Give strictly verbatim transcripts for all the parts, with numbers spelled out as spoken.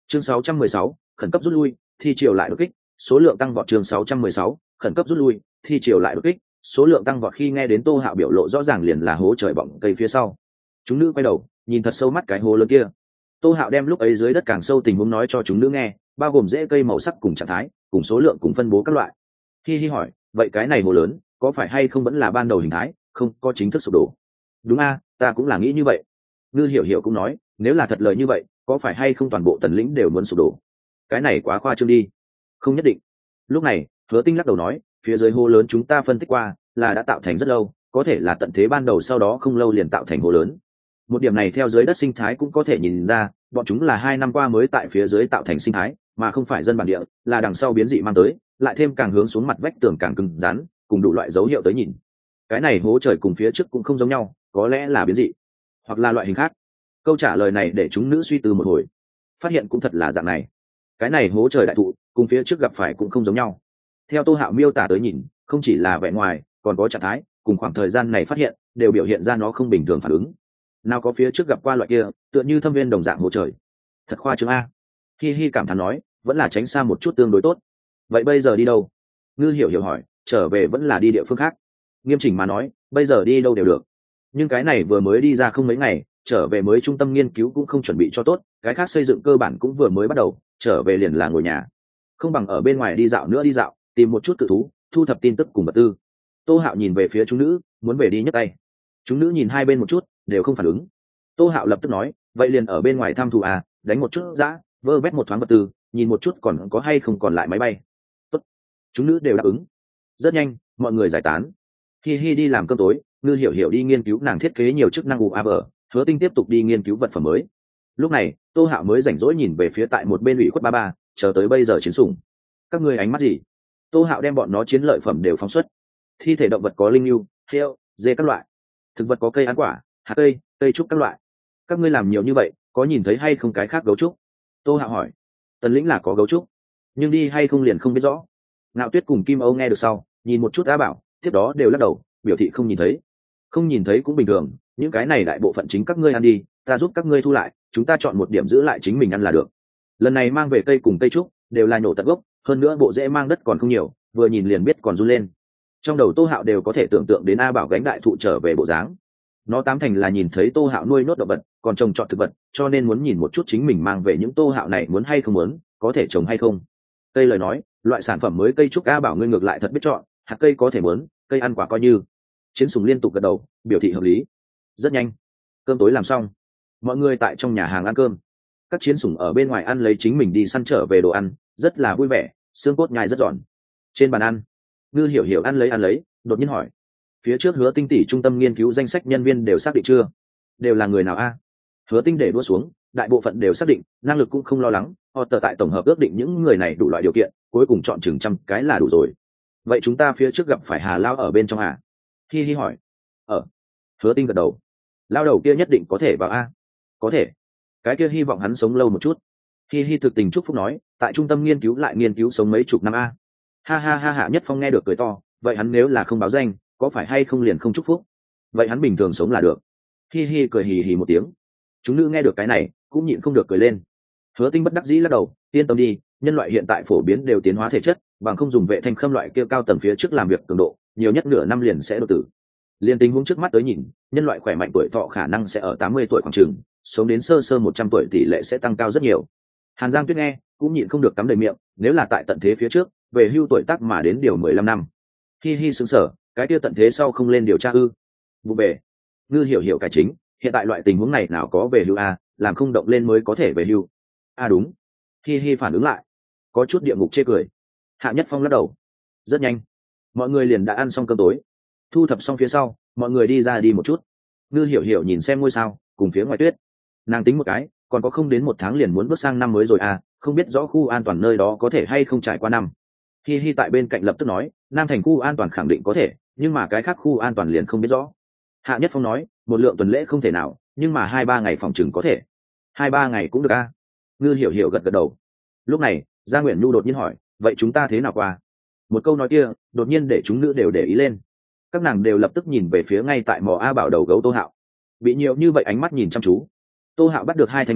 chương sáu trăm mười sáu, khẩn cấp rút lui, thi triều lại đột kích, số lượng tăng vọt. chương sáu trăm mười sáu, khẩn cấp rút lui, thi triều lại đột kích, số lượng tăng vọt. Khi nghe đến Tô Hạo biểu lộ rõ ràng liền là hố trời bọng cây phía sau, chúng nữ quay đầu nhìn thật sâu mắt cái hố lớn kia. Tô Hạo đem lúc ấy dưới đất càng sâu tình huống nói cho chúng nữ nghe, bao gồm rễ cây màu sắc cùng trạng thái, cùng số lượng cùng phân bố các loại. Hi Hi hỏi, vậy cái này hố lớn có phải hay không vẫn là ban đầu hình thái, không có chính thức sụp đổ? Đúng a, ta cũng là nghĩ như vậy. Ngư Hiểu Hiểu cũng nói, nếu là thật lời như vậy, có phải hay không toàn bộ tần lĩnh đều muốn sụp đổ? Cái này quá khoa trương đi. Không nhất định. Lúc này, Hứa Tinh lắc đầu nói, phía dưới hố lớn chúng ta phân tích qua, là đã tạo thành rất lâu, có thể là tận thế ban đầu sau đó không lâu liền tạo thành hố lớn. Một điểm này theo dưới đất sinh thái cũng có thể nhìn ra, bọn chúng là hai năm qua mới tại phía dưới tạo thành sinh thái, mà không phải dân bản địa, là đằng sau biến dị mang tới, lại thêm càng hướng xuống mặt vách tường càng cứng rắn, cùng đủ loại dấu hiệu tới nhìn. Cái này hố trời cùng phía trước cũng không giống nhau, có lẽ là biến dị, hoặc là loại hình khác. Câu trả lời này để chúng nữ suy tư một hồi, phát hiện cũng thật là dạng này. Cái này hố trời đại thụ cùng phía trước gặp phải cũng không giống nhau. Theo Tô Hạo miêu tả tới nhìn, không chỉ là vẻ ngoài, còn có trạng thái, cùng khoảng thời gian này phát hiện đều biểu hiện ra nó không bình thường phản ứng. Nào có phía trước gặp qua loại kia tựa như thâm viên đồng dạng hố trời. Thật khoa trương a. Hi Hi cảm thán nói, vẫn là tránh xa một chút tương đối tốt. Vậy bây giờ đi đâu? Ngư Hiểu Hiểu hỏi, trở về vẫn là đi địa phương khác? Nghiêm chỉnh mà nói, bây giờ đi đâu đều được. Nhưng cái này vừa mới đi ra không mấy ngày, trở về mới trung tâm nghiên cứu cũng không chuẩn bị cho tốt, cái khác xây dựng cơ bản cũng vừa mới bắt đầu, trở về liền là ngồi nhà. Không bằng ở bên ngoài đi dạo nữa đi dạo, tìm một chút cự thú, thu thập tin tức cùng vật tư. Tô Hạo nhìn về phía chúng nữ, muốn về đi nhấc tay. Chúng nữ nhìn hai bên một chút, đều không phản ứng. Tô Hạo lập tức nói, vậy liền ở bên ngoài thăm thú à, đánh một chút dã, vơ vét một thoáng vật tư, nhìn một chút còn có hay không còn lại máy bay. Tốt. Chúng nữ đều đáp ứng. Rất nhanh, mọi người giải tán. Hi Hi đi làm cơm tối, Ngư Hiểu Hiểu đi nghiên cứu nàng thiết kế nhiều chức năng u a vờ, Hứa Tinh tiếp tục đi nghiên cứu vật phẩm mới. Lúc này, Tô Hạo mới rảnh rỗi nhìn về phía tại một bên ủy khuất ba ba, chờ tới bây giờ chiến sủng. Các ngươi ánh mắt gì? Tô Hạo đem bọn nó chiến lợi phẩm đều phóng xuất. Thi thể động vật có linh lưu, heo, dê các loại. Thực vật có cây ăn quả, hạt cây, cây trúc các loại. Các ngươi làm nhiều như vậy, có nhìn thấy hay không cái khác gấu trúc? Tô Hạo hỏi. Tần lĩnh là có gấu trúc, nhưng đi hay không liền không biết rõ. Ngạo Tuyết cùng Kim Âu nghe được sau, nhìn một chút đã bảo, tiếp đó đều lắc đầu, biểu thị không nhìn thấy. Không nhìn thấy cũng bình thường, những cái này đại bộ phận chính các ngươi ăn đi, ta giúp các ngươi thu lại, chúng ta chọn một điểm giữ lại chính mình ăn là được. Lần này mang về cây cùng cây trúc, đều là nhổ tận gốc, hơn nữa bộ rễ mang đất còn không nhiều, vừa nhìn liền biết còn run lên. Trong đầu Tô Hạo đều có thể tưởng tượng đến A Bảo gánh đại thụ trở về bộ dáng. Nó tám thành là nhìn thấy Tô Hạo nuôi nốt động vật, còn trồng trọt thực vật, cho nên muốn nhìn một chút chính mình mang về những Tô Hạo này muốn hay không muốn, có thể trồng hay không. Cây lời nói, loại sản phẩm mới cây trúc A Bảo ngươi ngược lại thật biết chọn, hạt cây có thể muốn, cây ăn quả coi như. Chiến sùng liên tục gật đầu, biểu thị hợp lý. Rất nhanh, cơm tối làm xong, mọi người tại trong nhà hàng ăn cơm. Các chiến sủng ở bên ngoài ăn lấy chính mình đi săn trở về đồ ăn, rất là vui vẻ, xương cốt nhai rất giòn. Trên bàn ăn, Ngư Hiểu Hiểu ăn lấy ăn lấy, đột nhiên hỏi, phía trước Hứa Tinh tỷ trung tâm nghiên cứu danh sách nhân viên đều xác định chưa? Đều là người nào a? Hứa Tinh để đua xuống, đại bộ phận đều xác định, năng lực cũng không lo lắng, họ tờ tại tổng hợp ước định những người này đủ loại điều kiện, cuối cùng chọn chừng trăm cái là đủ rồi. Vậy chúng ta phía trước gặp phải Hà Lao ở bên trong à? Hi Hi hỏi. Ở. Hứa Tinh gật đầu. Lao đầu kia nhất định có thể vào a? Có thể. Cái kia hy vọng hắn sống lâu một chút. Hi Hi thực tình chúc phúc nói, tại trung tâm nghiên cứu lại nghiên cứu sống mấy chục năm a. Ha ha ha Hạ Nhất Phong nghe được cười to, vậy hắn nếu là không báo danh, có phải hay không liền không chúc phúc? Vậy hắn bình thường sống là được. Hi Hi cười hì hì một tiếng. Chúng nữ nghe được cái này, cũng nhịn không được cười lên. Hứa Tinh bất đắc dĩ lắc đầu, yên tâm đi, nhân loại hiện tại phổ biến đều tiến hóa thể chất, bằng không dùng vệ thanh khâm loại kia cao tầng phía trước làm việc cường độ, nhiều nhất nửa năm liền sẽ đột tử. Liên tình huống trước mắt tới nhìn, nhân loại khỏe mạnh tuổi thọ khả năng sẽ ở tám mươi tuổi khoảng chừng, sống đến sơ sơ một trăm tuổi tỷ lệ sẽ tăng cao rất nhiều. Hàn Giang Tuyết nghe, cũng nhịn không được cắm đầy miệng, nếu là tại tận thế phía trước, về hưu tuổi tác mà đến điều mười lăm năm. Hi Hi sững sờ, cái kia tận thế sau không lên điều tra ư? Vụ về. Ngư Hiểu Hiểu cái chính, hiện tại loại tình huống này nào có về hưu a, làm không động lên mới có thể về hưu. A à đúng. Hi Hi phản ứng lại, có chút địa ngục chê cười. Hạ Nhất Phong lắc đầu. Rất nhanh, mọi người liền đã ăn xong cơm tối. Thu thập xong phía sau, mọi người đi ra đi một chút. Ngư Hiểu Hiểu nhìn xem ngôi sao, cùng phía ngoài tuyết. Nàng tính một cái, còn có không đến một tháng liền muốn bước sang năm mới rồi à, không biết rõ khu an toàn nơi đó có thể hay không trải qua năm. Hi Hi tại bên cạnh lập tức nói, Nam thành khu an toàn khẳng định có thể, nhưng mà cái khác khu an toàn liền không biết rõ. Hạ Nhất Phong nói, một lượng tuần lễ không thể nào, nhưng mà hai ba ngày phòng chừng có thể. Hai ba ngày cũng được a. À? Ngư Hiểu Hiểu gật gật đầu. Lúc này, Gia Nguyễn Nhu đột nhiên hỏi, vậy chúng ta thế nào qua? Một câu nói kia, đột nhiên để chúng nữ đều để ý lên. Các nàng đều lập tức nhìn về phía ngay tại mỏ A Bảo đầu gấu Tô Hạo. Bị nhiều như vậy ánh mắt nhìn chăm chú, Tô Hạo bắt được hai thanh nói,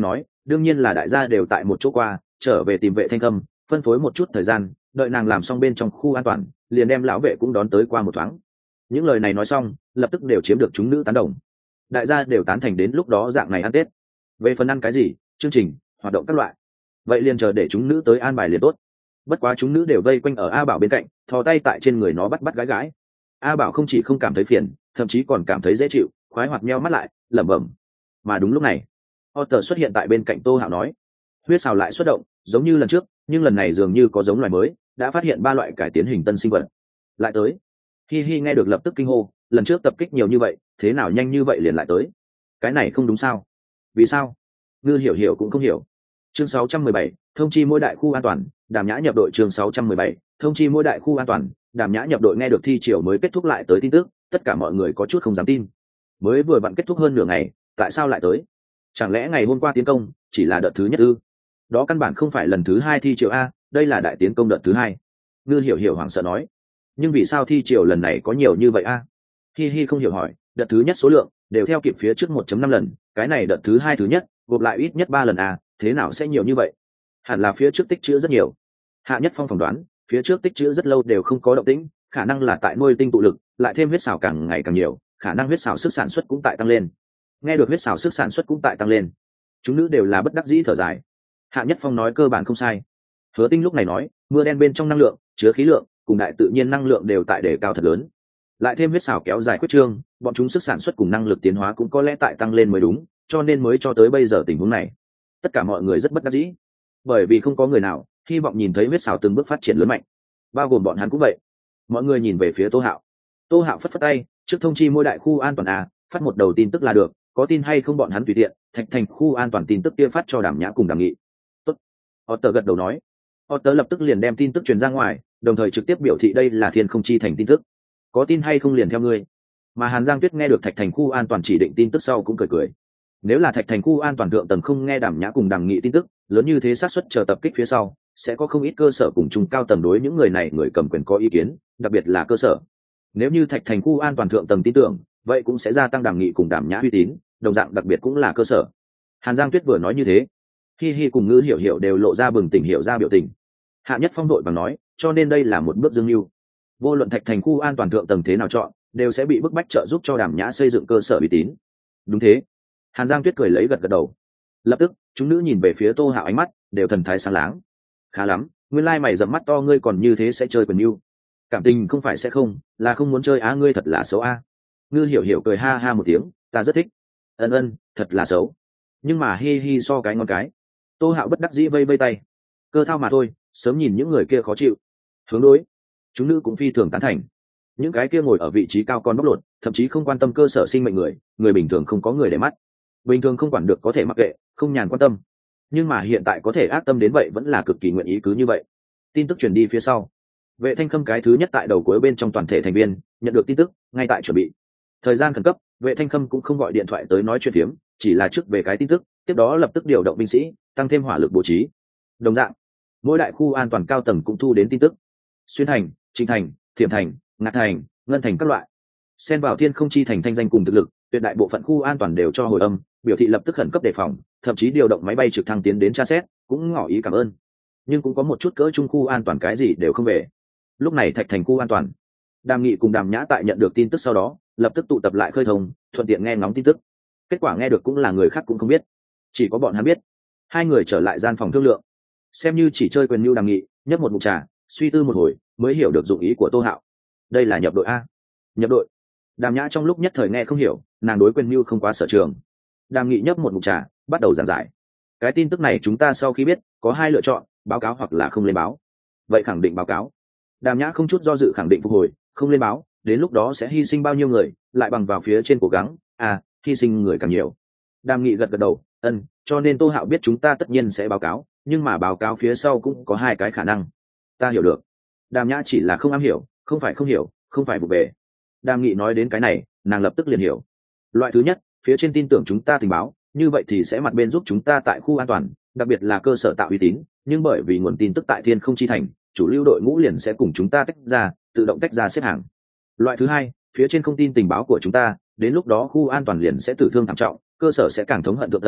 đương nhiên là đại gia đều tại một chỗ qua, trở về tìm Vệ Thanh Khâm, phân phối một chút thời gian, đợi nàng làm xong bên trong khu an toàn, liền đem lão vệ cũng đón tới qua một thoáng. Những lời này nói xong, lập tức đều chiếm được chúng nữ tán đồng. Đại gia đều tán thành đến lúc đó dạng này ăn Tết. Về phần ăn cái gì, chương trình, hoạt động các loại, vậy liền chờ để chúng nữ tới an bài liền tốt. Bất quá chúng nữ đều vây quanh ở A Bảo bên cạnh, thò tay tại trên người nó bắt bắt gái gái. A Bảo không chỉ không cảm thấy phiền, thậm chí còn cảm thấy dễ chịu, khoái hoạt meo mắt lại, lẩm bẩm. Mà đúng lúc này, Otter xuất hiện tại bên cạnh Tô Hạo nói, huyết xào lại xuất động, giống như lần trước, nhưng lần này dường như có giống loài mới, đã phát hiện ba loại cải tiến hình tân sinh vật. Lại tới. Hi Hi nghe được lập tức kinh hô, lần trước tập kích nhiều như vậy, thế nào nhanh như vậy liền lại tới? Cái này không đúng sao? Vì sao? Ngư Hiểu Hiểu cũng không hiểu. Chương sáu trăm mười bảy, thông chi mỗi đại khu an toàn, Đàm Nhã nhập đội. Chương sáu trăm mười bảy, thông chi mỗi đại khu an toàn, Đàm Nhã nhập đội. Nghe được thi triều mới kết thúc lại tới tin tức, tất cả mọi người có chút không dám tin. Mới vừa vặn kết thúc hơn nửa ngày, tại sao lại tới? Chẳng lẽ ngày hôm qua tiến công chỉ là đợt thứ nhất ư? Đó căn bản không phải lần thứ hai thi triều a, đây là đại tiến công đợt thứ hai. Ngư Hiểu Hiểu hoảng sợ nói. Nhưng vì sao thi triều lần này có nhiều như vậy a? Hi Hi không hiểu hỏi, đợt thứ nhất số lượng đều theo kịp phía trước một phẩy năm lần, cái này đợt thứ hai thứ nhất gộp lại ít nhất ba lần a, thế nào sẽ nhiều như vậy? Hẳn là phía trước tích trữ rất nhiều. Hạ Nhất Phong phỏng đoán, phía trước tích trữ rất lâu đều không có động tĩnh, khả năng là tại nuôi tinh tụ lực, lại thêm huyết xào càng ngày càng nhiều, khả năng huyết xào sức sản xuất cũng tại tăng lên. Nghe được huyết xào sức sản xuất cũng tại tăng lên, chúng nữ đều là bất đắc dĩ thở dài. Hạ Nhất Phong nói cơ bản không sai. Hứa Tinh lúc này nói, mưa đen bên trong năng lượng, chứa khí lượng, cùng đại tự nhiên năng lượng đều tại đề cao thật lớn. Lại thêm huyết xào kéo dài quyết trương, bọn chúng sức sản xuất cùng năng lực tiến hóa cũng có lẽ tại tăng lên mới đúng, cho nên mới cho tới bây giờ tình huống này. Tất cả mọi người rất bất đắc dĩ, bởi vì không có người nào hy vọng nhìn thấy huyết xào từng bước phát triển lớn mạnh, bao gồm bọn hắn cũng vậy. Mọi người nhìn về phía Tô Hạo. Tô Hạo phất phất tay, trước thông chi mỗi đại khu an toàn à, phát một đầu tin tức là được, có tin hay không bọn hắn tùy tiện. Thạch Thành khu an toàn tin tức kia phát cho Đàm Nhã cùng Đàm Nghị. Tốt. Otter gật đầu nói. Otter lập tức liền đem tin tức truyền ra ngoài, đồng thời trực tiếp biểu thị đây là Thiên Không Chi Thành tin tức. Có tin hay không liền theo ngươi. Mà Hàn Giang Tuyết nghe được Thạch Thành khu an toàn chỉ định tin tức sau cũng cười cười. Nếu là Thạch Thành khu an toàn thượng tầng không nghe Đàm Nhã cùng Đàm Nghị tin tức, lớn như thế xác suất chờ tập kích phía sau, sẽ có không ít cơ sở cùng chung cao tầng đối những người này người cầm quyền có ý kiến, đặc biệt là cơ sở. Nếu như Thạch Thành khu an toàn thượng tầng tin tưởng, vậy cũng sẽ gia tăng Đàm Nghị cùng Đàm Nhã uy tín, đồng dạng đặc biệt cũng là cơ sở. Hàn Giang Tuyết vừa nói như thế, Hi Hi cùng Ngư Hiểu Hiểu đều lộ ra bừng tỉnh hiểu ra biểu tình. Hạ Nhất Phong đội bằng nói, cho nên đây là một bước dương mưu. Vô luận Thạch Thành khu an toàn thượng tầng thế nào chọn, đều sẽ bị bức bách trợ giúp cho Đàm Nhã xây dựng cơ sở uy tín. Đúng thế. Hàn Giang Tuyết cười lấy gật gật đầu. Lập tức, chúng nữ nhìn về phía Tô Hạo, ánh mắt đều thần thái sáng láng. Khá lắm, nguyên lai mày dẫm mắt to ngươi còn như thế sẽ chơi quần mưu. Cảm tình không phải sẽ không, là không muốn chơi á, ngươi thật là xấu a. Ngư Hiểu Hiểu cười ha ha một tiếng, ta rất thích. Ân ân, thật là xấu. Nhưng mà Hi Hi so cái ngon cái. Tô Hạo bất đắc dĩ vây vây tay. Cơ thao mà thôi, sớm nhìn những người kia khó chịu. Hướng đối, chúng nữ cũng phi thường tán thành. Những cái kia ngồi ở vị trí cao con bóc lột, thậm chí không quan tâm cơ sở sinh mệnh người, người bình thường không có người để mắt. Bình thường không quản được có thể mặc kệ, không nhàn quan tâm. Nhưng mà hiện tại có thể ác tâm đến vậy vẫn là cực kỳ nguyện ý cứ như vậy. Tin tức truyền đi phía sau, Vệ Thanh Khâm cái thứ nhất tại đầu cuối bên trong toàn thể thành viên nhận được tin tức, ngay tại chuẩn bị. Thời gian khẩn cấp, Vệ Thanh Khâm cũng không gọi điện thoại tới nói chuyện phiếm, chỉ là trước về cái tin tức, tiếp đó lập tức điều động binh sĩ, tăng thêm hỏa lực bố trí. Đồng dạng, mỗi đại khu an toàn cao tầng cũng thu đến tin tức. Xuyên thành, Trịnh thành, Thiểm thành, Ngạc thành, Ngân thành các loại. Xen vào Thiên Không Chi thành thanh danh cùng thực lực, tuyệt đại bộ phận khu an toàn đều cho hồi âm, biểu thị lập tức khẩn cấp đề phòng, thậm chí điều động máy bay trực thăng tiến đến tra xét, cũng ngỏ ý cảm ơn. Nhưng cũng có một chút cỡ trung khu an toàn cái gì đều không về. Lúc này Thạch Thành khu an toàn, Đàm Nghị cùng Đàm Nhã tại nhận được tin tức sau đó, lập tức tụ tập lại khơi thông, thuận tiện nghe ngóng tin tức. Kết quả nghe được cũng là người khác cũng không biết, chỉ có bọn hắn biết. Hai người trở lại gian phòng thương lượng, xem như chỉ chơi quyền mưu. Đàm Nghị nhấp một ngụm trà, suy tư một hồi mới hiểu được dụng ý của Tô Hạo. Đây là nhập đội a? Nhập đội? Đàm Nhã trong lúc nhất thời nghe không hiểu, nàng đối quyền mưu không quá sở trường. Đàm Nghị nhấp một ngụm trà, bắt đầu giảng giải. Cái tin tức này chúng ta sau khi biết, có hai lựa chọn, báo cáo hoặc là không lên báo. Vậy khẳng định báo cáo. Đàm Nhã không chút do dự khẳng định phục hồi, không lên báo, đến lúc đó sẽ hy sinh bao nhiêu người, lại bằng vào phía trên cố gắng, à, hy sinh người càng nhiều. Đàm Nghị gật gật đầu, ân, cho nên Tô Hạo biết chúng ta tất nhiên sẽ báo cáo, nhưng mà báo cáo phía sau cũng có hai cái khả năng. Ta hiểu được. Đàm Nhã chỉ là không am hiểu, không phải không hiểu, không phải vụ về. Đàm Nghị nói đến cái này, nàng lập tức liền hiểu. Loại thứ nhất, phía trên tin tưởng chúng ta tình báo, như vậy thì sẽ mặt bên giúp chúng ta tại khu an toàn, đặc biệt là cơ sở tạo uy tín, nhưng bởi vì nguồn tin tức tại Thiên Không Chi thành, chủ lưu đội ngũ liền sẽ cùng chúng ta tách ra, tự động tách ra xếp hàng. Loại thứ hai, phía trên không tin tình báo của chúng ta, đến lúc đó khu an toàn liền sẽ tử thương thảm trọng, cơ sở sẽ càng thống hận thượng tầng,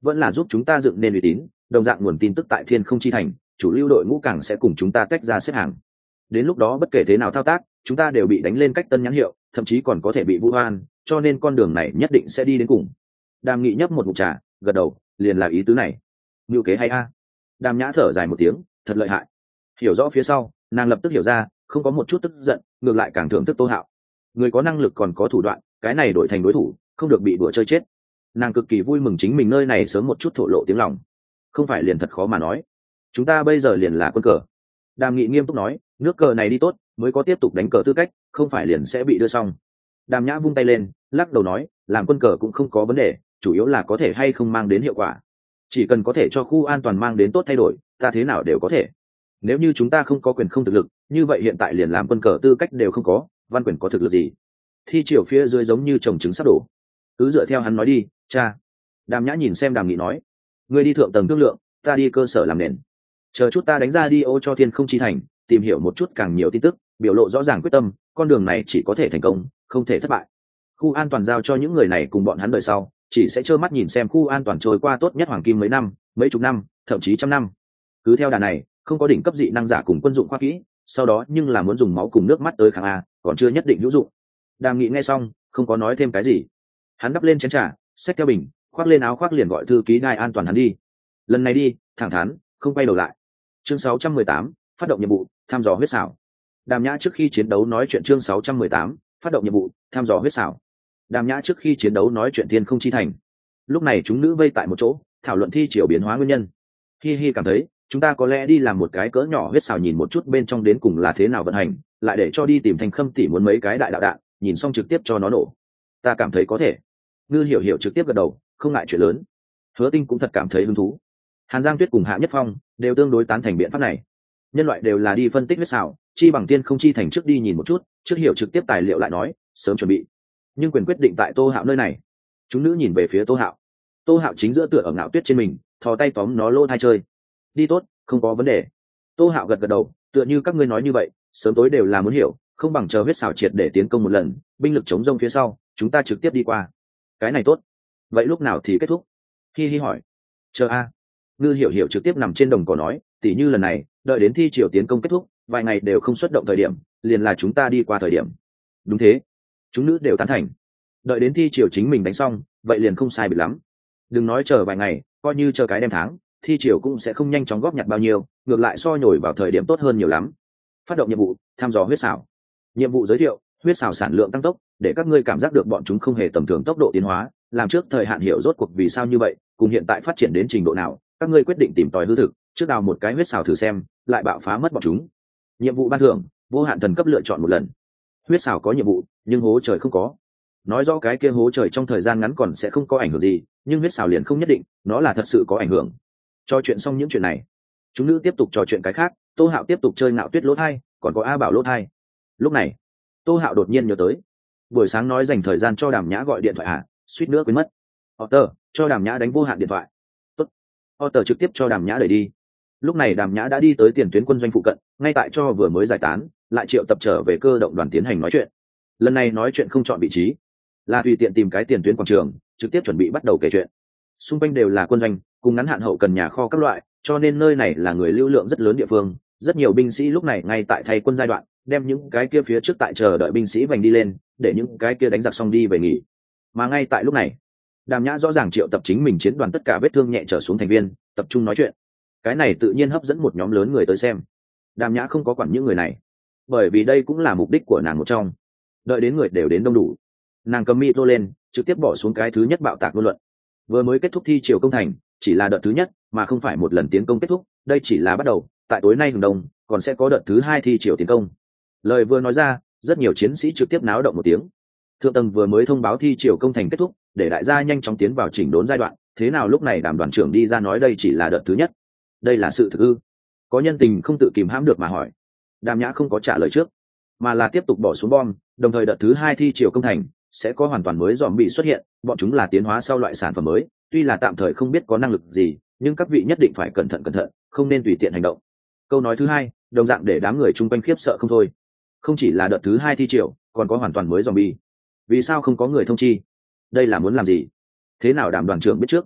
vẫn là giúp chúng ta dựng nên uy tín, đồng dạng nguồn tin tức tại Thiên Không Chi Thành, chủ lưu đội ngũ càng sẽ cùng chúng ta tách ra xếp hàng. Đến lúc đó bất kể thế nào thao tác, chúng ta đều bị đánh lên cách tân nhãn hiệu, thậm chí còn có thể bị vu oan, cho nên con đường này nhất định sẽ đi đến cùng. Đàm Nghị nhấp một ngụm trà, gật đầu, liền là ý tứ này. Ngưu kế hay a. Đàm Nhã thở dài một tiếng, thật lợi hại. Hiểu rõ phía sau, nàng lập tức hiểu ra, không có một chút tức giận, ngược lại càng thưởng thức Tô Hạo. Người có năng lực còn có thủ đoạn, cái này đổi thành đối thủ, không được bị đùa chơi chết. Nàng cực kỳ vui mừng chính mình nơi này sớm một chút thổ lộ tiếng lòng. Không phải liền thật khó mà nói. Chúng ta bây giờ liền là quân cờ. Đàm Nghị nghiêm túc nói, nước cờ này đi tốt, mới có tiếp tục đánh cờ tư cách, không phải liền sẽ bị đưa xong. Đàm Nhã vung tay lên, lắc đầu nói, làm quân cờ cũng không có vấn đề, chủ yếu là có thể hay không mang đến hiệu quả. Chỉ cần có thể cho khu an toàn mang đến tốt thay đổi, ta thế nào đều có thể. Nếu như chúng ta không có quyền không thực lực, như vậy hiện tại liền làm quân cờ tư cách đều không có, văn quyền có thực lực gì? Thi triều phía dưới giống như trồng trứng sắp đổ. Cứ dựa theo hắn nói đi, cha. Đàm Nhã nhìn xem Đàm Nghị nói, ngươi đi thượng tầng thương lượng, ta đi cơ sở làm nền. Chờ chút ta đánh ra đi ô cho Thiên Không Chi Thành, tìm hiểu một chút càng nhiều tin tức, biểu lộ rõ ràng quyết tâm, con đường này chỉ có thể thành công, không thể thất bại. Khu an toàn giao cho những người này cùng bọn hắn đời sau, chỉ sẽ trơ mắt nhìn xem khu an toàn trôi qua tốt nhất hoàng kim mấy năm, mấy chục năm, thậm chí trăm năm. Cứ theo đà này, không có đỉnh cấp dị năng giả cùng quân dụng khoa kỹ, sau đó nhưng là muốn dùng máu cùng nước mắt tới kháng a, còn chưa nhất định hữu dụng. Đàm Nghị nghe xong, không có nói thêm cái gì. Hắn đắp lên chén trà, xách theo bình, khoác lên áo khoác liền gọi thư ký đai an toàn hắn đi. Lần này đi, thẳng thắn, không quay đầu lại. Chương sáu trăm mười tám, phát động nhiệm vụ, thăm dò huyết xảo. Đàm Nhã trước khi chiến đấu nói chuyện chương sáu trăm mười tám, phát động nhiệm vụ, thăm dò huyết xảo. Đàm Nhã trước khi chiến đấu nói chuyện Thiên Không Chi Thành. Lúc này chúng nữ vây tại một chỗ, thảo luận thi triều biến hóa nguyên nhân. Hi Hi cảm thấy, chúng ta có lẽ đi làm một cái cỡ nhỏ huyết xảo nhìn một chút bên trong đến cùng là thế nào vận hành, lại để cho đi tìm Thành Khâm tỷ muốn mấy cái đại đạo đạn, nhìn xong trực tiếp cho nó nổ. Ta cảm thấy có thể. Ngư Hiểu Hiểu trực tiếp gật đầu, không ngại chuyện lớn. Hứa Tinh cũng thật cảm thấy hứng thú. Hàn Giang Tuyết cùng Hạ Nhất Phong đều tương đối tán thành biện pháp này. Nhân loại đều là đi phân tích huyết xảo, chi bằng Thiên Không Chi Thành trước đi nhìn một chút, trước hiểu trực tiếp tài liệu lại nói, sớm chuẩn bị. Nhưng quyền quyết định tại Tô Hạo nơi này. Chúng nữ nhìn về phía Tô Hạo. Tô Hạo chính giữa tựa ở ngạo tuyết trên mình, thò tay tóm nó lô thai chơi. Đi tốt, không có vấn đề. Tô Hạo gật gật đầu, tựa như các ngươi nói như vậy, sớm tối đều là muốn hiểu, không bằng chờ huyết xảo triệt để tiến công một lần, binh lực chống rông phía sau, chúng ta trực tiếp đi qua. Cái này tốt. Vậy lúc nào thì kết thúc? Hi Hi hỏi. Chờ a. Ngư Hiểu Hiểu trực tiếp nằm trên đồng cỏ nói, tỉ như lần này, đợi đến thi triều tiến công kết thúc, vài ngày đều không xuất động thời điểm, liền là chúng ta đi qua thời điểm. Đúng thế. Chúng nữ đều tán thành. Đợi đến thi triều chính mình đánh xong, vậy liền không sai biệt lắm. Đừng nói chờ vài ngày, coi như chờ cái đêm tháng, thi triều cũng sẽ không nhanh chóng góp nhặt bao nhiêu, ngược lại so nhồi vào thời điểm tốt hơn nhiều lắm. Phát động nhiệm vụ, thăm dò huyết xảo. Nhiệm vụ giới thiệu, huyết xảo sản lượng tăng tốc, để các ngươi cảm giác được bọn chúng không hề tầm thường tốc độ tiến hóa, làm trước thời hạn hiểu rốt cuộc vì sao như vậy, cùng hiện tại phát triển đến trình độ nào, các ngươi quyết định tìm tòi hư thực, trước đào một cái huyết xảo thử xem, lại bạo phá mất bọn chúng. Nhiệm vụ ban thưởng, vô hạn thần cấp lựa chọn một lần. Huyết xảo có nhiệm vụ, nhưng hố trời không có. Nói rõ cái kia hố trời trong thời gian ngắn còn sẽ không có ảnh hưởng gì, nhưng huyết xảo liền không nhất định, nó là thật sự có ảnh hưởng. Trò chuyện xong những chuyện này, chúng nữ tiếp tục trò chuyện cái khác. Tô Hạo tiếp tục chơi ngạo tuyết lỗ thai, còn có A Bảo lỗ thai. Lúc này, Tô Hạo đột nhiên nhớ tới, buổi sáng nói dành thời gian cho Đàm Nhã gọi điện thoại à, suýt nữa quên mất. Otter, cho Đàm Nhã đánh vô hạn điện thoại. Tốt. Otter trực tiếp cho Đàm Nhã đẩy đi. Lúc này Đàm Nhã đã đi tới tiền tuyến quân doanh phụ cận, ngay tại cho vừa mới giải tán, lại triệu tập trở về cơ động đoàn tiến hành nói chuyện. Lần này nói chuyện không chọn vị trí, là tùy tiện tìm cái tiền tuyến quảng trường, trực tiếp chuẩn bị bắt đầu kể chuyện. Xung quanh đều là quân doanh, cùng ngắn hạn hậu cần nhà kho các loại, cho nên nơi này là người lưu lượng rất lớn địa phương, rất nhiều binh sĩ lúc này ngay tại thay quân giai đoạn, đem những cái kia phía trước tại chờ đợi binh sĩ vành đi lên, để những cái kia đánh giặc xong đi về nghỉ. Mà ngay tại lúc này, Đàm Nhã rõ ràng triệu tập chính mình chiến đoàn tất cả vết thương nhẹ trở xuống thành viên, tập trung nói chuyện. Cái này tự nhiên hấp dẫn một nhóm lớn người tới xem. Đàm Nhã không có quản những người này, bởi vì đây cũng là mục đích của nàng một trong. Đợi đến người đều đến đông đủ, nàng cầm micro lên, trực tiếp bỏ xuống cái thứ nhất bạo tạc ngôn luận. Vừa mới kết thúc thi triều công thành, chỉ là đợt thứ nhất, mà không phải một lần tiến công kết thúc, đây chỉ là bắt đầu, tại tối nay hừng đông, còn sẽ có đợt thứ hai thi triều tiến công. Lời vừa nói ra, rất nhiều chiến sĩ trực tiếp náo động một tiếng. Thượng tầng vừa mới thông báo thi triều công thành kết thúc, để đại gia nhanh chóng tiến vào chỉnh đốn giai đoạn, thế nào lúc này Đàm đoàn trưởng đi ra nói đây chỉ là đợt thứ nhất. Đây là sự thực ư? Có nhân tình không tự kìm hãm được mà hỏi. Đàm Nhã không có trả lời trước, mà là tiếp tục bỏ xuống bom, đồng thời đợt thứ hai thi triều công thành sẽ có hoàn toàn mới dòm bị xuất hiện, bọn chúng là tiến hóa sau loại sản phẩm mới, tuy là tạm thời không biết có năng lực gì, nhưng các vị nhất định phải cẩn thận cẩn thận, không nên tùy tiện hành động. Câu nói thứ hai, đồng dạng để đám người chung quanh khiếp sợ không thôi. Không chỉ là đợt thứ hai thi triều, còn có hoàn toàn mới zombie. Vì sao không có người thông chi? Đây là muốn làm gì? Thế nào Đàm đoàn trưởng biết trước?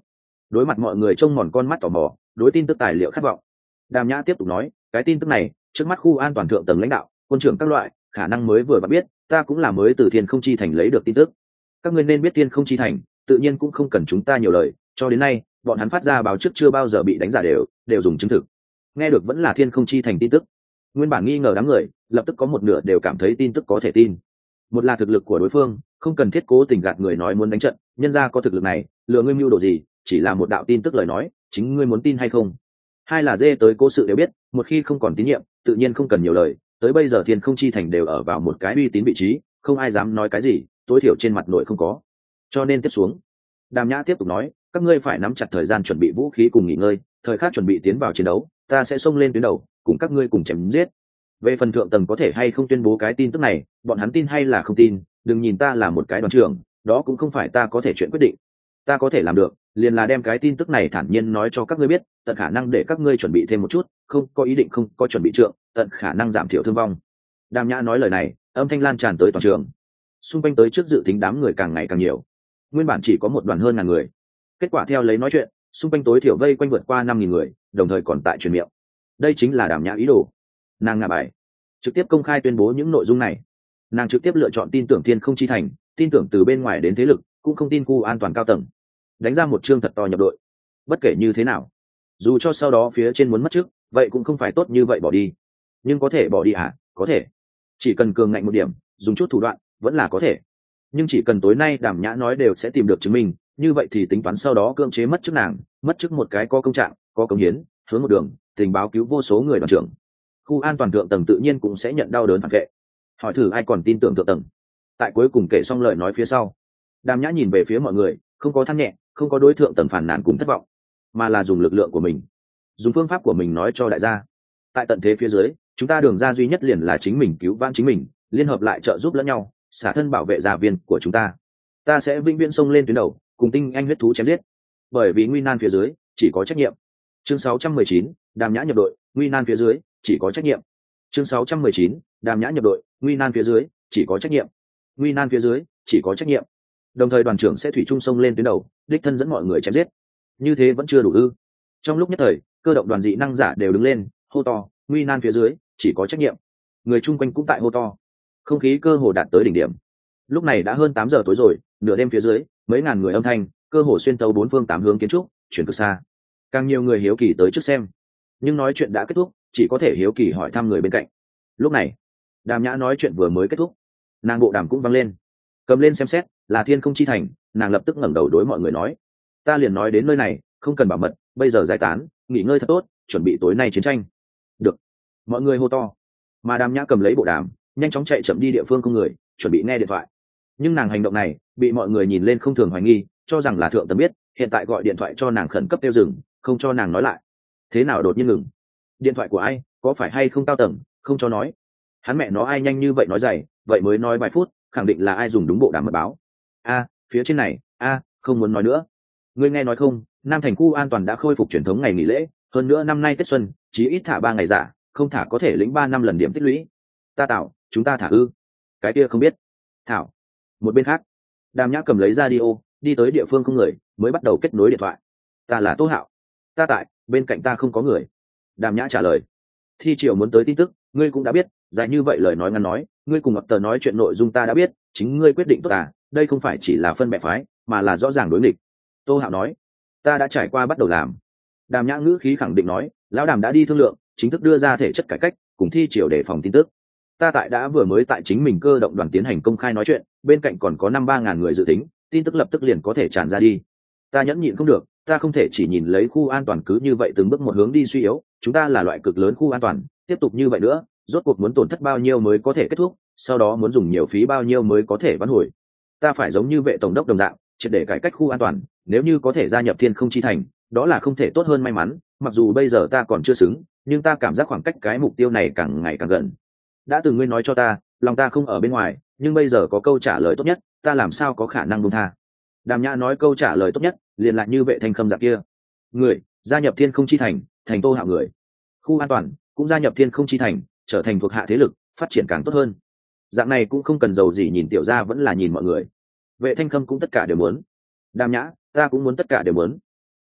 Đối mặt mọi người trông mòn con mắt tò mò, đối tin tức tài liệu khát vọng, Đàm Nhã tiếp tục nói, cái tin tức này trước mắt khu an toàn thượng tầng lãnh đạo, quân trưởng các loại khả năng mới vừa bắt biết, ta cũng là mới từ Thiên Không Chi Thành lấy được tin tức. Các ngươi nên biết Thiên Không Chi Thành tự nhiên cũng không cần chúng ta nhiều lời, cho đến nay bọn hắn phát ra báo trước chưa bao giờ bị đánh giả đều đều dùng chứng thực. Nghe được vẫn là Thiên Không Chi Thành tin tức, nguyên bản nghi ngờ đám người lập tức có một nửa đều cảm thấy tin tức có thể tin. Một là thực lực của đối phương, không cần thiết cố tình gạt người nói muốn đánh trận, nhân ra có thực lực này lừa ngươi mưu đồ gì, chỉ là một đạo tin tức lời nói, chính ngươi muốn tin hay không. Hai là dê tới cố sự đều biết, một khi không còn tín nhiệm tự nhiên không cần nhiều lời, tới bây giờ Thiên Không Chi Thành đều ở vào một cái uy tín vị trí, không ai dám nói cái gì, tối thiểu trên mặt nội không có. Cho nên tiếp xuống, Đàm Nhã tiếp tục nói, các ngươi phải nắm chặt thời gian chuẩn bị vũ khí cùng nghỉ ngơi, thời khắc chuẩn bị tiến vào chiến đấu, ta sẽ xông lên tuyến đầu cùng các ngươi cùng chém giết. Về phần thượng tầng có thể hay không tuyên bố cái tin tức này, bọn hắn tin hay là không tin, đừng nhìn ta là một cái đoàn trưởng, đó cũng không phải ta có thể chuyện quyết định. Ta có thể làm được liền là đem cái tin tức này thản nhiên nói cho các ngươi biết, tận khả năng để các ngươi chuẩn bị thêm một chút, không có ý định không có chuẩn bị trượng, tận khả năng giảm thiểu thương vong. Đàm Nhã nói lời này, âm thanh lan tràn tới toàn trường, xung quanh tới trước dự tính đám người càng ngày càng nhiều. Nguyên bản chỉ có một đoàn hơn ngàn người, kết quả theo lấy nói chuyện, xung quanh tối thiểu vây quanh vượt qua năm nghìn người, đồng thời còn tại truyền miệng. Đây chính là Đàm Nhã ý đồ. Nàng ngả bài, trực tiếp công khai tuyên bố những nội dung này. Nàng trực tiếp lựa chọn tin tưởng Thiên Không Chi Thành, tin tưởng từ bên ngoài đến thế lực, cũng không tin khu an toàn cao tầng, đánh ra một chương thật to nhập đội. Bất kể như thế nào, dù cho sau đó phía trên muốn mất trước, vậy cũng không phải tốt như vậy bỏ đi. Nhưng có thể bỏ đi à? Có thể, chỉ cần cường ngạnh một điểm, dùng chút thủ đoạn vẫn là có thể. Nhưng chỉ cần tối nay Đàm Nhã nói đều sẽ tìm được chứng minh, như vậy thì tính toán sau đó cưỡng chế mất chức nàng, mất chức một cái có công trạng, có công hiến, hướng một đường tình báo cứu vô số người đoàn trưởng. Khu an toàn thượng tầng tự nhiên cũng sẽ nhận đau đớn phản vệ. Hỏi thử ai còn tin tưởng thượng tầng. Tại cuối cùng kể xong lời nói phía sau, Đàm Nhã nhìn về phía mọi người, không có than nhẹ, không có đối thượng tầng phản nàn cùng thất vọng, mà là dùng lực lượng của mình, dùng phương pháp của mình nói cho đại gia. Tại tận thế phía dưới, chúng ta đường ra duy nhất liền là chính mình cứu vãn chính mình, liên hợp lại trợ giúp lẫn nhau, xả thân bảo vệ gia viên của chúng ta. Ta sẽ vĩnh viễn xông lên tuyến đầu, cùng tinh anh huyết thú chém giết, bởi vì nguy nan phía dưới chỉ có trách nhiệm. Chương sáu trăm mười chín, Đàm Nhã nhập đội, nguy nan phía dưới chỉ có trách nhiệm. Chương sáu trăm mười chín, Đàm Nhã nhập đội, nguy nan phía dưới chỉ có trách nhiệm. Nguy nan phía dưới chỉ có trách nhiệm. Đồng thời đoàn trưởng sẽ thủy chung sông lên tuyến đầu, đích thân dẫn mọi người chém giết. Như thế vẫn chưa đủ ư? Trong lúc nhất thời, cơ động đoàn dị năng giả đều đứng lên, hô to, nguy nan phía dưới chỉ có trách nhiệm. Người chung quanh cũng tại hô to. Không khí cơ hồ đạt tới đỉnh điểm. Lúc này đã hơn tám giờ tối rồi, nửa đêm phía dưới, mấy ngàn người âm thanh, cơ hồ xuyên tấu bốn phương tám hướng kiến trúc, chuyển cực xa. Càng nhiều người hiếu kỳ tới trước xem. Nhưng nói chuyện đã kết thúc, chỉ có thể hiếu kỳ hỏi thăm người bên cạnh. Lúc này, Đàm Nhã nói chuyện vừa mới kết thúc, nàng bộ đàm cũng văng lên. Cầm lên xem xét, là Thiên Không Chi Thành, nàng lập tức ngẩng đầu đối mọi người nói, ta liền nói đến nơi này, không cần bảo mật, bây giờ giải tán, nghỉ ngơi thật tốt, chuẩn bị tối nay chiến tranh. Được. Mọi người hô to. Mà Đàm Nhã cầm lấy bộ đàm, nhanh chóng chạy chậm đi địa phương không người, chuẩn bị nghe điện thoại. Nhưng nàng hành động này bị mọi người nhìn lên không thường hoài nghi, cho rằng là thượng tầng biết, hiện tại gọi điện thoại cho nàng khẩn cấp tiêu dừng, không cho nàng nói lại. Thế nào đột nhiên ngừng? Điện thoại của ai, có phải hay không cao tầng, không cho nói. Hắn mẹ nó ai nhanh như vậy nói dày, vậy mới nói vài phút, khẳng định là ai dùng đúng bộ đàm mật báo. A, phía trên này, a, không muốn nói nữa. Ngươi nghe nói không, Nam Thành khu an toàn đã khôi phục truyền thống ngày nghỉ lễ, hơn nữa năm nay Tết xuân, chí ít thả ba ngày giả, không thả có thể lĩnh ba năm lần điểm tích lũy. Ta tạo, chúng ta thả ư? Cái kia không biết. Thảo. Một bên khác, Đàm Nhã cầm lấy radio, đi tới địa phương không người, mới bắt đầu kết nối điện thoại. Ta là Tô Hạo. Ta tại, bên cạnh ta không có người. Đàm Nhã trả lời. Thi Triều muốn tới tin tức, ngươi cũng đã biết, dài như vậy lời nói ngắn nói, ngươi cùng Ngọc Tờ nói chuyện nội dung ta đã biết, chính ngươi quyết định tốt à, đây không phải chỉ là phân bè phái, mà là rõ ràng đối nghịch. Tô Hạo nói. Ta đã trải qua bắt đầu làm. Đàm Nhã ngữ khí khẳng định nói, lão Đàm đã đi thương lượng, chính thức đưa ra thể chất cải cách, cùng Thi Triều để phòng tin tức. Ta tại đã vừa mới tại chính mình cơ động đoàn tiến hành công khai nói chuyện, bên cạnh còn có năm ba ngàn người dự tính, tin tức lập tức liền có thể tràn ra đi. Ta nhẫn nhịn không được, ta không thể chỉ nhìn lấy khu an toàn cứ như vậy từng bước một hướng đi suy yếu, chúng ta là loại cực lớn khu an toàn, tiếp tục như vậy nữa, rốt cuộc muốn tổn thất bao nhiêu mới có thể kết thúc, sau đó muốn dùng nhiều phí bao nhiêu mới có thể vãn hồi. Ta phải giống như vệ tổng đốc đồng dạng, triệt để cải cách khu an toàn, nếu như có thể gia nhập Thiên Không Chi Thành, đó là không thể tốt hơn may mắn, mặc dù bây giờ ta còn chưa xứng, nhưng ta cảm giác khoảng cách cái mục tiêu này càng ngày càng gần. Đã từng ngươi nói cho ta, lòng ta không ở bên ngoài, nhưng bây giờ có câu trả lời tốt nhất, ta làm sao có khả năng buông tha. Đàm Nhã nói câu trả lời tốt nhất, liền lại như vệ thanh khâm dạng kia. Người, gia nhập Thiên Không Chi Thành, thành Tô Hạo người. Khu an toàn, cũng gia nhập Thiên Không Chi Thành, trở thành thuộc hạ thế lực, phát triển càng tốt hơn. Dạng này cũng không cần giàu gì nhìn tiểu gia vẫn là nhìn mọi người. Vệ thanh khâm cũng tất cả đều muốn. Đàm Nhã, ta cũng muốn tất cả đều muốn.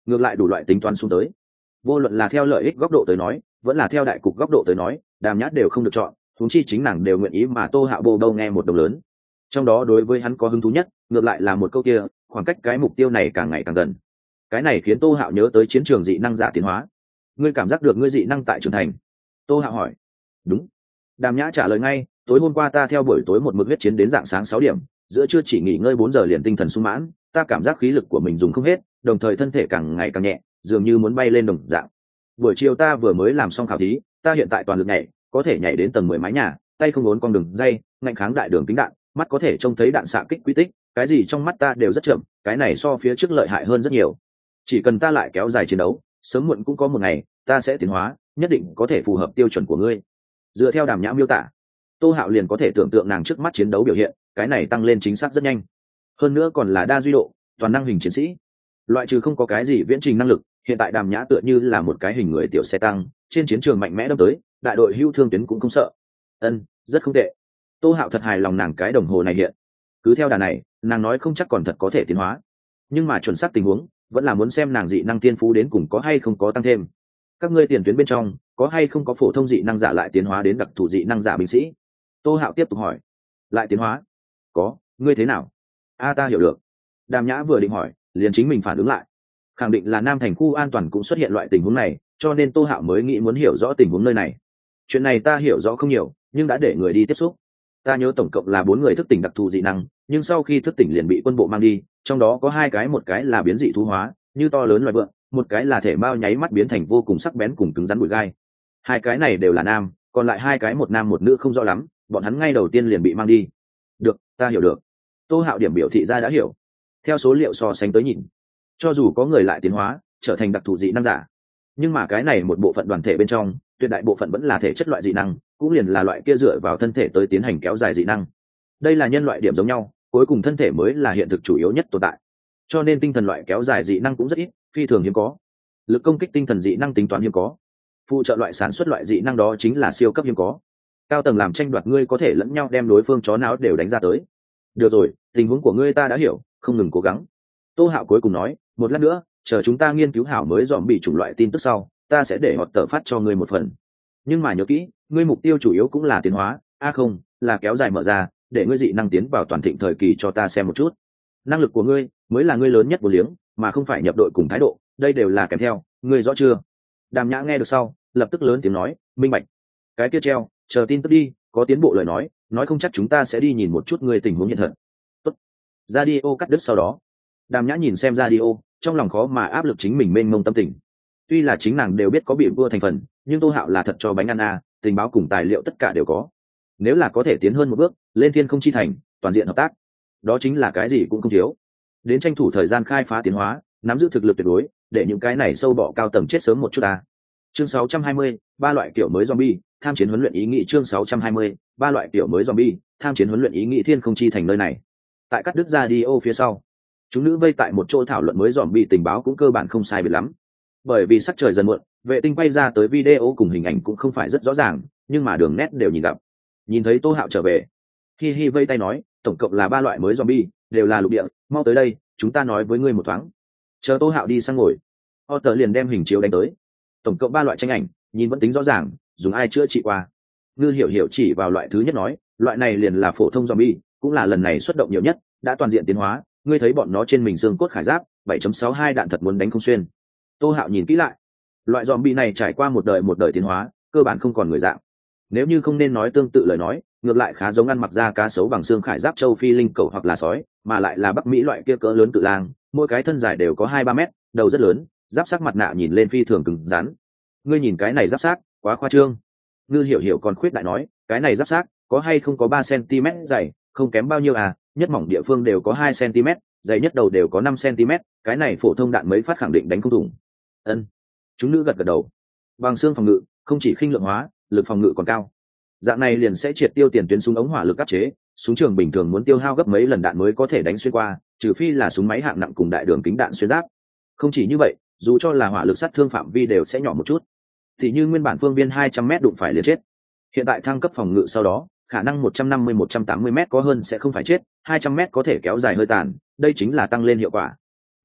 ngược lại đủ loại tính toán xuống tới. Vô luận là theo lợi ích góc độ tới nói, vẫn là theo đại cục góc độ tới nói, Đàm Nhã đều không được chọn, huống chi chính nàng đều nguyện ý mà Tô Hạo bô đâu nghe một đồng lớn. Trong đó đối với hắn có hứng thú nhất, ngược lại là một câu kia, khoảng cách cái mục tiêu này càng ngày càng gần. Cái này khiến Tô Hạo nhớ tới chiến trường dị năng giả tiến hóa. Ngươi cảm giác được ngươi dị năng tại trưởng thành? Tô Hạo hỏi. Đúng. Đàm Nhã trả lời ngay, tối hôm qua ta theo buổi tối một mực huyết chiến đến dạng sáng sáu điểm, giữa trưa chỉ nghỉ ngơi bốn giờ liền tinh thần sung mãn, ta cảm giác khí lực của mình dùng không hết, đồng thời thân thể càng ngày càng nhẹ, dường như muốn bay lên đồng dạng. Buổi chiều ta vừa mới làm xong khảo thí, ta hiện tại toàn lực nhảy, có thể nhảy đến tầng mười mái nhà, tay không uốn con đường dây, ngạnh kháng đại đường kính đạn, mắt có thể trông thấy đạn xạ kích quy tích, cái gì trong mắt ta đều rất chậm, cái này so phía trước lợi hại hơn rất nhiều. Chỉ cần ta lại kéo dài chiến đấu, sớm muộn cũng có một ngày ta sẽ tiến hóa, nhất định có thể phù hợp tiêu chuẩn của ngươi. Dựa theo Đàm Nhã miêu tả, Tô Hạo liền có thể tưởng tượng nàng trước mắt chiến đấu biểu hiện, cái này tăng lên chính xác rất nhanh, hơn nữa còn là đa duy độ, toàn năng hình chiến sĩ. Loại trừ không có cái gì viễn trình năng lực, hiện tại Đàm Nhã tựa như là một cái hình người tiểu xe tăng, trên chiến trường mạnh mẽ đâm tới, đại đội hưu thương tuyến cũng không sợ. Ân, rất không tệ. Tô Hạo thật hài lòng nàng cái đồng hồ này hiện. Cứ theo đà này, nàng nói không chắc còn thật có thể tiến hóa. Nhưng mà chuẩn xác tình huống, vẫn là muốn xem nàng dị năng tiên phú đến cùng có hay không có tăng thêm. Các ngươi tiền tuyến bên trong, có hay không có phổ thông dị năng giả lại tiến hóa đến đặc thù dị năng giả binh sĩ? Tô Hạo tiếp tục hỏi. Lại tiến hóa? Có, ngươi thế nào? A ta hiểu được. Đàm Nhã vừa định hỏi, liền chính mình phản ứng lại. Khẳng định là Nam thành khu an toàn cũng xuất hiện loại tình huống này, cho nên Tô Hạo mới nghĩ muốn hiểu rõ tình huống nơi này. Chuyện này ta hiểu rõ không nhiều, nhưng đã để người đi tiếp xúc. Ta nhớ tổng cộng là bốn người thức tỉnh đặc thù dị năng, nhưng sau khi thức tỉnh liền bị quân bộ mang đi, trong đó có hai cái, một cái là biến dị thú hóa, như to lớn loài vượn, một cái là thể mao nháy mắt biến thành vô cùng sắc bén cùng cứng rắn bụi gai. Hai cái này đều là nam, còn lại hai cái một nam một nữ không rõ lắm, bọn hắn ngay đầu tiên liền bị mang đi. Được, ta hiểu được. Tô Hạo điểm biểu thị ra đã hiểu. Theo số liệu so sánh tới nhìn, cho dù có người lại tiến hóa trở thành đặc thù dị năng giả, nhưng mà cái này một bộ phận đoàn thể bên trong, tuyệt đại bộ phận vẫn là thể chất loại dị năng, cũng liền là loại kia dựa vào thân thể tới tiến hành kéo dài dị năng. Đây là nhân loại điểm giống nhau, cuối cùng thân thể mới là hiện thực chủ yếu nhất tồn tại. Cho nên tinh thần loại kéo dài dị năng cũng rất ít, phi thường hiếm có. Lực công kích tinh thần dị năng tính toán hiếm có. Phụ trợ loại sản xuất loại dị năng đó chính là siêu cấp hiếm có. Cao tầng làm tranh đoạt, ngươi có thể lẫn nhau đem đối phương chó não đều đánh ra tới. Được rồi, tình huống của ngươi ta đã hiểu, không ngừng cố gắng. Tô Hạo cuối cùng nói, một lát nữa, chờ chúng ta nghiên cứu hảo mới dòm bị chủng loại tin tức sau, ta sẽ để họ tờ phát cho ngươi một phần. Nhưng mà nhớ kỹ, ngươi mục tiêu chủ yếu cũng là tiến hóa, a à không, là kéo dài mở ra, để ngươi dị năng tiến vào toàn thịnh thời kỳ cho ta xem một chút. Năng lực của ngươi mới là ngươi lớn nhất vô liếng, mà không phải nhập đội cùng thái độ, đây đều là kèm theo, ngươi rõ chưa? Đàm Nhã nghe được sau, lập tức lớn tiếng nói, minh bạch. Cái kia treo, chờ tin tức đi, có tiến bộ lời nói, nói không chắc chúng ta sẽ đi nhìn một chút ngươi tình huống hiện thật. Tốt. Radio cắt đứt sau đó, Đàm Nhã nhìn xem radio, trong lòng khó mà áp lực chính mình mênh mông tâm tình. Tuy là chính nàng đều biết có bị vua thành phần, nhưng Tô Hạo là thật cho bánh ăn à, tình báo cùng tài liệu tất cả đều có. Nếu là có thể tiến hơn một bước, lên thiên không chi thành, toàn diện hợp tác, đó chính là cái gì cũng không thiếu. Đến tranh thủ thời gian khai phá tiến hóa, nắm giữ thực lực tuyệt đối, để những cái này sâu bọ cao tầng chết sớm một chút ta. Chương sáu trăm hai mươi, ba loại kiểu mới zombie, tham chiến huấn luyện ý nghĩ. Chương sáu trăm hai mươi, ba loại kiểu mới zombie, tham chiến huấn luyện ý nghĩ. Thiên không chi thành nơi này, tại cắt đứt radio phía sau, chúng nữ vây tại một chỗ thảo luận mới zombie tình báo cũng cơ bản không sai biệt lắm. Bởi vì sắc trời dần muộn, vệ tinh quay ra tới video cùng hình ảnh cũng không phải rất rõ ràng, nhưng mà đường nét đều nhìn gặp. Nhìn thấy Tô Hạo trở về, hi hi vây tay nói, tổng cộng là ba loại mới zombie, đều là lục địa, mau tới đây, chúng ta nói với ngươi một thoáng. Chờ Tô Hạo đi sang ngồi, Otter liền đem hình chiếu đánh tới. Tổng cộng ba loại tranh ảnh, nhìn vẫn tính rõ ràng, dùng ai chữa trị qua. Ngư Hiểu Hiểu chỉ vào loại thứ nhất nói, loại này liền là phổ thông zombie, cũng là lần này xuất động nhiều nhất, đã toàn diện tiến hóa, ngươi thấy bọn nó trên mình xương cốt khải giáp, bảy chấm sáu hai đạn thật muốn đánh không xuyên. Tô Hạo nhìn kỹ lại, loại zombie này trải qua một đời một đời tiến hóa, cơ bản không còn người dạng. Nếu như không nên nói tương tự lời nói, ngược lại khá giống ăn mặc da cá sấu bằng xương khải giáp châu Phi linh cầu hoặc là sói, mà lại là Bắc Mỹ loại kia cỡ lớn cự lang, mỗi cái thân dài đều có hai ba mét, đầu rất lớn, giáp sắc mặt nạ nhìn lên phi thường cứng rắn. Ngươi nhìn cái này giáp sắc, quá khoa trương. Ngư Hiểu Hiểu còn khuyết đại nói, cái này giáp sắc có hay không có ba centimet dày, không kém bao nhiêu à, nhất mỏng địa phương đều có hai centimet, dày nhất đầu đều có năm centimet, cái này phổ thông đạn mấy phát khẳng định đánh không thủng. Ân. Chúng nữ gật gật đầu. Bằng xương phòng ngự, không chỉ khinh lượng hóa, lực phòng ngự còn cao. Dạng này liền sẽ triệt tiêu tiền tuyến súng ống hỏa lực áp chế, súng trường bình thường muốn tiêu hao gấp mấy lần đạn mới có thể đánh xuyên qua, trừ phi là súng máy hạng nặng cùng đại đường kính đạn xuyên giáp. Không chỉ như vậy, dù cho là hỏa lực sát thương phạm vi đều sẽ nhỏ một chút. Thì như nguyên bản phương viên hai trăm mét đụng phải liền chết. Hiện tại thăng cấp phòng ngự sau đó, khả năng một trăm năm mươi một trăm tám mươi mét có hơn sẽ không phải chết, hai trăm mét có thể kéo dài hơi tàn, đây chính là tăng lên hiệu quả.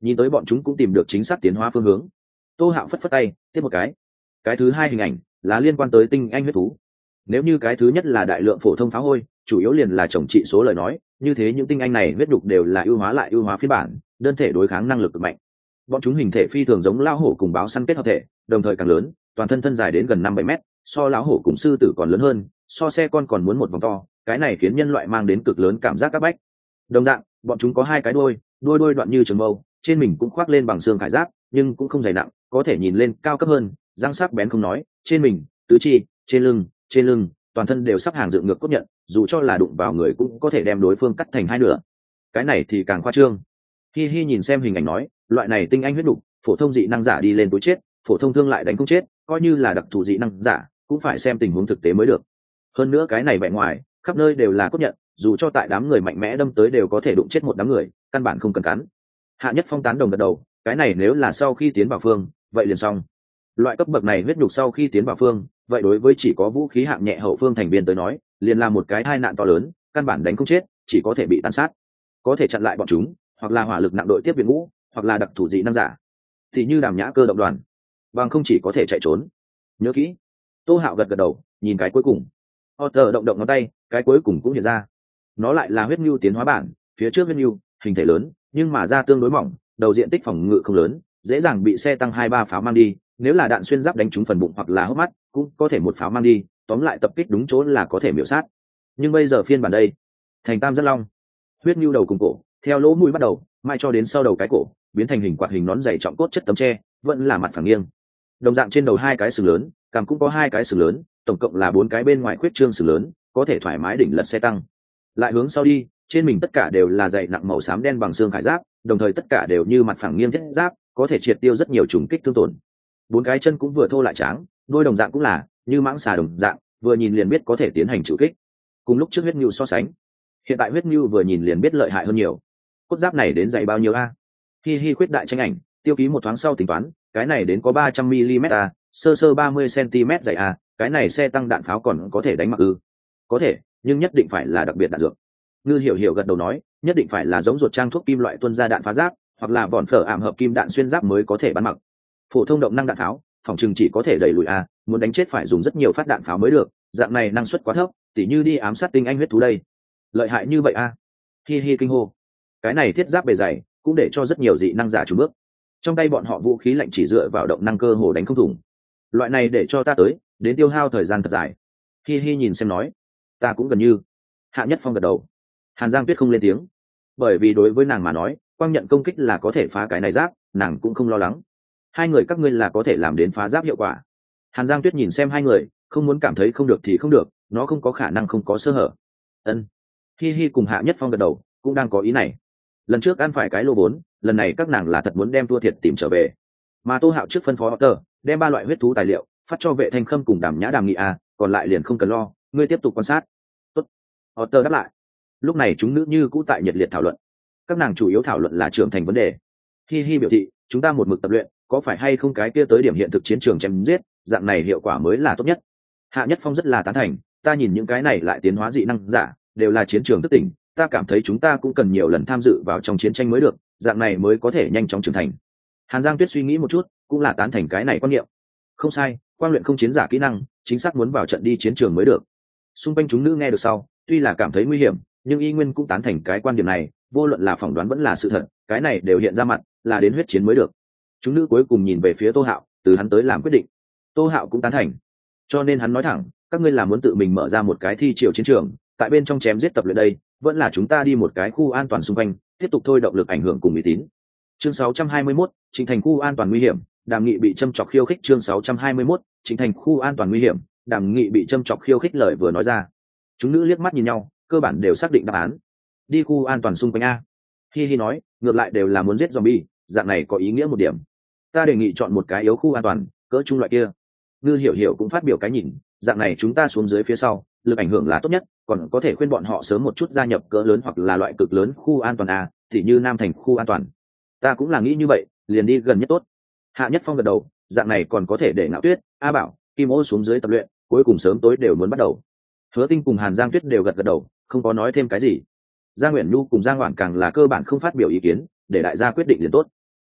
nhìn tới bọn chúng cũng tìm được chính xác tiến hóa phương hướng. Tô Hạo phất phất tay tiếp một cái. Cái thứ hai hình ảnh là liên quan tới tinh anh huyết thú. Nếu như cái thứ nhất là đại lượng phổ thông pháo hôi, chủ yếu liền là chồng trị số lời nói, như thế những tinh anh này huyết nhục đều là ưu hóa lại ưu hóa phiên bản, đơn thể đối kháng năng lực cực mạnh. Bọn chúng hình thể phi thường giống lão hổ cùng báo săn kết hợp thể, đồng thời càng lớn, toàn thân thân dài đến gần năm bảy mét, so lão hổ cùng sư tử còn lớn hơn, so xe con còn muốn một vòng to, cái này khiến nhân loại mang đến cực lớn cảm giác các bách. Đồng dạng, bọn chúng có hai cái đuôi, đuôi đuôi đoạn như trường mâu, trên mình cũng khoác lên bằng xương khải giáp, nhưng cũng không dày nặng, có thể nhìn lên cao cấp hơn, răng sắc bén không nói, trên mình, tứ chi, trên lưng, trên lưng, toàn thân đều sắp hàng dựng ngược cốt nhận, dù cho là đụng vào người cũng có thể đem đối phương cắt thành hai nửa. Cái này thì càng khoa trương. Hi Hi nhìn xem hình ảnh nói, loại này tinh anh huyết đục, phổ thông dị năng giả đi lên tối chết, phổ thông thương lại đánh không chết, coi như là đặc thù dị năng giả, cũng phải xem tình huống thực tế mới được. Hơn nữa cái này vẻ ngoài, khắp nơi đều là cốt nhận, dù cho tại đám người mạnh mẽ đâm tới đều có thể đụng chết một đám người, căn bản không cần cắn. Hạ Nhất Phong tán đồng gật đầu, cái này nếu là sau khi tiến vào phương, vậy liền xong. Loại cấp bậc này huyết nhục sau khi tiến vào phương, vậy đối với chỉ có vũ khí hạng nhẹ hậu phương thành viên tới nói, liền là một cái tai nạn to lớn, căn bản đánh không chết, chỉ có thể bị tàn sát. Có thể chặn lại bọn chúng, hoặc là hỏa lực nặng đội tiếp viện ngũ, hoặc là đặc thủ dị năng giả, thì như Đàm Nhã cơ động đoàn, bằng không chỉ có thể chạy trốn. Nhớ kỹ. Tô Hạo gật gật đầu, nhìn cái cuối cùng. Otter động động ngón tay, cái cuối cùng cũng hiện ra. Nó lại là huyết nhu tiến hóa bản, phía trước huyết nhu, hình thể lớn, nhưng mà da tương đối mỏng, đầu diện tích phòng ngự không lớn, dễ dàng bị xe tăng hai ba pháo mang đi, nếu là đạn xuyên giáp đánh trúng phần bụng hoặc là hốc mắt, cũng có thể một pháo mang đi, tóm lại tập kích đúng chỗ là có thể miểu sát. Nhưng bây giờ phiên bản đây, thành tam giác long, huyết nhu đầu cùng cổ, theo lỗ mũi bắt đầu, mai cho đến sau đầu cái cổ, biến thành hình quạt hình nón dày trọng cốt chất tấm tre, vẫn là mặt phẳng nghiêng. Đồng dạng trên đầu hai cái sừng lớn, cằm cũng có hai cái sừng lớn, tổng cộng là bốn cái bên ngoài khuyết trương sừng lớn, có thể thoải mái đỉnh lật xe tăng. Lại hướng sau đi, trên mình tất cả đều là dày nặng màu xám đen bằng xương khải giáp, đồng thời tất cả đều như mặt phẳng nghiêng thiết giáp, có thể triệt tiêu rất nhiều trùng kích thương tổn. Bốn cái chân cũng vừa thô lại tráng, đuôi đồng dạng cũng là như mãng xà đồng dạng, vừa nhìn liền biết có thể tiến hành chịu kích. Cùng lúc trước huyết nhu so sánh, hiện tại huyết nhu vừa nhìn liền biết lợi hại hơn nhiều. Cốt giáp này đến dày bao nhiêu a? Hi Hi khuyết đại tranh ảnh, tiêu ký một thoáng sau tính toán, cái này đến có ba trăm mi-li-mét a, sơ sơ ba mươi xăng-ti-mét dày a, cái này xe tăng đạn pháo còn có thể đánh mặc ư? Có thể, nhưng nhất định phải là đặc biệt đạn dược. Ngư Hiểu Hiểu gật đầu nói, nhất định phải là giống ruột trang thuốc kim loại tuân ra đạn phá giáp, hoặc là vòn phở ảm hợp kim đạn xuyên giáp mới có thể bắn mặc. Phổ thông động năng đạn pháo, phòng trường chỉ có thể đẩy lùi a, muốn đánh chết phải dùng rất nhiều phát đạn pháo mới được, dạng này năng suất quá thấp, tỉ như đi ám sát tinh anh huyết thú đây. Lợi hại như vậy a? Hi Hi kinh hô. Cái này thiết giáp bề dày, cũng để cho rất nhiều dị năng giả chùn bước. Trong tay bọn họ vũ khí lạnh chỉ dựa vào động năng cơ hồ đánh không thủng. Loại này để cho ta tới, đến tiêu hao thời gian thật dài. Hi Hi nhìn xem nói, ta cũng gần như. Hạ Nhất Phong gật đầu. Hàn Giang Tuyết không lên tiếng, bởi vì đối với nàng mà nói, quang nhận công kích là có thể phá cái này giáp, nàng cũng không lo lắng. Hai người các ngươi là có thể làm đến phá giáp hiệu quả. Hàn Giang Tuyết nhìn xem hai người, không muốn cảm thấy không được thì không được, nó không có khả năng không có sơ hở. Ân. Hi Hi cùng Hạ Nhất Phong gật đầu, cũng đang có ý này. Lần trước ăn phải cái lô vốn, lần này các nàng là thật muốn đem thua thiệt tìm trở về. Mà Tô Hạo trước phân phó Otter, đem ba loại huyết thú tài liệu phát cho Vệ Thanh Khâm cùng Đàm Nhã Đàm Nghị a, còn lại liền không cần lo, ngươi tiếp tục quan sát. Tốt. Otter đáp lại. Lúc này chúng nữ như cũ tại nhiệt liệt thảo luận. Các nàng chủ yếu thảo luận là trưởng thành vấn đề. Hi Hi biểu thị, chúng ta một mực tập luyện, có phải hay không cái kia tới điểm hiện thực chiến trường chém giết, dạng này hiệu quả mới là tốt nhất. Hạ Nhất Phong rất là tán thành, ta nhìn những cái này lại tiến hóa dị năng giả, đều là chiến trường thức tỉnh, ta cảm thấy chúng ta cũng cần nhiều lần tham dự vào trong chiến tranh mới được, dạng này mới có thể nhanh chóng trưởng thành. Hàn Giang Tuyết suy nghĩ một chút, cũng là tán thành cái này quan niệm. Không sai, quan luyện không chiến giả kỹ năng, chính xác muốn vào trận đi chiến trường mới được. Xung quanh chúng nữ nghe được sau, tuy là cảm thấy nguy hiểm, nhưng y nguyên cũng tán thành cái quan điểm này, vô luận là phỏng đoán vẫn là sự thật, cái này đều hiện ra mặt, là đến huyết chiến mới được. Chúng nữ cuối cùng nhìn về phía Tô Hạo, từ hắn tới làm quyết định. Tô Hạo cũng tán thành, cho nên hắn nói thẳng, các ngươi là muốn tự mình mở ra một cái thi triều chiến trường, tại bên trong chém giết tập luyện đây, vẫn là chúng ta đi một cái khu an toàn xung quanh, tiếp tục thôi động lực ảnh hưởng cùng uy tín. Chương sáu trăm hai mươi mốt, Trịnh Thành khu an toàn nguy hiểm, Đàm Nghị bị châm chọc khiêu khích. Chương sáu trăm hai mươi mốt, Trịnh Thành khu an toàn nguy hiểm, Đàm Nghị bị châm chọc khiêu khích lời vừa nói ra. Chúng nữ liếc mắt nhìn nhau, cơ bản đều xác định đáp án. Đi khu an toàn xung quanh a. Hi Hi nói, ngược lại đều là muốn giết zombie, dạng này có ý nghĩa một điểm. Ta đề nghị chọn một cái yếu khu an toàn, cỡ trung loại kia. Ngư Hiểu Hiểu cũng phát biểu cái nhìn, dạng này chúng ta xuống dưới phía sau, lực ảnh hưởng là tốt nhất, còn có thể khuyên bọn họ sớm một chút gia nhập cỡ lớn hoặc là loại cực lớn khu an toàn a, thì như Nam Thành khu an toàn. Ta cũng là nghĩ như vậy, liền đi gần nhất tốt. Hạ Nhất Phong gật đầu, dạng này còn có thể để Ngạo Tuyết, A Bảo, Kim Ô xuống dưới tập luyện, cuối cùng sớm tối đều muốn bắt đầu. Hứa Tinh cùng Hàn Giang Tuyết đều gật gật đầu, không có nói thêm cái gì. Gia Nguyễn Nhu cùng Giang Hoản càng là cơ bản không phát biểu ý kiến, để đại gia quyết định liền tốt.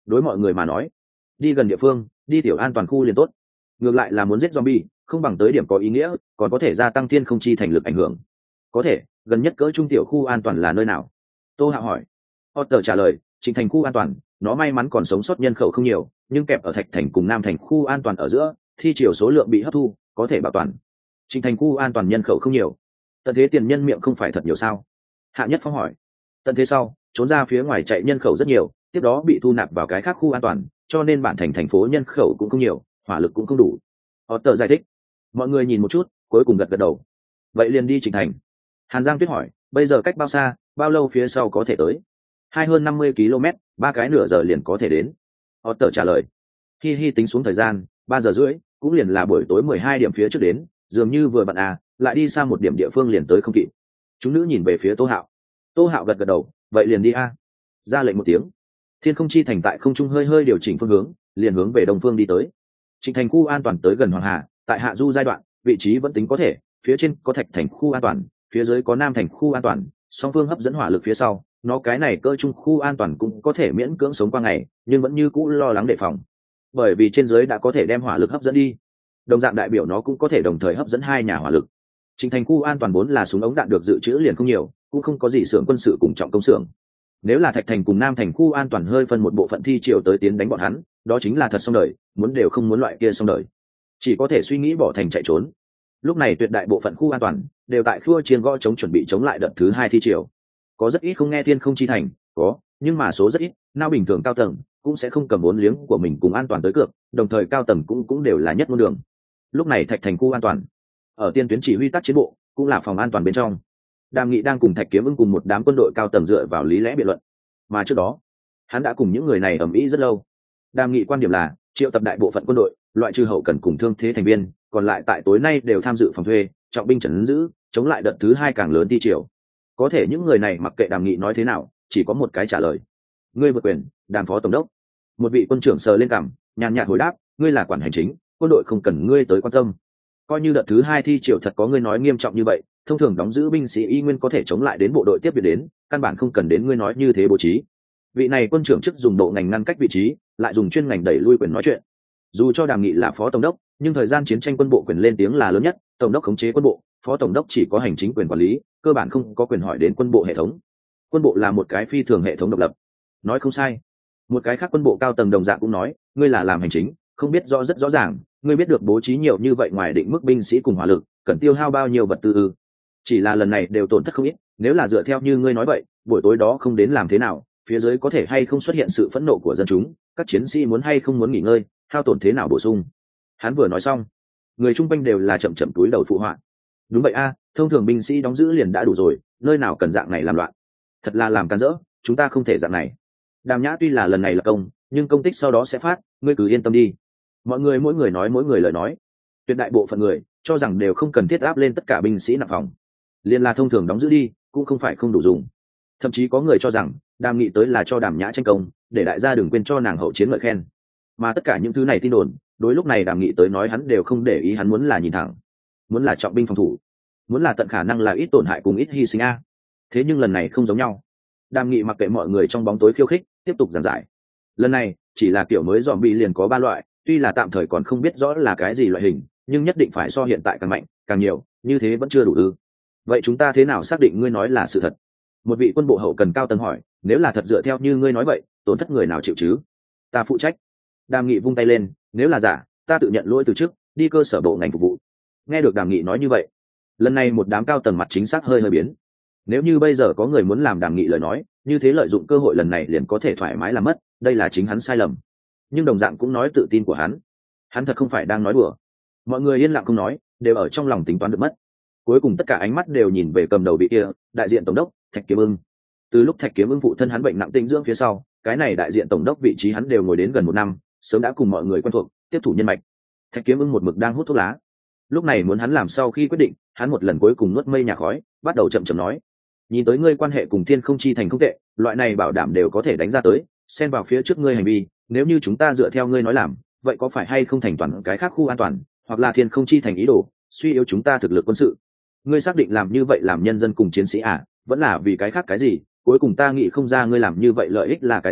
đối mọi người mà nói, đi gần địa phương, đi tiểu an toàn khu liền tốt. Ngược lại là muốn giết zombie, không bằng tới điểm có ý nghĩa, còn có thể gia tăng thiên không chi thành lực ảnh hưởng. Có thể, gần nhất cỡ trung tiểu khu an toàn là nơi nào? Tô Hạo hỏi. Potter trả lời, Trịnh Thành khu an toàn, nó may mắn còn sống sót nhân khẩu không nhiều, nhưng kẹp ở Thạch Thành cùng Nam Thành khu an toàn ở giữa, thi chiều số lượng bị hấp thu, có thể bảo toàn. Trịnh Thành khu an toàn nhân khẩu không nhiều. Tận thế tiền nhân miệng không phải thật nhiều sao? Hạ Nhất Phong hỏi. Tận thế sau, trốn ra phía ngoài chạy nhân khẩu rất nhiều, tiếp đó bị thu nạp vào cái khác khu an toàn, cho nên bản thành thành phố nhân khẩu cũng không nhiều, hỏa lực cũng không đủ. Potter giải thích. Mọi người nhìn một chút, cuối cùng gật gật đầu. Vậy liền đi Trịnh Thành. Hàn Giang Tuyết hỏi, bây giờ cách bao xa, bao lâu phía sau có thể tới? Hai hơn năm mươi ki lô mét, ba cái nửa giờ liền có thể đến. Potter trả lời. Hi Hi tính xuống thời gian, ba giờ rưỡi, cũng liền là buổi tối mười hai điểm phía trước đến, dường như vừa bận à, lại đi xa một điểm địa phương liền tới không kịp. Chúng nữ nhìn về phía Tô Hạo. Tô Hạo gật gật đầu, vậy liền đi a. Ra lệnh một tiếng. Thiên không chi thành tại không trung hơi hơi điều chỉnh phương hướng, liền hướng về đông phương đi tới. Trịnh Thành khu an toàn tới gần Hoàng Hà, tại hạ du giai đoạn, vị trí vẫn tính có thể, phía trên có Thạch Thành khu an toàn, phía dưới có Nam Thành khu an toàn, song phương hấp dẫn hỏa lực phía sau, nó cái này cơ trung khu an toàn cũng có thể miễn cưỡng sống qua ngày, nhưng vẫn như cũ lo lắng đề phòng. Bởi vì trên dưới đã có thể đem hỏa lực hấp dẫn đi. Đồng dạng đại biểu nó cũng có thể đồng thời hấp dẫn hai nhà hỏa lực. Trịnh Thành khu an toàn vốn là súng ống đạn được dự trữ liền không nhiều, cũng không có gì xưởng quân sự cùng trọng công xưởng. Nếu là Thạch Thành cùng Nam Thành khu an toàn hơi phân một bộ phận thi triều tới tiến đánh bọn hắn, đó chính là thật xong đời, muốn đều không muốn loại kia xong đời, chỉ có thể suy nghĩ bỏ thành chạy trốn. Lúc này tuyệt đại bộ phận khu an toàn đều tại khua chiên gõ chống chuẩn bị chống lại đợt thứ hai thi triều. Có rất ít không nghe thiên không chi thành, có, nhưng mà số rất ít, nào bình thường cao tầng cũng sẽ không cầm vốn liếng của mình cùng an toàn tới cược, đồng thời cao tầng cũng cũng đều là nhất ngôn đường. Lúc này Thạch Thành khu an toàn, ở tiên tuyến chỉ huy tác chiến bộ, cũng là phòng an toàn bên trong. Đàm Nghị đang cùng Thạch Kiếm Ưng cùng một đám quân đội cao tầng dựa vào lý lẽ biện luận, mà trước đó hắn đã cùng những người này ầm ĩ rất lâu. Đàm Nghị quan điểm là triệu tập đại bộ phận quân đội, loại trừ hậu cần cùng thương thế thành viên, còn lại tại tối nay đều tham dự phòng thuê, trọng binh trấn giữ, chống lại đợt thứ hai càng lớn thi triều. Có thể những người này mặc kệ Đàm Nghị nói thế nào, chỉ có một cái trả lời: ngươi vượt quyền, Đàm phó tổng đốc. Một vị quân trưởng sờ lên cằm, nhàn nhạt hồi đáp: ngươi là quản hành chính, quân đội không cần ngươi tới quan tâm. Coi như đợt thứ hai thi triều thật có ngươi nói nghiêm trọng như vậy, thông thường đóng giữ binh sĩ y nguyên có thể chống lại đến bộ đội tiếp viện đến, căn bản không cần đến ngươi nói như thế bố trí. Vị này quân trưởng chức dùng độ ngành ngăn cách vị trí, lại dùng chuyên ngành đẩy lui quyền nói chuyện. Dù cho Đàm Nghị là phó tổng đốc, nhưng thời gian chiến tranh quân bộ quyền lên tiếng là lớn nhất, tổng đốc khống chế quân bộ, phó tổng đốc chỉ có hành chính quyền quản lý, cơ bản không có quyền hỏi đến quân bộ hệ thống. Quân bộ là một cái phi thường hệ thống độc lập. Nói không sai. Một cái khác quân bộ cao tầng đồng dạng cũng nói, ngươi là làm hành chính, không biết rõ rất rõ ràng, ngươi biết được bố trí nhiều như vậy ngoài định mức binh sĩ cùng hỏa lực, cần tiêu hao bao nhiêu vật tư ư? Chỉ là lần này đều tổn thất không ít, nếu là dựa theo như ngươi nói vậy, buổi tối đó không đến làm thế nào, phía dưới có thể hay không xuất hiện sự phẫn nộ của dân chúng, các chiến sĩ muốn hay không muốn nghỉ ngơi, hao tổn thế nào bổ sung. Hắn vừa nói xong, người chung quanh đều là chậm chậm túi đầu phụ họa. Đúng vậy a, thông thường binh sĩ đóng giữ liền đã đủ rồi, nơi nào cần dạng này làm loạn. Thật là làm can dỡ, chúng ta không thể dạng này. Đàm Nhã tuy là lần này là công, nhưng công tích sau đó sẽ phát, ngươi cứ yên tâm đi. Mọi người mỗi người nói mỗi người lời nói. Tuyệt đại bộ phận người cho rằng đều không cần thiết áp lên tất cả binh sĩ nạp phòng, liên là thông thường đóng giữ đi, cũng không phải không đủ dùng. Thậm chí có người cho rằng Đàm Nghị tới là cho Đàm Nhã tranh công, để đại gia đừng quên cho nàng hậu chiến ngợi khen. Mà tất cả những thứ này tin đồn, đối lúc này Đàm Nghị tới nói hắn đều không để ý, hắn muốn là nhìn thẳng, muốn là trọng binh phòng thủ, muốn là tận khả năng là ít tổn hại cùng ít hy sinh a. Thế nhưng lần này không giống nhau. Đàm Nghị mặc kệ mọi người trong bóng tối khiêu khích, tiếp tục giảng giải. Lần này chỉ là kiểu mới dòm bị liền có ba loại, tuy là tạm thời còn không biết rõ là cái gì loại hình, nhưng nhất định phải so hiện tại càng mạnh, càng nhiều, như thế vẫn chưa đủ ư? Vậy chúng ta thế nào xác định ngươi nói là sự thật? Một vị quân bộ hậu cần cao tầng hỏi. Nếu là thật dựa theo như ngươi nói vậy, tổn thất người nào chịu chứ? Ta phụ trách. Đàm Nghị vung tay lên, nếu là giả, ta tự nhận lỗi từ trước, đi cơ sở bộ ngành phục vụ. Nghe được Đàm Nghị nói như vậy, lần này một đám cao tầng mặt chính xác hơi hơi biến. Nếu như bây giờ có người muốn làm Đàm Nghị lời nói, như thế lợi dụng cơ hội lần này liền có thể thoải mái làm mất, đây là chính hắn sai lầm. Nhưng đồng dạng cũng nói tự tin của hắn, hắn thật không phải đang nói đùa. Mọi người yên lặng không nói, đều ở trong lòng tính toán được mất. Cuối cùng tất cả ánh mắt đều nhìn về cầm đầu vị kia, đại diện tổng đốc Thạch Kiếm Ưng. Từ lúc Thạch Kiếm Ưng phụ thân hắn bệnh nặng tĩnh dưỡng phía sau, cái này đại diện tổng đốc vị trí hắn đều ngồi đến gần một năm, sớm đã cùng mọi người quen thuộc, tiếp thủ nhân mạch. Thạch Kiếm Ưng một mực đang hút thuốc lá. Lúc này muốn hắn làm sau khi quyết định, hắn một lần cuối cùng nuốt mây nhà khói, bắt đầu chậm chậm nói: nhìn tới ngươi quan hệ cùng Thiên Không Chi thành không tệ, loại này bảo đảm đều có thể đánh ra tới, xen vào phía trước ngươi hành vi, nếu như chúng ta dựa theo ngươi nói làm, vậy có phải hay không thành toàn cái khác khu an toàn, hoặc là Thiên Không Chi thành ý đồ suy yếu chúng ta thực lực quân sự? Ngươi xác định làm như vậy làm nhân dân cùng chiến sĩ à, vẫn là vì cái khác cái gì? Cuối cùng ta nghĩ không ra ngươi làm như vậy lợi ích là cái gì,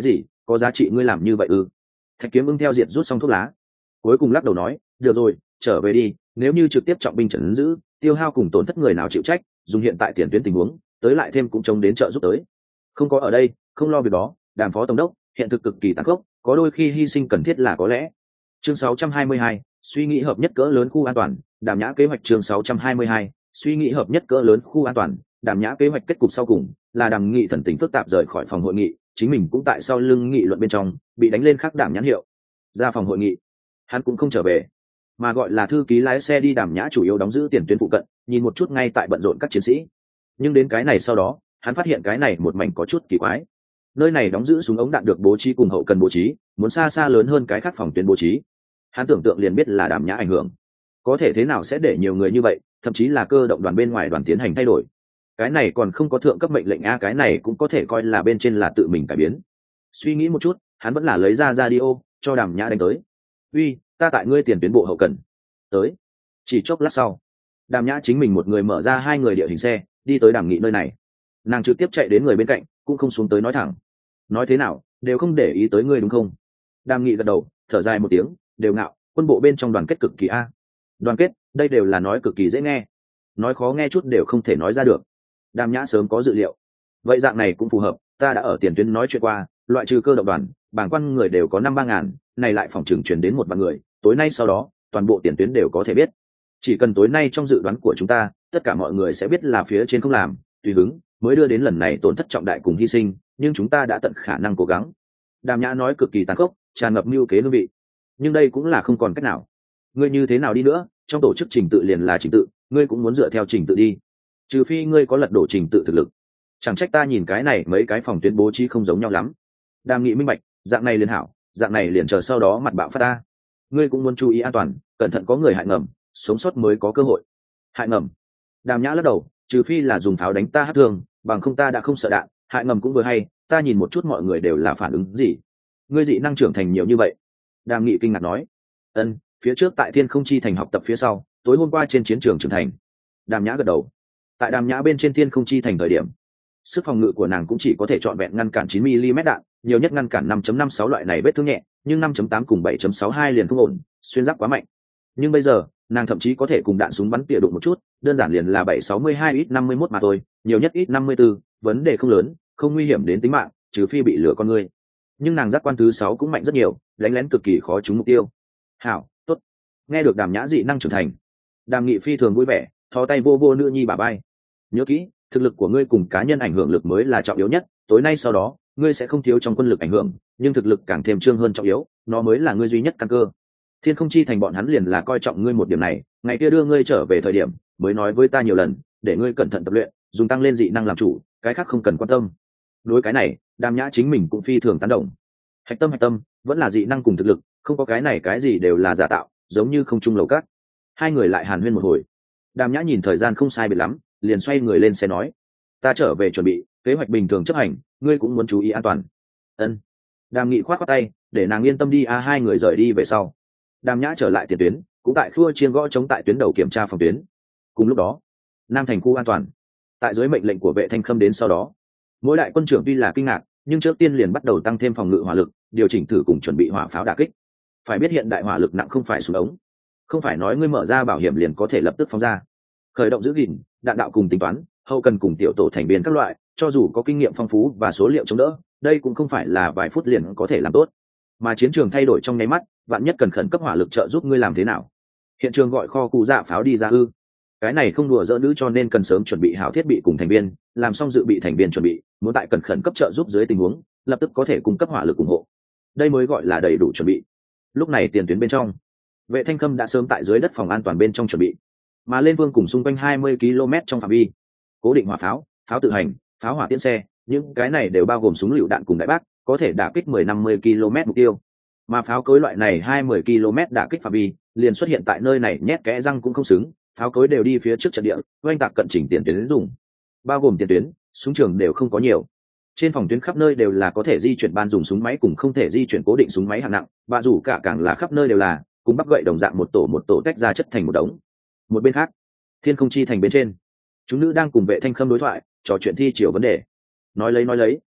có giá trị ngươi làm như vậy ư? Thạch Kiếm Ưng theo diệt rút xong thuốc lá, cuối cùng lắc đầu nói, được rồi, trở về đi, nếu như trực tiếp trọng binh trấn giữ, tiêu hao cùng tổn thất người nào chịu trách, dùng hiện tại tiền tuyến tình huống, tới lại thêm cũng chống đến trợ giúp tới. Không có ở đây, không lo việc đó, Đàm phó tổng đốc, hiện thực cực kỳ tàn khốc, có đôi khi hy sinh cần thiết là có lẽ. Chương sáu trăm hai mươi hai, suy nghĩ hợp nhất cỡ lớn khu an toàn, Đàm Nhã kế hoạch. Chương sáu trăm hai mươi hai, suy nghĩ hợp nhất cỡ lớn khu an toàn, Đàm Nhã kế hoạch. Kết cục sau cùng là Đàm Nghị thần tình phức tạp rời khỏi phòng hội nghị, chính mình cũng tại sau lưng nghị luận bên trong bị đánh lên khắc Đàm nhãn hiệu. Ra phòng hội nghị, hắn cũng không trở về, mà gọi là thư ký lái xe đi Đàm Nhã chủ yếu đóng giữ tiền tuyến phụ cận, nhìn một chút ngay tại bận rộn các chiến sĩ. Nhưng đến cái này sau đó, hắn phát hiện cái này một mảnh có chút kỳ quái. Nơi này đóng giữ súng ống đạn được bố trí cùng hậu cần bố trí, muốn xa xa lớn hơn cái khác phòng tuyến bố trí. Hắn tưởng tượng liền biết là Đàm Nhã ảnh hưởng. Có thể thế nào sẽ để nhiều người như vậy, thậm chí là cơ động đoàn bên ngoài đoàn tiến hành thay đổi. Cái này còn không có thượng cấp mệnh lệnh a, cái này cũng có thể coi là bên trên là tự mình cải biến. Suy nghĩ một chút, hắn vẫn là lấy ra radio cho Đàm Nhã đánh tới. Uy, ta tại ngươi tiền tuyến bộ hậu cần. Tới. Chỉ chốc lát sau, Đàm Nhã chính mình một người mở ra hai người địa hình xe, đi tới Đàm Nghị nơi này. Nàng trực tiếp chạy đến người bên cạnh, cũng không xuống tới nói thẳng. Nói thế nào, đều không để ý tới ngươi đúng không? Đàm Nghị gật đầu, thở dài một tiếng, đều ngạo, quân bộ bên trong đoàn kết cực kỳ a. Đoàn kết, đây đều là nói cực kỳ dễ nghe. Nói khó nghe chút đều không thể nói ra được. Đàm Nhã sớm có dự liệu. Vậy dạng này cũng phù hợp, ta đã ở tiền tuyến nói chuyện qua, loại trừ cơ động đoàn, bảng quan người đều có năm ba ngàn, này lại phòng trường truyền đến một vạn người, tối nay sau đó, toàn bộ tiền tuyến đều có thể biết. Chỉ cần tối nay trong dự đoán của chúng ta, tất cả mọi người sẽ biết là phía trên không làm, tùy hứng, mới đưa đến lần này tổn thất trọng đại cùng hy sinh, nhưng chúng ta đã tận khả năng cố gắng. Đàm Nhã nói cực kỳ tàn khốc, tràn ngập mưu kế hương vị. Nhưng đây cũng là không còn cách nào. Ngươi như thế nào đi nữa, trong tổ chức trình tự liền là trình tự, ngươi cũng muốn dựa theo trình tự đi. Trừ phi ngươi có lật đổ trình tự thực lực. Chẳng trách ta nhìn cái này mấy cái phòng tuyến bố trí không giống nhau lắm. Đàm Nghị minh bạch, dạng này liền hảo, dạng này liền chờ sau đó mặt bạo phát ta. Ngươi cũng muốn chú ý an toàn, cẩn thận có người hại ngầm, sống sót mới có cơ hội. Hại ngầm? Đàm Nhã lắc đầu, trừ phi là dùng pháo đánh ta hát thương, bằng không ta đã không sợ đạn. Hại ngầm cũng vừa hay, ta nhìn một chút mọi người đều là phản ứng gì. Ngươi dị năng trưởng thành nhiều như vậy? Đàm Nghị kinh ngạc nói. Ân, phía trước tại Thiên Không Chi thành học tập phía sau, tối hôm qua trên chiến trường trưởng thành. Đàm Nhã gật đầu. Tại Đàm Nhã bên trên Thiên Không Chi thành thời điểm, sức phòng ngự của nàng cũng chỉ có thể trọn vẹn ngăn cản chín mi-li-mét đạn, nhiều nhất ngăn cản năm chấm năm sáu loại này vết thương nhẹ, nhưng năm chấm tám cùng bảy chấm sáu hai liền không ổn, xuyên giáp quá mạnh. Nhưng bây giờ, nàng thậm chí có thể cùng đạn súng bắn tỉa đụng một chút, đơn giản liền là bảy sáu hai ít năm mươi mốt mà thôi, nhiều nhất ít năm mươi tư, vấn đề không lớn, không nguy hiểm đến tính mạng, trừ phi bị lửa con người. Nhưng nàng giác quan thứ sáu cũng mạnh rất nhiều, đánh lén cực kỳ khó trúng mục tiêu. Hảo, tốt. Nghe được Đàm Nhã dị năng trưởng thành, Đàm Nghị phi thường vui vẻ, thò tay vô vô nữ nhi bả vai. Nhớ kỹ, thực lực của ngươi cùng cá nhân ảnh hưởng lực mới là trọng yếu nhất, tối nay sau đó, ngươi sẽ không thiếu trong quân lực ảnh hưởng, nhưng thực lực càng thêm trương hơn trọng yếu, nó mới là ngươi duy nhất căn cơ. Thiên Không Chi thành bọn hắn liền là coi trọng ngươi một điểm này, ngày kia đưa ngươi trở về thời điểm, mới nói với ta nhiều lần, để ngươi cẩn thận tập luyện, dùng tăng lên dị năng làm chủ, cái khác không cần quan tâm. Đối cái này, Đàm Nhã chính mình cũng phi thường tán đồng. Hạch tâm hạch tâm, vẫn là dị năng cùng thực lực, không có cái này cái gì đều là giả tạo, giống như không trung lầu cát. Hai người lại hàn huyên một hồi. Đàm Nhã nhìn thời gian không sai biệt lắm, liền xoay người lên xe nói, ta trở về chuẩn bị, kế hoạch bình thường chấp hành, ngươi cũng muốn chú ý an toàn. Ân. Đàm Nghị khoát khoát tay, để nàng yên tâm đi a. Hai người rời đi về sau, Đàm Nhã trở lại tiền tuyến, cũng tại khua chiên gõ chống tại tuyến đầu kiểm tra phòng tuyến. Cùng lúc đó, Nam thành khu an toàn, tại dưới mệnh lệnh của Vệ Thanh Khâm đến sau đó, mỗi đại quân trưởng tuy là kinh ngạc, nhưng trước tiên liền bắt đầu tăng thêm phòng ngự hỏa lực, điều chỉnh thử cùng chuẩn bị hỏa pháo đả kích. Phải biết hiện đại hỏa lực nặng không phải súng ống, không phải nói ngươi mở ra bảo hiểm liền có thể lập tức phóng ra. Khởi động giữ gìn, đạn đạo cùng tính toán, hậu cần cùng tiểu tổ thành viên các loại, cho dù có kinh nghiệm phong phú và số liệu chống đỡ, đây cũng không phải là vài phút liền có thể làm tốt. Mà chiến trường thay đổi trong nháy mắt, vạn nhất cần khẩn cấp hỏa lực trợ giúp ngươi làm thế nào? Hiện trường gọi kho cụ dạ pháo đi ra ư? Cái này không đùa dỡ nữ, cho nên cần sớm chuẩn bị hảo thiết bị cùng thành viên, làm xong dự bị thành viên chuẩn bị, muốn tại cần khẩn cấp trợ giúp dưới tình huống, lập tức có thể cung cấp hỏa lực ủng hộ. Đây mới gọi là đầy đủ chuẩn bị. Lúc này tiền tuyến bên trong, Vệ Thanh Khâm đã sớm tại dưới đất phòng an toàn bên trong chuẩn bị, mà lên vương cùng xung quanh hai mươi ki lô mét trong phạm vi, cố định hỏa pháo, pháo tự hành, pháo hỏa tiễn xe, những cái này đều bao gồm súng lựu đạn cùng đại bác, có thể đả kích mười năm mươi ki lô mét mục tiêu. Mà pháo cối loại này hai mươi ki lô mét đả kích phạm vi, liền xuất hiện tại nơi này, nhét kẽ răng cũng không xứng, pháo cối đều đi phía trước trận địa, oanh tạc cận chỉnh tiền tuyến dùng. Bao gồm tiền tuyến, súng trường đều không có nhiều. Trên phòng tuyến khắp nơi đều là có thể di chuyển ban dùng súng máy cùng không thể di chuyển cố định súng máy hạng nặng, và dù cả càng là khắp nơi đều là, cùng bắt gậy đồng dạng một tổ một tổ tách ra chất thành một đống. Một bên khác, Thiên Không Chi thành bên trên, chúng nữ đang cùng Vệ Thanh Khâm đối thoại, trò chuyện thi chiều vấn đề. Nói lấy nói lấy,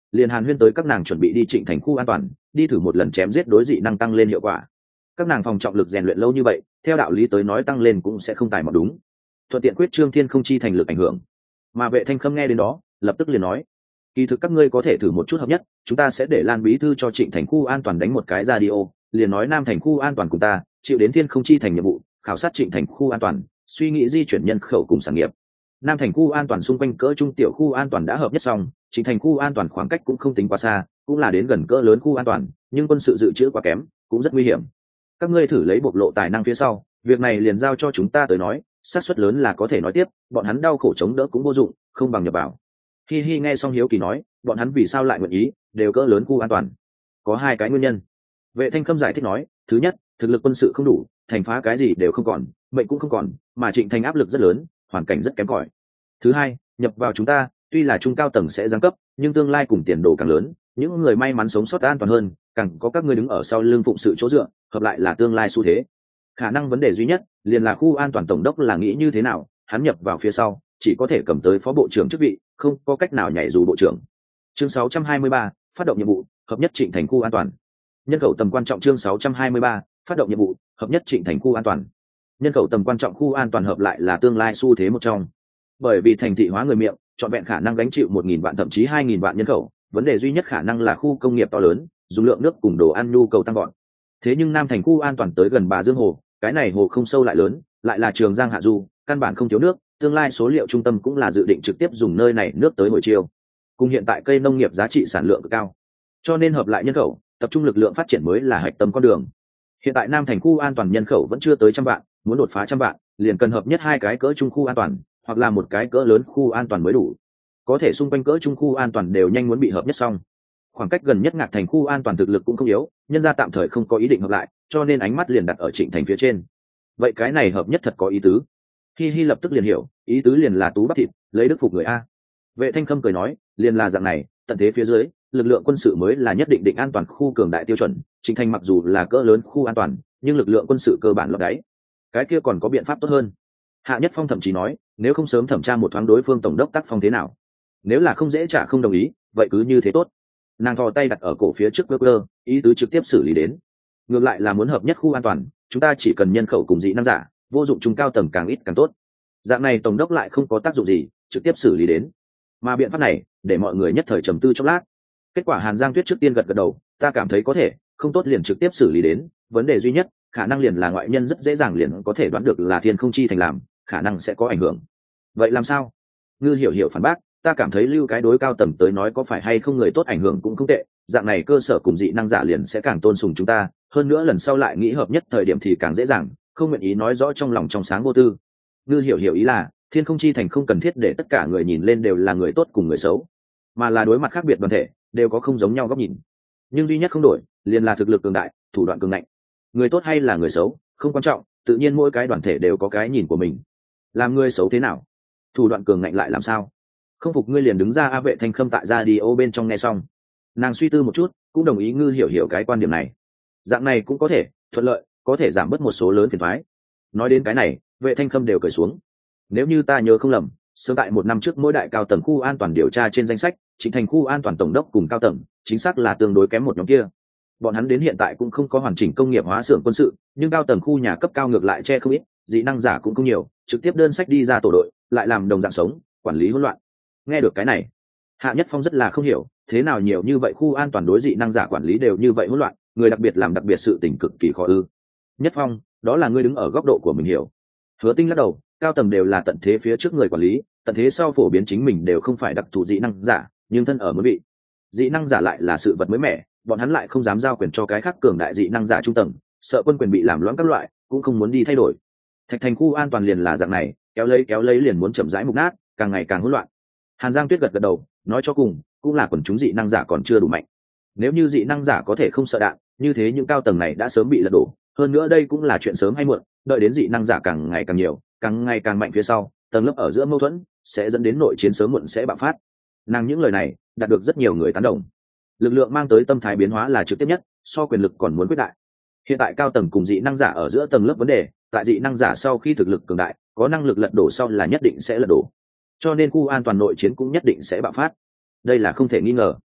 liền hàn huyên tới các nàng chuẩn bị đi Trịnh Thành khu an toàn, đi thử một lần chém giết đối dị năng tăng lên hiệu quả. Các nàng phòng trọng lực rèn luyện lâu như vậy, theo đạo lý tới nói tăng lên cũng sẽ không tài mọt đúng, thuận tiện quyết trương thiên không chi thành lực ảnh hưởng. Mà Vệ Thanh Khâm nghe đến đó lập tức liền nói, kỳ thực các ngươi có thể thử một chút hợp nhất, chúng ta sẽ để Lan bí thư cho Trịnh Thành khu an toàn đánh một cái radio, liền nói Nam Thành khu an toàn cùng ta chịu đến thiên không chi thành nhiệm vụ khảo sát Trịnh Thành khu an toàn, suy nghĩ di chuyển nhân khẩu cùng sản nghiệp. Nam Thành khu an toàn xung quanh cỡ trung tiểu khu an toàn đã hợp nhất xong, Trịnh Thành khu an toàn khoảng cách cũng không tính quá xa, cũng là đến gần cỡ lớn khu an toàn, nhưng quân sự dự trữ quá kém, cũng rất nguy hiểm. Các ngươi thử lấy bộc lộ tài năng phía sau, việc này liền giao cho chúng ta tới nói, xác suất lớn là có thể nói tiếp, bọn hắn đau khổ chống đỡ cũng vô dụng, không bằng nhập vào. Hi Hi nghe xong hiếu kỳ nói, bọn hắn vì sao lại nguyện ý, đều cỡ lớn khu an toàn. Có hai cái nguyên nhân. Vệ Thanh Khâm giải thích nói, thứ nhất, thực lực quân sự không đủ, thành phá cái gì đều không còn, mệnh cũng không còn, mà Trịnh Thành áp lực rất lớn, hoàn cảnh rất kém cỏi. Thứ hai, nhập vào chúng ta, tuy là trung cao tầng sẽ giáng cấp, nhưng tương lai cùng tiền đồ càng lớn, những người may mắn sống sót an toàn hơn, càng có các ngươi đứng ở sau lưng phụng sự chỗ dựa, hợp lại là tương lai xu thế. Khả năng vấn đề duy nhất liền là khu an toàn tổng đốc là nghĩ như thế nào, hắn nhập vào phía sau chỉ có thể cầm tới phó bộ trưởng chức vị, không có cách nào nhảy dù bộ trưởng. Chương sáu trăm hai mươi ba, phát động nhiệm vụ hợp nhất Trịnh Thành khu an toàn. Nhân khẩu tầm quan trọng. Chương sáu trăm hai mươi ba, phát động nhiệm vụ hợp nhất Trịnh Thành khu an toàn. Nhân khẩu tầm quan trọng. Khu an toàn hợp lại là tương lai xu thế một trong, bởi vì thành thị hóa người miệng trọn vẹn khả năng gánh chịu một nghìn vạn thậm chí hai nghìn vạn nhân khẩu, vấn đề duy nhất khả năng là khu công nghiệp to lớn, dùng lượng nước cùng đồ ăn nhu cầu tăng gọn. Thế nhưng Nam Thành khu an toàn tới gần Bà Dương hồ, cái này hồ không sâu lại lớn, lại là Trường Giang hạ du, căn bản không thiếu nước, tương lai số liệu trung tâm cũng là dự định trực tiếp dùng nơi này nước tới hồi chiều. Cùng hiện tại cây nông nghiệp giá trị sản lượng cực cao, cho nên hợp lại nhân khẩu, tập trung lực lượng phát triển mới là hạch tâm con đường. Hiện tại Nam Thành khu an toàn nhân khẩu vẫn chưa tới trăm vạn, muốn đột phá trăm vạn, liền cần hợp nhất hai cái cỡ trung khu an toàn, hoặc là một cái cỡ lớn khu an toàn mới đủ. Có thể xung quanh cỡ trung khu an toàn đều nhanh muốn bị hợp nhất xong. Khoảng cách gần nhất Ngạc Thành khu an toàn thực lực cũng không yếu, nhân ra tạm thời không có ý định hợp lại, cho nên ánh mắt liền đặt ở Trịnh Thành phía trên. Vậy cái này hợp nhất thật có ý tứ. Hi Hi lập tức liền hiểu, ý tứ liền là tú bắp thịt, lấy đức phục người a. Vệ Thanh Khâm cười nói, liền là dạng này, tận thế phía dưới, lực lượng quân sự mới là nhất định định an toàn khu cường đại tiêu chuẩn. Trịnh Thành mặc dù là cỡ lớn khu an toàn, nhưng lực lượng quân sự cơ bản lọt đáy. Cái kia còn có biện pháp tốt hơn. Hạ Nhất Phong thậm chí nói, nếu không sớm thẩm tra một thoáng đối phương tổng đốc tác phong thế nào. Nếu là không dễ trả không đồng ý, vậy cứ như thế tốt. Nàng thò tay đặt ở cổ phía trước cơ, ý tứ trực tiếp xử lý đến. Ngược lại là muốn hợp nhất khu an toàn, chúng ta chỉ cần nhân khẩu cùng dị năng giả, vô dụng trung cao tầng càng ít càng tốt. Dạng này tổng đốc lại không có tác dụng gì, trực tiếp xử lý đến. Mà biện pháp này, để mọi người nhất thời trầm tư chốc lát. Kết quả Hàn Giang Tuyết trước tiên gật gật đầu, ta cảm thấy có thể, không tốt liền trực tiếp xử lý đến. Vấn đề duy nhất, khả năng liền là ngoại nhân rất dễ dàng liền có thể đoán được là Thiên Không Chi Thành làm, khả năng sẽ có ảnh hưởng. Vậy làm sao? Ngư Hiểu Hiểu phản bác, ta cảm thấy lưu cái đối cao tầng tới nói có phải hay không người tốt ảnh hưởng cũng không tệ, dạng này cơ sở cùng dị năng giả liền sẽ càng tôn sùng chúng ta, hơn nữa lần sau lại nghĩ hợp nhất thời điểm thì càng dễ dàng, không nguyện ý nói rõ trong lòng trong sáng vô tư. Ngư Hiểu Hiểu ý là Thiên Không Chi Thành không cần thiết để tất cả người nhìn lên đều là người tốt cùng người xấu, mà là đối mặt khác biệt đoàn thể đều có không giống nhau góc nhìn, nhưng duy nhất không đổi liền là thực lực cường đại, thủ đoạn cường ngạnh. Người tốt hay là người xấu không quan trọng, tự nhiên mỗi cái đoàn thể đều có cái nhìn của mình. Làm người xấu thế nào, thủ đoạn cường ngạnh lại làm sao? Không phục ngươi liền đứng ra. A Vệ Thanh Khâm tại ra đi ô bên trong nghe xong, nàng suy tư một chút, cũng đồng ý Ngư Hiểu Hiểu cái quan điểm này. Dạng này cũng có thể thuận lợi, có thể giảm bớt một số lớn phiền toái. Nói đến cái này, Vệ Thanh Khâm đều cởi xuống. Nếu như ta nhớ không lầm, sớm tại một năm trước mỗi đại cao tầng khu an toàn điều tra trên danh sách, Trịnh Thành khu an toàn tổng đốc cùng cao tầng chính xác là tương đối kém một nhóm kia. Bọn hắn đến hiện tại cũng không có hoàn chỉnh công nghiệp hóa xưởng quân sự, nhưng cao tầng khu nhà cấp cao ngược lại che không ít, dị năng giả cũng không nhiều, trực tiếp đơn sách đi ra tổ đội, lại làm đồng dạng sống, quản lý hỗn loạn. Nghe được cái này, Hạ Nhất Phong rất là không hiểu, thế nào nhiều như vậy khu an toàn đối dị năng giả quản lý đều như vậy hỗn loạn, người đặc biệt làm đặc biệt sự tình cực kỳ khó ư? Nhất Phong, đó là ngươi đứng ở góc độ của mình hiểu. Hứa Tinh lắc đầu, cao tầng đều là tận thế phía trước người quản lý, tận thế sau phổ biến chính mình đều không phải đặc thù dị năng giả, nhưng thân ở mới bị dị năng giả lại là sự vật mới mẻ, bọn hắn lại không dám giao quyền cho cái khác cường đại dị năng giả trung tầng, sợ quân quyền bị làm loãng các loại, cũng không muốn đi thay đổi. Thạch Thành khu an toàn liền là dạng này, kéo lấy kéo lấy liền muốn chậm rãi mục nát, càng ngày càng hỗn loạn. Hàn Giang Tuyết gật gật đầu, nói cho cùng cũng là quần chúng dị năng giả còn chưa đủ mạnh. Nếu như dị năng giả có thể không sợ đạn, như thế những cao tầng này đã sớm bị lật đổ. Hơn nữa đây cũng là chuyện sớm hay muộn, đợi đến dị năng giả càng ngày càng nhiều, càng ngày càng mạnh phía sau, tầng lớp ở giữa mâu thuẫn sẽ dẫn đến nội chiến sớm muộn sẽ bạo phát. Nàng những lời này đạt được rất nhiều người tán đồng. Lực lượng mang tới tâm thái biến hóa là trực tiếp nhất, so quyền lực còn muốn quyết đại. Hiện tại cao tầng cùng dị năng giả ở giữa tầng lớp vấn đề, tại dị năng giả sau khi thực lực cường đại, có năng lực lật đổ sau là nhất định sẽ lật đổ. Cho nên khu an toàn nội chiến cũng nhất định sẽ bạo phát. Đây là không thể nghi ngờ.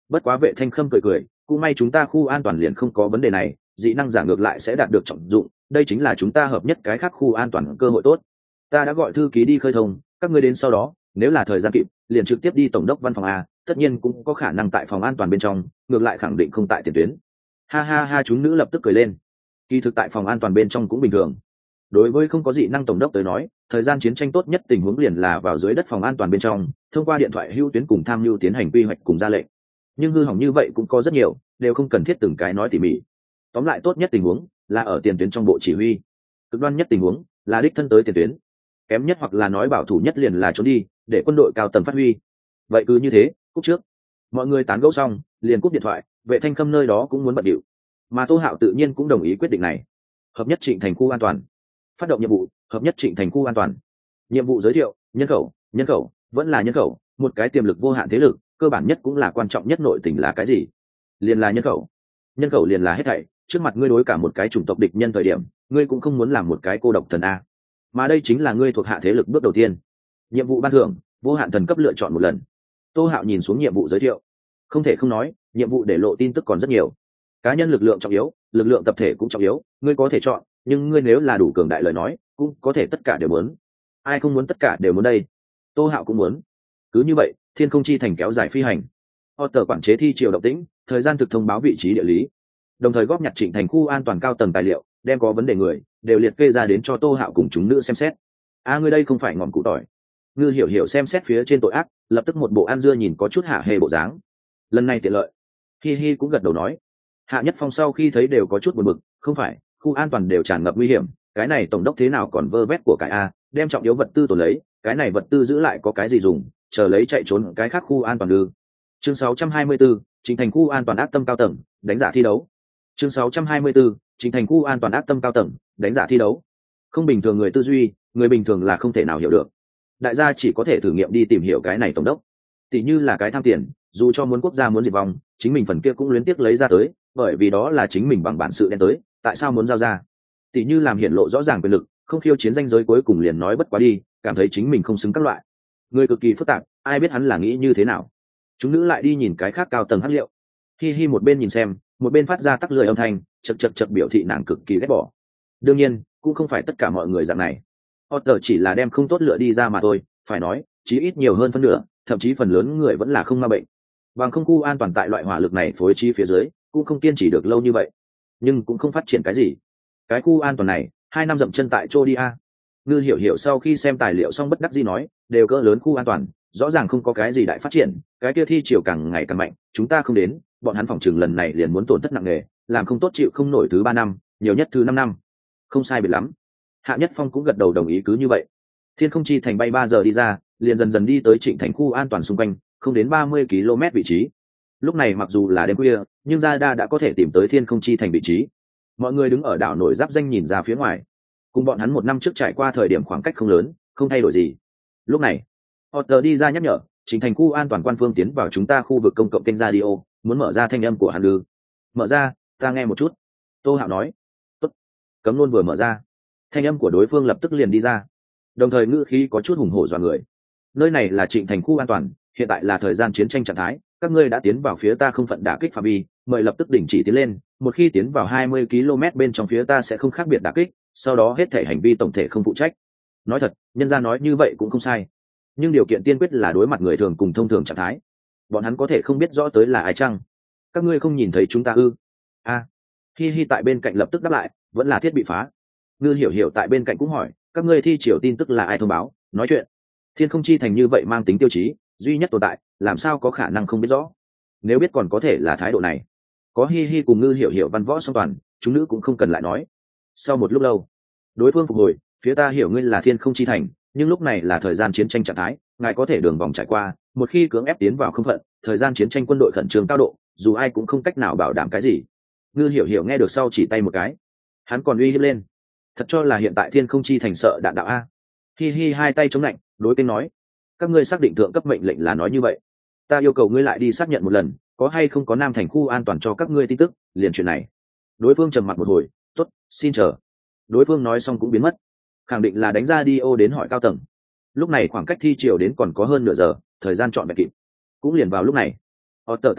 Bất quá Vệ Thanh Khâm cười cười, cũng may chúng ta khu an toàn liền không có vấn đề này, dị năng giả ngược lại sẽ đạt được trọng dụng, đây chính là chúng ta hợp nhất cái khác khu an toàn cơ hội tốt. Ta đã gọi thư ký đi khơi thông, các ngươi đến sau đó, nếu là thời gian kịp, liền trực tiếp đi tổng đốc văn phòng a, tất nhiên cũng có khả năng tại phòng an toàn bên trong, ngược lại khẳng định không tại tiền tuyến. Ha ha ha, chúng nữ lập tức cười lên. Kỳ thực tại phòng an toàn bên trong cũng bình thường. Đối với không có dị năng tổng đốc tới nói, thời gian chiến tranh tốt nhất tình huống liền là vào dưới đất phòng an toàn bên trong, thông qua điện thoại hữu tuyến cùng tham mưu tiến hành quy hoạch cùng ra lệnh. Nhưng hư hỏng như vậy cũng có rất nhiều, đều không cần thiết từng cái nói tỉ mỉ. Tóm lại tốt nhất tình huống là ở tiền tuyến trong bộ chỉ huy, cực đoan nhất tình huống là đích thân tới tiền tuyến, kém nhất hoặc là nói bảo thủ nhất liền là trốn đi, để quân đội cao tầng phát huy. Vậy cứ như thế, cúp trước. Mọi người tán gẫu xong, liền cúp điện thoại. Vệ Thanh Khâm nơi đó cũng muốn bận điệu, mà Tô Hạo tự nhiên cũng đồng ý quyết định này. Hợp nhất Trịnh Thành khu an toàn, phát động nhiệm vụ. Hợp nhất Trịnh Thành khu an toàn, nhiệm vụ giới thiệu: nhân khẩu, nhân khẩu, vẫn là nhân khẩu, một cái tiềm lực vô hạn thế lực, cơ bản nhất cũng là quan trọng nhất nội tình là cái gì? Liền là nhân khẩu. Nhân khẩu liền là hết thảy, trước mặt ngươi đối cả một cái chủng tộc địch nhân thời điểm, ngươi cũng không muốn làm một cái cô độc thần a, mà đây chính là ngươi thuộc hạ thế lực bước đầu tiên. Nhiệm vụ ban thưởng: vô hạn thần cấp lựa chọn một lần. Tô Hạo nhìn xuống nhiệm vụ giới thiệu, không thể không nói, nhiệm vụ để lộ tin tức còn rất nhiều. Cá nhân lực lượng trọng yếu, lực lượng tập thể cũng trọng yếu, ngươi có thể chọn, nhưng ngươi nếu là đủ cường đại lời nói, cũng có thể tất cả đều muốn. Ai không muốn tất cả đều muốn đây? Tô Hạo cũng muốn. Cứ như vậy, Thiên Không Chi Thành kéo dài phi hành. Otter quản chế thi triều động tĩnh, thời gian thực thông báo vị trí địa lý, đồng thời góp nhặt Trịnh Thành khu an toàn cao tầng tài liệu, đem có vấn đề người đều liệt kê ra đến cho Tô Hạo cùng chúng nữ xem xét. A à, ngươi đây không phải ngọn cụ tỏi. Ngư Hiểu Hiểu xem xét phía trên tội ác, lập tức một bộ ăn dưa nhìn có chút hạ hề bộ dáng. Lần này tiện lợi. Hi Hi cũng gật đầu nói. Hạ Nhất Phong sau khi thấy đều có chút buồn bực, không phải, khu an toàn đều tràn ngập nguy hiểm, cái này tổng đốc thế nào còn vơ vét của cái a, đem trọng yếu vật tư tồn lấy, cái này vật tư giữ lại có cái gì dùng, chờ lấy chạy trốn cái khác khu an toàn ư? Chương sáu trăm hai mươi tư, Trịnh Thành khu an toàn ác tâm cao tầng, đánh giả thi đấu. Chương sáu trăm hai mươi tư, Trịnh Thành khu an toàn ác tâm cao tầng, đánh giả thi đấu. Không bình thường người tư duy, người bình thường là không thể nào hiểu được. Đại gia chỉ có thể thử nghiệm đi tìm hiểu cái này tổng đốc. Tỷ như là cái tham tiền, dù cho muốn quốc gia muốn diệt vong, chính mình phần kia cũng luyến tiếc lấy ra tới, bởi vì đó là chính mình bằng bản sự đem tới, tại sao muốn giao ra? Tỷ như làm hiển lộ rõ ràng quyền lực, không khiêu chiến danh giới cuối cùng liền nói bất quá đi, cảm thấy chính mình không xứng các loại. Người cực kỳ phức tạp, ai biết hắn là nghĩ như thế nào. Chúng nữ lại đi nhìn cái khác cao tầng hắc liệu. Hi Hi một bên nhìn xem, một bên phát ra tắc lười âm thanh, chật chật chật biểu thị nàng cực kỳ ghét bỏ. Đương nhiên, cũng không phải tất cả mọi người dạng này. Otter chỉ là đem không tốt lựa đi ra mà thôi, phải nói, chí ít nhiều hơn phân nửa, thậm chí phần lớn người vẫn là không ma bệnh. Bằng không khu an toàn tại loại hỏa lực này phối trí phía dưới, cũng không kiên trì được lâu như vậy, nhưng cũng không phát triển cái gì. Cái khu an toàn này, hai năm dậm chân tại chỗ đi a. Ngư Hiểu Hiểu sau khi xem tài liệu xong bất đắc dĩ nói, đều cỡ lớn khu an toàn, rõ ràng không có cái gì đại phát triển, cái kia thi chiều càng ngày càng mạnh, chúng ta không đến, bọn hắn phòng trường lần này liền muốn tổn thất nặng nề, làm không tốt chịu không nổi thứ ba năm, nhiều nhất thứ năm năm. Không sai biệt lắm. Hạ Nhất Phong cũng gật đầu đồng ý cứ như vậy. Thiên Không Chi Thành bay ba giờ đi ra, liền dần dần đi tới Trịnh Thành khu an toàn xung quanh, không đến ba mươi ki lô mét vị trí. Lúc này mặc dù là đêm khuya, nhưng Radar đã có thể tìm tới Thiên Không Chi Thành vị trí. Mọi người đứng ở đảo nổi giáp danh nhìn ra phía ngoài, cùng bọn hắn một năm trước trải qua thời điểm khoảng cách không lớn, không thay đổi gì. Lúc này, Otter đi ra nhắc nhở, Trịnh Thành khu an toàn quan phương tiến vào chúng ta khu vực công cộng kênh radio, muốn mở ra thanh âm của hắn ư? Mở ra, ta nghe một chút. Tô Hạo nói. Tốt. Cấm luôn vừa mở ra, thanh âm của đối phương lập tức liền đi ra, đồng thời ngữ khí có chút hùng hổ dọa người. Nơi này là Trịnh Thành khu an toàn, hiện tại là thời gian chiến tranh trạng thái, các ngươi đã tiến vào phía ta không phận đả kích phạm vi, mời lập tức đình chỉ tiến lên, một khi tiến vào hai mươi ki lô mét bên trong phía ta sẽ không khác biệt đả kích, sau đó hết thể hành vi tổng thể không phụ trách. Nói thật, nhân gia nói như vậy cũng không sai, nhưng điều kiện tiên quyết là đối mặt người thường cùng thông thường trạng thái. Bọn hắn có thể không biết rõ tới là ai chăng? Các ngươi không nhìn thấy chúng ta ư? A. À. Hi Hi tại bên cạnh lập tức đáp lại, vẫn là thiết bị phá. Ngư Hiểu Hiểu tại bên cạnh cũng hỏi, các ngươi thi triều tin tức là ai thông báo? Nói chuyện. Thiên Không Chi Thành như vậy mang tính tiêu chí, duy nhất tồn tại, làm sao có khả năng không biết rõ? Nếu biết còn có thể là thái độ này. Có Hi Hi cùng Ngư Hiểu Hiểu văn võ song toàn, chúng nữ cũng không cần lại nói. Sau một lúc lâu, đối phương phục hồi, phía ta hiểu ngươi là Thiên Không Chi Thành, nhưng lúc này là thời gian chiến tranh trạng thái, ngài có thể đường vòng trải qua, một khi cưỡng ép tiến vào không phận, thời gian chiến tranh quân đội khẩn trương cao độ, dù ai cũng không cách nào bảo đảm cái gì. Ngư Hiểu Hiểu nghe được sau chỉ tay một cái, hắn còn uy hiếp lên, thật cho là hiện tại Thiên Không Chi Thành sợ đạn đạo a? Hi Hi hai tay chống lạnh, đối kênh nói, các ngươi xác định thượng cấp mệnh lệnh là nói như vậy, ta yêu cầu ngươi lại đi xác nhận một lần, có hay không có Nam Thành khu an toàn cho các ngươi tin tức, liền chuyện này. Đối phương trầm mặc một hồi, tốt, xin chờ. Đối phương nói xong cũng biến mất, khẳng định là đánh ra đi ô đến hỏi cao tầng. Lúc này khoảng cách thi triều đến còn có hơn nửa giờ, thời gian chọn vẹn kịp. Cũng liền vào lúc này, Otter tăng lên,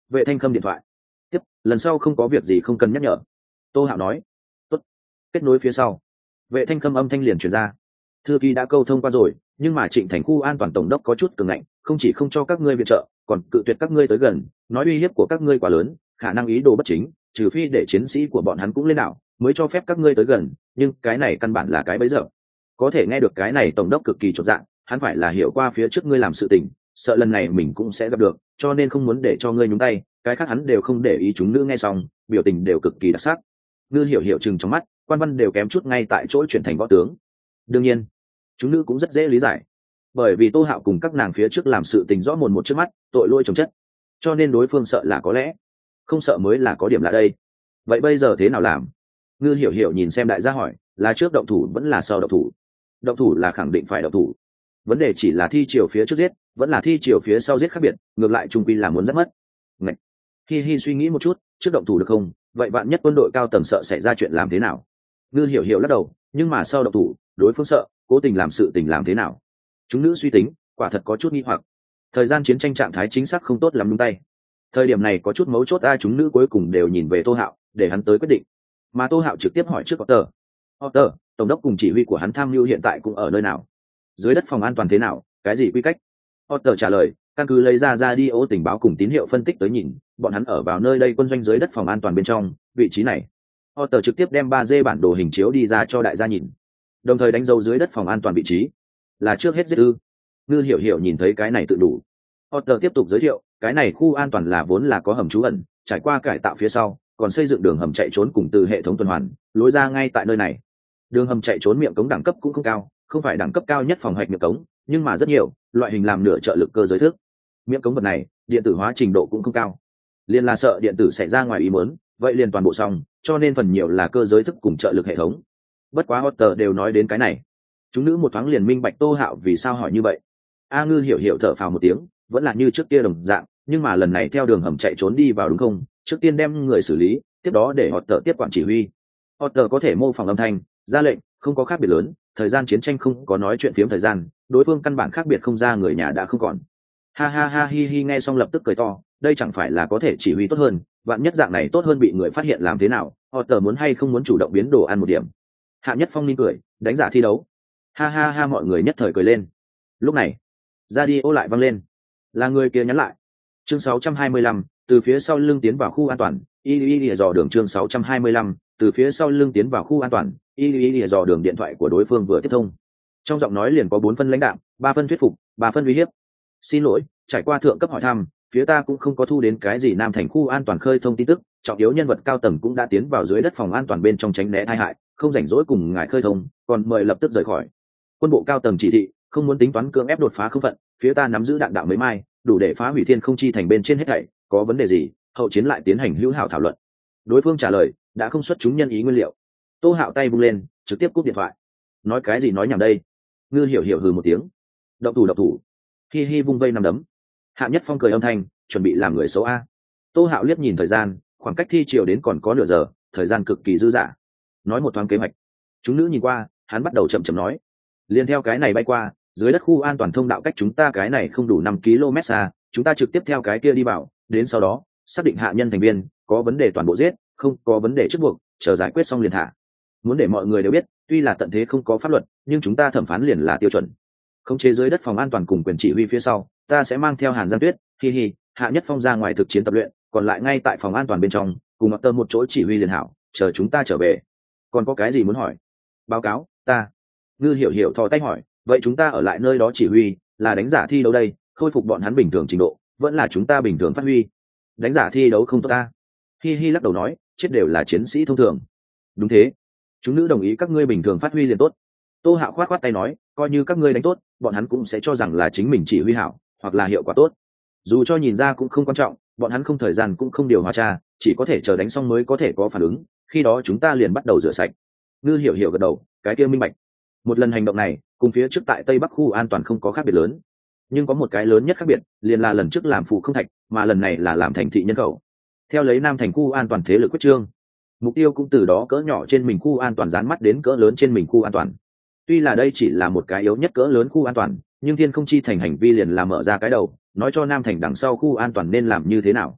vệ thanh khâm điện thoại tiếp, lần sau không có việc gì không cần nhắc nhở. Tô Hạo nói. Tốt. Kết nối phía sau, vệ thanh khâm âm thanh liền truyền ra. Thư ký đã câu thông qua rồi, nhưng mà Trịnh Thành khu an toàn tổng đốc có chút cường ngạnh, không chỉ không cho các ngươi viện trợ, còn cự tuyệt các ngươi tới gần, nói uy hiếp của các ngươi quá lớn, khả năng ý đồ bất chính, trừ phi để chiến sĩ của bọn hắn cũng lên đảo mới cho phép các ngươi tới gần, nhưng cái này căn bản là cái bẫy dập. Có thể nghe được cái này tổng đốc cực kỳ chột dạ, hắn phải là hiểu qua phía trước ngươi làm sự tình, sợ lần này mình cũng sẽ gặp được, cho nên không muốn để cho ngươi nhúng tay, cái khác hắn đều không để ý. Chúng nữ nghe xong, biểu tình đều cực kỳ đặc sắc. Ngư Hiểu Hiểu chừng trong mắt, quan văn đều kém chút ngay tại chỗ chuyển thành võ tướng. Đương nhiên, chúng nữ cũng rất dễ lý giải, bởi vì Tô Hạo cùng các nàng phía trước làm sự tình rõ mồn một trước mắt, tội lỗi chồng chất, cho nên đối phương sợ là có lẽ không sợ mới là có điểm lạ đây. Vậy bây giờ thế nào làm? Ngư Hiểu Hiểu nhìn xem đại gia hỏi, là trước động thủ vẫn là sau động thủ? Động thủ là khẳng định phải động thủ, vấn đề chỉ là thi chiều phía trước giết vẫn là thi chiều phía sau giết khác biệt, ngược lại trung quy là muốn rất mất. Ngạch. Hi Hi suy nghĩ một chút, trước động thủ được không? Vậy bạn nhất quân đội cao tầng sợ xảy ra chuyện làm thế nào? Ngư Hiểu Hiểu lắc đầu, nhưng mà sau động thủ, đối phương sợ cố tình làm sự tình làm thế nào? Chúng nữ suy tính, quả thật có chút nghi hoặc. Thời gian chiến tranh trạng thái chính xác không tốt lắm đúng tay. Thời điểm này có chút mấu chốt, ai chúng nữ cuối cùng đều nhìn về Tô Hạo để hắn tới quyết định, mà Tô Hạo trực tiếp hỏi trước Otter. Otter, tổng đốc cùng chỉ huy của hắn tham mưu hiện tại cũng ở nơi nào? Dưới đất phòng an toàn thế nào, cái gì quy cách? Otter trả lời, căn cứ lấy ra ra đi ô tình báo cùng tín hiệu phân tích tới nhìn, bọn hắn ở vào nơi đây quân doanh dưới đất phòng an toàn bên trong vị trí này. Otter trực tiếp đem ba D bản đồ hình chiếu đi ra cho đại gia nhìn, đồng thời đánh dấu dưới đất phòng an toàn vị trí là trước hết giết ư? Ngư Hiểu Hiểu nhìn thấy cái này tự đủ. Otter tiếp tục giới thiệu, cái này khu an toàn là vốn là có hầm trú ẩn, trải qua cải tạo phía sau còn xây dựng đường hầm chạy trốn cùng từ hệ thống tuần hoàn lối ra ngay tại nơi này. Đường hầm chạy trốn miệng cống đẳng cấp cũng không cao, không phải đẳng cấp cao nhất phòng hạch miệng cống, nhưng mà rất nhiều loại hình làm nửa trợ lực cơ giới thức. Miệng cống vật này điện tử hóa trình độ cũng không cao, liền là sợ điện tử xảy ra ngoài ý muốn, vậy liền toàn bộ xong, cho nên phần nhiều là cơ giới thức cùng trợ lực hệ thống. Bất quá Otter đều nói đến cái này, chúng nữ một thoáng liền minh bạch Tô Hạo vì sao hỏi như vậy. A Ngư Hiểu Hiểu thở phào một tiếng, vẫn là như trước kia đồng dạng, nhưng mà lần này theo đường hầm chạy trốn đi vào đúng không? Trước tiên đem người xử lý, tiếp đó để Otter tiếp quản chỉ huy. Otter có thể mô phỏng âm thanh, ra lệnh, không có khác biệt lớn, thời gian chiến tranh không có nói chuyện phiếm thời gian, đối phương căn bản khác biệt không ra, người nhà đã không còn. Ha ha ha hi hi nghe xong lập tức cười to, đây chẳng phải là có thể chỉ huy tốt hơn, vạn nhất dạng này tốt hơn bị người phát hiện làm thế nào? Otter muốn hay không muốn chủ động biến đồ ăn một điểm? Hạ Nhất Phong ninh cười, đánh giả thi đấu. Ha ha ha mọi người nhất thời cười lên. Lúc này, radio lại vang lên, là người kia nhắn lại. Chương sáu trăm hai mươi lăm, từ phía sau lưng tiến vào khu an toàn, y y y dò đường. Chương sáu trăm hai mươi lăm, từ phía sau lưng tiến vào khu an toàn, y y y dò đường. Điện thoại của đối phương vừa tiếp thông, trong giọng nói liền có bốn phân lãnh đạm, ba phân thuyết phục, ba phân uy hiếp. Xin lỗi, trải qua thượng cấp hỏi thăm, phía ta cũng không có thu đến cái gì Nam Thành khu an toàn khơi thông tin tức, trọng yếu nhân vật cao tầng cũng đã tiến vào dưới đất phòng an toàn bên trong tránh né tai hại, không rảnh rỗi cùng ngài khơi thông, còn mời lập tức rời khỏi. Quân bộ cao tầng chỉ thị, không muốn tính toán cưỡng ép đột phá không phận, phía ta nắm giữ đạn đạo mấy mai, đủ để phá hủy thiên không chi thành bên trên hết thảy, có vấn đề gì, hậu chiến lại tiến hành hữu hảo thảo luận. Đối phương trả lời, đã không xuất chúng nhân ý nguyên liệu. Tô Hạo tay vung lên, trực tiếp cúp điện thoại. Nói cái gì nói nhảm đây? Ngư Hiểu Hiểu hừ một tiếng. Động thủ động thủ. Hi hi vung vây năm đấm. Hạ Nhất Phong cười âm thanh, chuẩn bị làm người xấu a. Tô Hạo liếc nhìn thời gian, khoảng cách thi chiều đến còn có nửa giờ, thời gian cực kỳ dư dả. Nói một thoáng kế hoạch. Chúng nữ nhìn qua, hắn bắt đầu chậm chậm nói. Liên theo cái này bay qua, dưới đất khu an toàn thông đạo cách chúng ta cái này không đủ năm ki lô mét xa, chúng ta trực tiếp theo cái kia đi vào, đến sau đó xác định hạ nhân thành viên, có vấn đề toàn bộ giết, không có vấn đề trước buộc, chờ giải quyết xong liền thả. Muốn để mọi người đều biết, tuy là tận thế không có pháp luật, nhưng chúng ta thẩm phán liền là tiêu chuẩn. Khống chế dưới đất phòng an toàn cùng quyền chỉ huy phía sau, ta sẽ mang theo Hàn Giang Tuyết, hi hi, Hạ Nhất Phong ra ngoài thực chiến tập luyện, còn lại ngay tại phòng an toàn bên trong, cùng mặc tơ một chỗ chỉ huy liền hảo, chờ chúng ta trở về. Còn có cái gì muốn hỏi? Báo cáo, ta. Ngư Hiểu Hiểu thò tay hỏi, vậy chúng ta ở lại nơi đó chỉ huy, là đánh giả thi đấu đây, khôi phục bọn hắn bình thường trình độ, vẫn là chúng ta bình thường phát huy? Đánh giả thi đấu không tốt ta. Hi hi lắc đầu nói, chết đều là chiến sĩ thông thường. Đúng thế, chúng nữ đồng ý các ngươi bình thường phát huy liền tốt. Tô Hạo khoát khoát tay nói, coi như các ngươi đánh tốt, bọn hắn cũng sẽ cho rằng là chính mình chỉ huy hảo, hoặc là hiệu quả tốt. Dù cho nhìn ra cũng không quan trọng, bọn hắn không thời gian cũng không điều hòa tra, chỉ có thể chờ đánh xong mới có thể có phản ứng, khi đó chúng ta liền bắt đầu rửa sạch. Ngư Hiểu Hiểu gật đầu, cái kia minh bạch. Một lần hành động này, cùng phía trước tại Tây Bắc khu an toàn không có khác biệt lớn, nhưng có một cái lớn nhất khác biệt, liền là lần trước làm phụ không thạch, mà lần này là làm thành thị nhân khẩu. Theo lấy Nam Thành khu an toàn thế lực quyết trương, mục tiêu cũng từ đó cỡ nhỏ trên mình khu an toàn dán mắt đến cỡ lớn trên mình khu an toàn. Tuy là đây chỉ là một cái yếu nhất cỡ lớn khu an toàn, nhưng thiên không chi thành hành vi liền làm mở ra cái đầu, nói cho Nam Thành đằng sau khu an toàn nên làm như thế nào.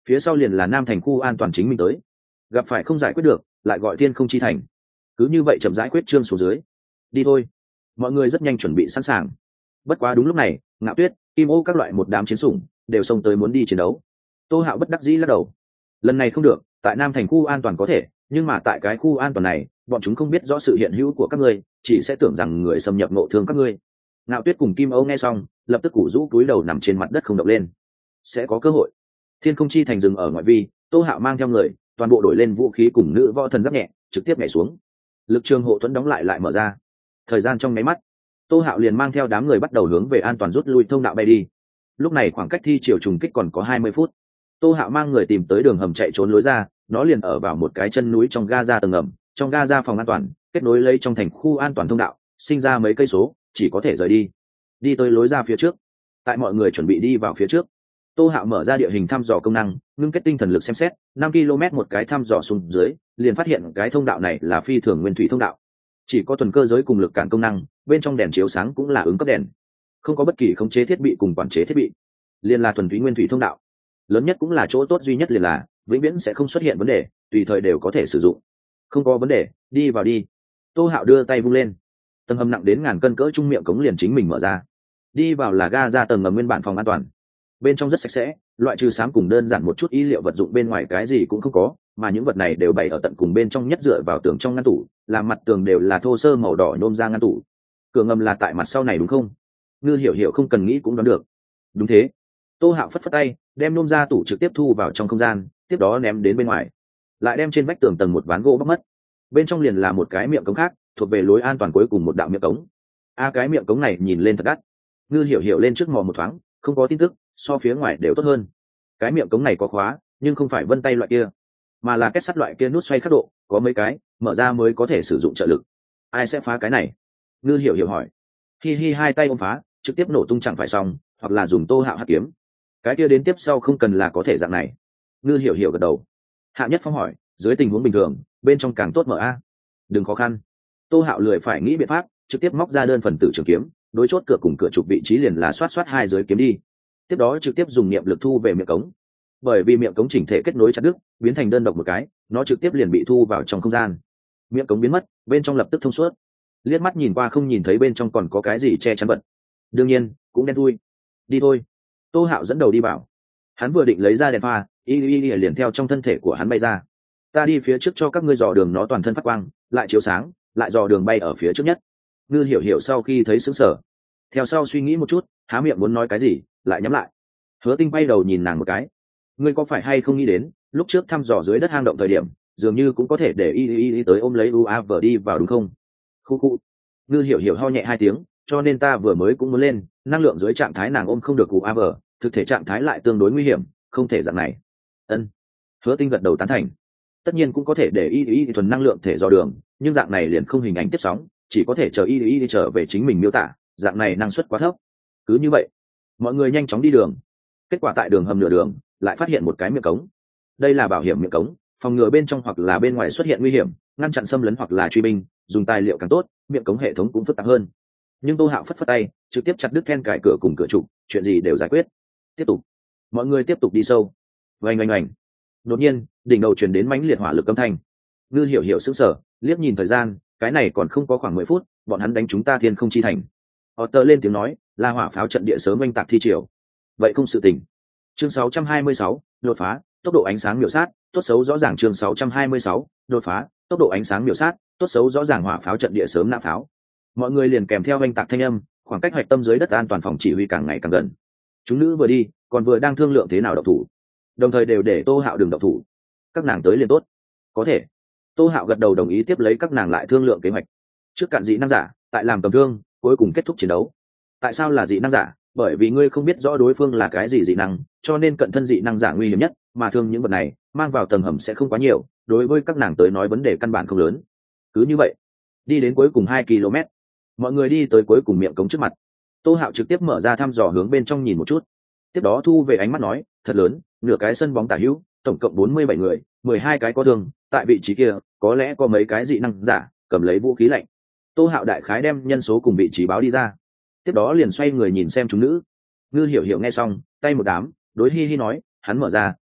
phía sau liền là nam thành khu an toàn chính mình tới. Gặp phải không giải quyết được lại gọi thiên không chi thành. Cứ như vậy chậm rãi quyết trương xuống dưới. Đi thôi. Mọi người rất nhanh chuẩn bị sẵn sàng. Bất quá đúng lúc này, Ngạo Tuyết, Kim Ô các loại một đám chiến sủng đều xông tới muốn đi chiến đấu. Tô Hạo bất đắc dĩ lắc đầu. Lần này không được, tại nam thành khu an toàn có thể, nhưng mà tại cái khu an toàn này, bọn chúng không biết rõ sự hiện hữu của các ngươi, chỉ sẽ tưởng rằng người xâm nhập ngộ thương các ngươi. Ngạo Tuyết cùng Kim Ô nghe xong, lập tức củ rũ cúi đầu nằm trên mặt đất không động lên. Sẽ có cơ hội. Thiên không chi thành dừng ở ngoại vi, Tô Hạo mang theo người, toàn bộ đổi lên vũ khí cùng nữ võ thần giáp nhẹ, trực tiếp nhảy xuống. Lực trường hộ thuẫn đóng lại lại mở ra. Thời gian trong mấy mắt, Tô Hạo liền mang theo đám người bắt đầu hướng về an toàn rút lui thông đạo bay đi. Lúc này khoảng cách thi chiều trùng kích còn có hai mươi phút. Tô Hạo mang người tìm tới đường hầm chạy trốn lối ra, nó liền ở vào một cái chân núi trong Gaza tầng ngầm, trong Gaza phòng an toàn, kết nối lấy trong thành khu an toàn thông đạo, sinh ra mấy cây số, chỉ có thể rời đi. Đi tới lối ra phía trước. Tại mọi người chuẩn bị đi vào phía trước, Tô Hạo mở ra địa hình thăm dò công năng, ngưng kết tinh thần lực xem xét, năm ki lô mét một cái thăm dò xuống dưới, liền phát hiện cái thông đạo này là phi thường nguyên thủy thông đạo. Chỉ có thuần cơ giới cùng lực cản công năng, bên trong đèn chiếu sáng cũng là ứng cấp đèn. Không có bất kỳ khống chế thiết bị cùng quản chế thiết bị. Liền là thuần túy nguyên thủy thông đạo. Lớn nhất cũng là chỗ tốt duy nhất liền là vĩnh viễn sẽ không xuất hiện vấn đề, tùy thời đều có thể sử dụng. Không có vấn đề, đi vào đi. Tô Hạo đưa tay vung lên. Tầng hầm nặng đến ngàn cân cỡ trung miệng cống liền chính mình mở ra. Đi vào là ga ra tầng ngầm nguyên bản phòng an toàn. Bên trong rất sạch sẽ, loại trừ xám cùng đơn giản một chút y liệu vật dụng bên ngoài cái gì cũng không có, mà những vật này đều bày ở tận cùng bên trong nhất dựa vào tường trong ngăn tủ, làm mặt tường đều là thô sơ màu đỏ nhôm ra ngăn tủ. Cửa ngầm là tại mặt sau này đúng không? Ngư Hiểu Hiểu không cần nghĩ cũng đoán được. Đúng thế. Tô Hạo phất phất tay, đem nhôm ra tủ trực tiếp thu vào trong không gian, tiếp đó ném đến bên ngoài, lại đem trên vách tường tầng một ván gỗ bóc mất. Bên trong liền là một cái miệng cống khác, thuộc về lối an toàn cuối cùng một đạo miệng cống. A cái miệng cống này nhìn lên thật đắt. Ngư Hiểu Hiểu lên trước mò một thoáng, không có tin tức, so phía ngoài đều tốt hơn. Cái miệng cống này có khóa, nhưng không phải vân tay loại kia, mà là kết sắt loại kia nút xoay khắc độ, có mấy cái, mở ra mới có thể sử dụng trợ lực. Ai sẽ phá cái này? Ngư Hiểu Hiểu hỏi. Hi hi hai tay ôm phá, trực tiếp nổ tung chẳng phải xong, hoặc là dùng Tô Hạo hắc kiếm. Cái kia đến tiếp sau không cần là có thể dạng này. Ngư Hiểu Hiểu gật đầu. Hạ Nhất Phong hỏi, dưới tình huống bình thường, bên trong càng tốt mở a. Đừng khó khăn. Tô Hạo lười phải nghĩ biện pháp, trực tiếp móc ra đơn phần tử trường kiếm, đối chốt cửa cùng cửa trục vị trí liền là xoát xoát hai dưới kiếm đi. Tiếp đó trực tiếp dùng niệm lực thu về miệng cống. Bởi vì miệng cống chỉnh thể kết nối chặt đứt, biến thành đơn độc một cái, nó trực tiếp liền bị thu vào trong không gian. Miệng cống biến mất, bên trong lập tức thông suốt. Liếc mắt nhìn qua không nhìn thấy bên trong còn có cái gì che chắn vật. Đương nhiên, cũng đen thui. Đi thôi. Tô Hạo dẫn đầu đi vào. Hắn vừa định lấy ra đèn pha, y y y liền theo trong thân thể của hắn bay ra. Ta đi phía trước cho các ngươi dò đường, nó toàn thân phát quang, lại chiếu sáng, lại dò đường bay ở phía trước nhất. Ngư Hiểu Hiểu sau khi thấy sững sờ, theo sau suy nghĩ một chút, há miệng muốn nói cái gì, lại nhắm lại. Hứa Tinh bay đầu nhìn nàng một cái. Ngươi có phải hay không nghĩ đến, lúc trước thăm dò dưới đất hang động thời điểm, dường như cũng có thể để y y y tới ôm lấy u a vờ đi vào đúng không? Khu khu. Ngư Hiểu Hiểu ho nhẹ hai tiếng, cho nên ta vừa mới cũng muốn lên, năng lượng dưới trạng thái nàng ôm không được u a vờ, thực thể trạng thái lại tương đối nguy hiểm, không thể dạng này. Ân. Hứa Tinh gật đầu tán thành. Tất nhiên cũng có thể để y y thuần năng lượng thể dò đường, nhưng dạng này liền không hình ảnh tiếp sóng, chỉ có thể chờ y y trở về chính mình miêu tả, dạng này năng suất quá thấp. Cứ như vậy, mọi người nhanh chóng đi đường. Kết quả tại đường hầm nửa đường, lại phát hiện một cái miệng cống. Đây là bảo hiểm miệng cống, phòng ngừa bên trong hoặc là bên ngoài xuất hiện nguy hiểm, ngăn chặn xâm lấn hoặc là truy binh, dùng tài liệu càng tốt, miệng cống hệ thống cũng phức tạp hơn. Nhưng Tô Hạo phất phất tay, trực tiếp chặt đứt then cài cửa cùng cửa trụ, chuyện gì đều giải quyết. Tiếp tục. Mọi người tiếp tục đi sâu. Oanh oanh oanh. Đột nhiên, đỉnh đầu truyền đến mãnh liệt hỏa lực âm thanh. Ngư Hiểu Hiểu sững sờ, liếc nhìn thời gian, cái này còn không có khoảng mười phút, bọn hắn đánh chúng ta thiên không chi thành. Otter lên tiếng nói, là hỏa pháo trận địa sớm oanh tạc thi triều. Vậy không sự tình. Chương sáu trăm hai mươi sáu, đột phá, tốc độ ánh sáng miểu sát, tốt xấu rõ ràng. Chương sáu trăm hai mươi sáu, đột phá, tốc độ ánh sáng miểu sát, tốt xấu rõ ràng. Hỏa pháo trận địa sớm nã pháo. Mọi người liền kèm theo oanh tạc thanh âm, khoảng cách hoạch tâm dưới đất an toàn phòng chỉ huy càng ngày càng gần. Chúng nữ vừa đi, còn vừa đang thương lượng thế nào độc thủ, đồng thời đều để Tô Hạo đừng độc thủ. Các nàng tới liền tốt. Có thể. Tô Hạo gật đầu đồng ý, tiếp lấy các nàng lại thương lượng kế hoạch. Trước cạn dị năng giả, tại làm cầm thương, cuối cùng kết thúc chiến đấu. Tại sao là dị năng giả? Bởi vì ngươi không biết rõ đối phương là cái gì dị năng, cho nên cận thân dị năng giả nguy hiểm nhất, mà thương những vật này mang vào tầng hầm sẽ không quá nhiều, đối với các nàng tới nói vấn đề căn bản không lớn. Cứ như vậy, đi đến cuối cùng hai ki lô mét, mọi người đi tới cuối cùng miệng cống trước mặt. Tô Hạo trực tiếp mở ra thăm dò hướng bên trong nhìn một chút, tiếp đó thu về ánh mắt nói, thật lớn, nửa cái sân bóng tả hữu, tổng cộng bốn mươi bảy người, mười hai cái có thương, tại vị trí kia có lẽ có mấy cái dị năng giả cầm lấy vũ khí lạnh. Tô Hạo đại khái đem nhân số cùng vị trí báo đi ra, tiếp đó liền xoay người nhìn xem chúng nữ. Ngư Hiểu Hiểu nghe xong, tay một đám, đối Hi Hi nói, hắn mở ra,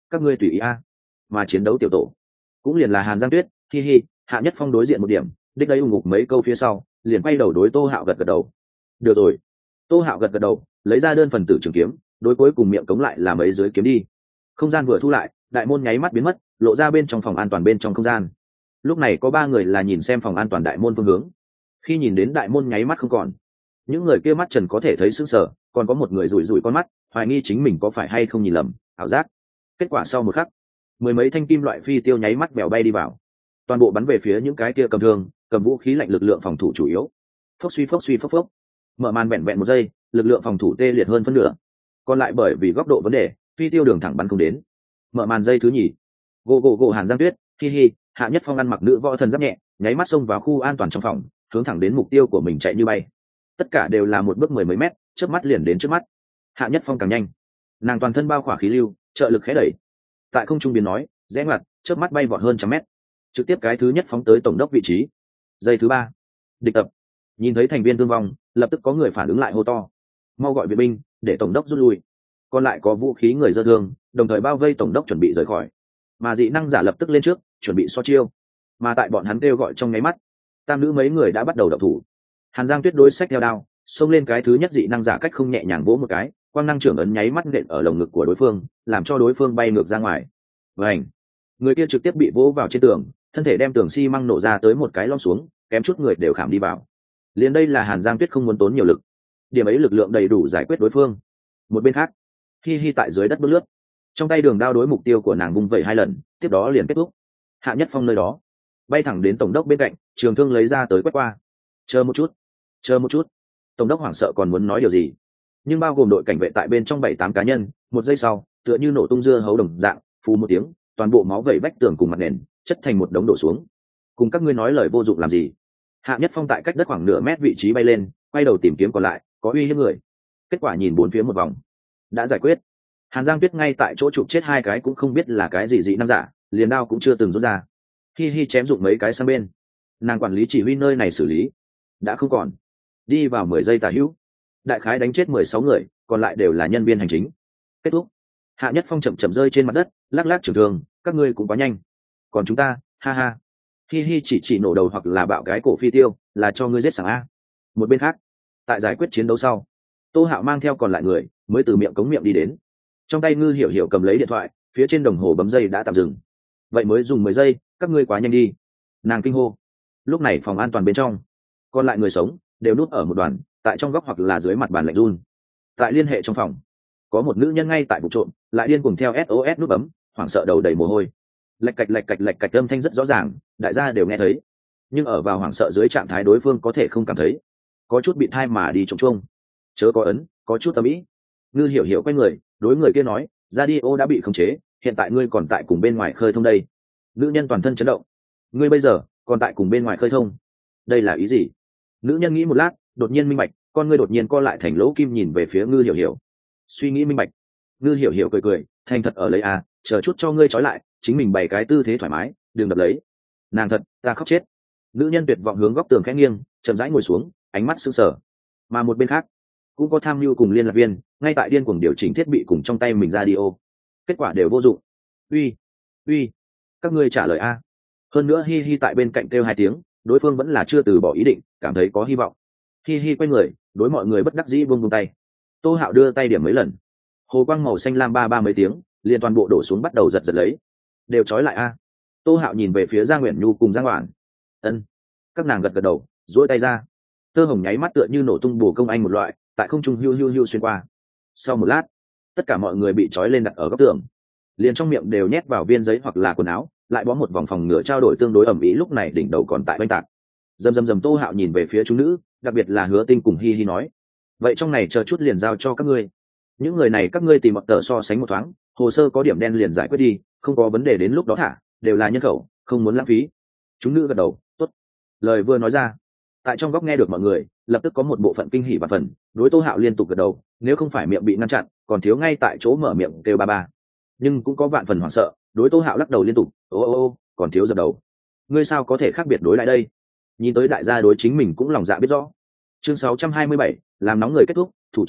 các ngươi tùy ý a. Mà chiến đấu tiểu tổ cũng liền là Hàn Giang Tuyết, hi hi, Hạ Nhất Phong đối diện một điểm, đích đấy ủng ngục mấy câu phía sau, liền quay đầu đối Tô Hạo gật gật đầu. Được rồi. Tô Hạo gật gật đầu, lấy ra đơn phần tử trường kiếm, đối cuối cùng miệng cống lại là mấy dưới kiếm đi. Không gian vừa thu lại, đại môn nháy mắt biến mất, lộ ra bên trong phòng an toàn bên trong không gian. Lúc này có ba người là nhìn xem phòng an toàn đại môn phương hướng. Khi nhìn đến đại môn nháy mắt không còn, những người kia mắt trần có thể thấy sững sờ, còn có một người rủi rủi con mắt, hoài nghi chính mình có phải hay không nhìn lầm, ảo giác. Kết quả sau một khắc, mười mấy thanh kim loại phi tiêu nháy mắt bèo bay đi vào, toàn bộ bắn về phía những cái kia cầm thương, cầm vũ khí lạnh lực lượng phòng thủ chủ yếu. Phốc suy phốc suy phốc phốc. Mở màn vẹn vẹn một giây, lực lượng phòng thủ tê liệt hơn phân nửa. Còn lại bởi vì góc độ vấn đề, phi tiêu đường thẳng bắn không đến. Mở màn giây thứ nhì, gỗ gỗ gỗ Hàn Giang Tuyết, hi hi, Hạ Nhất Phong ăn mặc nữ võ thần giáp nhẹ, nháy mắt xông vào khu an toàn trong phòng, hướng thẳng đến mục tiêu của mình chạy như bay. Tất cả đều là một bước mười mấy mét, chớp mắt liền đến trước mắt. Hạ Nhất Phong càng nhanh, nàng toàn thân bao khỏa khí lưu, trợ lực khẽ đẩy, tại không trung biến nói, rẽ ngoặt, chớp mắt bay vọt hơn trăm mét, trực tiếp cái thứ nhất phóng tới tổng đốc vị trí. Giây thứ ba, địch tập. Nhìn thấy thành viên thương vong, lập tức có người phản ứng lại hô to, mau gọi viện binh để tổng đốc rút lui. Còn lại có vũ khí người dơ thương, đồng thời bao vây tổng đốc chuẩn bị rời khỏi. Mà dị năng giả lập tức lên trước, chuẩn bị so chiêu. Mà tại bọn hắn kêu gọi trong nháy mắt, tam nữ mấy người đã bắt đầu động thủ. Hàn Giang Tuyết đối sách theo đao, xông lên cái thứ nhất dị năng giả cách không nhẹ nhàng vỗ một cái, quang năng trưởng ấn nháy mắt nện ở lồng ngực của đối phương, làm cho đối phương bay ngược ra ngoài. Vành, người kia trực tiếp bị vỗ vào trên tường, thân thể đem tường xi măng nổ ra tới một cái lom xuống, kém chút người đều khảm đi vào. Liền đây là Hàn Giang Tuyết không muốn tốn nhiều lực, điểm ấy lực lượng đầy đủ giải quyết đối phương. Một bên khác, hi hi tại dưới đất bước lướt, trong tay đường đao đối mục tiêu của nàng vung vẩy hai lần, tiếp đó liền kết thúc. Hạ Nhất Phong nơi đó, bay thẳng đến tổng đốc bên cạnh, trường thương lấy ra tới quét qua. Chờ một chút, chờ một chút. Tổng đốc hoảng sợ còn muốn nói điều gì, nhưng bao gồm đội cảnh vệ tại bên trong bảy tám cá nhân, một giây sau, tựa như nổ tung dưa hấu đồng dạng, phù một tiếng, toàn bộ máu vẩy vách tường cùng mặt nền, chất thành một đống đổ xuống. Cùng các ngươi nói lời vô dụng làm gì? Hạ Nhất Phong tại cách đất khoảng nửa mét vị trí bay lên, quay đầu tìm kiếm còn lại, có uy hiếp người. Kết quả nhìn bốn phía một vòng, đã giải quyết. Hàn Giang Tuyết ngay tại chỗ chụp chết hai cái cũng không biết là cái gì dị năng giả, liền đao cũng chưa từng rút ra. Hi hi chém dụng mấy cái sang bên. Nàng quản lý chỉ huy nơi này xử lý, đã không còn. Đi vào mười giây tả hữu, đại khái đánh chết mười sáu người, còn lại đều là nhân viên hành chính. Kết thúc. Hạ Nhất Phong chậm chậm rơi trên mặt đất, lắc lắc trường thương, các ngươi cũng quá nhanh. Còn chúng ta, ha ha. Hi hi chỉ chỉ nổ đầu hoặc là bạo cái cổ phi tiêu, là cho ngươi giết sảng a. Một bên khác, tại giải quyết chiến đấu sau, Tô Hạo mang theo còn lại người, mới từ miệng cống miệng đi đến. Trong tay Ngư Hiểu Hiểu cầm lấy điện thoại, phía trên đồng hồ bấm giây đã tạm dừng. Vậy mới dùng mười giây, các ngươi quá nhanh đi. Nàng kinh hô. Lúc này phòng an toàn bên trong, còn lại người sống đều núp ở một đoàn, tại trong góc hoặc là dưới mặt bàn lạnh run. Tại liên hệ trong phòng, có một nữ nhân ngay tại vụ trộm, lại điên cuồng theo ét o ét nút bấm, hoảng sợ đầu đầy mồ hôi. Lạch cạch lạch cạch lạch cạch âm thanh rất rõ ràng, đại gia đều nghe thấy. Nhưng ở vào hoảng sợ dưới trạng thái đối phương có thể không cảm thấy, có chút bị thai mà đi trống chuông. Chớ có ấn, có chút tâm ý. Ngư Hiểu Hiểu quay người, đối người kia nói, radio đã bị khống chế, hiện tại ngươi còn tại cùng bên ngoài khơi thông đây. Nữ nhân toàn thân chấn động. Ngươi bây giờ còn tại cùng bên ngoài khơi thông, đây là ý gì? Nữ nhân nghĩ một lát, đột nhiên minh bạch, con ngươi đột nhiên co lại thành lỗ kim nhìn về phía Ngư Hiểu Hiểu. Suy nghĩ minh bạch. Ngư Hiểu Hiểu cười cười, thành thật ở lấy à, chờ chút cho ngươi trói lại, chính mình bày cái tư thế thoải mái, đừng đập lấy. Nàng thật, ta khóc chết. Nữ nhân tuyệt vọng hướng góc tường khẽ nghiêng, chậm rãi ngồi xuống, ánh mắt sững sờ. Mà một bên khác, cũng có tham mưu cùng liên lạc viên, ngay tại điên cuồng điều chỉnh thiết bị cùng trong tay mình radio. Kết quả đều vô dụng. Uy, uy, các ngươi trả lời a. Hơn nữa hi hi tại bên cạnh kêu hai tiếng, đối phương vẫn là chưa từ bỏ ý định, cảm thấy có hy vọng. Hi hi quay người, đối mọi người bất đắc dĩ buông buông tay. Tô Hạo đưa tay điểm mấy lần, hồ quang màu xanh lam ba ba mấy tiếng, liền toàn bộ đổ xuống bắt đầu giật giật lấy. Đều trói lại a. Tô Hạo nhìn về phía Giang Uyển Nhu cùng Giang Hoản. Ân. Các nàng gật gật đầu, duỗi tay ra. Tơ hồng nháy mắt tựa như nổ tung bổ công anh một loại, tại không trung hưu hưu hưu xuyên qua. Sau một lát, tất cả mọi người bị trói lên đặt ở góc tường, liền trong miệng đều nhét vào viên giấy hoặc là quần áo, lại bó một vòng phòng ngừa trao đổi tương đối ẩm ý. Lúc này đỉnh đầu còn tại oanh tạc. Dầm dầm dầm. Tô Hạo nhìn về phía chúng nữ, đặc biệt là Hứa Tinh cùng Hi Hi nói, vậy trong này chờ chút liền giao cho các ngươi. Những người này các ngươi tìm một tờ so sánh một thoáng, hồ sơ có điểm đen liền giải quyết đi, không có vấn đề đến lúc đó thả, đều là nhân khẩu, không muốn lãng phí. Chúng nữ gật đầu, tốt. Lời vừa nói ra, tại trong góc nghe được mọi người, lập tức có một bộ phận kinh hỉ và phần, đối Tô Hạo liên tục gật đầu, nếu không phải miệng bị ngăn chặn, còn thiếu ngay tại chỗ mở miệng kêu ba ba. Nhưng cũng có vạn phần hoảng sợ, đối Tô Hạo lắc đầu liên tục, ô ô ô, còn thiếu dập đầu. Ngươi sao có thể khác biệt đối lại đây? Nhìn tới đại gia đối chính mình cũng lòng dạ biết rõ. Chương sáu trăm hai mươi bảy, làm nóng người kết thúc, thủ trưởng,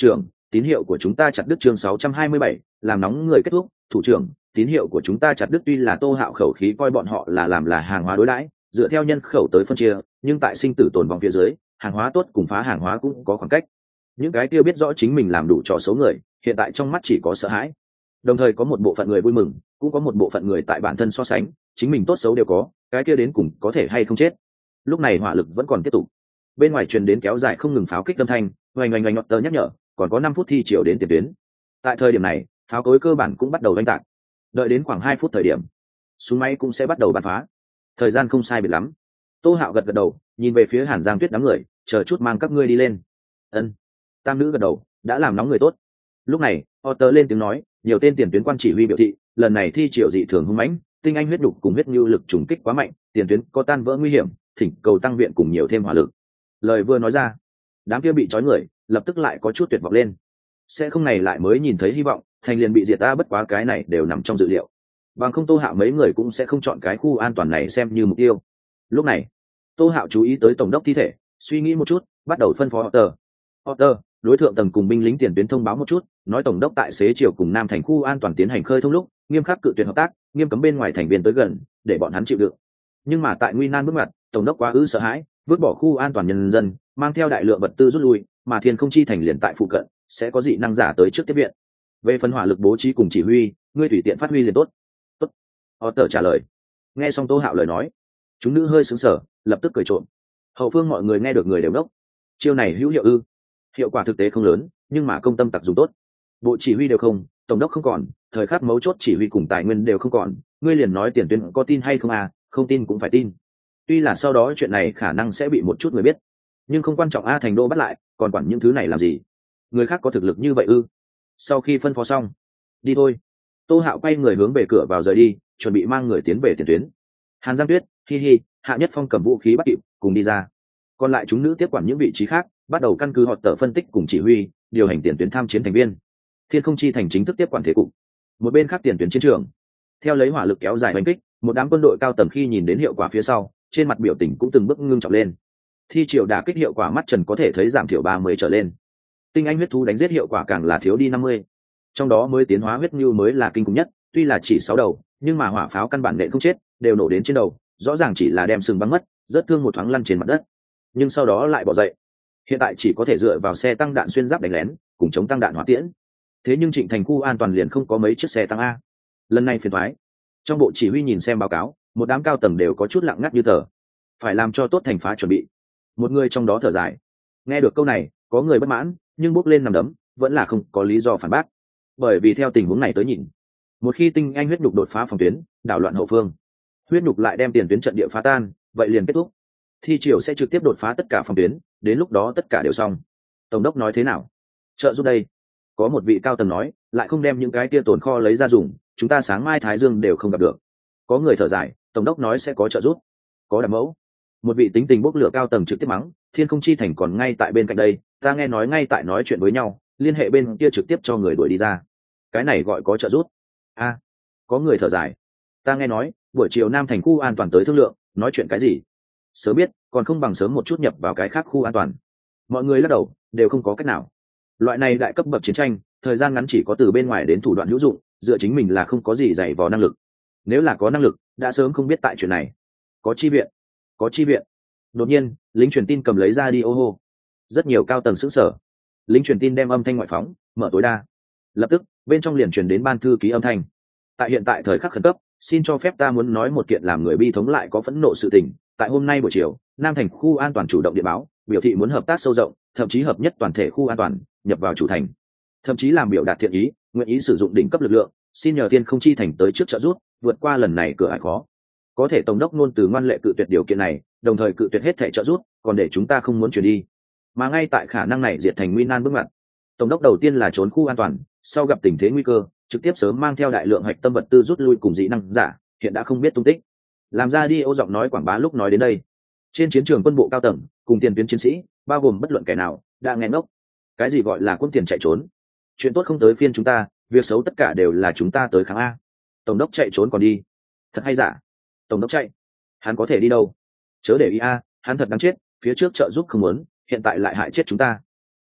tín hiệu của chúng ta chặt đứt. Chương sáu trăm hai mươi bảy, làm nóng người kết thúc. Thủ trưởng, tín hiệu của chúng ta chặt đứt. Tuy là Tô Hạo khẩu khí coi bọn họ là làm là hàng hóa đối đãi, dựa theo nhân khẩu tới phân chia, nhưng tại sinh tử tồn vong phía dưới, hàng hóa tốt cùng phá hàng hóa cũng có khoảng cách. Những cái tiêu biết rõ chính mình làm đủ trò xấu người, hiện tại trong mắt chỉ có sợ hãi. Đồng thời có một bộ phận người vui mừng, cũng có một bộ phận người tại bản thân so sánh, chính mình tốt xấu đều có, cái kia đến cùng có thể hay không chết. Lúc này hỏa lực vẫn còn tiếp tục, bên ngoài truyền đến kéo dài không ngừng pháo kích âm thanh, oanh oanh oanh ngọt tờ nhắc nhở, còn có năm phút thi chiều đến tiền tuyến. Tại thời điểm này, pháo cối cơ bản cũng bắt đầu oanh tạc. Đợi đến khoảng hai phút thời điểm, súng máy cũng sẽ bắt đầu bắn phá. Thời gian không sai biệt lắm. Tô Hạo gật gật đầu, nhìn về phía Hàn Giang Tuyết đám người, chờ chút mang các ngươi đi lên. Ân. Tam nữ gật đầu, đã làm nóng người tốt. Lúc này, Otter lên tiếng nói, nhiều tên tiền tuyến quan chỉ huy biểu thị, lần này thi triều dị thường hung mãnh, tinh anh huyết đục cùng huyết nhu lực trùng kích quá mạnh, tiền tuyến có tan vỡ nguy hiểm, thỉnh cầu tăng viện cùng nhiều thêm hỏa lực. Lời vừa nói ra, đám kia bị trói người lập tức lại có chút tuyệt vọng lên. Sẽ không này lại mới nhìn thấy hy vọng, thành liền bị diệt ta, bất quá cái này đều nằm trong dự liệu. Bằng không Tô Hạo mấy người cũng sẽ không chọn cái khu an toàn này xem như mục tiêu. Lúc này, Tô Hạo chú ý tới tổng đốc thi thể, suy nghĩ một chút, bắt đầu phân phó Otter. Otter, đối thượng tầng cùng binh lính tiền tuyến thông báo một chút, nói tổng đốc tại xế chiều cùng Nam thành khu an toàn tiến hành khơi thông lúc, nghiêm khắc cự tuyệt hợp tác, nghiêm cấm bên ngoài thành viên tới gần, để bọn hắn chịu đựng. Nhưng mà tại nguy nan bước ngoặt, tổng đốc quá ư sợ hãi, vứt bỏ khu an toàn nhân dân, mang theo đại lượng vật tư rút lui, mà Thiên Không Chi thành liền tại phụ cận, sẽ có dị năng giả tới trước tiếp viện. Về phần hỏa lực bố trí cùng chỉ huy, ngươi tùy tiện phát huy liền tốt. Tốt. Otter trả lời. Nghe xong Tô Hạo lời nói, chúng nữ hơi sững sờ, lập tức cười trộm. Hậu phương mọi người nghe được người đều đốc. Chiêu này hữu hiệu ư? Hiệu quả thực tế không lớn, nhưng mà công tâm tặc dùng tốt. Bộ chỉ huy đều không, tổng đốc không còn, thời khắc mấu chốt chỉ huy cùng tài nguyên đều không còn, ngươi liền nói tiền tuyến có tin hay không à? Không tin cũng phải tin. Tuy là sau đó chuyện này khả năng sẽ bị một chút người biết, nhưng không quan trọng a, thành đô bắt lại, còn quản những thứ này làm gì? Người khác có thực lực như vậy ư? Sau khi phân phó xong, đi thôi. Tô Hạo quay người hướng về cửa vào rời đi, chuẩn bị mang người tiến về tiền tuyến. Hàn Giang Tuyết, hi hi, Hạ Nhất Phong cầm vũ khí bắt kịp, cùng đi ra. Còn lại chúng nữ tiếp quản những vị trí khác, bắt đầu căn cứ họ tờ phân tích cùng chỉ huy, điều hành tiền tuyến tham chiến thành viên. Thiên Không Chi thành chính thức tiếp quản thế cục. Một bên khác tiền tuyến chiến trường, theo lấy hỏa lực kéo dài đánh kích, một đám quân đội cao tầng khi nhìn đến hiệu quả phía sau, trên mặt biểu tình cũng từng bước ngưng trọng lên. Thi triều đả kích hiệu quả mắt trần có thể thấy giảm thiểu ba mươi trở lên. Tinh anh huyết thú đánh giết hiệu quả càng là thiếu đi năm mươi. Trong đó mới tiến hóa huyết nhu mới là kinh khủng nhất, tuy là chỉ sáu đầu, nhưng mà hỏa pháo căn bản nện không chết, đều nổ đến trên đầu, rõ ràng chỉ là đem sừng bắn mất, rất thương một thoáng lăn trên mặt đất. Nhưng sau đó lại bỏ dậy. Hiện tại chỉ có thể dựa vào xe tăng đạn xuyên giáp đánh lén, cùng chống tăng đạn hỏa tiễn. Thế nhưng Trịnh thành khu an toàn liền không có mấy chiếc xe tăng a. Lần này phiền toái. Trong bộ chỉ huy nhìn xem báo cáo, một đám cao tầng đều có chút lặng ngắt như tờ. Phải làm cho tốt thành phá chuẩn bị. Một người trong đó thở dài. Nghe được câu này, có người bất mãn, nhưng bước lên nằm đấm, vẫn là không có lý do phản bác. Bởi vì theo tình huống này tới nhìn, một khi tinh anh huyết nhục đột phá phòng tuyến, đảo loạn hậu phương, huyết nhục lại đem tiền tuyến trận địa phá tan, vậy liền kết thúc. Thi triều sẽ trực tiếp đột phá tất cả phòng tuyến, đến lúc đó tất cả đều xong. Tổng đốc nói thế nào? Trợ giúp đây. Có một vị cao tầng nói, lại không đem những cái tia tồn kho lấy ra dùng, chúng ta sáng mai thái dương đều không gặp được. Có người thở dài, tổng đốc nói sẽ có trợ giúp. Có đảm mẫu. Một vị tính tình bốc lửa cao tầng trực tiếp mắng, Thiên Không Chi thành còn ngay tại bên cạnh đây, ta nghe nói ngay tại nói chuyện với nhau, liên hệ bên kia trực tiếp cho người đuổi đi ra. Cái này gọi có trợ giúp. A, à, có người thở dài. Ta nghe nói, buổi chiều Nam thành khu an toàn tới thương lượng, nói chuyện cái gì? Sớm biết, còn không bằng sớm một chút nhập vào cái khác khu an toàn. Mọi người lắc đầu, đều không có cách nào. Loại này đại cấp bậc chiến tranh, thời gian ngắn chỉ có từ bên ngoài đến thủ đoạn hữu dụng, dựa chính mình là không có gì dạy vò năng lực. Nếu là có năng lực, đã sớm không biết tại chuyện này. Có chi viện, có chi viện. Đột nhiên, lính truyền tin cầm lấy ra đi ô hô. Rất nhiều cao tầng sững sờ. Lính truyền tin đem âm thanh ngoại phóng, mở tối đa. Lập tức, bên trong liền truyền đến ban thư ký âm thanh. Tại hiện tại thời khắc khẩn cấp, xin cho phép ta muốn nói một kiện làm người bi thống lại có phẫn nộ sự tình. Tại hôm nay buổi chiều, Nam thành khu an toàn chủ động điện báo, biểu thị muốn hợp tác sâu rộng, thậm chí hợp nhất toàn thể khu an toàn, nhập vào chủ thành. Thậm chí làm biểu đạt thiện ý, nguyện ý sử dụng đỉnh cấp lực lượng, xin nhờ Thiên Không Chi thành tới trước trợ giúp, vượt qua lần này cửa ải khó. Có thể tổng đốc luôn từ ngoan lệ cự tuyệt điều kiện này, đồng thời cự tuyệt hết thể trợ giúp, còn để chúng ta không muốn chuyển đi. Mà ngay tại khả năng này diệt thành nguy nan bước ngoặt, tổng đốc đầu tiên là trốn khu an toàn, sau gặp tình thế nguy cơ, trực tiếp sớm mang theo đại lượng hạch tâm vật tư rút lui cùng dị năng giả, hiện đã không biết tung tích. Làm ra đi ô giọng nói quảng bá lúc nói đến đây, trên chiến trường quân bộ cao tầng cùng tiền tuyến chiến sĩ, bao gồm bất luận kẻ nào, đã nghe ngốc. Cái gì gọi là quân tiền chạy trốn? Chuyện tốt không tới phiên chúng ta, việc xấu tất cả đều là chúng ta tới kháng a. Tổng đốc chạy trốn còn đi, thật hay giả? Tổng đốc chạy, hắn có thể đi đâu? Chớ để ý a, hắn thật đáng chết, phía trước trợ giúp không muốn, hiện tại lại hại chết chúng ta.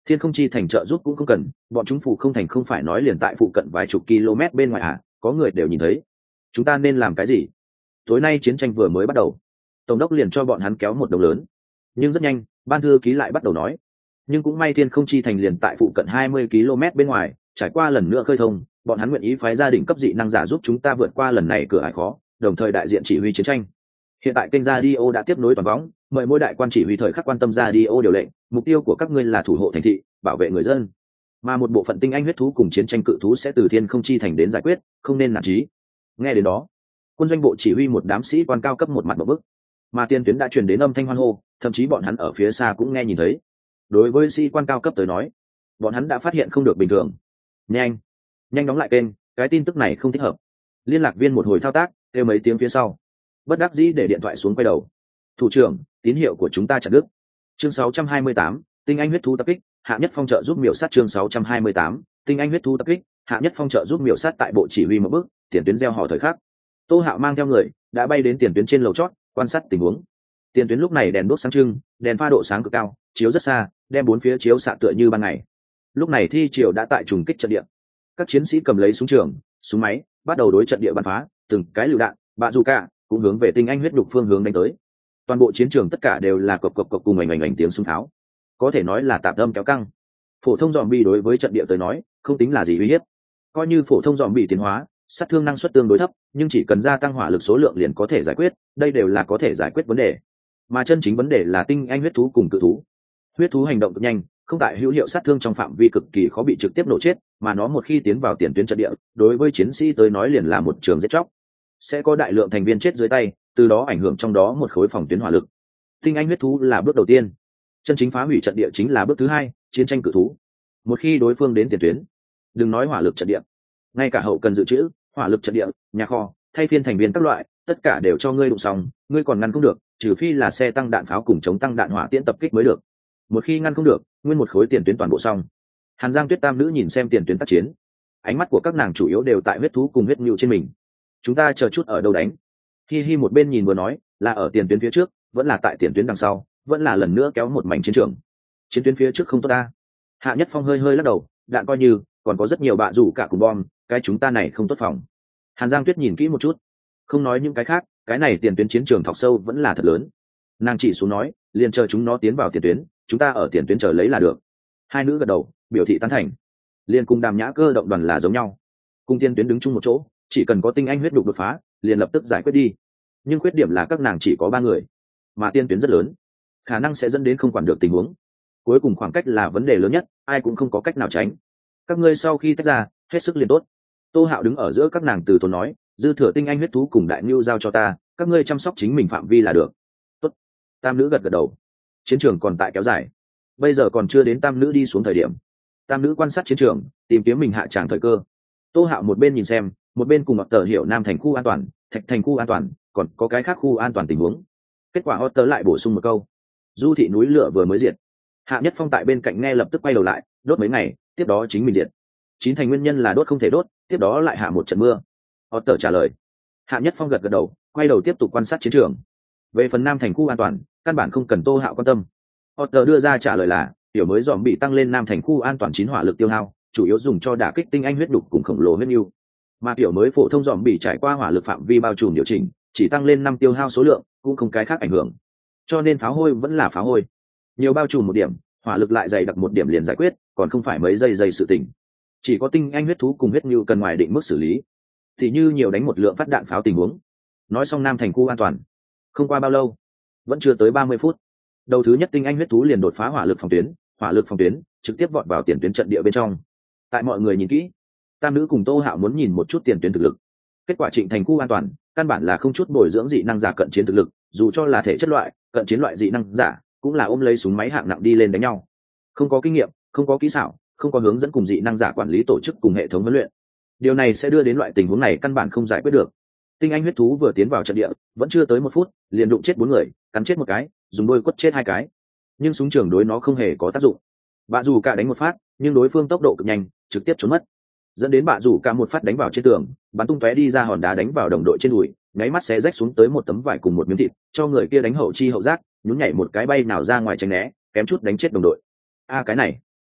Thiên không chi thành trợ giúp cũng không cần, bọn chúng phụ không thành không phải nói liền tại phụ cận vài chục km bên ngoài à, có người đều nhìn thấy. Chúng ta nên làm cái gì? Tối nay chiến tranh vừa mới bắt đầu, tổng đốc liền cho bọn hắn kéo một đồng lớn. Nhưng rất nhanh, ban thư ký lại bắt đầu nói. Nhưng cũng may thiên không chi thành liền tại phụ cận hai mươi km bên ngoài, trải qua lần nữa khơi thông, bọn hắn nguyện ý phái gia đình cấp dị năng giả giúp chúng ta vượt qua lần này cửa ải khó, đồng thời đại diện chỉ huy chiến tranh. Hiện tại kênh radio đã tiếp nối toàn võng, mời mỗi đại quan chỉ huy thời khắc quan tâm radio điều lệnh, mục tiêu của các ngươi là thủ hộ thành thị, bảo vệ người dân. Mà một bộ phận tinh anh huyết thú cùng chiến tranh cự thú sẽ từ thiên không chi thành đến giải quyết, không nên nản chí. Nghe đến đó, quân doanh bộ chỉ huy một đám sĩ quan cao cấp một mặt một bức, mà tiên tuyến đã truyền đến âm thanh hoan hô, thậm chí bọn hắn ở phía xa cũng nghe nhìn thấy. Đối với sĩ quan cao cấp tới nói, bọn hắn đã phát hiện không được bình thường. Nhanh, nhanh đóng lại kênh, cái tin tức này không thích hợp. Liên lạc viên một hồi thao tác, kêu mấy tiếng phía sau, bất đắc dĩ để điện thoại xuống quay đầu. Thủ trưởng, tín hiệu của chúng ta chặt đứt. Chương sáu trăm hai mươi tám, tinh anh huyết thú tập kích, hạ nhất phong trợ giúp miểu sát. Chương sáu trăm hai mươi tám, tinh anh huyết thú tập kích, hạ nhất phong trợ giúp miểu sát. Tại bộ chỉ huy một bước, tiền tuyến gieo hò thời khắc, Tô Hạo mang theo người đã bay đến tiền tuyến trên lầu chót, quan sát tình huống. Tiền tuyến lúc này đèn đuốc sáng trưng, đèn pha độ sáng cực cao, chiếu rất xa, đem bốn phía chiếu xạ tựa như ban ngày. Lúc này thi triều đã tại trùng kích trận địa, các chiến sĩ cầm lấy súng trường, súng máy, bắt đầu đối trận địa bắn phá, từng cái lựu đạn, bạ dù cả cũng hướng về tinh anh huyết đục phương hướng đánh tới. Toàn bộ chiến trường tất cả đều là cộc cộc cộc cùng ảnh ảnh ảnh tiếng súng tháo, có thể nói là tạp âm kéo căng. Phổ thông dòm bi đối với trận địa tới nói không tính là gì uy hiếp, coi như phổ thông dòm bi tiến hóa, sát thương năng suất tương đối thấp, nhưng chỉ cần gia tăng hỏa lực số lượng liền có thể giải quyết, đây đều là có thể giải quyết vấn đề. Mà chân chính vấn đề là tinh anh huyết thú cùng cự thú. Huyết thú hành động cực nhanh, không tại hữu hiệu sát thương trong phạm vi cực kỳ khó bị trực tiếp nổ chết, mà nó một khi tiến vào tiền tuyến trận địa, đối với chiến sĩ tới nói liền là một trường giết chóc. Sẽ có đại lượng thành viên chết dưới tay, từ đó ảnh hưởng trong đó một khối phòng tuyến hỏa lực. Tinh anh huyết thú là bước đầu tiên, chân chính phá hủy trận địa chính là bước thứ hai, chiến tranh cự thú. Một khi đối phương đến tiền tuyến, đừng nói hỏa lực trận địa, ngay cả hậu cần dự trữ, hỏa lực trận địa, nhà kho, thay phiên thành viên các loại, tất cả đều cho ngươi đụng xong, ngươi còn ngăn không được, trừ phi là xe tăng đạn pháo cùng chống tăng đạn hỏa tiễn tập kích mới được. Một khi ngăn không được, nguyên một khối tiền tuyến toàn bộ xong. Hàn Giang Tuyết tam nữ nhìn xem tiền tuyến tác chiến, ánh mắt của các nàng chủ yếu đều tại huyết thú cùng huyết nhu trên mình. Chúng ta chờ chút ở đâu đánh? Hi Hi một bên nhìn vừa nói, là ở tiền tuyến phía trước, vẫn là tại tiền tuyến đằng sau, vẫn là lần nữa kéo một mảnh chiến trường. Chiến tuyến phía trước không tốt ta. Hạ Nhất Phong hơi hơi lắc đầu, đạn coi như, còn có rất nhiều bạ rủ cả cùng bom, cái chúng ta này không tốt phòng. Hàn Giang Tuyết nhìn kỹ một chút, không nói những cái khác, cái này tiền tuyến chiến trường thọc sâu vẫn là thật lớn. Nàng chỉ xuống nói, liền chờ chúng nó tiến vào tiền tuyến, chúng ta ở tiền tuyến chờ lấy là được. Hai nữ gật đầu, biểu thị tán thành. Liền cùng Đàm Nhã cơ động đoàn là giống nhau, cùng tiền tuyến đứng chung một chỗ, chỉ cần có tinh anh huyết đục đột phá, liền lập tức giải quyết đi. Nhưng khuyết điểm là các nàng chỉ có ba người, mà tiền tuyến rất lớn, khả năng sẽ dẫn đến không quản được tình huống. Cuối cùng khoảng cách là vấn đề lớn nhất, ai cũng không có cách nào tránh. Các ngươi sau khi tách ra, hết sức liền tốt. Tô Hạo đứng ở giữa các nàng từ tốn nói, dư thừa tinh anh huyết thú cùng đại ngưu giao cho ta, các ngươi chăm sóc chính mình phạm vi là được. Tốt. Tam nữ gật gật đầu. Chiến trường còn tại kéo dài, bây giờ còn chưa đến tam nữ đi xuống thời điểm. Tam nữ quan sát chiến trường, tìm kiếm mình hạ tràng thời cơ. Tô Hạo một bên nhìn xem, một bên cùng Ngọc Tờ hiểu Nam thành khu an toàn, Thạch thành khu an toàn, còn có cái khác khu an toàn tình huống. Kết quả Hot tớ lại bổ sung một câu, du thị núi lửa vừa mới diệt. Hạ Nhất Phong tại bên cạnh nghe lập tức quay đầu lại, đốt mấy ngày, tiếp đó chính mình diệt. Chín thành nguyên nhân là đốt không thể đốt, tiếp đó lại hạ một trận mưa. Hot tớ trả lời. Hạ Nhất Phong gật gật đầu, quay đầu tiếp tục quan sát chiến trường. Về phần Nam thành khu an toàn, căn bản không cần Tô Hạo quan tâm. Otter đưa ra trả lời là, tiểu mới dòm bị tăng lên Nam thành khu an toàn chín hỏa lực tiêu hao, chủ yếu dùng cho đả kích tinh anh huyết đục cùng khổng lồ huyết nhu. Mà tiểu mới phổ thông dòm bị trải qua hỏa lực phạm vi bao trùm điều chỉnh, chỉ tăng lên năm tiêu hao số lượng, cũng không cái khác ảnh hưởng. Cho nên pháo hôi vẫn là pháo hôi. Nhiều bao trùm một điểm, hỏa lực lại dày đặc một điểm liền giải quyết, còn không phải mấy giây giây sự tình. Chỉ có tinh anh huyết thú cùng huyết nhu cần ngoài định mức xử lý. Thì như nhiều đánh một lượng phát đạn pháo tình huống. Nói xong Nam thành khu an toàn. Không qua bao lâu, vẫn chưa tới ba mươi phút, đầu thứ nhất tinh anh huyết thú liền đột phá hỏa lực phòng tuyến, hỏa lực phòng tuyến trực tiếp vọt vào tiền tuyến trận địa bên trong. Tại mọi người nhìn kỹ, tam nữ cùng Tô Hạo muốn nhìn một chút tiền tuyến thực lực. Kết quả Trịnh thành khu an toàn, căn bản là không chút bồi dưỡng dị năng giả cận chiến thực lực, dù cho là thể chất loại, cận chiến loại dị năng giả, cũng là ôm lấy súng máy hạng nặng đi lên đánh nhau. Không có kinh nghiệm, không có kỹ xảo, không có hướng dẫn cùng dị năng giả quản lý tổ chức cùng hệ thống huấn luyện. Điều này sẽ đưa đến loại tình huống này căn bản không giải quyết được. Tinh anh huyết thú vừa tiến vào trận địa, vẫn chưa tới một phút, liền đụng chết bốn người, cắn chết một cái, dùng đôi quất chết hai cái. Nhưng súng trường đối nó không hề có tác dụng. Bạ dù cả đánh một phát, nhưng đối phương tốc độ cực nhanh, trực tiếp trốn mất. Dẫn đến bạ dù cả một phát đánh vào trên tường, bắn tung tóe đi ra hòn đá đánh vào đồng đội trên đùi, nháy mắt xé rách xuống tới một tấm vải cùng một miếng thịt, cho người kia đánh hậu chi hậu giác, nhún nhảy một cái bay nào ra ngoài tránh né, kém chút đánh chết đồng đội. A cái này,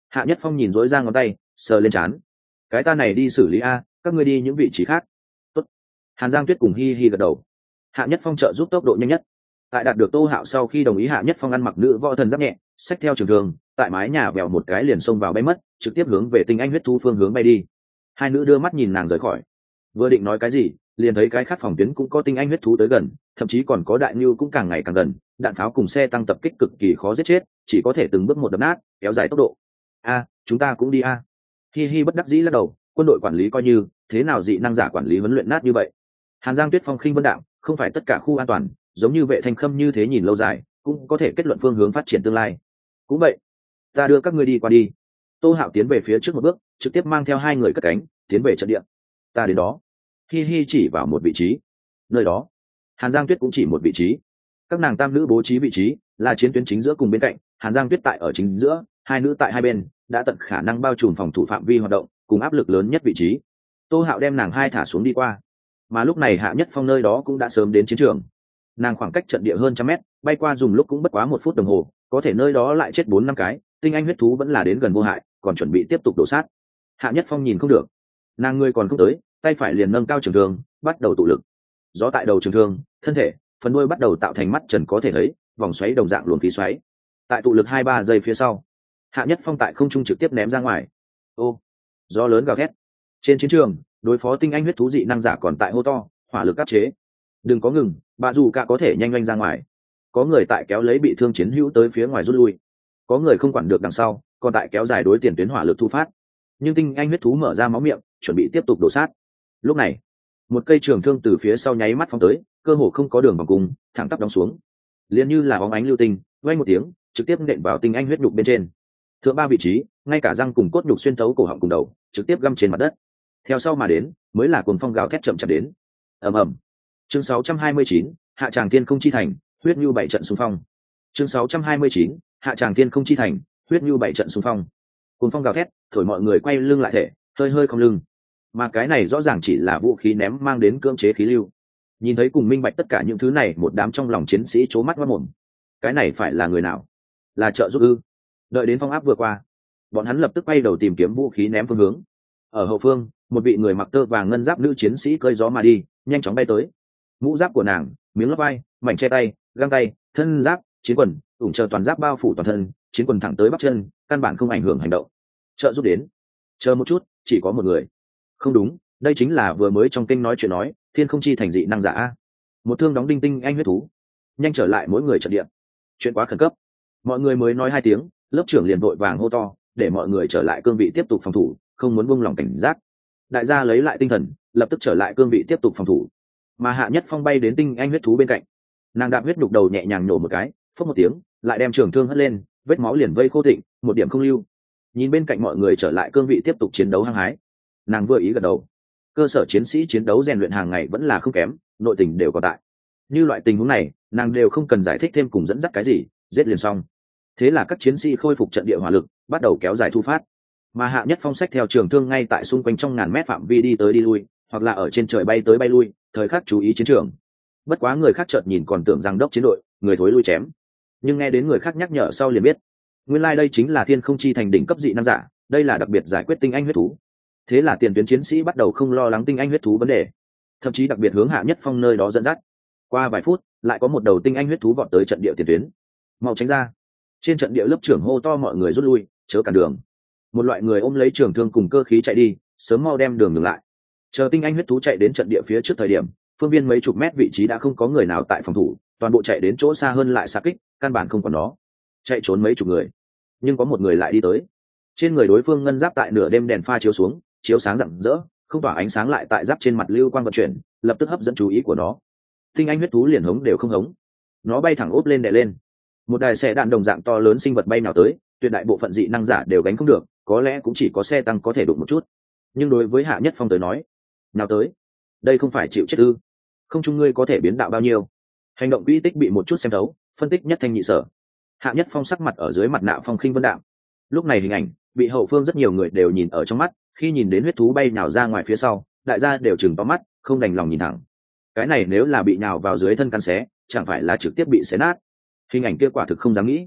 Hạ Nhất Phong nhìn dối ra ngón tay sờ lên trán. Cái ta này đi xử lý a, các ngươi đi những vị trí khác. Tốt. Hàn Giang Tuyết cùng hi hi gật đầu. Hạ Nhất Phong trợ giúp tốc độ nhanh nhất. Tại đạt được Tô Hạo sau khi đồng ý, Hạ Nhất Phong ăn mặc nữ võ thần giáp nhẹ, xách theo trường thương, tại mái nhà vèo một cái liền xông vào bay mất, trực tiếp hướng về tinh anh huyết thú phương hướng bay đi. Hai nữ đưa mắt nhìn nàng rời khỏi, vừa định nói cái gì, liền thấy cái khác phòng tuyến cũng có tinh anh huyết thú tới gần, thậm chí còn có đại nhu cũng càng ngày càng gần, đạn pháo cùng xe tăng tập kích cực kỳ khó giết chết, chỉ có thể từng bước một đập nát, kéo dài tốc độ. A, chúng ta cũng đi a. Hi hi bất đắc dĩ lắc đầu, quân đội quản lý coi như thế nào dị năng giả quản lý huấn luyện nát như vậy. Hàn Giang Tuyết phong khinh vân đạm, không phải tất cả khu an toàn giống như Vệ Thanh Khâm như thế nhìn lâu dài cũng có thể kết luận phương hướng phát triển tương lai. Cũng vậy, ta đưa các ngươi đi qua đi. Tô Hạo tiến về phía trước một bước, trực tiếp mang theo hai người cất cánh tiến về trận địa. Ta đến đó. Hi hi chỉ vào một vị trí. Nơi đó, Hàn Giang Tuyết cũng chỉ một vị trí. Các nàng tam nữ bố trí vị trí là chiến tuyến chính giữa cùng bên cạnh, Hàn Giang Tuyết tại ở chính giữa, hai nữ tại hai bên, đã tận khả năng bao trùm phòng thủ phạm vi hoạt động cùng áp lực lớn nhất vị trí. Tô Hạo đem nàng hai thả xuống đi qua, mà lúc này Hạ Nhất Phong nơi đó cũng đã sớm đến chiến trường. Nàng khoảng cách trận địa hơn trăm mét, bay qua dùng lúc cũng bất quá một phút đồng hồ, có thể nơi đó lại chết bốn năm cái, tinh anh huyết thú vẫn là đến gần vô hại, còn chuẩn bị tiếp tục đổ sát. Hạ Nhất Phong nhìn không được, nàng ngươi còn không tới, tay phải liền nâng cao trường thương, bắt đầu tụ lực. Gió tại đầu trường thương, thân thể, phần đuôi bắt đầu tạo thành mắt trần có thể thấy, vòng xoáy đồng dạng luồng khí xoáy. Tại tụ lực hai ba giây phía sau, Hạ Nhất Phong tại không trung trực tiếp ném ra ngoài. Ô, gió lớn gào thét. Trên chiến trường, đối phó tinh anh huyết thú dị năng giả còn tại hô to, hỏa lực áp chế. Đừng có ngừng, bà dù cả có thể nhanh nhanh ra ngoài. Có người tại kéo lấy bị thương chiến hữu tới phía ngoài rút lui. Có người không quản được đằng sau, còn tại kéo dài đối tiền tuyến hỏa lực thu phát. Nhưng tinh anh huyết thú mở ra máu miệng, chuẩn bị tiếp tục đổ sát. Lúc này, một cây trường thương từ phía sau nháy mắt phóng tới, cơ hồ không có đường vòng cung, thẳng tắp đóng xuống. Liền như là bóng ánh lưu tinh, vang một tiếng, trực tiếp nện vào tinh anh huyết nhục bên trên. Thượng ba vị trí, ngay cả răng cùng cốt nhục xuyên thấu cổ họng cùng đầu, trực tiếp găm trên mặt đất. Theo sau mà đến, mới là cuồng phong gào thét chậm chạp đến. Ầm ầm. Chương sáu trăm hai mươi chín, Hạ Tràng Thiên Không Chi Thành, huyết nhu bảy trận xung phong. Chương sáu trăm hai mươi chín, Hạ Tràng Thiên Không Chi Thành, huyết nhu bảy trận xung phong. Cuồng phong gào thét, thổi mọi người quay lưng lại thể, hơi hơi không lưng. Mà cái này rõ ràng chỉ là vũ khí ném mang đến cưỡng chế khí lưu. Nhìn thấy cùng minh bạch tất cả những thứ này, một đám trong lòng chiến sĩ chố mắt ngoác mồm. Cái này phải là người nào? Là trợ giúp ư? Đợi đến phong áp vừa qua, bọn hắn lập tức quay đầu tìm kiếm vũ khí ném phương hướng. Ở hậu phương, một vị người mặc tơ vàng ngân giáp nữ chiến sĩ cơi gió mà đi, nhanh chóng bay tới. Mũ giáp của nàng, miếng lót vai, mảnh che tay, găng tay, thân giáp, chiến quần, ủng chờ toàn giáp bao phủ toàn thân, chiến quần thẳng tới bắp chân, căn bản không ảnh hưởng hành động. Trợ giúp đến. Chờ một chút, chỉ có một người. Không đúng, đây chính là vừa mới trong kinh nói chuyện nói, Thiên Không Chi Thành dị năng giả a. Một thương đóng đinh tinh anh huyết thú. Nhanh trở lại mỗi người trận địa. Chuyện quá khẩn cấp. Mọi người mới nói hai tiếng, lớp trưởng liền vội vàng hô to, để mọi người trở lại cương vị tiếp tục phòng thủ, không muốn buông lỏng cảnh giác. Đại gia lấy lại tinh thần, lập tức trở lại cương vị tiếp tục phòng thủ. Mà Hạ Nhất Phong bay đến tinh anh huyết thú bên cạnh, nàng đạp huyết nhục đầu nhẹ nhàng nổ một cái, phốc một tiếng, lại đem trường thương hất lên, vết máu liền vây khô thịnh, một điểm không lưu. Nhìn bên cạnh mọi người trở lại cương vị tiếp tục chiến đấu hăng hái, nàng vừa ý gật đầu. Cơ sở chiến sĩ chiến đấu rèn luyện hàng ngày vẫn là không kém, nội tình đều có tại. Như loại tình huống này, nàng đều không cần giải thích thêm cùng dẫn dắt cái gì, giết liền xong. Thế là các chiến sĩ khôi phục trận địa hỏa lực, bắt đầu kéo dài thu phát. Mà Hạ Nhất Phong sách theo trường thương ngay tại xung quanh trong ngàn mét phạm vi đi tới đi lui, hoặc là ở trên trời bay tới bay lui, thời khắc chú ý chiến trường. Bất quá người khác chợt nhìn còn tưởng rằng đốc chiến đội, người thối lui chém. Nhưng nghe đến người khác nhắc nhở sau liền biết, nguyên lai like đây chính là Thiên Không Chi Thành đỉnh cấp dị năng giả, đây là đặc biệt giải quyết tinh anh huyết thú. Thế là tiền tuyến chiến sĩ bắt đầu không lo lắng tinh anh huyết thú vấn đề, thậm chí đặc biệt hướng Hạ Nhất Phong nơi đó dẫn dắt. Qua vài phút, lại có một đầu tinh anh huyết thú vọt tới trận địa tiền tuyến. Mau tránh ra. Trên trận địa lớp trưởng hô to mọi người rút lui, chớ cản đường. Một loại người ôm lấy trường thương cùng cơ khí chạy đi, sớm mau đem đường ngừng lại. Chờ tinh anh huyết thú chạy đến trận địa phía trước thời điểm, phương viên mấy chục mét vị trí đã không có người nào tại phòng thủ, toàn bộ chạy đến chỗ xa hơn lại xa kích, căn bản không còn nó. Chạy trốn mấy chục người, nhưng có một người lại đi tới. Trên người đối phương ngân giáp tại nửa đêm đèn pha chiếu xuống, chiếu sáng rạng rỡ, không tỏa ánh sáng lại tại giáp trên mặt lưu quang vận chuyển, lập tức hấp dẫn chú ý của nó. Tinh anh huyết thú liền hống đều không hống, nó bay thẳng úp lên đè lên. Một đài xe đạn đồng dạng to lớn sinh vật bay nào tới, tuyệt đại bộ phận dị năng giả đều gánh không được, có lẽ cũng chỉ có xe tăng có thể đụng một chút. Nhưng đối với Hạ Nhất Phong tới nói, nào tới, đây không phải chịu chết ư? Không chung ngươi có thể biến đạo bao nhiêu? Hành động quỹ tích bị một chút xem thấu, phân tích nhất thanh nhị sở. Hạ Nhất Phong sắc mặt ở dưới mặt nạ phong khinh vân đạm. Lúc này hình ảnh bị hậu phương rất nhiều người đều nhìn ở trong mắt, khi nhìn đến huyết thú bay nhào ra ngoài phía sau, đại gia đều chừng to mắt, không đành lòng nhìn thẳng. Cái này nếu là bị nhào vào dưới thân cắn xé, chẳng phải là trực tiếp bị xé nát. Hình ảnh kia quả thực không dám nghĩ.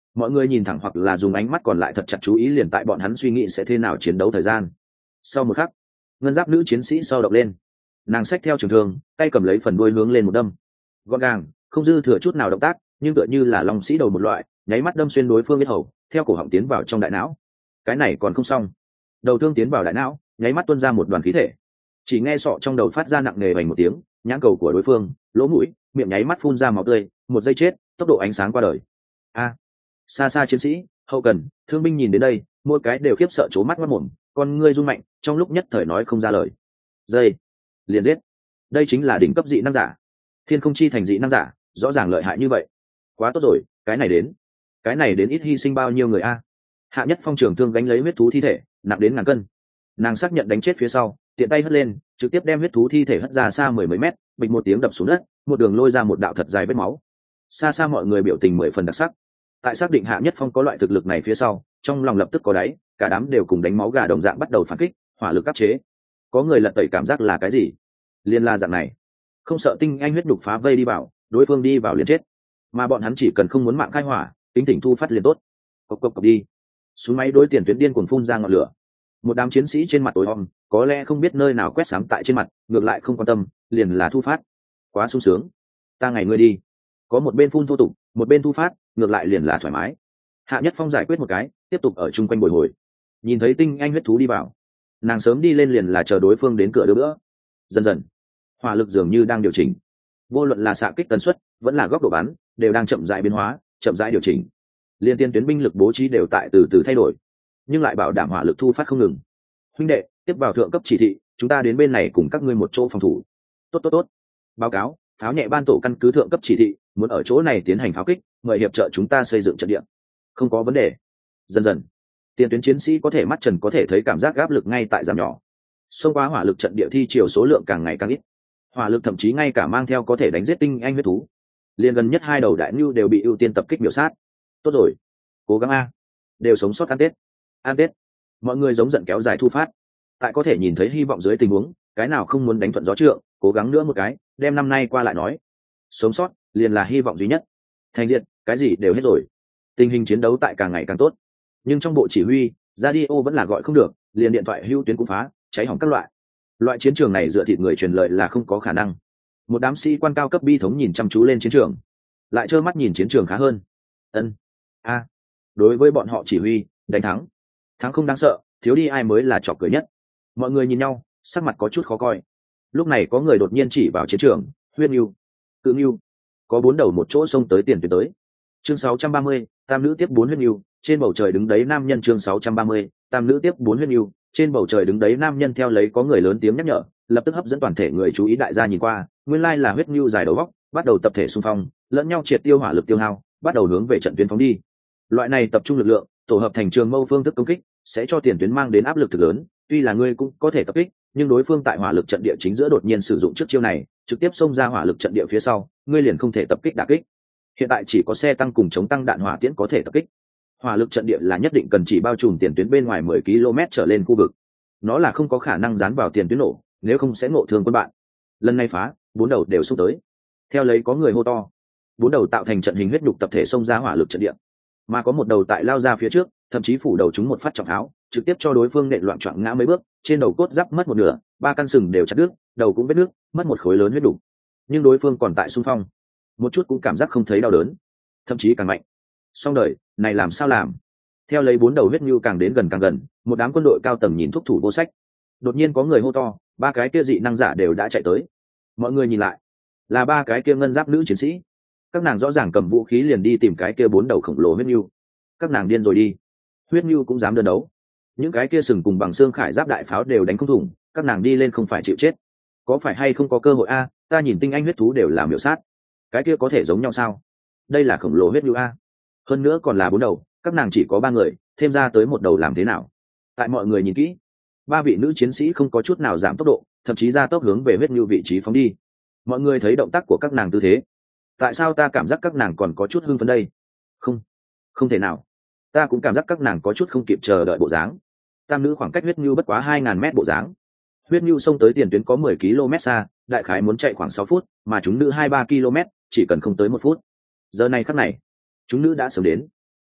mọi người nhìn thẳng hoặc là dùng ánh mắt còn lại thật chặt chú ý liền tại bọn hắn suy nghĩ sẽ thế nào chiến đấu thời gian. Sau một khắc, ngân giáp nữ chiến sĩ sau động lên, nàng xách theo trường thương, tay cầm lấy phần đuôi hướng lên một đâm, gọn gàng không dư thừa chút nào động tác, nhưng tựa như là long sĩ đầu một loại, nháy mắt đâm xuyên đối phương yết hầu, theo cổ họng tiến vào trong đại não. Cái này còn không xong, đầu thương tiến vào đại não, nháy mắt tuôn ra một đoàn khí thể, chỉ nghe sọ trong đầu phát ra nặng nề bành một tiếng, nhãn cầu của đối phương, lỗ mũi, miệng nháy mắt phun ra máu tươi, một giây chết, tốc độ ánh sáng qua đời. A, xa xa chiến sĩ, hậu cần, thương binh nhìn đến đây, mỗi cái đều khiếp sợ trố mắt mắt mồm, con ngươi run mạnh, trong lúc nhất thời nói không ra lời. Dây, liền giết, đây chính là đỉnh cấp dị năng giả, thiên không chi thành dị năng giả, rõ ràng lợi hại như vậy. Quá tốt rồi, cái này đến, cái này đến ít hy sinh bao nhiêu người a. Hạ Nhất Phong trường thương gánh lấy huyết thú thi thể, nặng đến ngàn cân, nàng xác nhận đánh chết phía sau, tiện tay hất lên, trực tiếp đem huyết thú thi thể hất ra xa mười mấy mét, bịch một tiếng đập xuống đất, một đường lôi ra một đạo thật dài vết máu. Xa xa mọi người biểu tình mười phần đặc sắc. Tại xác định Hạ Nhất Phong có loại thực lực này phía sau, trong lòng lập tức có đáy, cả đám đều cùng đánh máu gà đồng dạng bắt đầu phản kích, hỏa lực áp chế. Có người lật tẩy cảm giác là cái gì? Liên la dạng này, không sợ tinh anh huyết đục phá vây đi vào, đối phương đi vào liền chết, mà bọn hắn chỉ cần không muốn mạng khai hỏa, tính tỉnh thu phát liền tốt. Cộc cộc cộc đi. Súng máy đối tiền tuyến điên cuồng phun ra ngọn lửa. Một đám chiến sĩ trên mặt tối om, có lẽ không biết nơi nào quét sáng tại trên mặt, ngược lại không quan tâm, liền là thu phát. Quá sung sướng, ta ngày ngươi đi. Có một bên phun thô tục, một bên thu phát, ngược lại liền là thoải mái. Hạ Nhất Phong giải quyết một cái, tiếp tục ở chung quanh bồi hồi. Nhìn thấy tinh anh huyết thú đi vào, nàng sớm đi lên liền là chờ đối phương đến cửa đưa bữa. Dần dần, hỏa lực dường như đang điều chỉnh, vô luận là xạ kích tần suất vẫn là góc độ bắn đều đang chậm rãi biến hóa, chậm rãi điều chỉnh. Liên tiên tuyến binh lực bố trí đều tại từ từ thay đổi, nhưng lại bảo đảm hỏa lực thu phát không ngừng. Huynh đệ, tiếp vào thượng cấp chỉ thị, chúng ta đến bên này cùng các ngươi một chỗ phòng thủ. Tốt tốt tốt. Báo cáo, pháo nhẹ ban tổ căn cứ thượng cấp chỉ thị, muốn ở chỗ này tiến hành pháo kích, mời hiệp trợ chúng ta xây dựng trận địa. Không có vấn đề. Dần dần, tiền tuyến chiến sĩ có thể mắt trần có thể thấy cảm giác áp lực ngay tại giảm nhỏ. Xông qua hỏa lực trận địa thi chiều số lượng càng ngày càng ít. Hỏa lực thậm chí ngay cả mang theo có thể đánh giết tinh anh huyết thú. Liên gần nhất hai đầu đại nhu đều bị ưu tiên tập kích miểu sát. Tốt rồi, cố gắng a, đều sống sót ăn Tết. Ăn Tết. Mọi người giống giận kéo dài thu phát. Tại có thể nhìn thấy hy vọng dưới tình huống, cái nào không muốn đánh thuận gió trượng, cố gắng nữa một cái, đem năm nay qua lại nói. Sống sót liền là hy vọng duy nhất. Thành diện, cái gì đều hết rồi. Tình hình chiến đấu tại càng ngày càng tốt, nhưng trong bộ chỉ huy, radio vẫn là gọi không được, liền điện thoại hữu tuyến cũng phá, cháy hỏng các loại. Loại chiến trường này dựa thịt người truyền lợi là không có khả năng. Một đám sĩ quan cao cấp bi thống nhìn chăm chú lên chiến trường, lại trơ mắt nhìn chiến trường khá hơn. Ân, a, đối với bọn họ chỉ huy, đánh thắng, thắng không đáng sợ, thiếu đi ai mới là trò cười nhất. Mọi người nhìn nhau, sắc mặt có chút khó coi. Lúc này có người đột nhiên chỉ vào chiến trường, Huyết Nưu, Cự Nưu, có bốn đầu một chỗ xông tới tiền tuyến tới. Chương sáu trăm ba mươi, tam nữ tiếp bốn Huyết Nưu, trên bầu trời đứng đấy nam nhân. Chương sáu trăm ba mươi, tam nữ tiếp bốn Huyết Nưu, trên bầu trời đứng đấy nam nhân. Theo lấy có người lớn tiếng nhắc nhở, lập tức hấp dẫn toàn thể người chú ý. Đại gia nhìn qua, nguyên lai là Huyết Nưu dài đầu góc, bắt đầu tập thể xung phong, lẫn nhau triệt tiêu hỏa lực tiêu hao, bắt đầu hướng về trận tuyến phóng đi. Loại này tập trung lực lượng, tổ hợp thành trường mâu phương thức công kích, sẽ cho tiền tuyến mang đến áp lực thực lớn. Tuy là ngươi cũng có thể tập kích, nhưng đối phương tại hỏa lực trận địa chính giữa đột nhiên sử dụng trước chiêu này, trực tiếp xông ra hỏa lực trận địa phía sau, ngươi liền không thể tập kích đả kích. Hiện tại chỉ có xe tăng cùng chống tăng đạn hỏa tiễn có thể tập kích. Hỏa lực trận địa là nhất định cần chỉ bao trùm tiền tuyến bên ngoài mười ki lô mét trở lên khu vực. Nó là không có khả năng dán vào tiền tuyến nổ, nếu không sẽ ngộ thương quân bạn. Lần này phá, bốn đầu đều xúc tới. Theo lấy có người hô to, bốn đầu tạo thành trận hình huyết nhục tập thể xông ra hỏa lực trận địa, mà có một đầu tại lao ra phía trước, thậm chí phủ đầu chúng một phát trọng tháo, trực tiếp cho đối phương nện loạn choạng ngã mấy bước, trên đầu cốt giáp mất một nửa, ba căn sừng đều chặt đứt, đầu cũng vết nước, mất một khối lớn huyết đủ. Nhưng đối phương còn tại xung phong, một chút cũng cảm giác không thấy đau đớn, thậm chí càng mạnh. Xong đời, này làm sao làm? Theo lấy bốn đầu huyết nhu càng đến gần càng gần, một đám quân đội cao tầng nhìn thúc thủ vô sách. Đột nhiên có người hô to, ba cái kia dị năng giả đều đã chạy tới. Mọi người nhìn lại, là ba cái kia ngân giáp nữ chiến sĩ. Các nàng rõ ràng cầm vũ khí liền đi tìm cái kia bốn đầu khổng lồ huyết nhu. Các nàng điên rồi đi. Huyết nhu cũng dám đơn đấu. Những cái kia sừng cùng bằng xương khải giáp đại pháo đều đánh không thủng, các nàng đi lên không phải chịu chết. Có phải hay không có cơ hội a? Ta nhìn tinh anh huyết thú đều là miểu sát. Cái kia có thể giống nhau sao? Đây là khổng lồ huyết nhu a. Hơn nữa còn là bốn đầu, các nàng chỉ có ba người, thêm ra tới một đầu làm thế nào? Tại mọi người nhìn kỹ, ba vị nữ chiến sĩ không có chút nào giảm tốc độ, thậm chí ra tốc hướng về huyết nhu vị trí phóng đi. Mọi người thấy động tác của các nàng tư thế, tại sao ta cảm giác các nàng còn có chút hưng phấn đây? Không, không thể nào. Ta cũng cảm giác các nàng có chút không kịp chờ đợi bộ dáng. Tam nữ khoảng cách huyết nhu bất quá hai ngàn mét bộ dáng. Huyết nhu xông tới tiền tuyến có mười ki lô mét xa, đại khái muốn chạy khoảng sáu phút, mà chúng nữ hai ba ki lô mét, chỉ cần không tới một phút. Giờ này khắc này, chúng nữ đã sớm đến.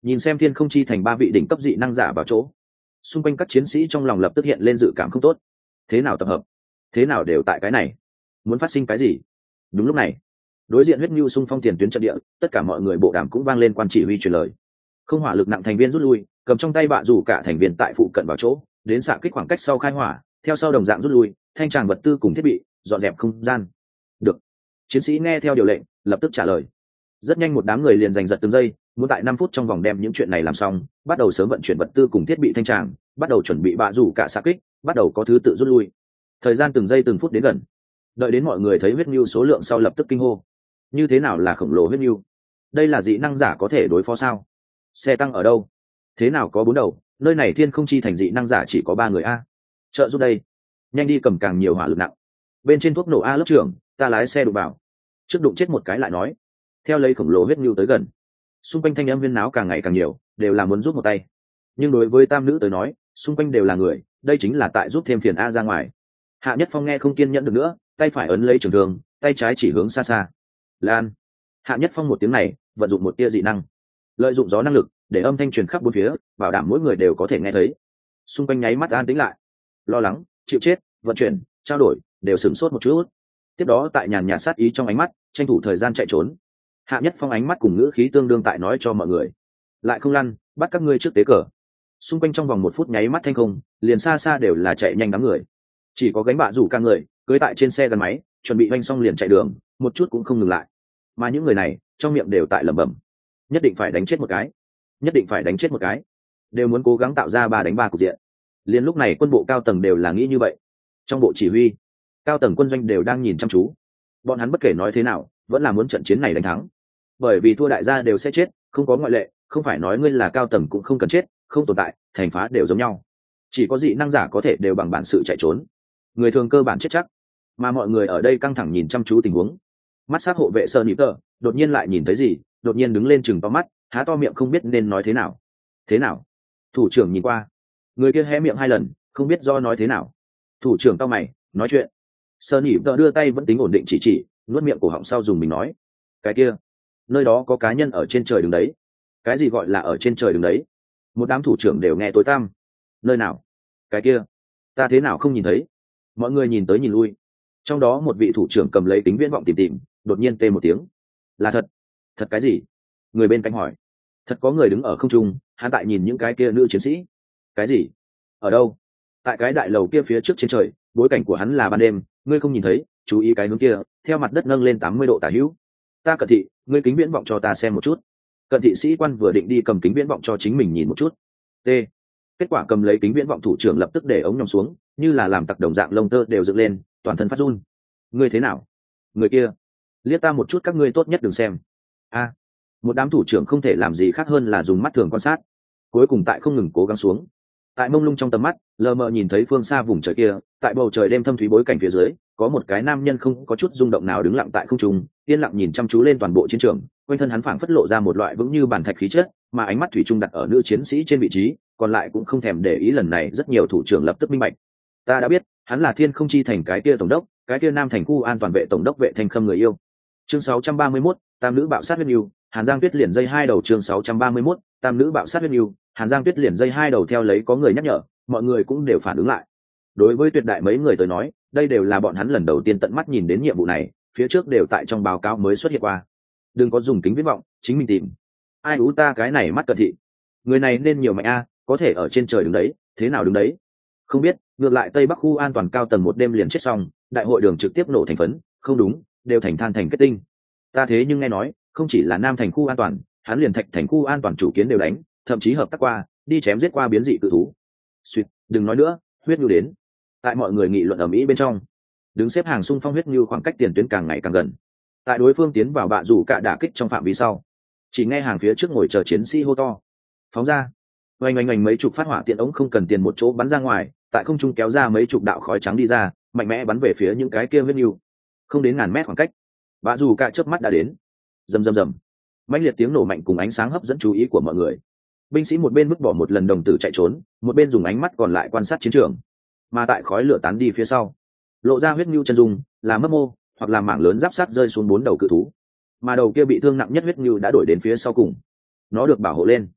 Nhìn xem thiên không chi thành ba vị đỉnh cấp dị năng giả vào chỗ, xung quanh các chiến sĩ trong lòng lập tức hiện lên dự cảm không tốt. Thế nào tập hợp, thế nào đều tại cái này, muốn phát sinh cái gì? Đúng lúc này, đối diện huyết nhu xung phong tiền tuyến trận địa, tất cả mọi người bộ đàm cũng vang lên quan chỉ huy truyền lời. Không hỏa lực nặng thành viên rút lui, cầm trong tay bạ rủ cả thành viên tại phụ cận vào chỗ, đến xạ kích khoảng cách sau khai hỏa, theo sau đồng dạng rút lui, thanh tràng vật tư cùng thiết bị, dọn dẹp không gian. Được. Chiến sĩ nghe theo điều lệnh, lập tức trả lời. Rất nhanh một đám người liền giành giật từng giây, muốn tại năm phút trong vòng đem những chuyện này làm xong, bắt đầu sớm vận chuyển vật tư cùng thiết bị thanh tràng, bắt đầu chuẩn bị bạ rủ cả xạ kích, bắt đầu có thứ tự rút lui. Thời gian từng giây từng phút đến gần. Đợi đến mọi người thấy huyết nhu số lượng sau lập tức kinh hô. Như thế nào là khổng lồ huyết nhu? Đây là dị năng giả có thể đối phó sao? Xe tăng ở đâu? Thế nào có bốn đầu? Nơi này thiên không chi thành dị năng giả chỉ có ba người a. Trợ giúp đây, nhanh đi cầm càng nhiều hỏa lực nặng. Bên trên thuốc nổ a lớp trưởng, ta lái xe đụng vào. Trước đụng chết một cái lại nói. Theo lấy khổng lồ huyết nhu tới gần, xung quanh thanh âm viên náo càng ngày càng nhiều, đều là muốn giúp một tay. Nhưng đối với tam nữ tới nói, xung quanh đều là người, đây chính là tại giúp thêm phiền a ra ngoài. Hạ Nhất Phong nghe không kiên nhẫn được nữa, tay phải ấn lấy trường thương, tay trái chỉ hướng xa xa. Lan. Hạ Nhất Phong một tiếng này, vận dụng một tia dị năng, lợi dụng gió năng lực để âm thanh truyền khắp bốn phía, bảo đảm mỗi người đều có thể nghe thấy. Xung quanh nháy mắt an tĩnh lại, lo lắng, chịu chết, vận chuyển, trao đổi, đều sửng sốt một chút. Tiếp đó tại nhàn nhạt sát ý trong ánh mắt, tranh thủ thời gian chạy trốn. Hạ Nhất Phong ánh mắt cùng ngữ khí tương đương tại nói cho mọi người, lại không lăn, bắt các ngươi trước tế cờ. Xung quanh trong vòng một phút nháy mắt thanh không, liền xa xa đều là chạy nhanh đám người. Chỉ có gánh bạ rủ cả người cưới tại trên xe gắn máy, chuẩn bị hoành xong liền chạy đường, một chút cũng không ngừng lại. Mà những người này trong miệng đều tại lẩm bẩm, nhất định phải đánh chết một cái, nhất định phải đánh chết một cái, đều muốn cố gắng tạo ra ba đánh ba cục diện. Liên lúc này quân bộ cao tầng đều là nghĩ như vậy. Trong bộ chỉ huy, cao tầng quân doanh đều đang nhìn chăm chú. Bọn hắn bất kể nói thế nào, vẫn là muốn trận chiến này đánh thắng. Bởi vì thua đại gia đều sẽ chết, không có ngoại lệ, không phải nói ngươi là cao tầng cũng không cần chết, không tồn tại, thành phá đều giống nhau. Chỉ có dị năng giả có thể đều bằng bản sự chạy trốn. Người thường cơ bản chết chắc. Mà mọi người ở đây căng thẳng nhìn chăm chú tình huống. Mắt sát hộ vệ Sơ Nịp Tơ đột nhiên lại nhìn thấy gì, đột nhiên đứng lên chừng to mắt, há to miệng không biết nên nói thế nào. Thế nào? Thủ trưởng nhìn qua, người kia hé miệng hai lần, không biết do nói thế nào. Thủ trưởng cau mày, nói chuyện. Sơ Nịp Tơ đưa tay vẫn tính ổn định, chỉ chỉ nuốt miệng cổ họng sau dùng mình nói, cái kia, nơi đó có cá nhân ở trên trời đứng đấy. Cái gì gọi là ở trên trời đứng đấy? Một đám thủ trưởng đều nghe tối tăm. Nơi nào? Cái kia, ta thế nào không nhìn thấy? Mọi người nhìn tới nhìn lui. Trong đó một vị thủ trưởng cầm lấy kính viễn vọng tìm tìm, đột nhiên tê một tiếng. Là thật? Thật cái gì? Người bên cạnh hỏi. Thật có người đứng ở không trung, hắn tại nhìn những cái kia nữ chiến sĩ. Cái gì? Ở đâu? Tại cái đại lầu kia phía trước trên trời, bối cảnh của hắn là ban đêm, ngươi không nhìn thấy, chú ý cái hướng kia, theo mặt đất nâng lên tám mươi độ tả hữu. Ta Cận Thị, ngươi kính viễn vọng cho ta xem một chút. Cận Thị sĩ quan vừa định đi cầm kính viễn vọng cho chính mình nhìn một chút. T. Kết quả cầm lấy kính viễn vọng thủ trưởng lập tức để ống nhòm xuống, như là làm tặc đồng dạng lông tơ đều dựng lên, toàn thân phát run. Ngươi thế nào? Người kia, liếc ta một chút, các ngươi tốt nhất đừng xem. A. Một đám thủ trưởng không thể làm gì khác hơn là dùng mắt thường quan sát. Cuối cùng tại không ngừng cố gắng xuống. Tại mông lung trong tầm mắt, lờ mờ nhìn thấy phương xa vùng trời kia, tại bầu trời đêm thâm thúy bối cảnh phía dưới, có một cái nam nhân không có chút rung động nào đứng lặng tại không trung, yên lặng nhìn chăm chú lên toàn bộ chiến trường. Quanh thân hắn phảng phất lộ ra một loại vững như bàn thạch khí chất, mà ánh mắt thủy chung đặt ở nữ chiến sĩ trên vị trí, còn lại cũng không thèm để ý. Lần này rất nhiều thủ trưởng lập tức minh bạch. Ta đã biết, hắn là thiên không chi thành cái kia tổng đốc, cái kia nam thành khu an toàn vệ tổng đốc Vệ Thanh Khâm người yêu. Chương sáu trăm ba mươi mốt, tam nữ bạo sát huyết yêu, Hàn Giang Tuyết liền dây hai đầu. Chương sáu trăm ba mươi mốt, tam nữ bạo sát huyết yêu, Hàn Giang Tuyết liền dây hai đầu. Theo lấy có người nhắc nhở, mọi người cũng đều phản ứng lại. Đối với tuyệt đại mấy người tới nói, đây đều là bọn hắn lần đầu tiên tận mắt nhìn đến nhiệm vụ này, phía trước đều tại trong báo cáo mới xuất hiện qua. Đừng có dùng kính viễn vọng, chính mình tìm. Ai ú ta cái này mắt Cận Thị, người này nên nhiều mạnh a, có thể ở trên trời đứng đấy, thế nào đứng đấy? Không biết, ngược lại Tây Bắc khu an toàn cao tầng một đêm liền chết xong, đại hội đường trực tiếp nổ thành phấn, không đúng, đều thành than thành kết tinh. Ta thế nhưng nghe nói, không chỉ là Nam thành khu an toàn, hắn liền Thạch thành khu an toàn chủ kiến đều đánh, thậm chí hợp tác qua, đi chém giết qua biến dị cự thú. Xuyệt, đừng nói nữa, huyết nhu đến. Tại mọi người nghị luận ầm ĩ bên trong, đứng xếp hàng xung phong huyết nhu khoảng cách tiền tuyến càng ngày càng gần. Tại đối phương tiến vào bạ rủ cả đả kích trong phạm vi sau, chỉ nghe hàng phía trước ngồi chờ chiến sĩ hô to, phóng ra. Oanh oanh oanh, mấy chục phát hỏa tiện ống không cần tiền một chỗ bắn ra ngoài, tại không trung kéo ra mấy chục đạo khói trắng đi ra, mạnh mẽ bắn về phía những cái kia huyết nhu. Không đến ngàn mét khoảng cách, bạ rủ cả chớp mắt đã đến. Rầm rầm rầm, mãnh liệt tiếng nổ mạnh cùng ánh sáng hấp dẫn chú ý của mọi người. Binh sĩ một bên vứt bỏ một lần đồng tử chạy trốn, một bên dùng ánh mắt còn lại quan sát chiến trường. Mà tại khói lửa tán đi phía sau, lộ ra huyết nhu chân dung, là mấp mô hoặc là mảng lớn giáp sát rơi xuống bốn đầu cự thú. Mà đầu kia bị thương nặng nhất huyết nhu đã đổi đến phía sau cùng, nó được bảo hộ lên,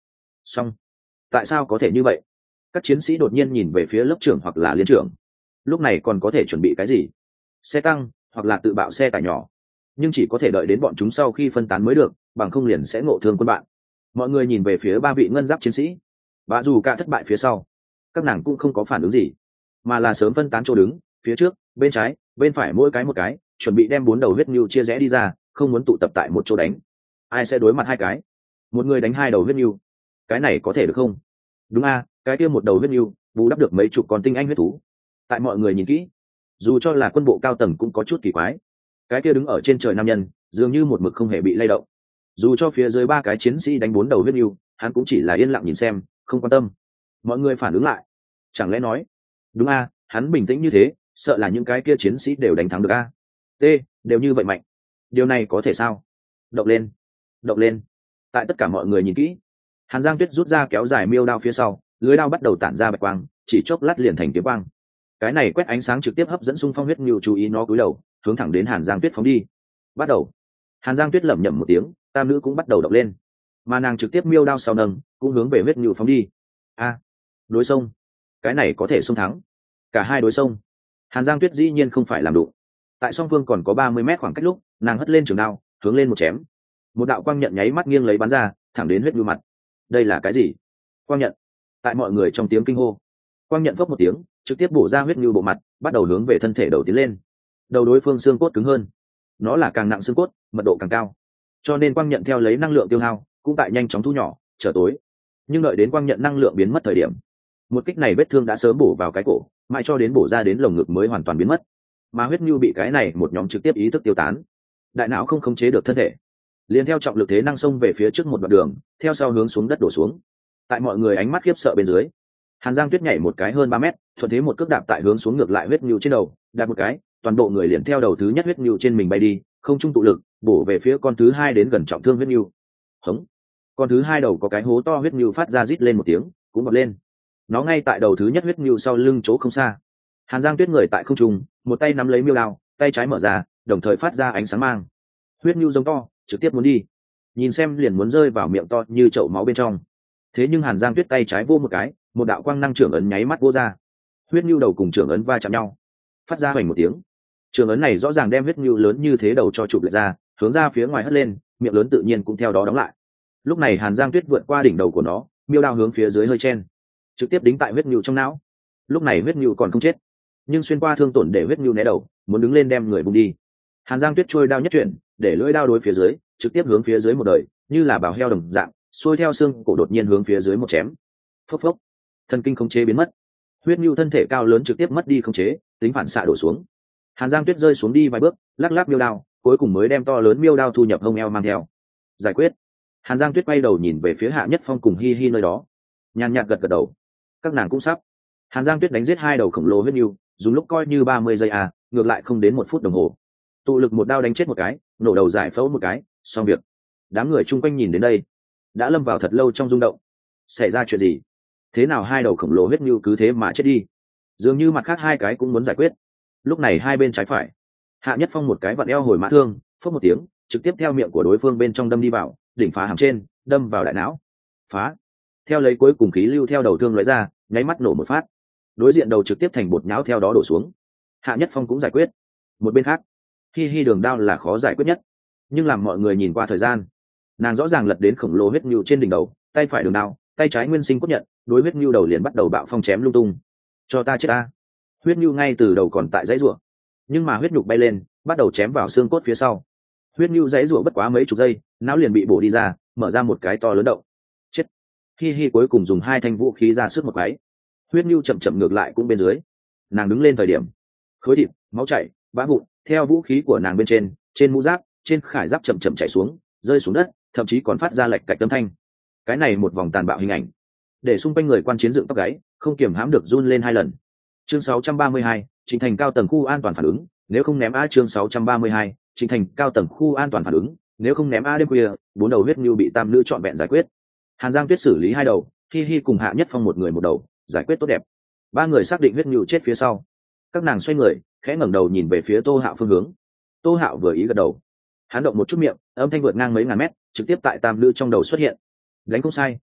Xong, tại sao có thể như vậy? Các chiến sĩ đột nhiên nhìn về phía lớp trưởng hoặc là liên trưởng. Lúc này còn có thể chuẩn bị cái gì? Xe tăng hoặc là tự bạo xe tải nhỏ, nhưng chỉ có thể đợi đến bọn chúng sau khi phân tán mới được, bằng không liền sẽ ngộ thương quân bạn. Mọi người nhìn về phía ba vị ngân giáp chiến sĩ. Bà dù cả thất bại phía sau, các nàng cũng không có phản ứng gì, mà là sớm phân tán chỗ đứng, phía trước, bên trái, bên phải mỗi cái một cái, chuẩn bị đem bốn đầu huyết nhu chia rẽ đi ra, không muốn tụ tập tại một chỗ đánh. Ai sẽ đối mặt hai cái? Một người đánh hai đầu huyết nhu, cái này có thể được không? Đúng a, cái kia một đầu huyết nhu bù đắp được mấy chục con tinh anh huyết thú. Tại mọi người nhìn kỹ, dù cho là quân bộ cao tầng cũng có chút kỳ quái. Cái kia đứng ở trên trời nam nhân dường như một mực không hề bị lay động, dù cho phía dưới ba cái chiến sĩ đánh bốn đầu huyết nhu, hắn cũng chỉ là yên lặng nhìn xem, không quan tâm. Mọi người phản ứng lại, chẳng lẽ nói đúng a, hắn bình tĩnh như thế, sợ là những cái kia chiến sĩ đều đánh thắng được a? T, đều như vậy mạnh, điều này có thể sao? Động lên, động lên. Tại tất cả mọi người nhìn kỹ, Hàn Giang Tuyết rút ra kéo dài miêu đao phía sau, lưới đao bắt đầu tản ra bạch quang, chỉ chốc lát liền thành kiếm quang. Cái này quét ánh sáng trực tiếp hấp dẫn xung phong huyết nhu chú ý, nó cúi đầu hướng thẳng đến Hàn Giang Tuyết phóng đi. Bắt đầu. Hàn Giang Tuyết lẩm nhẩm một tiếng, tam nữ cũng bắt đầu động lên, mà nàng trực tiếp miêu đao sau nâng, cũng hướng về huyết nhu phóng đi. A, đối sông, cái này có thể xông thắng. Cả hai đối sông, Hàn Giang Tuyết dĩ nhiên không phải làm đụng. Tại song phương còn có ba mươi mét khoảng cách lúc, nàng hất lên trường đao, hướng lên một chém. Một đạo quang nhận nháy mắt nghiêng lấy bắn ra, thẳng đến huyết nhu mặt. Đây là cái gì? Quang nhận. Tại mọi người trong tiếng kinh hô, quang nhận phốc một tiếng, trực tiếp bổ ra huyết nhu bộ mặt, bắt đầu hướng về thân thể đầu tiến lên. Đầu đối phương xương cốt cứng hơn, nó là càng nặng xương cốt, mật độ càng cao, cho nên quang nhận theo lấy năng lượng tiêu hao cũng tại nhanh chóng thu nhỏ, trở tối. Nhưng đợi đến quang nhận năng lượng biến mất thời điểm, một kích này vết thương đã sớm bổ vào cái cổ, mãi cho đến bổ ra đến lồng ngực mới hoàn toàn biến mất. Mà huyết nhu bị cái này một nhóm trực tiếp ý thức tiêu tán, đại não không khống chế được thân thể, liền theo trọng lực thế năng xông về phía trước một đoạn đường, theo sau hướng xuống đất đổ xuống. Tại mọi người ánh mắt khiếp sợ bên dưới, Hàn Giang Tuyết nhảy một cái hơn ba mét, thuận thế một cước đạp tại hướng xuống ngược lại huyết nhu trên đầu, đạp một cái, toàn bộ người liền theo đầu thứ nhất huyết nhu trên mình bay đi, không trung tụ lực, bổ về phía con thứ hai đến gần trọng thương huyết nhu. Hống. Con thứ hai đầu có cái hố to, huyết nhu phát ra rít lên một tiếng, cũng bật lên. Nó ngay tại đầu thứ nhất huyết nhu sau lưng chỗ không xa. Hàn Giang Tuyết người tại không trung, một tay nắm lấy miêu đao, tay trái mở ra, đồng thời phát ra ánh sáng mang. Huyết nhu giống to, trực tiếp muốn đi, nhìn xem liền muốn rơi vào miệng to như chậu máu bên trong. Thế nhưng Hàn Giang Tuyết tay trái vô một cái, một đạo quang năng trưởng ấn nháy mắt vô ra, huyết nhu đầu cùng trưởng ấn va chạm nhau, phát ra hoành một tiếng. Trưởng ấn này rõ ràng đem huyết nhu lớn như thế đầu cho chụp lại ra, hướng ra phía ngoài hất lên, miệng lớn tự nhiên cũng theo đó đóng lại. Lúc này Hàn Giang Tuyết vượt qua đỉnh đầu của nó, miêu đao hướng phía dưới hơi chen, trực tiếp đính tại huyết nhu trong não. Lúc này huyết nhu còn không chết, nhưng xuyên qua thương tổn để huyết nhu né đầu, muốn đứng lên đem người bung đi. Hàn Giang Tuyết trôi đao nhất chuyển, để lưỡi đao đối phía dưới, trực tiếp hướng phía dưới một đời, như là bào heo đồng dạng, xuôi theo xương cổ đột nhiên hướng phía dưới một chém. Phốc phốc, thần kinh khống chế biến mất, huyết nhu thân thể cao lớn trực tiếp mất đi khống chế, tính phản xạ đổ xuống. Hàn Giang Tuyết rơi xuống đi vài bước, lắc lắc miêu đao, cuối cùng mới đem to lớn miêu đao thu nhập hông eo mang theo. Giải quyết. Hàn Giang Tuyết quay đầu nhìn về phía Hạ Nhất Phong cùng Hi Hi nơi đó, nhàn nhạt gật gật đầu. Các nàng cũng sắp. Hàn Giang Tuyết đánh giết hai đầu khổng lồ huyết nhu, dùng lúc coi như ba mươi giây à, ngược lại không đến một phút đồng hồ. Tụ lực một đao đánh chết một cái, nổ đầu giải phẫu một cái, xong việc. Đám người chung quanh nhìn đến đây, đã lâm vào thật lâu trong rung động. Xảy ra chuyện gì? Thế nào hai đầu khổng lồ huyết nhu cứ thế mà chết đi? Dường như mặt khác hai cái cũng muốn giải quyết. Lúc này hai bên trái phải, Hạ Nhất Phong một cái vặn eo hồi mã thương, phốc một tiếng, trực tiếp theo miệng của đối phương bên trong đâm đi vào, đỉnh phá hàm trên, đâm vào đại não. Phá. Theo lấy cuối cùng khí lưu theo đầu thương lóe ra, nháy mắt nổ một phát. Đối diện đầu trực tiếp thành bột nhão theo đó đổ xuống. Hạ Nhất Phong cũng giải quyết. Một bên khác, Hi Hi đường đao là khó giải quyết nhất, nhưng làm mọi người nhìn qua thời gian, nàng rõ ràng lật đến khổng lồ huyết nhu trên đỉnh đầu, tay phải đường đao, tay trái nguyên sinh cốt nhận, đối huyết nhu đầu liền bắt đầu bạo phong chém lung tung. Cho ta chết ta. Huyết nhu ngay từ đầu còn tại dãy rủa, nhưng mà huyết nhục bay lên, bắt đầu chém vào xương cốt phía sau. Huyết nhu dãy rủa bất quá mấy chục giây, não liền bị bổ đi ra, mở ra một cái to lớn động. Chết. Hi Hi cuối cùng dùng hai thanh vũ khí ra sức một cái. Huyết nhu chậm chậm ngược lại cũng bên dưới. Nàng đứng lên thời điểm, khối thịt, máu chảy, bã vụn theo vũ khí của nàng bên trên, trên mũ giáp, trên khải giáp chậm chậm chảy xuống, rơi xuống đất, thậm chí còn phát ra lệch cạch âm thanh. Cái này một vòng tàn bạo hình ảnh, để xung quanh người quan chiến dựng tóc gáy, không kiềm hãm được run lên hai lần. Chương sáu trăm ba mươi hai, Trịnh Thành cao tầng khu an toàn phản ứng, nếu không ném a. Chương sáu trăm ba mươi hai, Trịnh Thành cao tầng khu an toàn phản ứng, nếu không ném a. Đêm khuya, bốn đầu huyết nhu bị tam nữ trọn vẹn giải quyết. Hàn Giang Tuyết xử lý hai đầu, Hi Hi cùng Hạ Nhất Phong một người một đầu, giải quyết tốt đẹp. Ba người xác định huyết nhu chết phía sau, các nàng xoay người, khẽ ngẩng đầu nhìn về phía Tô Hạo phương hướng. Tô Hạo vừa ý gật đầu, hắn động một chút miệng, âm thanh vượt ngang mấy ngàn mét, trực tiếp tại tam nữ trong đầu xuất hiện. Đánh không sai,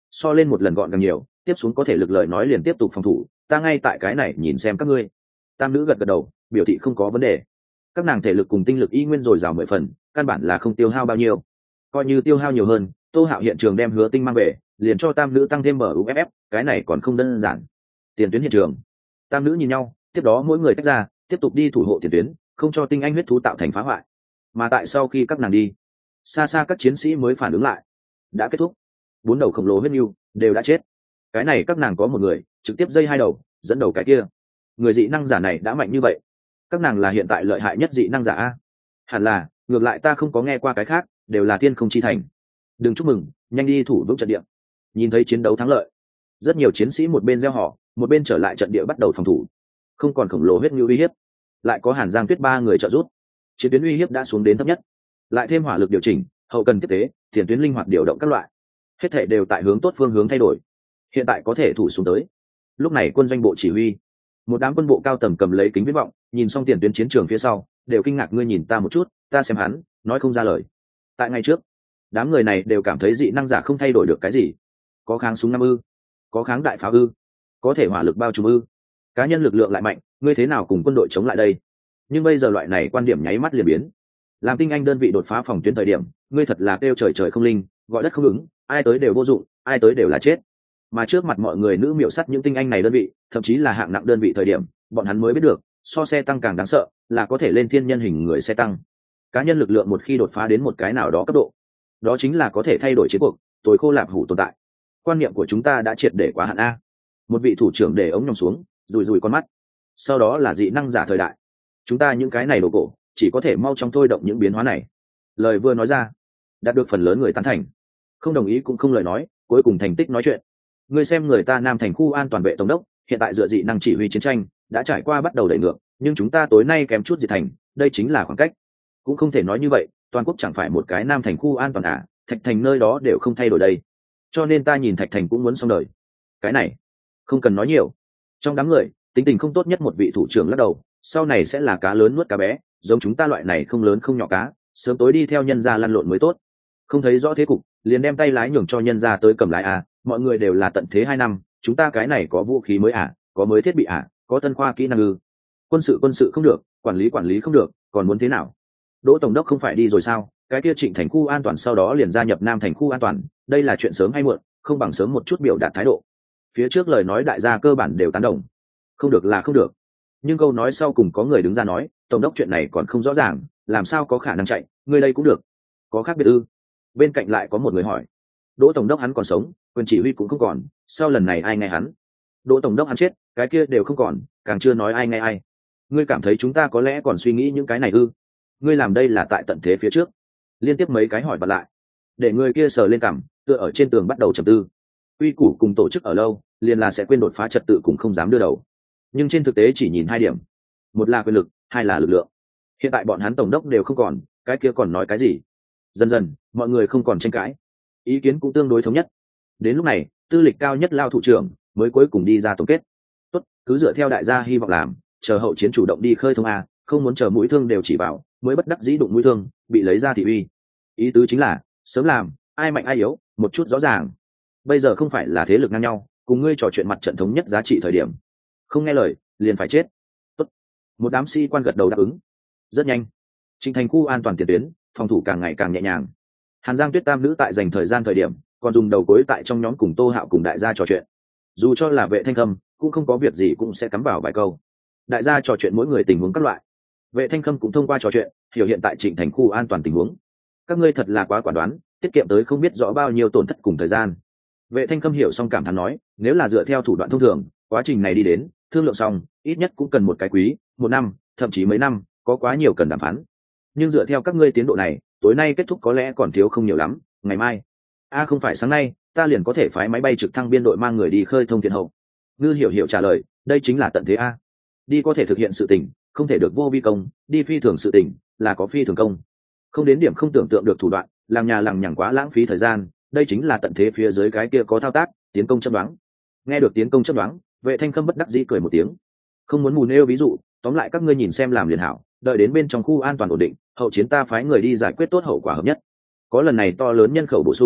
so lên một lần gọn càng nhiều, tiếp xuống có thể lực lợi nói liền tiếp tục phòng thủ, ta ngay tại cái này nhìn xem các ngươi. Tam nữ gật gật đầu, biểu thị không có vấn đề. Các nàng thể lực cùng tinh lực y nguyên dồi dào mười phần, căn bản là không tiêu hao bao nhiêu. Coi như tiêu hao nhiều hơn, Tô Hạo hiện trường đem Hứa Tinh mang về, liền cho tam nữ tăng thêm em u ép ép, cái này còn không đơn giản. Tiền tuyến hiện trường, tam nữ nhìn nhau, tiếp đó mỗi người tách ra, tiếp tục đi thủ hộ tiền tuyến, không cho tinh anh huyết thú tạo thành phá hoại. Mà tại sau khi các nàng đi, xa xa các chiến sĩ mới phản ứng lại, đã kết thúc. Bốn đầu khổng lồ huyết nhu đều đã chết. Cái này các nàng có một người trực tiếp dây hai đầu, dẫn đầu cái kia. Người dị năng giả này đã mạnh như vậy, các nàng là hiện tại lợi hại nhất dị năng giả a? Hẳn là, ngược lại ta không có nghe qua cái khác, đều là thiên không chi thành. Đừng chúc mừng, nhanh đi thủ vững trận địa. Nhìn thấy chiến đấu thắng lợi, rất nhiều chiến sĩ một bên reo hò, một bên trở lại trận địa bắt đầu phòng thủ. Không còn khổng lồ huyết nhu uy hiếp, lại có Hàn Giang Tuyết ba người trợ giúp, chiến tuyến uy hiếp đã xuống đến thấp nhất. Lại thêm hỏa lực điều chỉnh, hậu cần tiếp tế, tiền tuyến linh hoạt điều động các loại, hết thảy đều tại hướng tốt phương hướng thay đổi. Hiện tại có thể thủ xuống tới. Lúc này quân doanh bộ chỉ huy, một đám quân bộ cao tầng cầm lấy kính viễn vọng, nhìn xong tiền tuyến chiến trường phía sau, đều kinh ngạc, ngươi nhìn ta một chút, ta xem hắn, nói không ra lời. Tại ngày trước, đám người này đều cảm thấy dị năng giả không thay đổi được cái gì. Có kháng súng năm ư, có kháng đại pháo ư, có thể hỏa lực bao trùm ư, cá nhân lực lượng lại mạnh, ngươi thế nào cùng quân đội chống lại đây? Nhưng bây giờ loại này quan điểm nháy mắt liền biến. Làm tinh anh đơn vị đột phá phòng tuyến thời điểm, ngươi thật là kêu trời trời không linh, gọi đất không ứng, ai tới đều vô dụng, ai tới đều là chết. Mà trước mặt mọi người nữ miểu sắt những tinh anh này đơn vị, thậm chí là hạng nặng đơn vị thời điểm, bọn hắn mới biết được, so xe tăng càng đáng sợ, là có thể lên thiên nhân hình người xe tăng. Cá nhân lực lượng một khi đột phá đến một cái nào đó cấp độ, đó chính là có thể thay đổi chiến cuộc, tối khô lạp hủ tồn tại. Quan niệm của chúng ta đã triệt để quá hạn a. Một vị thủ trưởng để ống nhòm xuống, rùi rùi con mắt. Sau đó là dị năng giả thời đại. Chúng ta những cái này đồ cổ, chỉ có thể mau chóng thôi động những biến hóa này. Lời vừa nói ra, đạt được phần lớn người tán thành. Không đồng ý cũng không lời nói, cuối cùng thành tích nói chuyện. Người xem người ta Nam thành khu an toàn vệ tổng đốc, hiện tại dựa dị năng chỉ huy chiến tranh, đã trải qua bắt đầu đẩy ngược, nhưng chúng ta tối nay kém chút diệt thành, đây chính là khoảng cách. Cũng không thể nói như vậy, toàn quốc chẳng phải một cái Nam thành khu an toàn à, Thạch Thành nơi đó đều không thay đổi đây. Cho nên ta nhìn Thạch Thành cũng muốn xong đời. Cái này, không cần nói nhiều. Trong đám người, tính tình không tốt nhất một vị thủ trưởng lắc đầu, sau này sẽ là cá lớn nuốt cá bé, giống chúng ta loại này không lớn không nhỏ cá, sớm tối đi theo nhân gia lăn lộn mới tốt. Không thấy rõ thế cục, liền đem tay lái nhường cho nhân gia tới cầm lái à, mọi người đều là tận thế hai năm, chúng ta cái này có vũ khí mới à, có mới thiết bị à, có tân khoa kỹ năng ư. Quân sự quân sự không được, quản lý quản lý không được, còn muốn thế nào? Đỗ tổng đốc không phải đi rồi sao? Cái kia Trịnh thành khu an toàn sau đó liền gia nhập Nam thành khu an toàn, đây là chuyện sớm hay muộn, không bằng sớm một chút biểu đạt thái độ. Phía trước lời nói đại gia cơ bản đều tán đồng. Không được là không được. Nhưng câu nói sau cùng có người đứng ra nói, tổng đốc chuyện này còn không rõ ràng, làm sao có khả năng chạy, người đây cũng được. Có khác biệt ư? Bên cạnh lại có một người hỏi. Đỗ tổng đốc hắn còn sống, quyền chỉ huy cũng không còn, sau lần này ai nghe hắn? Đỗ tổng đốc hắn chết, cái kia đều không còn, càng chưa nói ai nghe ai. Ngươi cảm thấy chúng ta có lẽ còn suy nghĩ những cái này ư? Ngươi làm đây là tại tận thế phía trước. Liên tiếp mấy cái hỏi bật lại, để người kia sờ lên cằm, tựa ở trên tường bắt đầu trầm tư. Quy củ cùng tổ chức ở lâu, liền là sẽ quên đột phá trật tự cũng không dám đưa đầu. Nhưng trên thực tế chỉ nhìn hai điểm, một là quyền lực, hai là lực lượng. Hiện tại bọn hắn tổng đốc đều không còn, cái kia còn nói cái gì? Dần dần, mọi người không còn tranh cãi, ý kiến cũng tương đối thống nhất. Đến lúc này, tư lịch cao nhất Lao thủ trưởng mới cuối cùng đi ra tổng kết. Tốt, cứ dựa theo đại gia hy vọng làm, chờ hậu chiến chủ động đi khơi thông a, không muốn chờ mũi thương đều chỉ vào, mới bất đắc dĩ đụng mũi thương, bị lấy ra thị uy. Ý tứ chính là, sớm làm, ai mạnh ai yếu, một chút rõ ràng. Bây giờ không phải là thế lực ngang nhau, cùng ngươi trò chuyện mặt trận thống nhất giá trị thời điểm. Không nghe lời, liền phải chết. Tốt. Một đám sĩ quan gật đầu đáp ứng. Rất nhanh. Trịnh thành khu an toàn tiền tuyến, phòng thủ càng ngày càng nhẹ nhàng. Hàn Giang Tuyết tam nữ tại dành thời gian thời điểm, còn dùng đầu gối tại trong nhóm cùng Tô Hạo cùng đại gia trò chuyện. Dù cho là Vệ Thanh Khâm, cũng không có việc gì cũng sẽ cắm vào vài câu. Đại gia trò chuyện mỗi người tình huống các loại. Vệ Thanh Khâm cũng thông qua trò chuyện, hiểu hiện tại Trịnh thành khu an toàn tình huống. Các ngươi thật là quá quả đoán, tiết kiệm tới không biết rõ bao nhiêu tổn thất cùng thời gian. Vệ Thanh Khâm hiểu xong cảm thán nói, nếu là dựa theo thủ đoạn thông thường, quá trình này đi đến, thương lượng xong, ít nhất cũng cần một cái quý, một năm, thậm chí mấy năm, có quá nhiều cần đàm phán. Nhưng dựa theo các ngươi tiến độ này, tối nay kết thúc có lẽ còn thiếu không nhiều lắm, ngày mai. A à, không phải sáng nay, ta liền có thể phái máy bay trực thăng biên đội mang người đi khơi thông Thiện Hậu. Ngư Hiểu Hiểu trả lời, đây chính là tận thế a. Đi có thể thực hiện sự tình, không thể được vô vi công, đi phi thường sự tình, là có phi thường công. Không đến điểm không tưởng tượng được thủ đoạn, làm nhà lằng nhằng quá lãng phí thời gian, đây chính là tận thế phía dưới cái kia có thao tác, tiến công chấp đoán. Nghe được tiến công chấp đoán, Vệ Thanh Khâm bất đắc dĩ cười một tiếng. Không muốn mù nêu ví dụ, tóm lại các ngươi nhìn xem làm liền hảo, đợi đến bên trong khu an toàn ổn định, hậu chiến ta phái người đi giải quyết tốt hậu quả hợp nhất. Có lần này to lớn nhân khẩu bổ sung,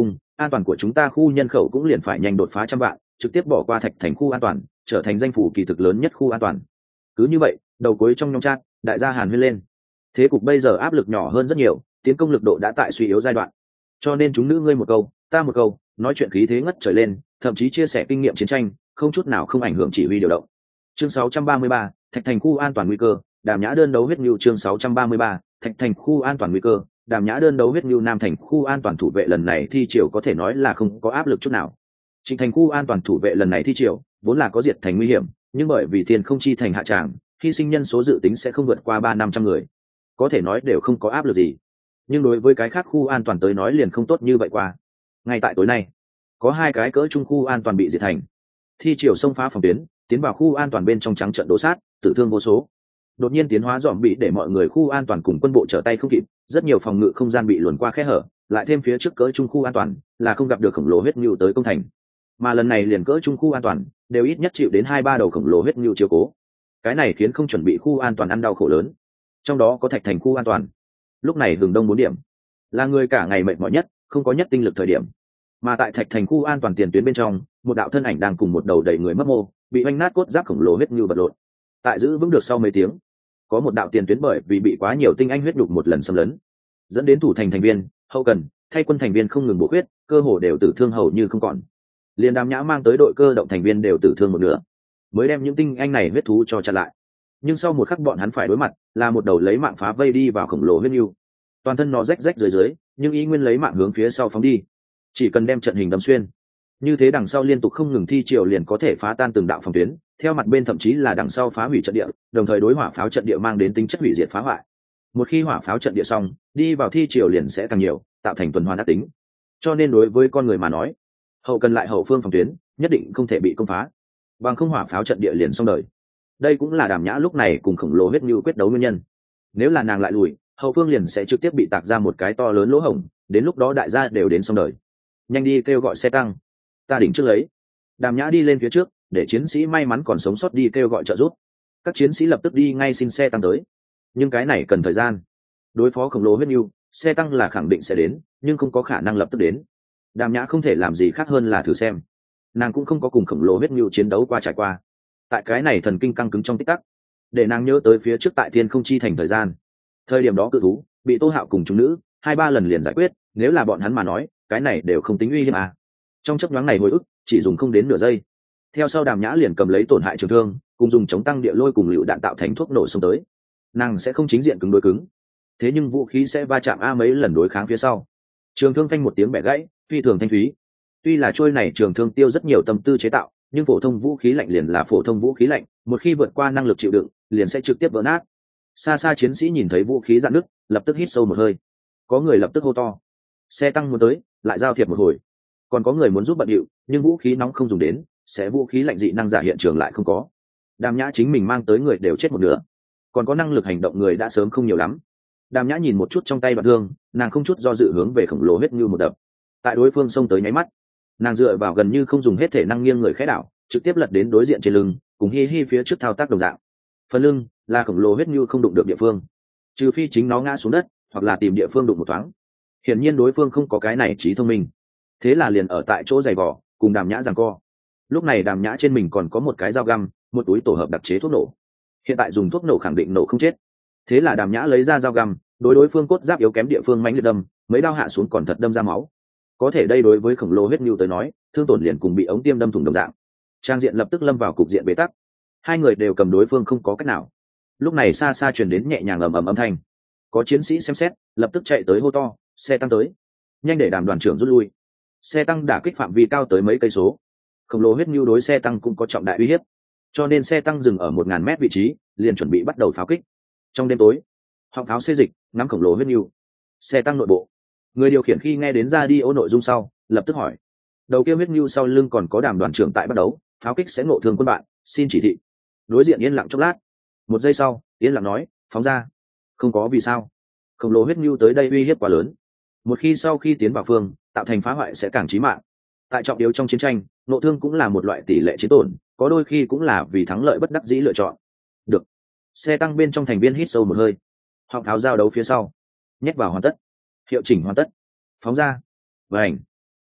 an toàn của chúng ta khu nhân khẩu cũng liền phải nhanh đột phá trăm vạn, trực tiếp bỏ qua Thạch Thành khu an toàn, trở thành danh phủ kỳ thực lớn nhất khu an toàn. Cứ như vậy, đầu cuối trong nhóm chat, đại gia hàn huyên lên. Thế cục bây giờ áp lực nhỏ hơn rất nhiều, tiến công lực độ đã tại suy yếu giai đoạn. Cho nên chúng nữ ngươi một câu, ta một câu, nói chuyện khí thế ngất trời lên, thậm chí chia sẻ kinh nghiệm chiến tranh, không chút nào không ảnh hưởng chỉ huy điều động. Chương sáu trăm ba mươi ba, Thạch Thành khu an toàn nguy cơ, Đàm Nhã đơn đấu huyết nhu. Chương sáu trăm ba mươi ba, Thạch Thành khu an toàn nguy cơ, Đàm Nhã đơn đấu huyết nhu. Nam Thành khu an toàn thủ vệ lần này thi triều có thể nói là không có áp lực chút nào. Trịnh Thành khu an toàn thủ vệ lần này thi triều vốn là có diệt thành nguy hiểm, nhưng bởi vì tiền không chi thành hạ tràng, hy sinh nhân số dự tính sẽ không vượt qua ba năm trăm người, có thể nói đều không có áp lực gì. Nhưng đối với cái khác khu an toàn tới nói liền không tốt như vậy qua. Ngay tại tối nay, có hai cái cỡ trung khu an toàn bị diệt thành, thi triều xông phá phòng tuyến, tiến vào khu an toàn bên trong trắng trận đổ sát, tử thương vô số. Đột nhiên tiến hóa dòm bị để mọi người khu an toàn cùng quân bộ trở tay không kịp, rất nhiều phòng ngự không gian bị luồn qua khe hở, lại thêm phía trước cỡ trung khu an toàn là không gặp được khổng lồ huyết nhu tới công thành, mà lần này liền cỡ trung khu an toàn đều ít nhất chịu đến hai ba đầu khổng lồ huyết nhu chiếu cố. Cái này khiến không chuẩn bị khu an toàn ăn đau khổ lớn, trong đó có Thạch Thành khu an toàn. Lúc này hừng đông bốn điểm là người cả ngày mệt mỏi nhất, không có nhất tinh lực thời điểm, mà tại Thạch Thành khu an toàn tiền tuyến bên trong, một đạo thân ảnh đang cùng một đầu đầy người mất mô bị oanh nát cốt giáp khổng lồ huyết nhu bật lộn. Tại giữ vững được sau mấy tiếng, có một đạo tiền tuyến bởi vì bị quá nhiều tinh anh huyết đục một lần xâm lấn, dẫn đến thủ thành thành viên hậu cần thay quân thành viên không ngừng bổ huyết, cơ hồ đều tử thương hầu như không còn. Liên Đàm Nhã mang tới đội cơ động thành viên đều tử thương một nửa, mới đem những tinh anh này huyết thú cho chặn lại. Nhưng sau một khắc bọn hắn phải đối mặt là một đầu lấy mạng phá vây đi vào khổng lồ huyết nhu, toàn thân nó rách rách dưới dưới, nhưng ý nguyên lấy mạng hướng phía sau phóng đi. Chỉ cần đem trận hình đâm xuyên, như thế đằng sau liên tục không ngừng thi triều liền có thể phá tan từng đạo phòng tuyến, theo mặt bên thậm chí là đằng sau phá hủy trận địa, đồng thời đối hỏa pháo trận địa mang đến tính chất hủy diệt phá hoại. Một khi hỏa pháo trận địa xong, đi vào thi triều liền sẽ càng nhiều, tạo thành tuần hoàn ác tính. Cho nên đối với con người mà nói, hậu cần lại hậu phương phòng tuyến nhất định không thể bị công phá, bằng không hỏa pháo trận địa liền xong đời. Đây cũng là Đàm Nhã lúc này cùng khổng lồ huyết nhu quyết đấu nguyên nhân. Nếu là nàng lại lùi, hậu phương liền sẽ trực tiếp bị tạc ra một cái to lớn lỗ hổng, đến lúc đó đại gia đều đến xong đời. Nhanh đi kêu gọi xe tăng, ta đỉnh trước lấy. Đàm Nhã đi lên phía trước, để chiến sĩ may mắn còn sống sót đi kêu gọi trợ giúp. Các chiến sĩ lập tức đi ngay xin xe tăng tới, nhưng cái này cần thời gian. Đối phó khổng lồ huyết nhu, xe tăng là khẳng định sẽ đến, nhưng không có khả năng lập tức đến. Đàm Nhã không thể làm gì khác hơn là thử xem. Nàng cũng không có cùng khổng lồ huyết nhu chiến đấu qua trải qua, tại cái này thần kinh căng cứng trong tích tắc, để nàng nhớ tới phía trước tại thiên không chi thành thời gian. Thời điểm đó cự thú bị Tô Hạo cùng chúng nữ hai ba lần liền giải quyết, nếu là bọn hắn mà nói, cái này đều không tính uy hiếp à. Trong chốc nhoáng này hồi ức chỉ dùng không đến nửa giây, theo sau Đàm Nhã liền cầm lấy tổn hại trường thương cùng dùng chống tăng địa lôi cùng lựu đạn tạo thành thuốc nổ xông tới. Nàng sẽ không chính diện cứng đối cứng, thế nhưng vũ khí sẽ va chạm a mấy lần đối kháng phía sau, trường thương phanh một tiếng bẻ gãy, phi thường thanh thúy. Tuy là trôi này trường thương tiêu rất nhiều tâm tư chế tạo, nhưng phổ thông vũ khí lạnh liền là phổ thông vũ khí lạnh, một khi vượt qua năng lực chịu đựng liền sẽ trực tiếp vỡ nát. Xa xa chiến sĩ nhìn thấy vũ khí rạn nứt, lập tức hít sâu một hơi. Có người lập tức hô to, xe tăng muốn tới, lại giao thiệp một hồi. Còn có người muốn giúp bận điệu, nhưng vũ khí nóng không dùng đến, sẽ vũ khí lạnh dị năng giả hiện trường lại không có. Đàm Nhã chính mình mang tới người đều chết một nửa, còn có năng lực hành động người đã sớm không nhiều lắm. Đàm Nhã nhìn một chút trong tay bạt thương, nàng không chút do dự hướng về khổng lồ huyết như một đập. Tại đối phương xông tới nháy mắt, nàng dựa vào gần như không dùng hết thể năng nghiêng người khẽ đảo, trực tiếp lật đến đối diện trên lưng, cùng hi hi phía trước thao tác đồng dạng. Phần lưng là khổng lồ huyết như không đụng được địa phương, trừ phi chính nó ngã xuống đất, hoặc là tìm địa phương đụng một thoáng. Hiển nhiên đối phương không có cái này trí thông minh, thế là liền ở tại chỗ giày vò, cùng Đàm Nhã giằng co. Lúc này Đàm Nhã trên mình còn có một cái dao găm, một túi tổ hợp đặc chế thuốc nổ. Hiện tại dùng thuốc nổ khẳng định nổ không chết, thế là Đàm Nhã lấy ra dao găm, đối đối phương cốt giáp yếu kém địa phương mãnh liệt đâm, mấy đao hạ xuống còn thật đâm ra máu. Có thể đây đối với khổng lồ huyết nhu tới nói, thương tổn liền cùng bị ống tiêm đâm thủng đồng dạng. Trang diện lập tức lâm vào cục diện bế tắc, hai người đều cầm đối phương không có cách nào. Lúc này xa xa truyền đến nhẹ nhàng ầm ầm âm thanh, có chiến sĩ xem xét, lập tức chạy tới hô to, xe tăng tới, nhanh để Đàm đoàn trưởng rút lui. Xe tăng đả kích phạm vi cao tới mấy cây số, khổng lồ huyết nhu đối xe tăng cũng có trọng đại uy hiếp, cho nên xe tăng dừng ở một ngàn mét vị trí, liền chuẩn bị bắt đầu pháo kích. Trong đêm tối, họng pháo xê dịch ngắm khổng lồ huyết nhu. Xe tăng nội bộ, người điều khiển khi nghe đến ra đi ô nội dung sau, lập tức hỏi, đầu kia huyết nhu sau lưng còn có Đàm đoàn trưởng tại bắt đấu, pháo kích sẽ ngộ thương quân bạn, xin chỉ thị. Đối diện yên lặng chốc lát, một giây sau yên lặng nói, phóng ra. Không có vì sao, khổng lồ huyết nhu tới đây uy hiếp quá lớn, một khi sau khi tiến vào phương tạo thành phá hoại sẽ càng chí mạng. Tại trọng yếu trong chiến tranh, ngộ thương cũng là một loại tỷ lệ chiến tổn, có đôi khi cũng là vì thắng lợi bất đắc dĩ lựa chọn. Được. Xe tăng bên trong thành viên hít sâu một hơi, họng tháo giao đấu phía sau, nhét vào hoàn tất, hiệu chỉnh hoàn tất, phóng ra. Vành.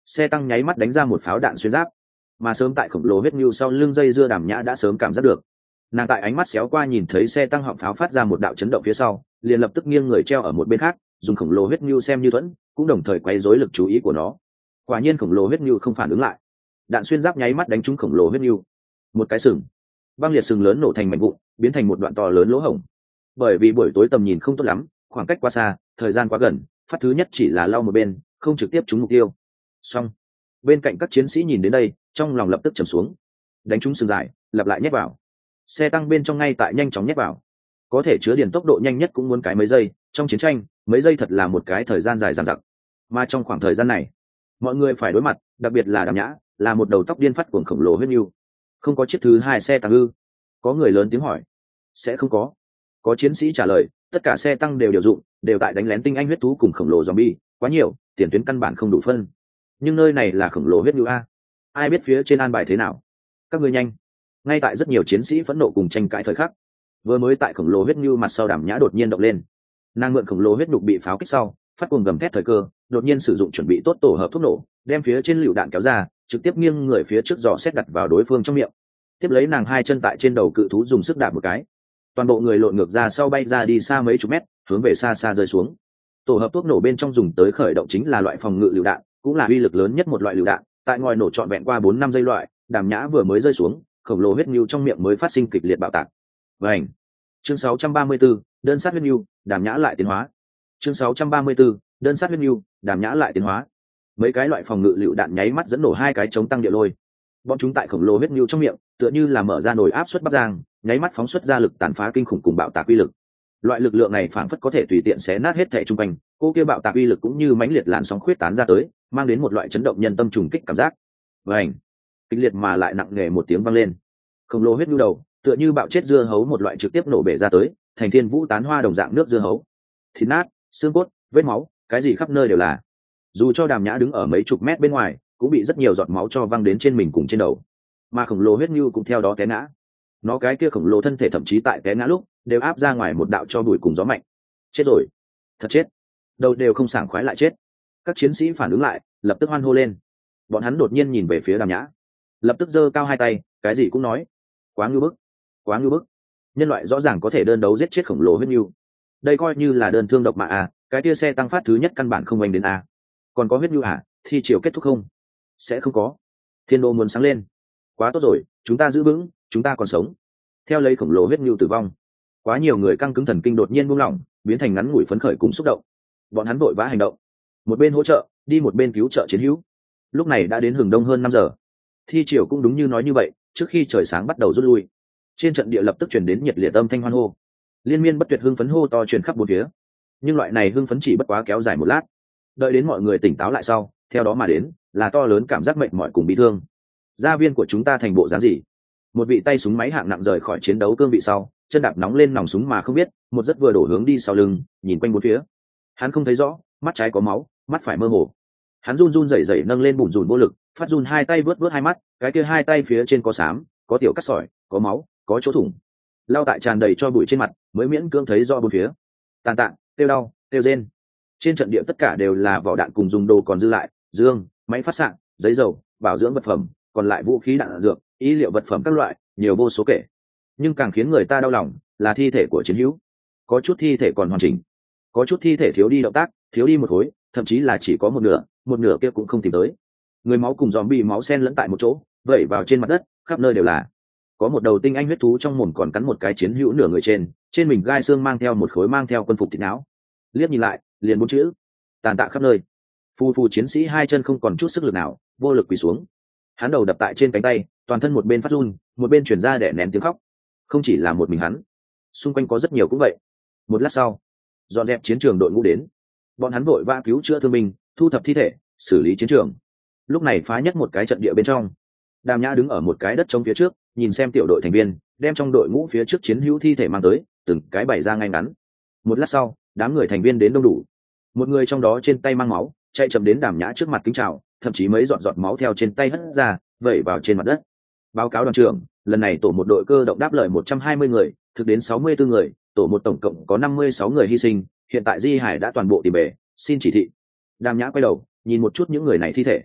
Xe tăng nháy mắt đánh ra một pháo đạn xuyên giáp, mà sớm tại khổng lồ huyết nhu sau lưng dây dưa Đàm Nhã đã sớm cảm giác được. Nàng tại ánh mắt xéo qua nhìn thấy xe tăng họng pháo phát ra một đạo chấn động phía sau, liền lập tức nghiêng người treo ở một bên khác, dùng khổng lồ huyết nhu xem như thuẫn, cũng đồng thời quay rối lực chú ý của nó. Quả nhiên khổng lồ huyết nhu không phản ứng lại, đạn xuyên giáp nháy mắt đánh trúng khổng lồ huyết nhu, một cái sừng băng liệt sừng lớn nổ thành mảnh vụn, biến thành một đoạn to lớn lỗ hổng. Bởi vì buổi tối tầm nhìn không tốt lắm, khoảng cách quá xa, thời gian quá gần, phát thứ nhất chỉ là lau một bên, không trực tiếp trúng mục tiêu. Xong, bên cạnh các chiến sĩ nhìn đến đây, trong lòng lập tức trầm xuống. Đánh trúng sừng dài, lặp lại nhét vào. Xe tăng bên trong ngay tại nhanh chóng nhét vào. Có thể chứa điền tốc độ nhanh nhất cũng muốn cái mấy giây, trong chiến tranh, mấy giây thật là một cái thời gian dài dằng dặc. Mà trong khoảng thời gian này, mọi người phải đối mặt, đặc biệt là Đàm Nhã, là một đầu tóc điên phát cuồng khổng lồ huyết nhu. Không có chiếc thứ hai xe tăng ư? Có người lớn tiếng hỏi. Sẽ không có. Có chiến sĩ trả lời, tất cả xe tăng đều điều dụng, đều tại đánh lén tinh anh huyết thú cùng khổng lồ zombie, quá nhiều, tiền tuyến căn bản không đủ phân. Nhưng nơi này là khổng lồ huyết nhu a, ai biết phía trên an bài thế nào? Các ngươi nhanh! Ngay tại rất nhiều chiến sĩ phẫn nộ cùng tranh cãi thời khắc, vừa mới tại khổng lồ huyết nhu mặt sau Đàm Nhã đột nhiên động lên. Nàng mượn khổng lồ huyết nhục bị pháo kích sau, phát cuồng gầm thét thời cơ, đột nhiên sử dụng chuẩn bị tốt tổ hợp thuốc nổ, đem phía trên lựu đạn kéo ra, trực tiếp nghiêng người phía trước dò xét đặt vào đối phương trong miệng. Tiếp lấy nàng hai chân tại trên đầu cự thú dùng sức đạp một cái, toàn bộ người lộn ngược ra sau bay ra đi xa mấy chục mét, hướng về xa xa rơi xuống. Tổ hợp thuốc nổ bên trong dùng tới khởi động chính là loại phòng ngự lựu đạn, cũng là uy lực lớn nhất một loại lựu đạn, tại ngoài nổ trọn vẹn qua bốn năm giây loại, Đàm Nhã vừa mới rơi xuống, khổng lồ huyết nhu trong miệng mới phát sinh kịch liệt bạo tạc. Vành. Chương sáu trăm ba mươi tư, đơn sát huyết nhu, Đàm Nhã lại tiến hóa. Chương sáu trăm ba mươi tư, đơn sát huyết nhu, Đàm Nhã lại tiến hóa. Mấy cái loại phòng ngự lựu đạn nháy mắt dẫn nổ hai cái chống tăng địa lôi. Bọn chúng tại khổng lồ huyết nhu trong miệng, tựa như là mở ra nồi áp suất bắc giang, nháy mắt phóng xuất ra lực tàn phá kinh khủng cùng bạo tạc uy lực. Loại lực lượng này phảng phất có thể tùy tiện xé nát hết thảy xung quanh, cô kia bạo tạc uy lực cũng như mãnh liệt làn sóng khuyết tán ra tới, mang đến một loại chấn động nhân tâm trùng kích cảm giác. Vành, kịch liệt mà lại nặng nề một tiếng vang lên. Khổng lồ huyết nhu đầu, tựa như bạo chết dưa hấu một loại trực tiếp nổ bể ra tới, thành thiên vũ tán hoa đồng dạng nước dưa hấu. Thịt nát, xương cốt, vết máu, cái gì khắp nơi đều là. Dù cho Đàm Nhã đứng ở mấy chục mét bên ngoài, cũng bị rất nhiều giọt máu cho văng đến trên mình cùng trên đầu. Mà khổng lồ huyết nhu cũng theo đó té ngã. Nó cái kia khổng lồ thân thể thậm chí tại té ngã lúc đều áp ra ngoài một đạo cho bụi cùng gió mạnh. Chết rồi, thật chết. Đầu đều không sảng khoái lại chết. Các chiến sĩ phản ứng lại, lập tức hoan hô lên. Bọn hắn đột nhiên nhìn về phía Đàm Nhã, lập tức giơ cao hai tay, cái gì cũng nói. Quá ngưu bức, quá ngưu bức. Nhân loại rõ ràng có thể đơn đấu giết chết khổng lồ huyết nhu. Đây coi như là đơn thương độc mã à? Cái kia xe tăng phát thứ nhất căn bản không oanh đến à? Còn có huyết nhu à? Thi chiều kết thúc không? Sẽ không có. Thiên đô muốn sáng lên. Quá tốt rồi, chúng ta giữ vững, chúng ta còn sống. Theo lấy khổng lồ huyết nhu tử vong, quá nhiều người căng cứng thần kinh đột nhiên buông lỏng, biến thành ngắn ngủi phấn khởi cùng xúc động. Bọn hắn vội vã hành động, một bên hỗ trợ, đi một bên cứu trợ chiến hữu. Lúc này đã đến hừng đông hơn năm giờ. Thi triều cũng đúng như nói như vậy, trước khi trời sáng bắt đầu rút lui. Trên trận địa lập tức truyền đến nhiệt liệt âm thanh hoan hô, liên miên bất tuyệt hưng phấn hô to truyền khắp bốn phía. Nhưng loại này hưng phấn chỉ bất quá kéo dài một lát, đợi đến mọi người tỉnh táo lại sau, theo đó mà đến là to lớn cảm giác mệt mỏi cùng bị thương. Gia viên của chúng ta thành bộ dáng gì? Một vị tay súng máy hạng nặng rời khỏi chiến đấu cương vị sau, chân đạp nóng lên nòng súng mà không biết, một rất vừa đổ hướng đi sau lưng, nhìn quanh bốn phía. Hắn không thấy rõ, mắt trái có máu, mắt phải mơ hồ. Hắn run run rẩy rẩy nâng lên bùn rùn vô lực, phát run hai tay vớt vớt hai mắt, cái kia hai tay phía trên có xám, có tiểu cắt sỏi, có máu, có chỗ thủng. Lao tại tràn đầy cho bụi trên mặt, mới miễn cưỡng thấy rõ bốn phía. Tàn tạ, tiêu đau, tiêu rên. Trên trận địa tất cả đều là vỏ đạn cùng dùng đồ còn dư lại, dương, máy phát xạ, giấy dầu, bảo dưỡng vật phẩm, còn lại vũ khí đạn dược, y liệu vật phẩm các loại, nhiều vô số kể. Nhưng càng khiến người ta đau lòng là thi thể của chiến hữu. Có chút thi thể còn hoàn chỉnh, có chút thi thể thiếu đi động tác, thiếu đi một khối, thậm chí là chỉ có một nửa, một nửa kia cũng không tìm tới. Người máu cùng zombie máu xen lẫn tại một chỗ, vẩy vào trên mặt đất, khắp nơi đều là. Có một đầu tinh anh huyết thú trong mồm còn cắn một cái chiến hữu nửa người trên, trên mình gai xương mang theo một khối mang theo quân phục thịt não. Liếc nhìn lại, liền bốn chữ: tàn tạ khắp nơi. Phù phù chiến sĩ hai chân không còn chút sức lực nào, vô lực quỳ xuống. Hắn đầu đập tại trên cánh tay, toàn thân một bên phát run, một bên chuyển ra để nén tiếng khóc. Không chỉ là một mình hắn, xung quanh có rất nhiều cũng vậy. Một lát sau, dọn dẹp chiến trường đội ngũ đến. Bọn hắn vội vã cứu chữa thương binh, thu thập thi thể, xử lý chiến trường. Lúc này phá nhất một cái trận địa bên trong, Đàm Nhã đứng ở một cái đất trống phía trước, nhìn xem tiểu đội thành viên đem trong đội ngũ phía trước chiến hữu thi thể mang tới, từng cái bày ra ngay ngắn. Một lát sau, đám người thành viên đến đông đủ. Một người trong đó trên tay mang máu, chạy chậm đến Đàm Nhã trước mặt kính chào, thậm chí mấy giọt giọt máu theo trên tay hất ra, vẩy vào trên mặt đất. Báo cáo đoàn trưởng, lần này tổ một đội cơ động đáp lời một trăm hai mươi người, thực đến sáu mươi bốn người, tổ một tổng cộng có năm mươi sáu người hy sinh, hiện tại di hải đã toàn bộ tìm về, xin chỉ thị. Đàm Nhã quay đầu, nhìn một chút những người này thi thể.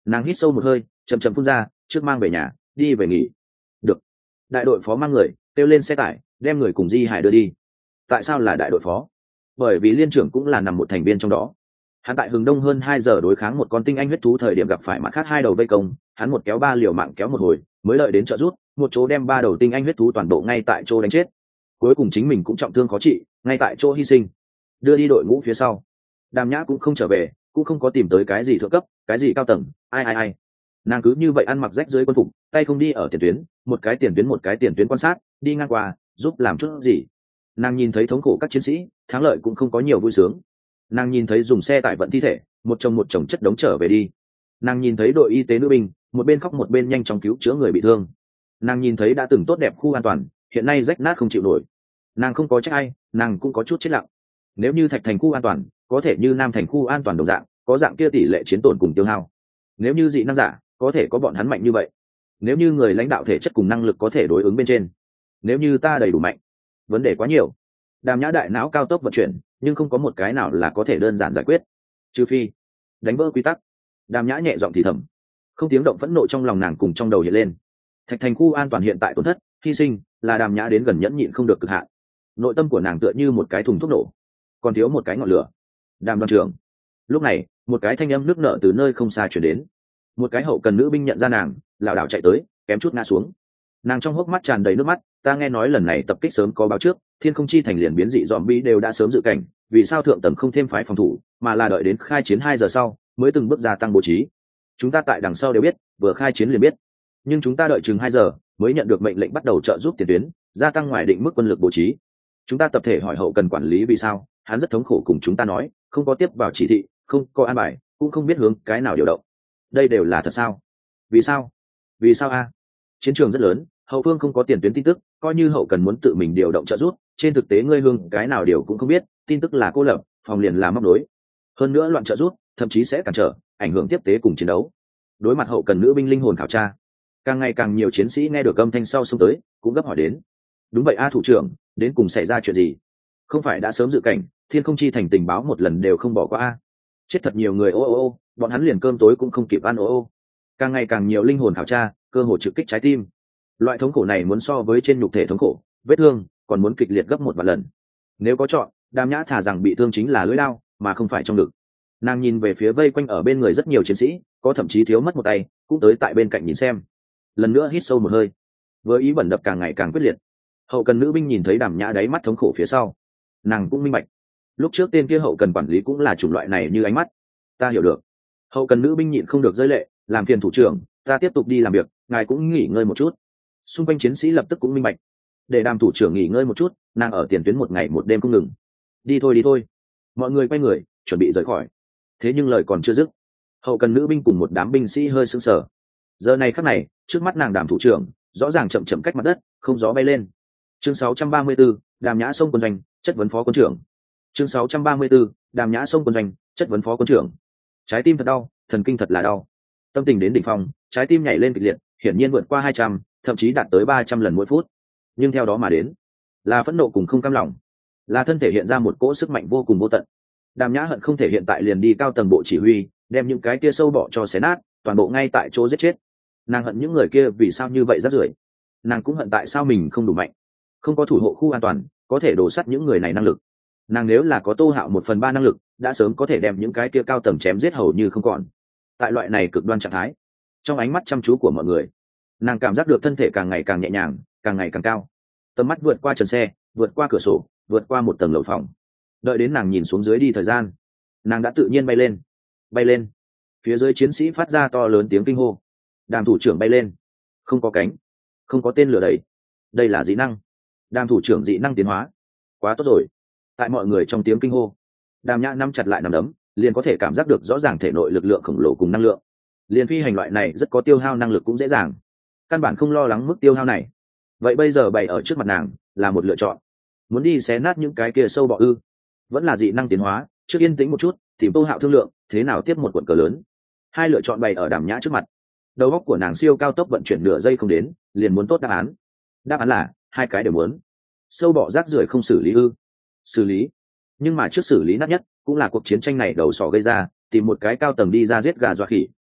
Nàng hít sâu một hơi, chậm chậm phun ra, trước mang về nhà, đi về nghỉ. Được. Đại đội phó mang người kêu lên xe tải, đem người cùng Di Hải đưa đi. Tại sao là đại đội phó? Bởi vì liên trưởng cũng là nằm một thành viên trong đó. Hắn tại Hừng Đông hơn hai giờ đối kháng một con tinh anh huyết thú thời điểm gặp phải mặt khác hai đầu vây công, hắn một kéo ba liều mạng kéo một hồi, mới đợi đến trợ rút, một chỗ đem ba đầu tinh anh huyết thú toàn bộ ngay tại chỗ đánh chết. Cuối cùng chính mình cũng trọng thương khó trị, ngay tại chỗ hy sinh. Đưa đi đội ngũ phía sau. Đàm Nhã cũng không trở về, cũng không có tìm tới cái gì thượng cấp, cái gì cao tầng, ai ai ai. Nàng cứ như vậy ăn mặc rách dưới quân phục, tay không đi ở tiền tuyến, một cái tiền tuyến một cái tiền tuyến quan sát, đi ngang qua, giúp làm chút gì. Nàng nhìn thấy thống khổ các chiến sĩ, thắng lợi cũng không có nhiều vui sướng. Nàng nhìn thấy dùng xe tải vận thi thể, một chồng một chồng chất đống trở về đi. Nàng nhìn thấy đội y tế nữ binh, một bên khóc một bên nhanh chóng cứu chữa người bị thương. Nàng nhìn thấy đã từng tốt đẹp khu an toàn, hiện nay rách nát không chịu nổi. Nàng không có trách ai, nàng cũng có chút chết lặng. Nếu như Thạch Thành khu an toàn có thể như Nam Thành khu an toàn đồng dạng, có dạng kia tỷ lệ chiến tổn cùng tiêu hao. Nếu như dị năng giả có thể có bọn hắn mạnh như vậy. Nếu như người lãnh đạo thể chất cùng năng lực có thể đối ứng bên trên. Nếu như ta đầy đủ mạnh. Vấn đề quá nhiều. Đàm Nhã đại não cao tốc vận chuyển, nhưng không có một cái nào là có thể đơn giản giải quyết, trừ phi đánh vỡ quy tắc. Đàm Nhã nhẹ giọng thì thầm, không tiếng động phẫn nộ trong lòng nàng cùng trong đầu hiện lên. Thạch Thành khu an toàn hiện tại tổn thất, hy sinh, là Đàm Nhã đến gần nhẫn nhịn không được cực hạn. Nội tâm của nàng tựa như một cái thùng thuốc nổ, còn thiếu một cái ngọn lửa. Đàm đoàn trưởng. Lúc này, một cái thanh âm nước nợ từ nơi không xa chuyển đến. Một cái hậu cần nữ binh nhận ra nàng, lảo đảo chạy tới, kém chút ngã xuống. Nàng trong hốc mắt tràn đầy nước mắt, ta nghe nói lần này tập kích sớm có báo trước, Thiên Không Chi thành liền biến dị zombie đều đã sớm dự cảnh, vì sao thượng tầng không thêm phái phòng thủ, mà là đợi đến khai chiến hai giờ sau mới từng bước gia tăng bố trí. Chúng ta tại đằng sau đều biết, vừa khai chiến liền biết, nhưng chúng ta đợi chừng hai giờ mới nhận được mệnh lệnh bắt đầu trợ giúp tiền tuyến, gia tăng ngoài định mức quân lực bố trí. Chúng ta tập thể hỏi hậu cần quản lý vì sao, hắn rất thống khổ cùng chúng ta nói, không có tiếp vào chỉ thị, không có an bài, cũng không biết hướng cái nào điều động. Đây đều là thật sao? Vì sao? Vì sao a? Chiến trường rất lớn, hậu phương không có tiền tuyến tin tức, coi như hậu cần muốn tự mình điều động trợ giúp, trên thực tế ngươi hương cái nào điều cũng không biết, tin tức là cô lập, phòng liền là móc nối. Hơn nữa loạn trợ giúp, thậm chí sẽ cản trở, ảnh hưởng tiếp tế cùng chiến đấu. Đối mặt hậu cần nữ binh linh hồn khảo tra, càng ngày càng nhiều chiến sĩ nghe được âm thanh sau xông tới, cũng gấp hỏi đến. Đúng vậy a thủ trưởng, đến cùng xảy ra chuyện gì? Không phải đã sớm dự cảnh, Thiên Không Chi thành tình báo một lần đều không bỏ qua a. Chết thật nhiều người ô ô ô, bọn hắn liền cơm tối cũng không kịp ăn ô ô. Càng ngày càng nhiều linh hồn khảo tra, cơ hội trực kích trái tim. Loại thống khổ này muốn so với trên nhục thể thống khổ, vết thương còn muốn kịch liệt gấp một vài lần. Nếu có chọn, Đàm Nhã thả rằng bị thương chính là lưỡi đao, mà không phải trong ngực. Nàng nhìn về phía vây quanh ở bên người rất nhiều chiến sĩ, có thậm chí thiếu mất một tay, cũng tới tại bên cạnh nhìn xem. Lần nữa hít sâu một hơi, với ý bẩn đập càng ngày càng quyết liệt. Hậu cần nữ binh nhìn thấy Đàm Nhã đáy mắt thống khổ phía sau, nàng cũng minh bạch. Lúc trước tên kia hậu cần quản lý cũng là chủng loại này như ánh mắt. Ta hiểu được. Hậu cần nữ binh nhịn không được rơi lệ, làm phiền thủ trưởng, ta tiếp tục đi làm việc, ngài cũng nghỉ ngơi một chút. Xung quanh chiến sĩ lập tức cũng minh bạch. Để Đàm thủ trưởng nghỉ ngơi một chút, nàng ở tiền tuyến một ngày một đêm không ngừng. Đi thôi đi thôi. Mọi người quay người, chuẩn bị rời khỏi. Thế nhưng lời còn chưa dứt, hậu cần nữ binh cùng một đám binh sĩ hơi sững sờ. Giờ này khắc này, trước mắt nàng Đàm thủ trưởng rõ ràng chậm chậm cách mặt đất, không gió bay lên. Chương sáu trăm ba mươi 34, Đàm Nhã sông quân doanh, chất vấn phó quân trưởng. Chương sáu trăm ba mươi 34, Đàm Nhã sông quân doanh, chất vấn phó quân trưởng. Trái tim thật đau, thần kinh thật là đau. Tâm tình đến đỉnh phong, trái tim nhảy lên kịch liệt, hiển nhiên vượt qua hai trăm, thậm chí đạt tới ba trăm lần mỗi phút. Nhưng theo đó mà đến, là phẫn nộ cùng không cam lòng, là thân thể hiện ra một cỗ sức mạnh vô cùng vô tận. Đàm Nhã hận không thể hiện tại liền đi cao tầng bộ chỉ huy, đem những cái kia sâu bọ cho xé nát, toàn bộ ngay tại chỗ giết chết. Nàng hận những người kia vì sao như vậy rác rưởi. Nàng cũng hận tại sao mình không đủ mạnh, không có thủ hộ khu an toàn, có thể đổ sắt những người này năng lực. Nàng nếu là có Tô Hạo một phần ba năng lực, đã sớm có thể đem những cái kia cao tầng chém giết hầu như không còn. Tại loại này cực đoan trạng thái, trong ánh mắt chăm chú của mọi người, nàng cảm giác được thân thể càng ngày càng nhẹ nhàng, càng ngày càng cao. Tầm mắt vượt qua trần xe, vượt qua cửa sổ, vượt qua một tầng lầu phòng. Đợi đến nàng nhìn xuống dưới đi thời gian, nàng đã tự nhiên bay lên. Bay lên. Phía dưới chiến sĩ phát ra to lớn tiếng kinh hô. Đàm thủ trưởng bay lên. Không có cánh, không có tên lửa đẩy. Đây là dị năng. Đàm thủ trưởng dị năng tiến hóa. Quá tốt rồi. Tại mọi người trong tiếng kinh hô, Đàm Nhã nắm chặt lại nắm đấm, liền có thể cảm giác được rõ ràng thể nội lực lượng khổng lồ cùng năng lượng. Liền phi hành loại này rất có tiêu hao năng lực cũng dễ dàng, căn bản không lo lắng mức tiêu hao này. Vậy bây giờ bày ở trước mặt nàng là một lựa chọn: muốn đi xé nát những cái kia sâu bọ ư, vẫn là dị năng tiến hóa, trước yên tĩnh một chút, tìm Tô Hạo thương lượng thế nào tiếp một cuộn cờ lớn. Hai lựa chọn bày ở Đàm Nhã trước mặt. Đầu óc của nàng siêu cao tốc vận chuyển nửa giây không đến, liền muốn tốt đáp án. Đáp án là hai cái đều muốn. Sâu bọ rác rưởi không xử lý ư? Xử lý. Nhưng mà trước xử lý nát nhất cũng là cuộc chiến tranh này đầu sỏ gây ra, tìm một cái cao tầng đi ra giết gà dọa khỉ,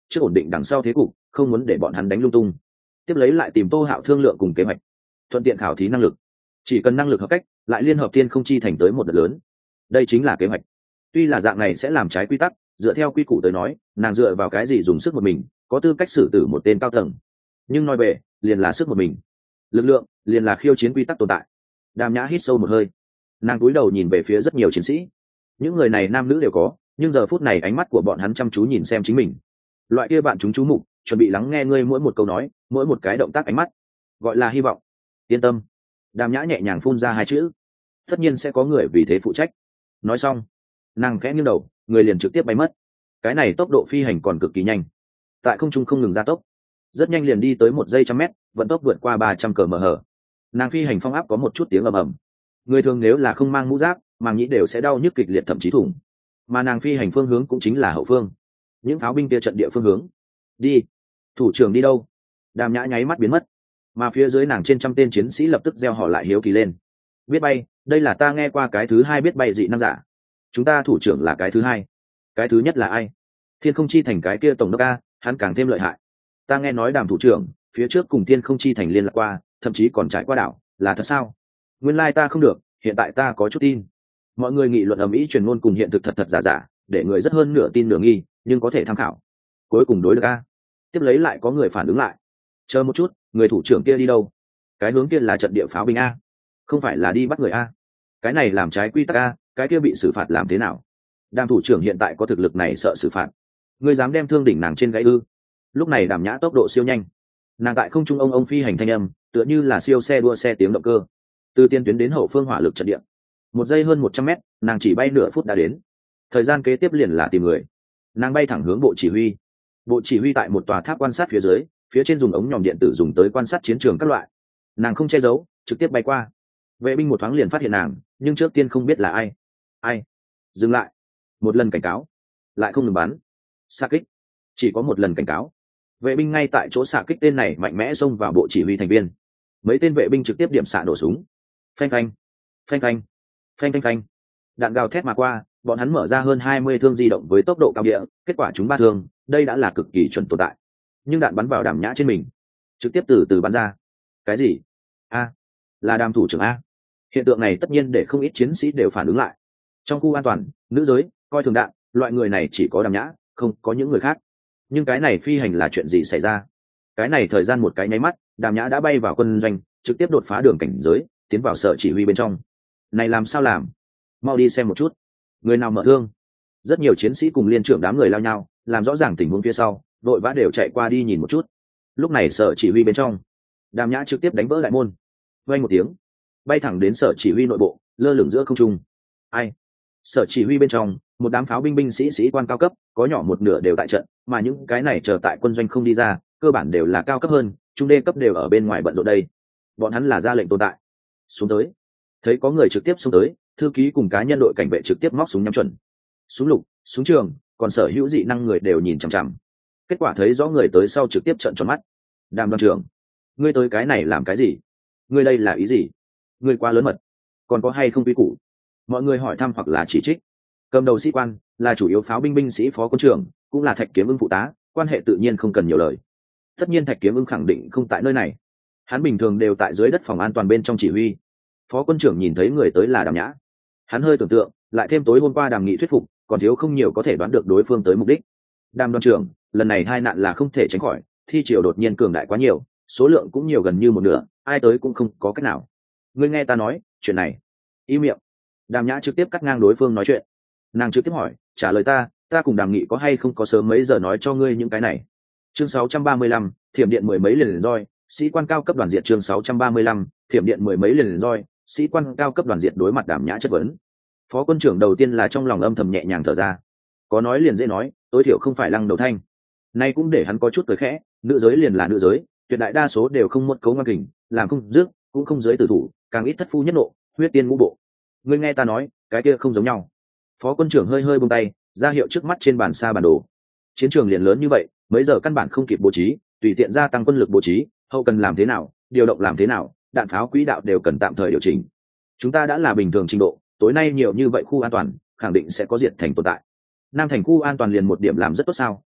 trước ổn định đằng sau thế cục, không muốn để bọn hắn đánh lung tung. Tiếp lấy lại tìm Tô Hạo thương lượng cùng kế hoạch, thuận tiện khảo thí năng lực. Chỉ cần năng lực hợp cách, lại liên hợp Thiên Không Chi thành tới một đợt lớn. Đây chính là kế hoạch. Tuy là dạng này sẽ làm trái quy tắc, dựa theo quy củ tới nói, nàng dựa vào cái gì dùng sức một mình, có tư cách xử tử một tên cao tầng. Nhưng nói về, liền là sức một mình. Lực lượng, liền là khiêu chiến quy tắc tồn tại. Đàm Nhã hít sâu một hơi, nàng cúi đầu nhìn về phía rất nhiều chiến sĩ. Những người này nam nữ đều có, nhưng giờ phút này ánh mắt của bọn hắn chăm chú nhìn xem chính mình. Loại kia bạn chúng chú mục, chuẩn bị lắng nghe ngươi mỗi một câu nói, mỗi một cái động tác ánh mắt, gọi là hy vọng. Yên tâm. Đàm Nhã nhẹ nhàng phun ra hai chữ. Tất nhiên sẽ có người vì thế phụ trách. Nói xong, nàng khẽ nghiêng đầu, người liền trực tiếp bay mất. Cái này tốc độ phi hành còn cực kỳ nhanh, tại không trung không ngừng gia tốc, rất nhanh liền đi tới một giây trăm mét, vận tốc vượt qua ba trăm cờ mờ hở. Nàng phi hành phong áp có một chút tiếng ầm ầm. Người thường nếu là không mang mũ giáp, màng nhĩ đều sẽ đau nhức kịch liệt thậm chí thủng. Mà nàng phi hành phương hướng cũng chính là hậu phương, những pháo binh kia trận địa phương hướng. Đi. Thủ trưởng đi đâu? Đàm Nhã nháy mắt biến mất, mà phía dưới nàng trên trăm tên chiến sĩ lập tức gieo họ lại hiếu kỳ lên. Biết bay, đây là ta nghe qua cái thứ hai biết bay dị năng giả. Chúng ta thủ trưởng là cái thứ hai, cái thứ nhất là ai? Thiên Không Chi thành cái kia tổng đốc a, hắn càng thêm lợi hại. Ta nghe nói Đàm thủ trưởng phía trước cùng Thiên Không Chi thành liên lạc qua, thậm chí còn trải qua đảo, là thật sao? Nguyên lai ta không được, hiện tại ta có chút tin. Mọi người nghị luận ầm ĩ, truyền ngôn cùng hiện thực thật thật giả giả, để người rất hơn nửa tin nửa nghi, nhưng có thể tham khảo. Cuối cùng đối được a. Tiếp lấy lại có người phản ứng lại. Chờ một chút, người thủ trưởng kia đi đâu? Cái hướng kia là trận địa pháo binh a, không phải là đi bắt người a. Cái này làm trái quy tắc a, cái kia bị xử phạt làm thế nào? Đàm thủ trưởng hiện tại có thực lực này sợ xử phạt. Ngươi dám đem thương đỉnh nàng trên gãy ư? Lúc này Đàm Nhã tốc độ siêu nhanh, nàng tại không trung ông ông phi hành thanh âm, tựa như là siêu xe đua xe tiếng động cơ. Từ tiên tuyến đến hậu phương hỏa lực trận địa, một giây hơn một trăm mét, nàng chỉ bay nửa phút đã đến. Thời gian kế tiếp liền là tìm người. Nàng bay thẳng hướng bộ chỉ huy. Bộ chỉ huy tại một tòa tháp quan sát phía dưới, phía trên dùng ống nhòm điện tử dùng tới quan sát chiến trường các loại. Nàng không che giấu, trực tiếp bay qua. Vệ binh một thoáng liền phát hiện nàng, nhưng trước tiên không biết là ai. Ai? Dừng lại. Một lần cảnh cáo, lại không ngừng bắn. Xạ kích. Chỉ có một lần cảnh cáo. Vệ binh ngay tại chỗ xạ kích tên này mạnh mẽ xông vào bộ chỉ huy thành viên. Mấy tên vệ binh trực tiếp điểm xạ nổ súng. Phanh phanh, phanh phanh, phanh phanh phanh. Đạn gào thét mà qua, bọn hắn mở ra hơn hai mươi thương di động với tốc độ cao địa, kết quả chúng ba thương, đây đã là cực kỳ chuẩn tồn tại. Nhưng đạn bắn vào Đàm Nhã trên mình, trực tiếp từ từ bắn ra. Cái gì? A, là Đàm thủ trưởng a. Hiện tượng này tất nhiên để không ít chiến sĩ đều phản ứng lại. Trong khu an toàn, nữ giới coi thường đạn, loại người này chỉ có Đàm Nhã, không có những người khác. Nhưng cái này phi hành là chuyện gì xảy ra? Cái này thời gian một cái nháy mắt, Đàm Nhã đã bay vào quân doanh, trực tiếp đột phá đường cảnh giới, tiến vào sở chỉ huy bên trong. Này làm sao làm? Mau đi xem một chút. Người nào mở thương? Rất nhiều chiến sĩ cùng liên trưởng đám người lao nhau, làm rõ ràng tình huống phía sau, vội vã đều chạy qua đi nhìn một chút. Lúc này sở chỉ huy bên trong, Đàm Nhã trực tiếp đánh vỡ đại môn, vang một tiếng, bay thẳng đến sở chỉ huy nội bộ, lơ lửng giữa không trung. Ai? Sở chỉ huy bên trong, một đám pháo binh binh sĩ sĩ quan cao cấp, có nhỏ một nửa đều tại trận, mà những cái này chờ tại quân doanh không đi ra, cơ bản đều là cao cấp hơn, trung đê cấp đều ở bên ngoài bận rộn đây. Bọn hắn là ra lệnh tồn tại. Xuống tới. Thấy có người trực tiếp xuống tới, thư ký cùng cá nhân đội cảnh vệ trực tiếp móc súng nhắm chuẩn. Súng lục, súng trường, còn sở hữu dị năng người đều nhìn chằm chằm. Kết quả thấy rõ người tới sau trực tiếp trợn tròn mắt. Đàm đoàn trưởng, ngươi tới cái này làm cái gì? Ngươi đây là ý gì? Ngươi quá lớn mật, còn có hay không quy củ? Mọi người hỏi thăm hoặc là chỉ trích. Cầm đầu sĩ quan là chủ yếu pháo binh binh sĩ phó quân trưởng, cũng là Thạch Kiếm Ưng phụ tá, quan hệ tự nhiên không cần nhiều lời. Tất nhiên Thạch Kiếm Ưng khẳng định không tại nơi này, hắn bình thường đều tại dưới đất phòng an toàn bên trong chỉ huy. Phó quân trưởng nhìn thấy người tới là Đàm Nhã, hắn hơi tưởng tượng, lại thêm tối hôm qua Đàm Nghị thuyết phục, còn thiếu không nhiều có thể đoán được đối phương tới mục đích. Đàm đoàn trưởng, lần này hai nạn là không thể tránh khỏi, thi triều đột nhiên cường đại quá nhiều, số lượng cũng nhiều gần như một nửa, ai tới cũng không có cách nào. Ngươi nghe ta nói, chuyện này. Im miệng. Đàm Nhã trực tiếp cắt ngang đối phương nói chuyện. Nàng trực tiếp hỏi, trả lời ta, ta cùng Đàm Nghị có hay không có sớm mấy giờ nói cho ngươi những cái này. Chương sáu trăm ba mươi lăm, thiểm điện mười mấy liền liền roi, sĩ quan cao cấp đoàn diệt. Chương sáu trăm ba mươi lăm, thiểm điện mười mấy liền liền roi, sĩ quan cao cấp đoàn diệt. Đối mặt Đàm Nhã chất vấn, phó quân trưởng đầu tiên là trong lòng âm thầm nhẹ nhàng thở ra. Có nói liền dễ nói, tối thiểu không phải lăng đầu thanh. Nay cũng để hắn có chút cười khẽ, nữ giới liền là nữ giới, tuyệt đại đa số đều không một cấu ngoan kình, làm không dứt, cũng không giới tử thủ, càng ít thất phu nhất nộ, huyết tiên ngũ bộ. Ngươi nghe ta nói, cái kia không giống nhau. Phó quân trưởng hơi hơi buông tay, ra hiệu trước mắt trên bàn xa bản đồ. Chiến trường liền lớn như vậy, mấy giờ căn bản không kịp bố trí, tùy tiện gia tăng quân lực bố trí, hậu cần làm thế nào, điều động làm thế nào, đạn pháo quỹ đạo đều cần tạm thời điều chỉnh. Chúng ta đã là bình thường trình độ, tối nay nhiều như vậy khu an toàn, khẳng định sẽ có diệt thành tồn tại. Nam thành khu an toàn liền một điểm làm rất tốt sao?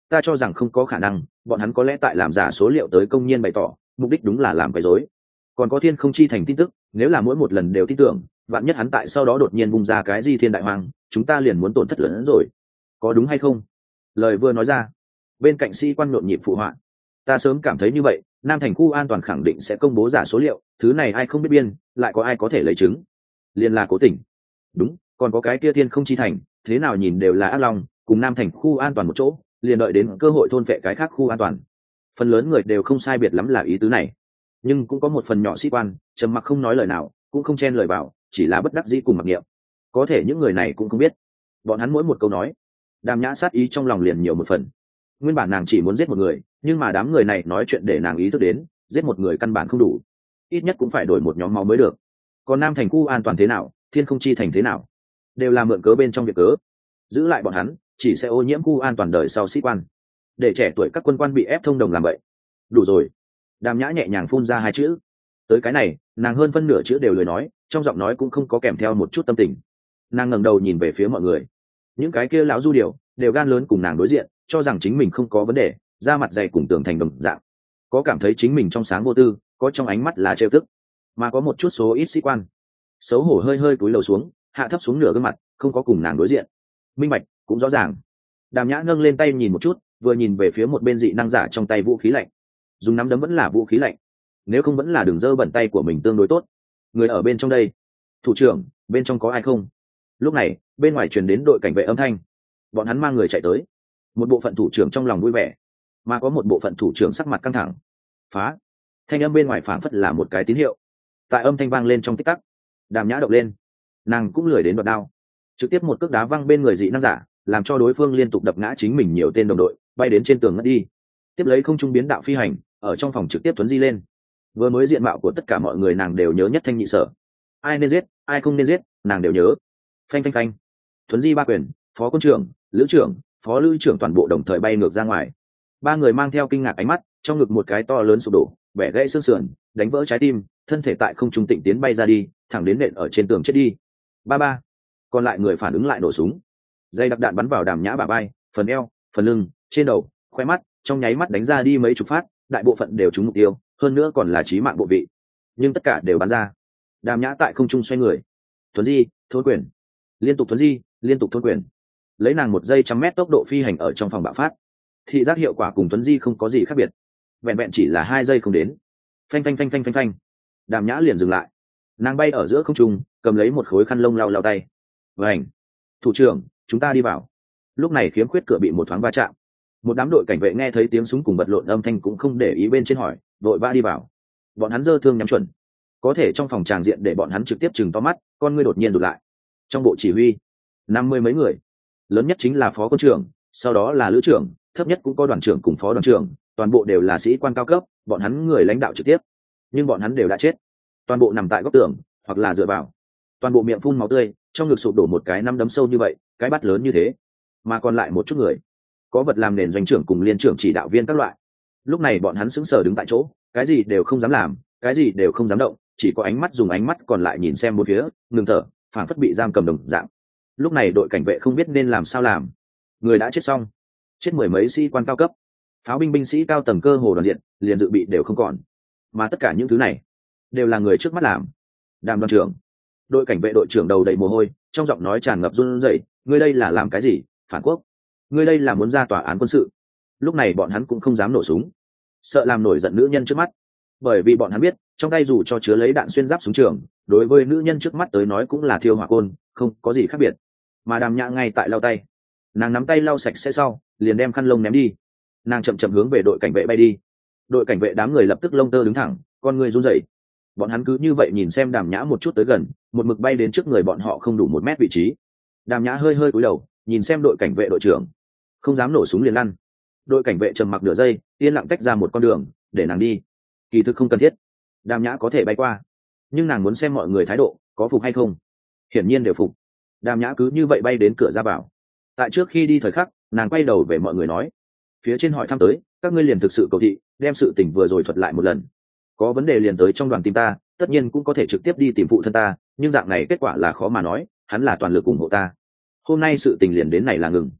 ta cho rằng không có khả năng, bọn hắn có lẽ tại làm giả số liệu tới công nhiên bày tỏ mục đích đúng là làm quấy rối. Còn có thiên không chi thành tin tức, nếu là mỗi một lần đều tin tưởng, vạn nhất hắn tại sau đó đột nhiên bung ra cái gì thiên đại hoàng, chúng ta liền muốn tổn thất lớn hơn rồi, có đúng hay không? Lời vừa nói ra, bên cạnh sĩ quan nhộn nhịp phụ họa. Ta sớm cảm thấy như vậy, Nam thành khu an toàn khẳng định sẽ công bố giả số liệu, thứ này ai không biết biên, lại có ai có thể lấy chứng? Liên là cố tình. Đúng, còn có cái kia thiên không chi thành, thế nào nhìn đều là ác long, cùng Nam thành khu an toàn một chỗ, liền đợi đến cơ hội thôn vệ cái khác khu an toàn. Phần lớn người đều không sai biệt lắm là ý tứ này, nhưng cũng có một phần nhỏ sĩ quan trầm mặc không nói lời nào, cũng không chen lời vào, chỉ là bất đắc dĩ cùng mặc niệm. Có thể những người này cũng không biết, bọn hắn mỗi một câu nói, Đàm Nhã sát ý trong lòng liền nhiều một phần. Nguyên bản nàng chỉ muốn giết một người, nhưng mà đám người này nói chuyện để nàng ý thức đến, giết một người căn bản không đủ, ít nhất cũng phải đổi một nhóm máu mới được. Còn Nam thành khu an toàn thế nào, thiên không chi thành thế nào, đều là mượn cớ bên trong việc cớ. Giữ lại bọn hắn chỉ sẽ ô nhiễm khu an toàn đời sau sĩ quan, để trẻ tuổi các quân quan bị ép thông đồng làm vậy. Đủ rồi. Đàm Nhã nhẹ nhàng phun ra hai chữ. Tới cái này, nàng hơn phân nửa chữ đều lười nói, trong giọng nói cũng không có kèm theo một chút tâm tình. Nàng ngẩng đầu nhìn về phía mọi người, những cái kia lão du điều đều gan lớn cùng nàng đối diện, cho rằng chính mình không có vấn đề, da mặt dày cùng tường thành đồng dạng. Có cảm thấy chính mình trong sáng vô tư, có trong ánh mắt là trêu tức, mà có một chút số ít sĩ quan xấu hổ hơi hơi cúi đầu xuống, hạ thấp xuống nửa gương mặt, không có cùng nàng đối diện. Minh bạch cũng rõ ràng. Đàm Nhã nâng lên tay nhìn một chút, vừa nhìn về phía một bên dị năng giả trong tay vũ khí lạnh. Dùng nắm đấm vẫn là vũ khí lạnh, nếu không vẫn là đường dơ bẩn tay của mình tương đối tốt. Người ở bên trong đây, thủ trưởng, bên trong có ai không? Lúc này bên ngoài truyền đến đội cảnh vệ âm thanh, bọn hắn mang người chạy tới. Một bộ phận thủ trưởng trong lòng vui vẻ, mà có một bộ phận thủ trưởng sắc mặt căng thẳng. Phá! Thanh âm bên ngoài phảng phất là một cái tín hiệu. Tại âm thanh vang lên trong tích tắc, Đàm Nhã động lên, nàng cũng lười đến đoạt đao, trực tiếp một cước đá văng bên người dị năng giả, làm cho đối phương liên tục đập ngã chính mình nhiều tên đồng đội, bay đến trên tường ngất đi. Tiếp lấy không trung biến đạo phi hành, ở trong phòng trực tiếp tuấn di lên. Vừa mới diện mạo của tất cả mọi người nàng đều nhớ nhất thanh nhị sở, ai nên giết ai không nên giết nàng đều nhớ. Phanh phanh phanh, tuấn di ba quyền, phó quân trưởng, lữ trưởng, phó lữ trưởng toàn bộ đồng thời bay ngược ra ngoài. Ba người mang theo kinh ngạc ánh mắt, trong ngực một cái to lớn sụp đổ, bẻ gãy xương sườn, đánh vỡ trái tim, thân thể tại không trung tịnh tiến bay ra đi, thẳng đến nện ở trên tường chết đi. Ba ba, còn lại người phản ứng lại nổ súng, dây đặc đạn bắn vào Đàm Nhã bả vai, phần eo, phần lưng, trên đầu, khoe mắt, trong nháy mắt đánh ra đi mấy chục phát, đại bộ phận đều trúng mục tiêu, hơn nữa còn là chí mạng bộ vị, nhưng tất cả đều bắn ra. Đàm Nhã tại không trung xoay người, thuấn di, thôn quyền, liên tục thuấn di, liên tục thôn quyền, lấy nàng một giây trăm mét tốc độ phi hành ở trong phòng bạo phát. Thị giác hiệu quả cùng thuấn di không có gì khác biệt, vẹn vẹn chỉ là hai giây không đến. Phanh phanh phanh phanh phanh phanh, Đàm Nhã liền dừng lại, nàng bay ở giữa không trung, cầm lấy một khối khăn lông lau lau tay. Vành, thủ trưởng, chúng ta đi vào. Lúc này khiếm khuyết cửa bị một thoáng va chạm, một đám đội cảnh vệ nghe thấy tiếng súng cùng vật lộn âm thanh cũng không để ý bên trên hỏi, đội ba đi vào. Bọn hắn giơ thương nhắm chuẩn, có thể trong phòng tràng diện để bọn hắn trực tiếp chừng to mắt, con ngươi đột nhiên rụt lại. Trong bộ chỉ huy năm mươi mấy người, lớn nhất chính là phó quân trưởng, sau đó là lữ trưởng, thấp nhất cũng có đoàn trưởng cùng phó đoàn trưởng, toàn bộ đều là sĩ quan cao cấp, bọn hắn người lãnh đạo trực tiếp, nhưng bọn hắn đều đã chết, toàn bộ nằm tại góc tường hoặc là dựa vào, toàn bộ miệng phun máu tươi, trong ngực sụp đổ một cái năm đấm sâu như vậy, cái bát lớn như thế, mà còn lại một chút người, có vật làm nền doanh trưởng cùng liên trưởng chỉ đạo viên các loại. Lúc này bọn hắn sững sờ đứng tại chỗ, cái gì đều không dám làm, cái gì đều không dám động, chỉ có ánh mắt dùng ánh mắt còn lại nhìn xem một phía, ngừng thở, phảng phất bị giam cầm đồng dạng. Lúc này đội cảnh vệ không biết nên làm sao làm, người đã chết xong, chết mười mấy sĩ quan cao cấp, pháo binh binh sĩ cao tầng cơ hồ đoàn diện, liền dự bị đều không còn, mà tất cả những thứ này đều là người trước mắt làm. Đàm đoàn trưởng, đội cảnh vệ đội trưởng đầu đầy mồ hôi, trong giọng nói tràn ngập run rẩy, ngươi đây là làm cái gì? Phản quốc? Ngươi đây là muốn ra tòa án quân sự? Lúc này bọn hắn cũng không dám nổ súng, sợ làm nổi giận nữ nhân trước mắt, bởi vì bọn hắn biết trong tay dù cho chứa lấy đạn xuyên giáp súng trường, đối với nữ nhân trước mắt tới nói cũng là thiêu hỏa côn, không có gì khác biệt. Mà Đàm Nhã ngay tại lau tay, nàng nắm tay lau sạch sẽ sau liền đem khăn lông ném đi, nàng chậm chậm hướng về đội cảnh vệ bay đi. Đội cảnh vệ đám người lập tức lông tơ đứng thẳng, con người run rẩy. Bọn hắn cứ như vậy nhìn xem Đàm Nhã một chút tới gần, một mực bay đến trước người bọn họ không đủ một mét vị trí. Đàm Nhã hơi hơi cúi đầu nhìn xem đội cảnh vệ đội trưởng, không dám nổ súng liền lăn. Đội cảnh vệ trầm mặc nửa giây, yên lặng tách ra một con đường để nàng đi. Kỳ thực không cần thiết, Đàm Nhã có thể bay qua, nhưng nàng muốn xem mọi người thái độ có phục hay không. Hiển nhiên đều phục. Đàm Nhã cứ như vậy bay đến cửa ra vào. Tại trước khi đi thời khắc, nàng quay đầu về mọi người nói, phía trên hỏi thăm tới, các ngươi liền thực sự cầu thị, đem sự tình vừa rồi thuật lại một lần. Có vấn đề liền tới trong đoàn tìm ta, tất nhiên cũng có thể trực tiếp đi tìm phụ thân ta, nhưng dạng này kết quả là khó mà nói, hắn là toàn lực ủng hộ ta. Hôm nay sự tình liền đến này là ngừng.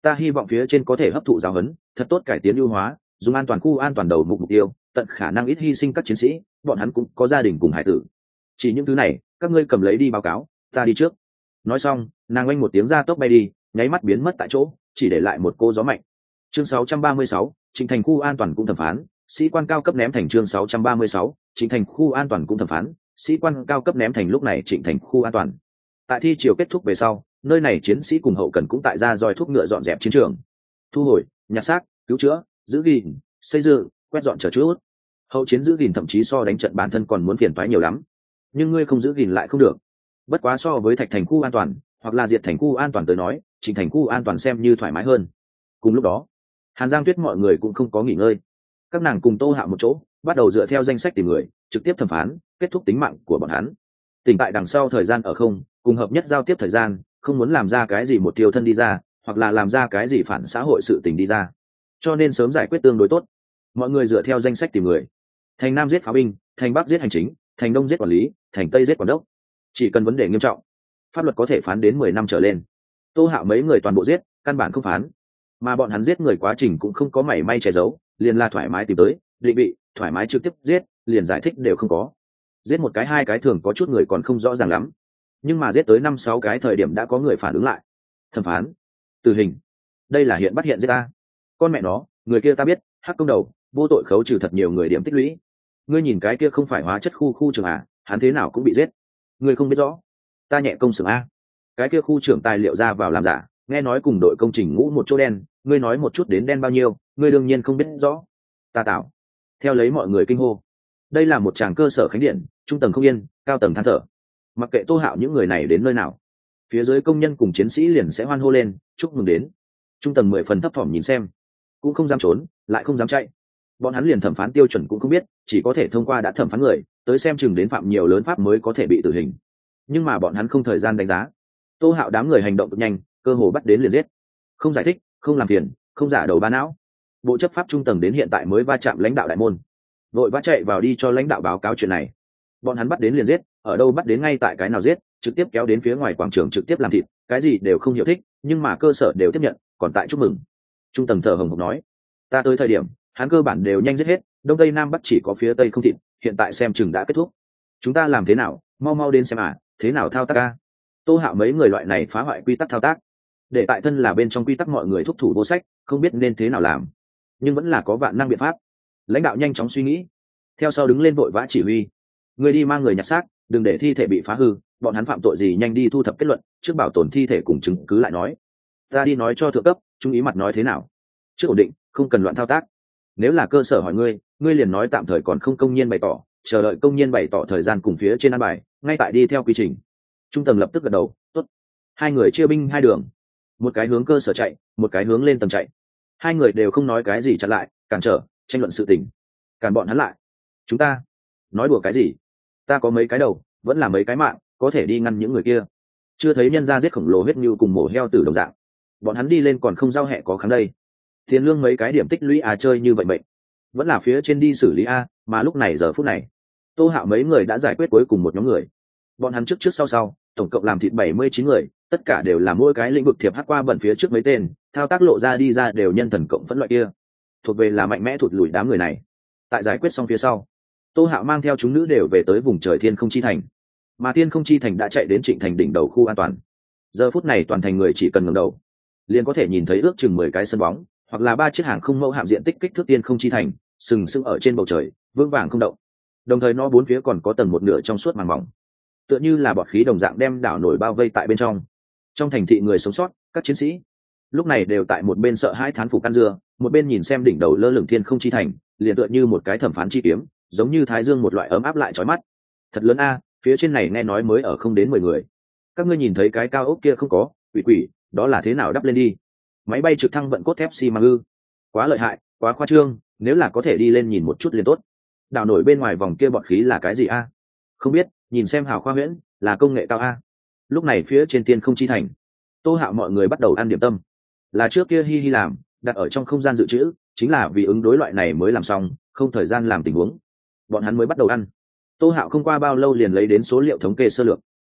Ta hy vọng phía trên có thể hấp thụ giáo huấn, thật tốt cải tiến ưu hóa, dùng an toàn khu an toàn đầu mục mục tiêu, tận khả năng ít hy sinh các chiến sĩ, bọn hắn cũng có gia đình cùng hải tử. Chỉ những thứ này các ngươi cầm lấy đi báo cáo, ta đi trước. Nói xong nàng oanh một tiếng ra tốc bay đi, nháy mắt biến mất tại chỗ, chỉ để lại một cô gió mạnh. Chương sáu trăm ba mươi sáu, Trịnh Thành khu an toàn cũng thẩm phán, sĩ quan cao cấp ném thành. Chương sáu trăm ba mươi sáu, Trịnh Thành khu an toàn cũng thẩm phán, sĩ quan cao cấp ném thành. Lúc này Trịnh Thành khu an toàn tại thi chiều kết thúc về sau, nơi này chiến sĩ cùng hậu cần cũng tại ra roi thuốc ngựa dọn dẹp chiến trường, thu hồi, nhặt xác, cứu chữa, giữ gìn, xây dựng, quét dọn chờ chút. Hậu chiến giữ gìn thậm chí so đánh trận bản thân còn muốn phiền toái nhiều lắm, nhưng ngươi không giữ gìn lại không được. Bất quá so với Thạch Thành khu an toàn hoặc là Diệt Thành khu an toàn tới nói, Trịnh Thành khu an toàn xem như thoải mái hơn. Cùng lúc đó Hàn Giang Tuyết mọi người cũng không có nghỉ ngơi, các nàng cùng Tô Hạo một chỗ bắt đầu dựa theo danh sách tìm người trực tiếp thẩm phán, kết thúc tính mạng của bọn hắn. Tỉnh tại đằng sau thời gian ở không cùng hợp nhất giao tiếp thời gian, không muốn làm ra cái gì một tiêu thân đi ra, hoặc là làm ra cái gì phản xã hội sự tình đi ra, cho nên sớm giải quyết tương đối tốt. Mọi người dựa theo danh sách tìm người, thành Nam giết pháo binh, thành Bắc giết hành chính, thành Đông giết quản lý, thành Tây giết quản đốc. Chỉ cần vấn đề nghiêm trọng, pháp luật có thể phán đến mười năm trở lên. Tô Hạo mấy người toàn bộ giết, căn bản không phán, mà bọn hắn giết người quá trình cũng không có mảy may che giấu, liền là thoải mái tìm tới, định vị, thoải mái trực tiếp giết, liền giải thích đều không có. Giết một cái hai cái thường có chút người còn không rõ ràng lắm, nhưng mà giết tới năm sáu cái thời điểm đã có người phản ứng lại. Thẩm phán, tử hình, đây là hiện bắt hiện giết ta. Con mẹ nó, người kia ta biết, hắc công đầu, vô tội khấu trừ thật nhiều người điểm tích lũy. Ngươi nhìn cái kia không phải hóa chất khu khu trường à, hắn thế nào cũng bị giết. Ngươi không biết rõ, ta nhẹ công xưởng a. Cái kia khu trưởng tài liệu ra vào làm giả, nghe nói cùng đội công trình ngũ một chỗ đen, ngươi nói một chút đến đen bao nhiêu, ngươi đương nhiên không biết rõ. Ta tạo. Theo lấy mọi người kinh hô. Đây là một tràng cơ sở khánh điện, trung tầng không yên, cao tầng than thở. Mặc kệ Tô Hạo những người này đến nơi nào, phía dưới công nhân cùng chiến sĩ liền sẽ hoan hô lên, chúc mừng đến. Trung tầng mười phần thấp thỏm nhìn xem, cũng không dám trốn, lại không dám chạy. Bọn hắn liền thẩm phán tiêu chuẩn cũng không biết, chỉ có thể thông qua đã thẩm phán người, tới xem chừng đến phạm nhiều lớn pháp mới có thể bị tử hình. Nhưng mà bọn hắn không thời gian đánh giá. Tô Hạo đám người hành động cực nhanh, cơ hồ bắt đến liền giết. Không giải thích, không làm phiền, không giả đầu ba não. Bộ chấp pháp trung tầng đến hiện tại mới va chạm lãnh đạo đại môn, vội vã chạy vào đi cho lãnh đạo báo cáo chuyện này. Bọn hắn bắt đến liền giết, ở đâu bắt đến ngay tại cái nào giết, trực tiếp kéo đến phía ngoài quảng trường trực tiếp làm thịt, cái gì đều không hiểu thích, nhưng mà cơ sở đều tiếp nhận, còn tại chúc mừng. Trung tầng thở hồng hộc nói, ta tới thời điểm hắn cơ bản đều nhanh giết hết, đông tây nam bắc chỉ có phía tây không thịt, hiện tại xem chừng đã kết thúc. Chúng ta làm thế nào, mau mau đến xem à, thế nào thao tác a. Tô Hạo mấy người loại này phá hoại quy tắc thao tác, để tại thân là bên trong quy tắc mọi người thúc thủ vô sách, không biết nên thế nào làm, nhưng vẫn là có vạn năng biện pháp. Lãnh đạo nhanh chóng suy nghĩ, theo sau đứng lên vội vã chỉ huy, người đi mang người nhặt xác, đừng để thi thể bị phá hư, bọn hắn phạm tội gì nhanh đi thu thập kết luận, trước bảo tồn thi thể cùng chứng cứ lại nói. Ta đi nói cho thượng cấp, trung ý mặt nói thế nào. Trước ổn định, không cần loạn thao tác. Nếu là cơ sở hỏi ngươi, ngươi liền nói tạm thời còn không công nhân bày tỏ, chờ đợi công nhân bày tỏ thời gian cùng phía trên an bài, ngay tại đi theo quy trình. Trung tầng lập tức gật đầu, tốt. Hai người chia binh hai đường, một cái hướng cơ sở chạy, một cái hướng lên tầng chạy. Hai người đều không nói cái gì chặn lại, cản trở, tranh luận sự tình. Cản bọn hắn lại. Chúng ta nói đùa cái gì? Ta có mấy cái đầu, vẫn là mấy cái mạng, có thể đi ngăn những người kia. Chưa thấy nhân gia giết khổng lồ huyết như cùng mổ heo tử đồng dạng. Bọn hắn đi lên còn không giao hẹ có kháng đây. Tiền lương mấy cái điểm tích lũy à, chơi như vậy mệnh. Vẫn là phía trên đi xử lý a, mà lúc này giờ phút này, Tô Hạo mấy người đã giải quyết cuối cùng một nhóm người. Bọn hắn trước trước sau sau, tổng cộng làm thịt bảy mươi chín người, tất cả đều là mỗi cái lĩnh vực thiệp hắc qua bẩn phía trước mấy tên, thao tác lộ ra đi ra đều nhân thần cộng phẫn loại kia. Thuộc về là mạnh mẽ thụt lùi đám người này. Tại giải quyết xong phía sau, Tô Hạo mang theo chúng nữ đều về tới vùng trời Thiên Không Chi Thành, mà Thiên Không Chi Thành đã chạy đến Trịnh Thành đỉnh đầu khu an toàn. Giờ phút này toàn thành người chỉ cần ngẩng đầu, liền có thể nhìn thấy ước chừng mười cái sân bóng, hoặc là ba chiếc hàng không mẫu hạm diện tích kích thước Thiên Không Chi Thành, sừng sững ở trên bầu trời, vững vàng không động. Đồng thời nó bốn phía còn có tầng một nửa trong suốt màng mỏng, tựa như là bọt khí đồng dạng đem đảo nổi bao vây tại bên trong. Trong thành thị người sống sót, các chiến sĩ lúc này đều tại một bên sợ hãi thán phục ăn dưa, một bên nhìn xem đỉnh đầu lơ lửng Thiên Không Chi Thành, liền tựa như một cái thẩm phán chi kiếm, giống như thái dương một loại ấm áp lại chói mắt. Thật lớn a, phía trên này nghe nói mới ở không đến mười người. Các ngươi nhìn thấy cái cao ốc kia không có, quỷ quỷ, đó là thế nào đắp lên đi? Máy bay trực thăng vận cốt thép xi măng ư? Quá lợi hại, quá khoa trương, nếu là có thể đi lên nhìn một chút liền tốt. Đảo nổi bên ngoài vòng kia bọt khí là cái gì a? Không biết, nhìn xem hào khoa huyễn, là công nghệ cao a. Lúc này phía trên Thiên Không Chi Thành, Tô Hạo mọi người bắt đầu ăn điểm tâm. Là trước kia Hi Hi làm, đặt ở trong không gian dự trữ, chính là vì ứng đối loại này mới làm xong, không thời gian làm tình huống. Bọn hắn mới bắt đầu ăn. Tô Hạo không qua bao lâu liền lấy đến số liệu thống kê sơ lược.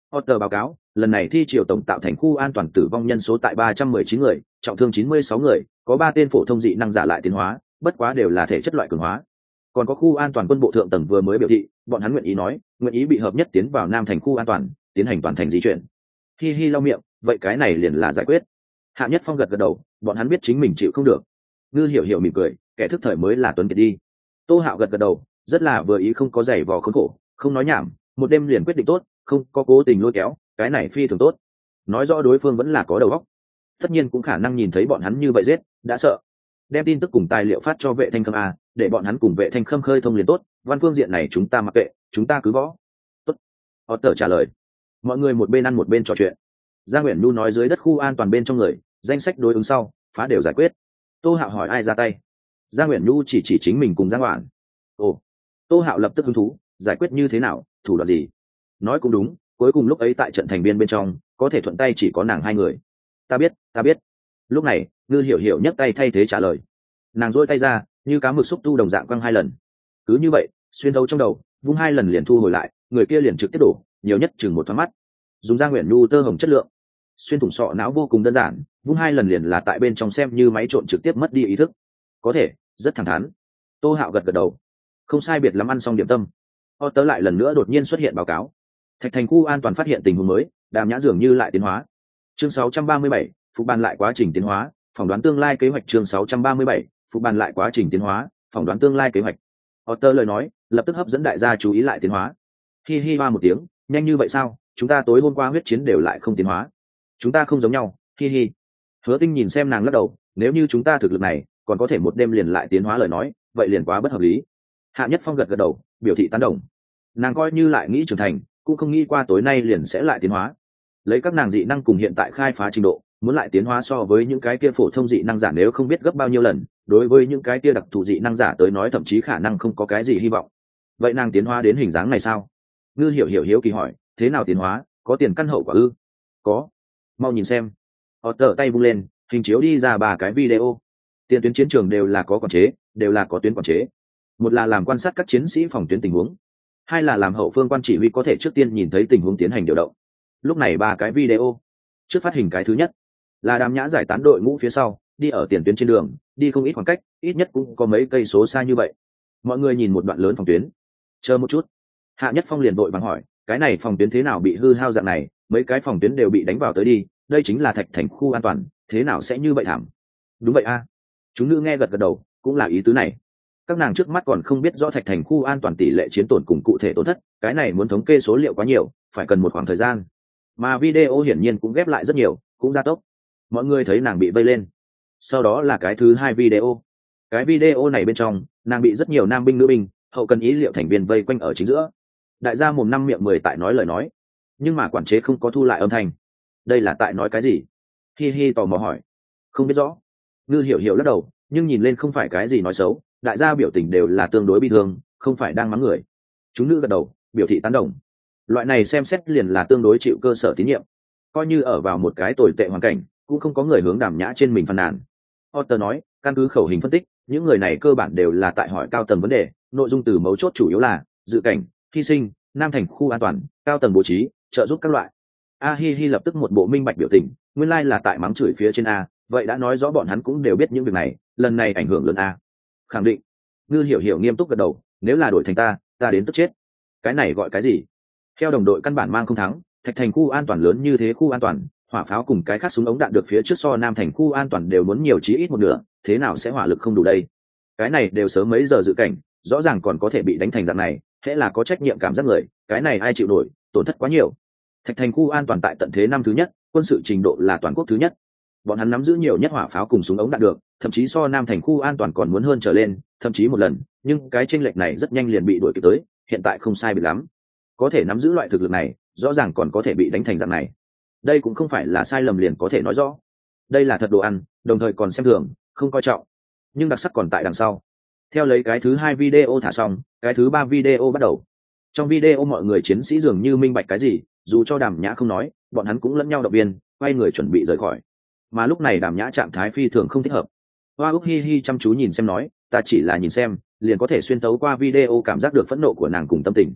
Otter báo cáo, lần này thi triều tổng tạo thành khu an toàn tử vong nhân số tại ba trăm mười chín người, trọng thương chín mươi sáu người, có ba tên phổ thông dị năng giả lại tiến hóa, bất quá đều là thể chất loại cường hóa. Còn có khu an toàn quân bộ thượng tầng vừa mới biểu thị, bọn hắn nguyện ý nói, nguyện ý bị hợp nhất tiến vào Nam thành khu an toàn, tiến hành toàn thành di chuyển. Hi hi lau miệng, vậy cái này liền là giải quyết. Hạ Nhất Phong gật gật đầu, bọn hắn biết chính mình chịu không được. Ngư Hiểu Hiểu mỉm cười, kẻ thức thời mới là tuấn kiệt đi. Tô Hạo gật gật đầu, rất là vừa ý, không có giày vò khốn khổ, không nói nhảm, một đêm liền quyết định tốt, không có cố tình lôi kéo, cái này phi thường tốt. Nói rõ đối phương vẫn là có đầu óc. Tất nhiên cũng khả năng nhìn thấy bọn hắn như vậy giết, đã sợ. Đem tin tức cùng tài liệu phát cho Vệ Thanh Khâm a, để bọn hắn cùng Vệ Thanh Khâm khơi thông liền tốt, văn phương diện này chúng ta mặc kệ, chúng ta cứ võ. Tốt. Otter trả lời. Mọi người một bên ăn một bên trò chuyện. Giang Uyển Nhu nói dưới đất khu an toàn bên trong người, danh sách đối ứng sau, phá đều giải quyết. Tô Hạo hỏi ai ra tay. Giang Uyển Nhu chỉ chỉ chính mình cùng Giang Hoản. Ồ. Tô Hạo lập tức hứng thú, giải quyết như thế nào, thủ đoạn gì? Nói cũng đúng, cuối cùng lúc ấy tại trận thành viên bên trong, có thể thuận tay chỉ có nàng hai người. Ta biết, ta biết. Lúc này, Ngư Hiểu Hiểu nhấc tay thay thế trả lời. Nàng duỗi tay ra, như cá mực xúc tu đồng dạng quăng hai lần. Cứ như vậy, xuyên thấu trong đầu, vung hai lần liền thu hồi lại, người kia liền trực tiếp đổ, nhiều nhất chừng một thoáng mắt. Dùng Giang Uyển Nhu tơ hồng chất lượng, xuyên thủng sọ não vô cùng đơn giản, vung hai lần liền là tại bên trong xem như máy trộn trực tiếp mất đi ý thức. Có thể, rất thẳng thắn. Tô Hạo gật gật đầu. Không sai biệt lắm ăn xong điểm tâm. Otter lại lần nữa đột nhiên xuất hiện báo cáo. Thạch Thành khu an toàn phát hiện tình huống mới, Đàm Nhã dường như lại tiến hóa. Chương sáu trăm ba mươi bảy, phục bàn lại quá trình tiến hóa, phỏng đoán tương lai kế hoạch. Chương sáu trăm ba mươi bảy, phục bàn lại quá trình tiến hóa, phỏng đoán tương lai kế hoạch. Otter lời nói, lập tức hấp dẫn đại gia chú ý lại tiến hóa. Hi hi hoa một tiếng, nhanh như vậy sao? Chúng ta tối hôm qua huyết chiến đều lại không tiến hóa. Chúng ta không giống nhau, hi hi. Hứa Tinh nhìn xem nàng lắc đầu, nếu như chúng ta thực lực này, còn có thể một đêm liền lại tiến hóa lời nói, vậy liền quá bất hợp lý. Hạ Nhất Phong gật gật đầu, biểu thị tán đồng. Nàng coi như lại nghĩ trưởng thành, cũng không nghĩ qua tối nay liền sẽ lại tiến hóa. Lấy các nàng dị năng cùng hiện tại khai phá trình độ, muốn lại tiến hóa so với những cái kia phổ thông dị năng giả nếu không biết gấp bao nhiêu lần, đối với những cái kia đặc thù dị năng giả tới nói thậm chí khả năng không có cái gì hy vọng. Vậy nàng tiến hóa đến hình dáng này sao? Ngư Hiểu Hiểu hiếu kỳ hỏi, thế nào tiến hóa, có tiền căn hậu quả ư? Có. Mau nhìn xem. Otter tay vung lên, hình chiếu đi ra ba cái video. Tiền tuyến chiến trường đều là có quản chế, đều là có tuyến quản chế. Một là làm quan sát các chiến sĩ phòng tuyến tình huống, hai là làm hậu phương quan chỉ huy có thể trước tiên nhìn thấy tình huống tiến hành điều động. Lúc này ba cái video. Trước phát hình cái thứ nhất là Đàm Nhã giải tán đội ngũ phía sau, đi ở tiền tuyến trên đường, đi không ít khoảng cách, ít nhất cũng có mấy cây số xa như vậy. Mọi người nhìn một đoạn lớn phòng tuyến. Chờ một chút. Hạ Nhất Phong liền vội vàng hỏi, cái này phòng tuyến thế nào bị hư hao dạng này, mấy cái phòng tuyến đều bị đánh vào tới đi, đây chính là Thạch Thành khu an toàn, thế nào sẽ như vậy thảm? Đúng vậy a. Chúng nữ nghe gật gật đầu, cũng là ý tứ này. Các nàng trước mắt còn không biết rõ Thạch Thành khu an toàn tỷ lệ chiến tổn cùng cụ thể tổn thất, cái này muốn thống kê số liệu quá nhiều, phải cần một khoảng thời gian. Mà video hiển nhiên cũng ghép lại rất nhiều, cũng gia tốc. Mọi người thấy nàng bị vây lên. Sau đó là cái thứ hai video. Cái video này bên trong, nàng bị rất nhiều nam binh nữ binh, hậu cần ý liệu thành viên vây quanh ở chính giữa. Đại gia mồm năm miệng mười tại nói lời nói, nhưng mà quản chế không có thu lại âm thanh. Đây là tại nói cái gì? Hi hi tò mò hỏi. Không biết rõ. Ngư Hiểu Hiểu lắc đầu, nhưng nhìn lên không phải cái gì nói xấu, đại gia biểu tình đều là tương đối bi thương, không phải đang mắng người. Chúng nữ gật đầu, biểu thị tán đồng. Loại này xem xét liền là tương đối chịu cơ sở tín nhiệm. Coi như ở vào một cái tồi tệ hoàn cảnh, cũng không có người hướng Đàm Nhã trên mình phàn nàn. Otter nói, căn cứ khẩu hình phân tích, những người này cơ bản đều là tại hỏi cao tầng vấn đề, nội dung từ mấu chốt chủ yếu là dự cảnh, hy sinh, Nam thành khu an toàn, cao tầng bố trí, trợ giúp các loại. A Hi Hi lập tức một bộ minh bạch biểu tình, nguyên lai like là tại mắng chửi phía trên A, vậy đã nói rõ bọn hắn cũng đều biết những việc này, lần này ảnh hưởng lớn A. Khẳng định. Ngư Hiểu Hiểu nghiêm túc gật đầu, nếu là đổi thành ta, ta đến tức chết. Cái này gọi cái gì? Theo đồng đội căn bản mang không thắng, Thạch Thành khu an toàn lớn như thế khu an toàn, hỏa pháo cùng cái khác súng ống đạn được phía trước so Nam thành khu an toàn đều muốn nhiều chí ít một nửa, thế nào sẽ hỏa lực không đủ đây? Cái này đều sớm mấy giờ dự cảnh, rõ ràng còn có thể bị đánh thành dạng này, thế là có trách nhiệm cảm giác người, cái này ai chịu nổi, tổn thất quá nhiều. Thạch Thành khu an toàn tại tận thế năm thứ nhất, quân sự trình độ là toàn quốc thứ nhất. Bọn hắn nắm giữ nhiều nhất hỏa pháo cùng súng ống đạn được, thậm chí so Nam thành khu an toàn còn muốn hơn trở lên, thậm chí một lần, nhưng cái chênh lệch này rất nhanh liền bị đuổi kịp tới, hiện tại không sai biệt lắm. Có thể nắm giữ loại thực lực này, rõ ràng còn có thể bị đánh thành dạng này. Đây cũng không phải là sai lầm liền có thể nói rõ. Đây là thật đồ ăn, đồng thời còn xem thường, không coi trọng. Nhưng đặc sắc còn tại đằng sau. Theo lấy cái thứ hai video thả xong, cái thứ ba video bắt đầu. Trong video mọi người chiến sĩ dường như minh bạch cái gì, dù cho Đàm Nhã không nói, bọn hắn cũng lẫn nhau động viên, quay người chuẩn bị rời khỏi. Mà lúc này Đàm Nhã trạng thái phi thường không thích hợp. Hoa Úc Hi Hi chăm chú nhìn xem nói, ta chỉ là nhìn xem, liền có thể xuyên tấu qua video cảm giác được phẫn nộ của nàng cùng tâm tình.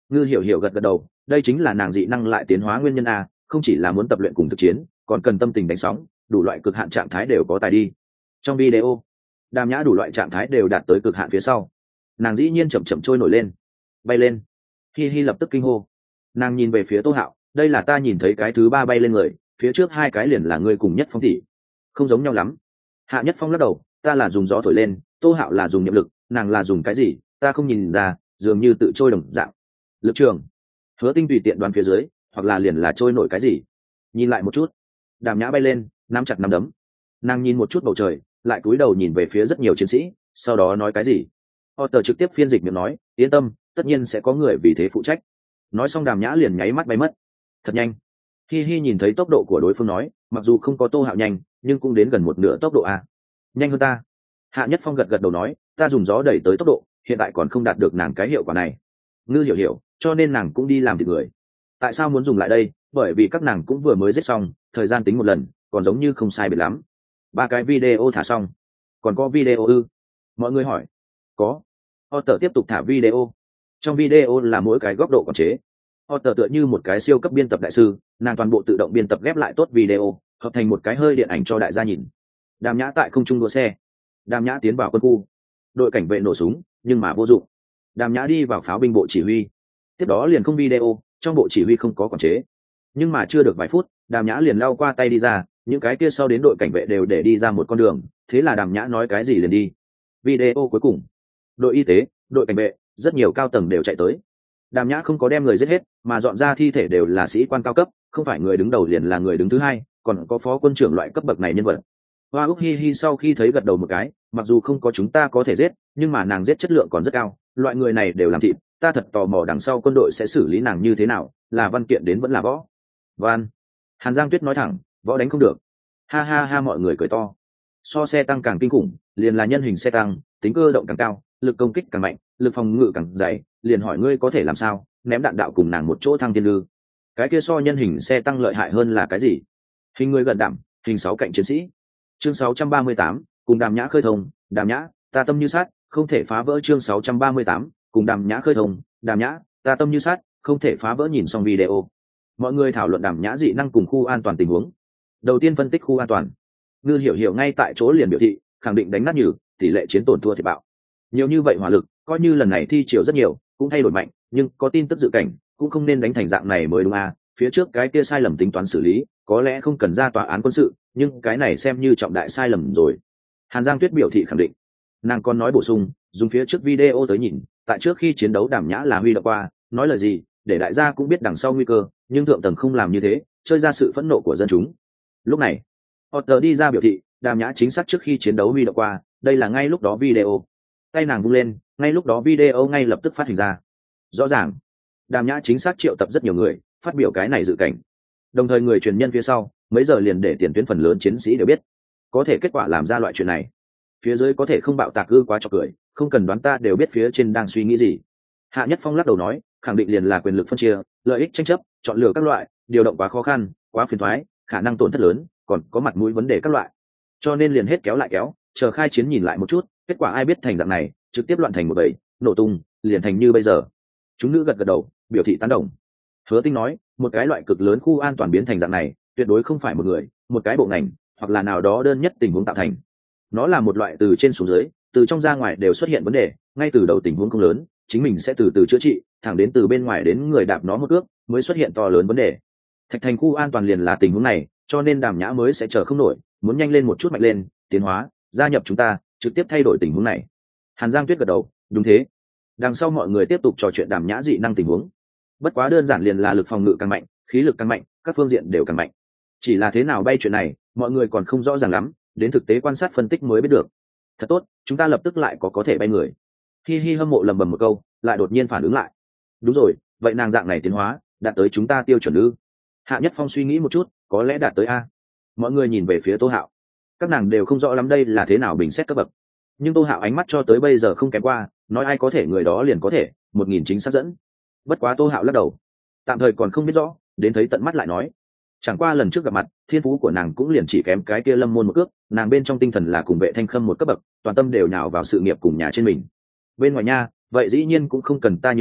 Ngư hiểu hiểu gật gật đầu, đây chính là nàng dị năng lại tiến hóa nguyên nhân a, không chỉ là muốn tập luyện cùng thực chiến, còn cần tâm tình đánh sóng, đủ loại cực hạn trạng thái đều có tài đi. Trong video, Đàm Nhã đủ loại trạng thái đều đạt tới cực hạn phía sau, nàng dĩ nhiên chậm chậm trôi nổi lên, bay lên. Hi Hi lập tức kinh hô, nàng nhìn về phía Tô Hạo, đây là ta nhìn thấy cái thứ ba bay lên người, phía trước hai cái liền là ngươi cùng Nhất Phong tỷ, không giống nhau lắm. Hạ Nhất Phong lắc đầu, ta là dùng gió thổi lên, Tô Hạo là dùng niệm lực, nàng là dùng cái gì ta không nhìn ra, dường như tự trôi đồng dạng. Lực trường, Hứa Tinh tùy tiện đoán phía dưới, hoặc là liền là trôi nổi cái gì. Nhìn lại một chút, Đàm Nhã bay lên, nắm chặt nắm đấm, nàng nhìn một chút bầu trời, lại cúi đầu nhìn về phía rất nhiều chiến sĩ, sau đó nói cái gì. Otter trực tiếp phiên dịch miệng nói, yên tâm, tất nhiên sẽ có người vì thế phụ trách. Nói xong Đàm Nhã liền nháy mắt bay mất, thật nhanh. Hi Hi nhìn thấy tốc độ của đối phương nói, mặc dù không có Tô Hạo nhanh, nhưng cũng đến gần một nửa tốc độ a. Nhanh hơn ta. Hạ Nhất Phong gật gật đầu nói, ta dùng gió đẩy tới tốc độ, hiện tại còn không đạt được nàng cái hiệu quả này. Ngư hiểu hiểu, cho nên nàng cũng đi làm thịt người. Tại sao muốn dùng lại đây? Bởi vì các nàng cũng vừa mới giết xong, thời gian tính một lần, còn giống như không sai biệt lắm. Ba cái video thả xong, còn có video ư? Mọi người hỏi. Có. Otter tiếp tục thả video. Trong video là mỗi cái góc độ quản chế. Otter tựa như một cái siêu cấp biên tập đại sư, nàng toàn bộ tự động biên tập ghép lại tốt video, hợp thành một cái hơi điện ảnh cho đại gia nhìn. Đàm Nhã tại không trung đua xe, Đàm Nhã tiến vào quân khu, đội cảnh vệ nổ súng nhưng mà vô dụng. Đàm Nhã đi vào pháo binh bộ chỉ huy, tiếp đó liền không video, trong bộ chỉ huy không có quản chế. Nhưng mà chưa được vài phút, Đàm Nhã liền lao qua tay đi ra, những cái kia sau đến đội cảnh vệ đều để đi ra một con đường, thế là Đàm Nhã nói cái gì liền đi. Video cuối cùng, đội y tế, đội cảnh vệ, rất nhiều cao tầng đều chạy tới. Đàm Nhã không có đem người giết hết, mà dọn ra thi thể đều là sĩ quan cao cấp, không phải người đứng đầu liền là người đứng thứ hai, còn có phó quân trưởng loại cấp bậc này nhân vật. Hoa Úc Hi Hi sau khi thấy gật đầu một cái, mặc dù không có chúng ta có thể giết, nhưng mà nàng giết chất lượng còn rất cao, loại người này đều làm thịt, ta thật tò mò đằng sau quân đội sẽ xử lý nàng như thế nào, là văn kiện đến vẫn là võ. Văn. Hàn Giang Tuyết nói thẳng, võ đánh không được. Ha ha ha, mọi người cười to. So xe tăng càng kinh khủng, liền là nhân hình xe tăng, tính cơ động càng cao, lực công kích càng mạnh, lực phòng ngự càng dày, liền hỏi ngươi có thể làm sao, ném đạn đạo cùng nàng một chỗ thăng thiên lư. Cái kia so nhân hình xe tăng lợi hại hơn là cái gì? Hình người gần đảm, hình sáu cạnh chiến sĩ. Chương sáu trăm ba mươi tám, cùng Đàm Nhã khơi thông. Đàm Nhã, ta tâm như sát, không thể phá vỡ. Chương sáu trăm ba mươi tám, cùng Đàm Nhã khơi thông. Đàm Nhã, ta tâm như sát, không thể phá vỡ. Nhìn xong video, mọi người thảo luận Đàm Nhã dị năng cùng khu an toàn tình huống. Đầu tiên phân tích khu an toàn. Ngư hiểu hiểu ngay tại chỗ liền biểu thị, khẳng định đánh nát nhừ, tỷ lệ chiến tổn thua thiệt bạo. Nhiều như vậy hỏa lực, coi như lần này thi chiều rất nhiều, cũng thay đổi mạnh, nhưng có tin tức dự cảnh, cũng không nên đánh thành dạng này mới đúng à. Phía trước cái kia sai lầm tính toán xử lý, có lẽ không cần ra tòa án quân sự, nhưng cái này xem như trọng đại sai lầm rồi. Hàn Giang Tuyết biểu thị khẳng định. Nàng còn nói bổ sung, dùng phía trước video tới nhìn, tại trước khi chiến đấu Đàm Nhã là huy động qua, nói lời gì, để đại gia cũng biết đằng sau nguy cơ, nhưng thượng tầng không làm như thế, chơi ra sự phẫn nộ của dân chúng. Lúc này, Otter đi ra biểu thị, Đàm Nhã chính xác trước khi chiến đấu huy động qua, đây là ngay lúc đó video. Tay nàng vung lên, ngay lúc đó video ngay lập tức phát hình ra. Rõ ràng, Đàm Nhã chính xác triệu tập rất nhiều người, phát biểu cái này dự cảnh. Đồng thời người truyền nhân phía sau, mấy giờ liền để tiền tuyến phần lớn chiến sĩ đều biết. Có thể kết quả làm ra loại chuyện này. Phía dưới có thể không bạo tạc ư? Quá cho cười, không cần đoán ta đều biết phía trên đang suy nghĩ gì. Hạ Nhất Phong lắc đầu nói, khẳng định liền là quyền lực phân chia, lợi ích tranh chấp, chọn lựa các loại, điều động quá khó khăn, quá phiền toái, khả năng tổn thất lớn, còn có mặt mũi vấn đề các loại. Cho nên liền hết kéo lại kéo, chờ khai chiến nhìn lại một chút, kết quả ai biết thành dạng này, trực tiếp loạn thành một bầy, nổ tung, liền thành như bây giờ. Chúng nữ gật gật đầu, biểu thị tán đồng. Hứa Tinh nói, một cái loại cực lớn khu an toàn biến thành dạng này, tuyệt đối không phải một người, một cái bộ ngành, hoặc là nào đó đơn nhất tình huống tạo thành. Nó là một loại từ trên xuống dưới, từ trong ra ngoài đều xuất hiện vấn đề, ngay từ đầu tình huống không lớn, chính mình sẽ từ từ chữa trị, thẳng đến từ bên ngoài đến người đạp nó một cước, mới xuất hiện to lớn vấn đề. Thạch Thành khu an toàn liền là tình huống này, cho nên Đàm Nhã mới sẽ chờ không nổi, muốn nhanh lên một chút mạnh lên, tiến hóa, gia nhập chúng ta, trực tiếp thay đổi tình huống này. Hàn Giang Tuyết gật đầu, đúng thế. Đằng sau mọi người tiếp tục trò chuyện Đàm Nhã dị năng tình huống. Bất quá đơn giản liền là lực phòng ngự càng mạnh, khí lực càng mạnh, các phương diện đều càng mạnh. Chỉ là thế nào bay chuyện này, mọi người còn không rõ ràng lắm, đến thực tế quan sát phân tích mới biết được. Thật tốt, chúng ta lập tức lại có có thể bay người. Hi Hi hâm mộ lầm bầm một câu, lại đột nhiên phản ứng lại. Đúng rồi, vậy nàng dạng này tiến hóa, đạt tới chúng ta tiêu chuẩn ư? Hạ Nhất Phong suy nghĩ một chút, có lẽ đạt tới a. Mọi người nhìn về phía Tô Hạo, các nàng đều không rõ lắm đây là thế nào bình xét cấp bậc, nhưng Tô Hạo ánh mắt cho tới bây giờ không kém qua, nói ai có thể người đó liền có thể, một nghìn chính xác dẫn. Bất quá Tô Hạo lắc đầu, tạm thời còn không biết rõ, đến thấy tận mắt lại nói. Chẳng qua lần trước gặp mặt, thiên phú của nàng cũng liền chỉ kém cái kia Lâm Môn một cước, nàng bên trong tinh thần là cùng Vệ Thanh Khâm một cấp bậc, toàn tâm đều nhào vào sự nghiệp cùng nhà trên mình. Bên ngoài nha, vậy dĩ nhiên cũng không cần ta nhiều lời,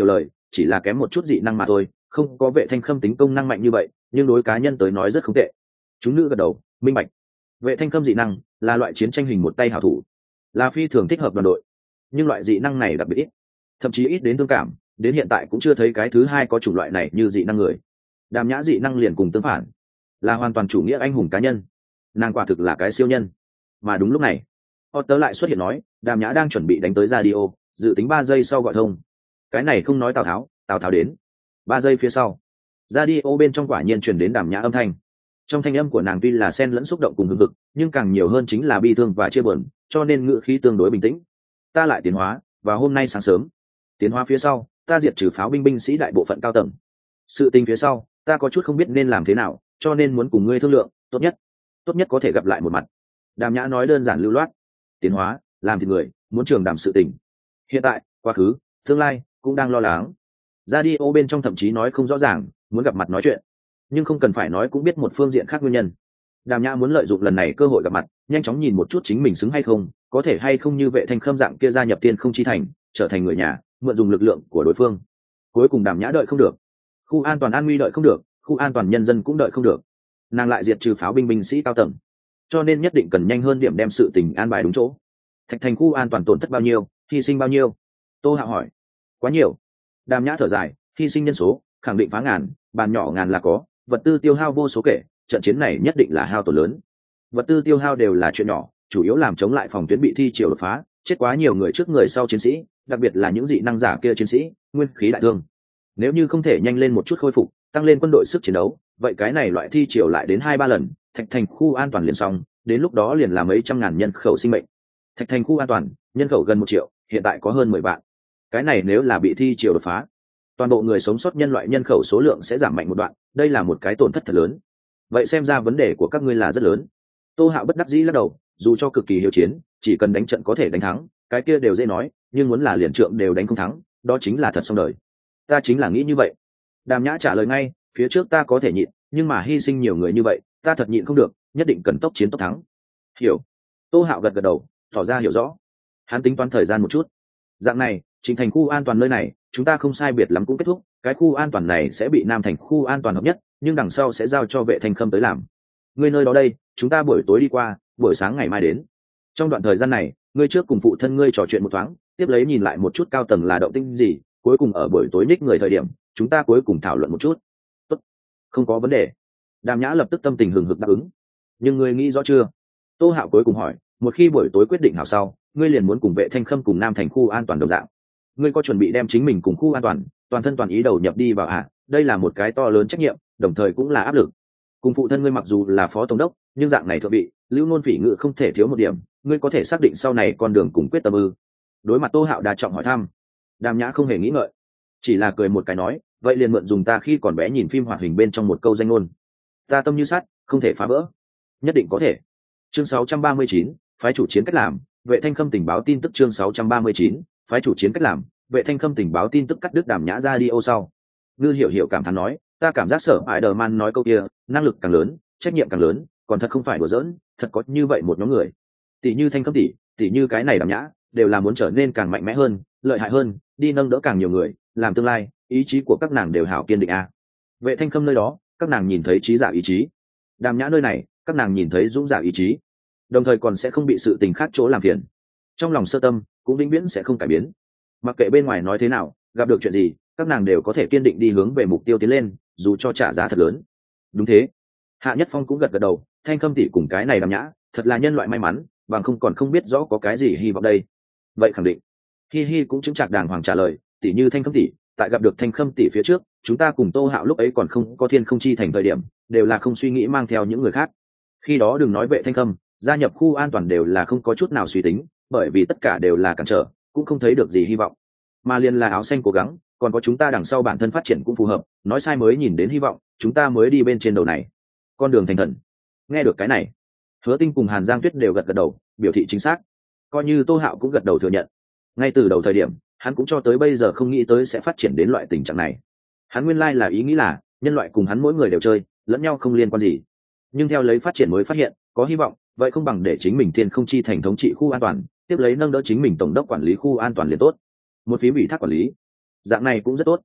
chỉ là kém một chút dị năng mà thôi, không có vệ thanh khâm tính công năng mạnh như vậy, nhưng đối cá nhân tới nói rất không tệ. Chúng nữ gật đầu minh bạch, vệ thanh khâm dị năng là loại chiến tranh hình một tay hảo thủ, là phi thường thích hợp đoàn đội, nhưng loại dị năng này đặc biệt ít, thậm chí ít đến thương cảm, đến hiện tại cũng chưa thấy cái thứ hai có chủng loại này như dị năng người. Đàm Nhã dị năng liền cùng tương phản, là hoàn toàn chủ nghĩa anh hùng cá nhân, nàng quả thực là cái siêu nhân. Mà đúng lúc này Otter lại xuất hiện nói Đàm Nhã đang chuẩn bị đánh tới radio, dự tính ba giây sau gọi thông. Cái này không nói Tào Tháo, Tào Tháo đến. Ba giây phía sau radio bên trong quả nhiên truyền đến Đàm Nhã âm thanh. Trong thanh âm của nàng tuy là xen lẫn xúc động cùng hưng hực, nhưng càng nhiều hơn chính là bi thương và chia buồn, cho nên ngữ khí tương đối bình tĩnh. Ta lại tiến hóa, và hôm nay sáng sớm tiến hóa phía sau, ta diệt trừ pháo binh binh sĩ đại bộ phận cao tầng. Sự tình phía sau, ta có chút không biết nên làm thế nào, cho nên muốn cùng ngươi thương lượng, tốt nhất, tốt nhất có thể gặp lại một mặt. Đàm Nhã nói đơn giản lưu loát. Tiến hóa, làm thì người, muốn trường đàm sự tình. Hiện tại, quá khứ, tương lai, cũng đang lo lắng. Radio bên trong thậm chí nói không rõ ràng, muốn gặp mặt nói chuyện, nhưng không cần phải nói cũng biết một phương diện khác nguyên nhân. Đàm Nhã muốn lợi dụng lần này cơ hội gặp mặt, nhanh chóng nhìn một chút chính mình xứng hay không, có thể hay không như vệ thanh khâm dạng kia gia nhập tiên không chi thành, trở thành người nhà, mượn dùng lực lượng của đối phương. Cuối cùng Đàm Nhã đợi không được, khu an toàn an nguy đợi không được, khu an toàn nhân dân cũng đợi không được, nàng lại diệt trừ pháo binh binh sĩ cao tầng, cho nên nhất định cần nhanh hơn điểm đem sự tình an bài đúng chỗ. Thạch thành khu an toàn tổn thất bao nhiêu, hy sinh bao nhiêu? Tô Hạo hỏi. Quá nhiều. Đàm Nhã thở dài, hy sinh nhân số khẳng định phá ngàn, bàn nhỏ ngàn là có, vật tư tiêu hao vô số kể, trận chiến này nhất định là hao tổn lớn. Vật tư tiêu hao đều là chuyện nhỏ, chủ yếu làm chống lại phòng tuyến bị thi triều đột phá, chết quá nhiều người trước người sau chiến sĩ, đặc biệt là những dị năng giả kia chiến sĩ, nguyên khí đại thương. Nếu như không thể nhanh lên một chút khôi phục, tăng lên quân đội sức chiến đấu, vậy cái này loại thi triều lại đến hai ba lần, Thạch thành khu an toàn liền xong, đến lúc đó liền là mấy trăm ngàn nhân khẩu sinh mệnh. Thạch thành khu an toàn, nhân khẩu gần một triệu, hiện tại có hơn mười vạn. Cái này nếu là bị thi triều đột phá, toàn bộ người sống sót nhân loại nhân khẩu số lượng sẽ giảm mạnh một đoạn, đây là một cái tổn thất thật lớn. Vậy xem ra vấn đề của các ngươi là rất lớn. Tô Hạo bất đắc dĩ lắc đầu, dù cho cực kỳ hiếu chiến, chỉ cần đánh trận có thể đánh thắng, cái kia đều dễ nói, nhưng muốn là liền trượng đều đánh không thắng, đó chính là thật xong đời. Ta chính là nghĩ như vậy. Đàm Nhã trả lời ngay, phía trước ta có thể nhịn, nhưng mà hy sinh nhiều người như vậy, ta thật nhịn không được, nhất định cần tốc chiến tốc thắng. Hiểu. Tô Hạo gật gật đầu, tỏ ra hiểu rõ. Hắn tính toán thời gian một chút. Dạng này, Trình thành khu an toàn nơi này, chúng ta không sai biệt lắm cũng kết thúc, cái khu an toàn này sẽ bị Nam thành khu an toàn hợp nhất, nhưng đằng sau sẽ giao cho vệ thanh khâm tới làm. Ngươi nơi đó đây, chúng ta buổi tối đi qua, buổi sáng ngày mai đến. Trong đoạn thời gian này, ngươi trước cùng phụ thân ngươi trò chuyện một thoáng, tiếp lấy nhìn lại một chút cao tầng là động tĩnh gì, cuối cùng ở buổi tối ních người thời điểm, chúng ta cuối cùng thảo luận một chút. Tốt, không có vấn đề. Đàm Nhã lập tức tâm tình hừng hực đáp ứng. Nhưng ngươi nghĩ rõ chưa? Tô Hạo cuối cùng hỏi, một khi buổi tối quyết định hảo sau, ngươi liền muốn cùng vệ thanh khâm cùng Nam thành khu an toàn đồng dạng. Ngươi có chuẩn bị đem chính mình cùng khu an toàn, toàn thân toàn ý đầu nhập đi vào à? Đây là một cái to lớn trách nhiệm, đồng thời cũng là áp lực. Cùng phụ thân ngươi mặc dù là phó tổng đốc, nhưng dạng này thượng vị, lưu nôn phỉ ngự không thể thiếu một điểm, ngươi có thể xác định sau này con đường cùng quyết tâm ư? Đối mặt Tô Hạo đa trọng hỏi thăm, Đàm Nhã không hề nghĩ ngợi, chỉ là cười một cái nói, vậy liền mượn dùng ta khi còn bé nhìn phim hoạt hình bên trong một câu danh ngôn: ta tâm như sắt, không thể phá vỡ. Nhất định có thể. Chương sáu trăm ba mươi chín, phái chủ chiến cách làm, vệ thanh khâm tình báo tin tức. Chương sáu trăm ba mươi chín, phái chủ chiến cách làm, vệ thanh khâm tình báo tin tức. Cắt đứt Đàm Nhã ra đi ô sau, Ngư Hiểu Hiểu cảm thán nói, ta cảm giác Sở Spider-Man nói câu kia, năng lực càng lớn, trách nhiệm càng lớn, còn thật không phải đùa giỡn, thật có như vậy một nhóm người. Tỷ như Thanh Khâm tỷ, tỷ như cái này Đàm Nhã, đều là muốn trở nên càng mạnh mẽ hơn, lợi hại hơn, đi nâng đỡ càng nhiều người, làm tương lai, ý chí của các nàng đều hảo kiên định a. À. Vệ Thanh Khâm nơi đó, các nàng nhìn thấy trí giả ý chí. Đàm Nhã nơi này, các nàng nhìn thấy dũng giả ý chí, đồng thời còn sẽ không bị sự tình khác chỗ làm phiền. Trong lòng sơ tâm cũng vĩnh viễn sẽ không cải biến. Mặc kệ bên ngoài nói thế nào, gặp được chuyện gì, các nàng đều có thể kiên định đi hướng về mục tiêu tiến lên, dù cho trả giá thật lớn. Đúng thế. Hạ Nhất Phong cũng gật gật đầu, Thanh Khâm tỷ cùng cái này Đàm Nhã, thật là nhân loại may mắn, bằng không còn không biết rõ có cái gì hy vọng đây. Vậy khẳng định. Hi Hi cũng chứng chạc đàng hoàng trả lời, tỷ như Thanh Khâm tỷ, tại gặp được Thanh Khâm tỷ phía trước, chúng ta cùng Tô Hạo lúc ấy còn không có thiên không chi thành thời điểm, đều là không suy nghĩ mang theo những người khác. Khi đó đừng nói vệ Thanh Khâm, gia nhập khu an toàn đều là không có chút nào suy tính, bởi vì tất cả đều là cản trở, cũng không thấy được gì hy vọng. Mà liên là áo xanh cố gắng, còn có chúng ta đằng sau bản thân phát triển cũng phù hợp, nói sai mới nhìn đến hy vọng, chúng ta mới đi bên trên đầu này, con đường thành thần. Nghe được cái này, Hứa Tinh cùng Hàn Giang Tuyết đều gật gật đầu, biểu thị chính xác. Coi như Tô Hạo cũng gật đầu thừa nhận. Ngay từ đầu thời điểm, hắn cũng cho tới bây giờ không nghĩ tới sẽ phát triển đến loại tình trạng này. Hắn nguyên lai là ý nghĩ là nhân loại cùng hắn mỗi người đều chơi, lẫn nhau không liên quan gì. Nhưng theo lấy phát triển mới phát hiện, có hy vọng, vậy không bằng để chính mình thiên không chi thành thống trị khu an toàn, tiếp lấy nâng đỡ chính mình tổng đốc quản lý khu an toàn liền tốt. Một phím ủy thác quản lý, dạng này cũng rất tốt.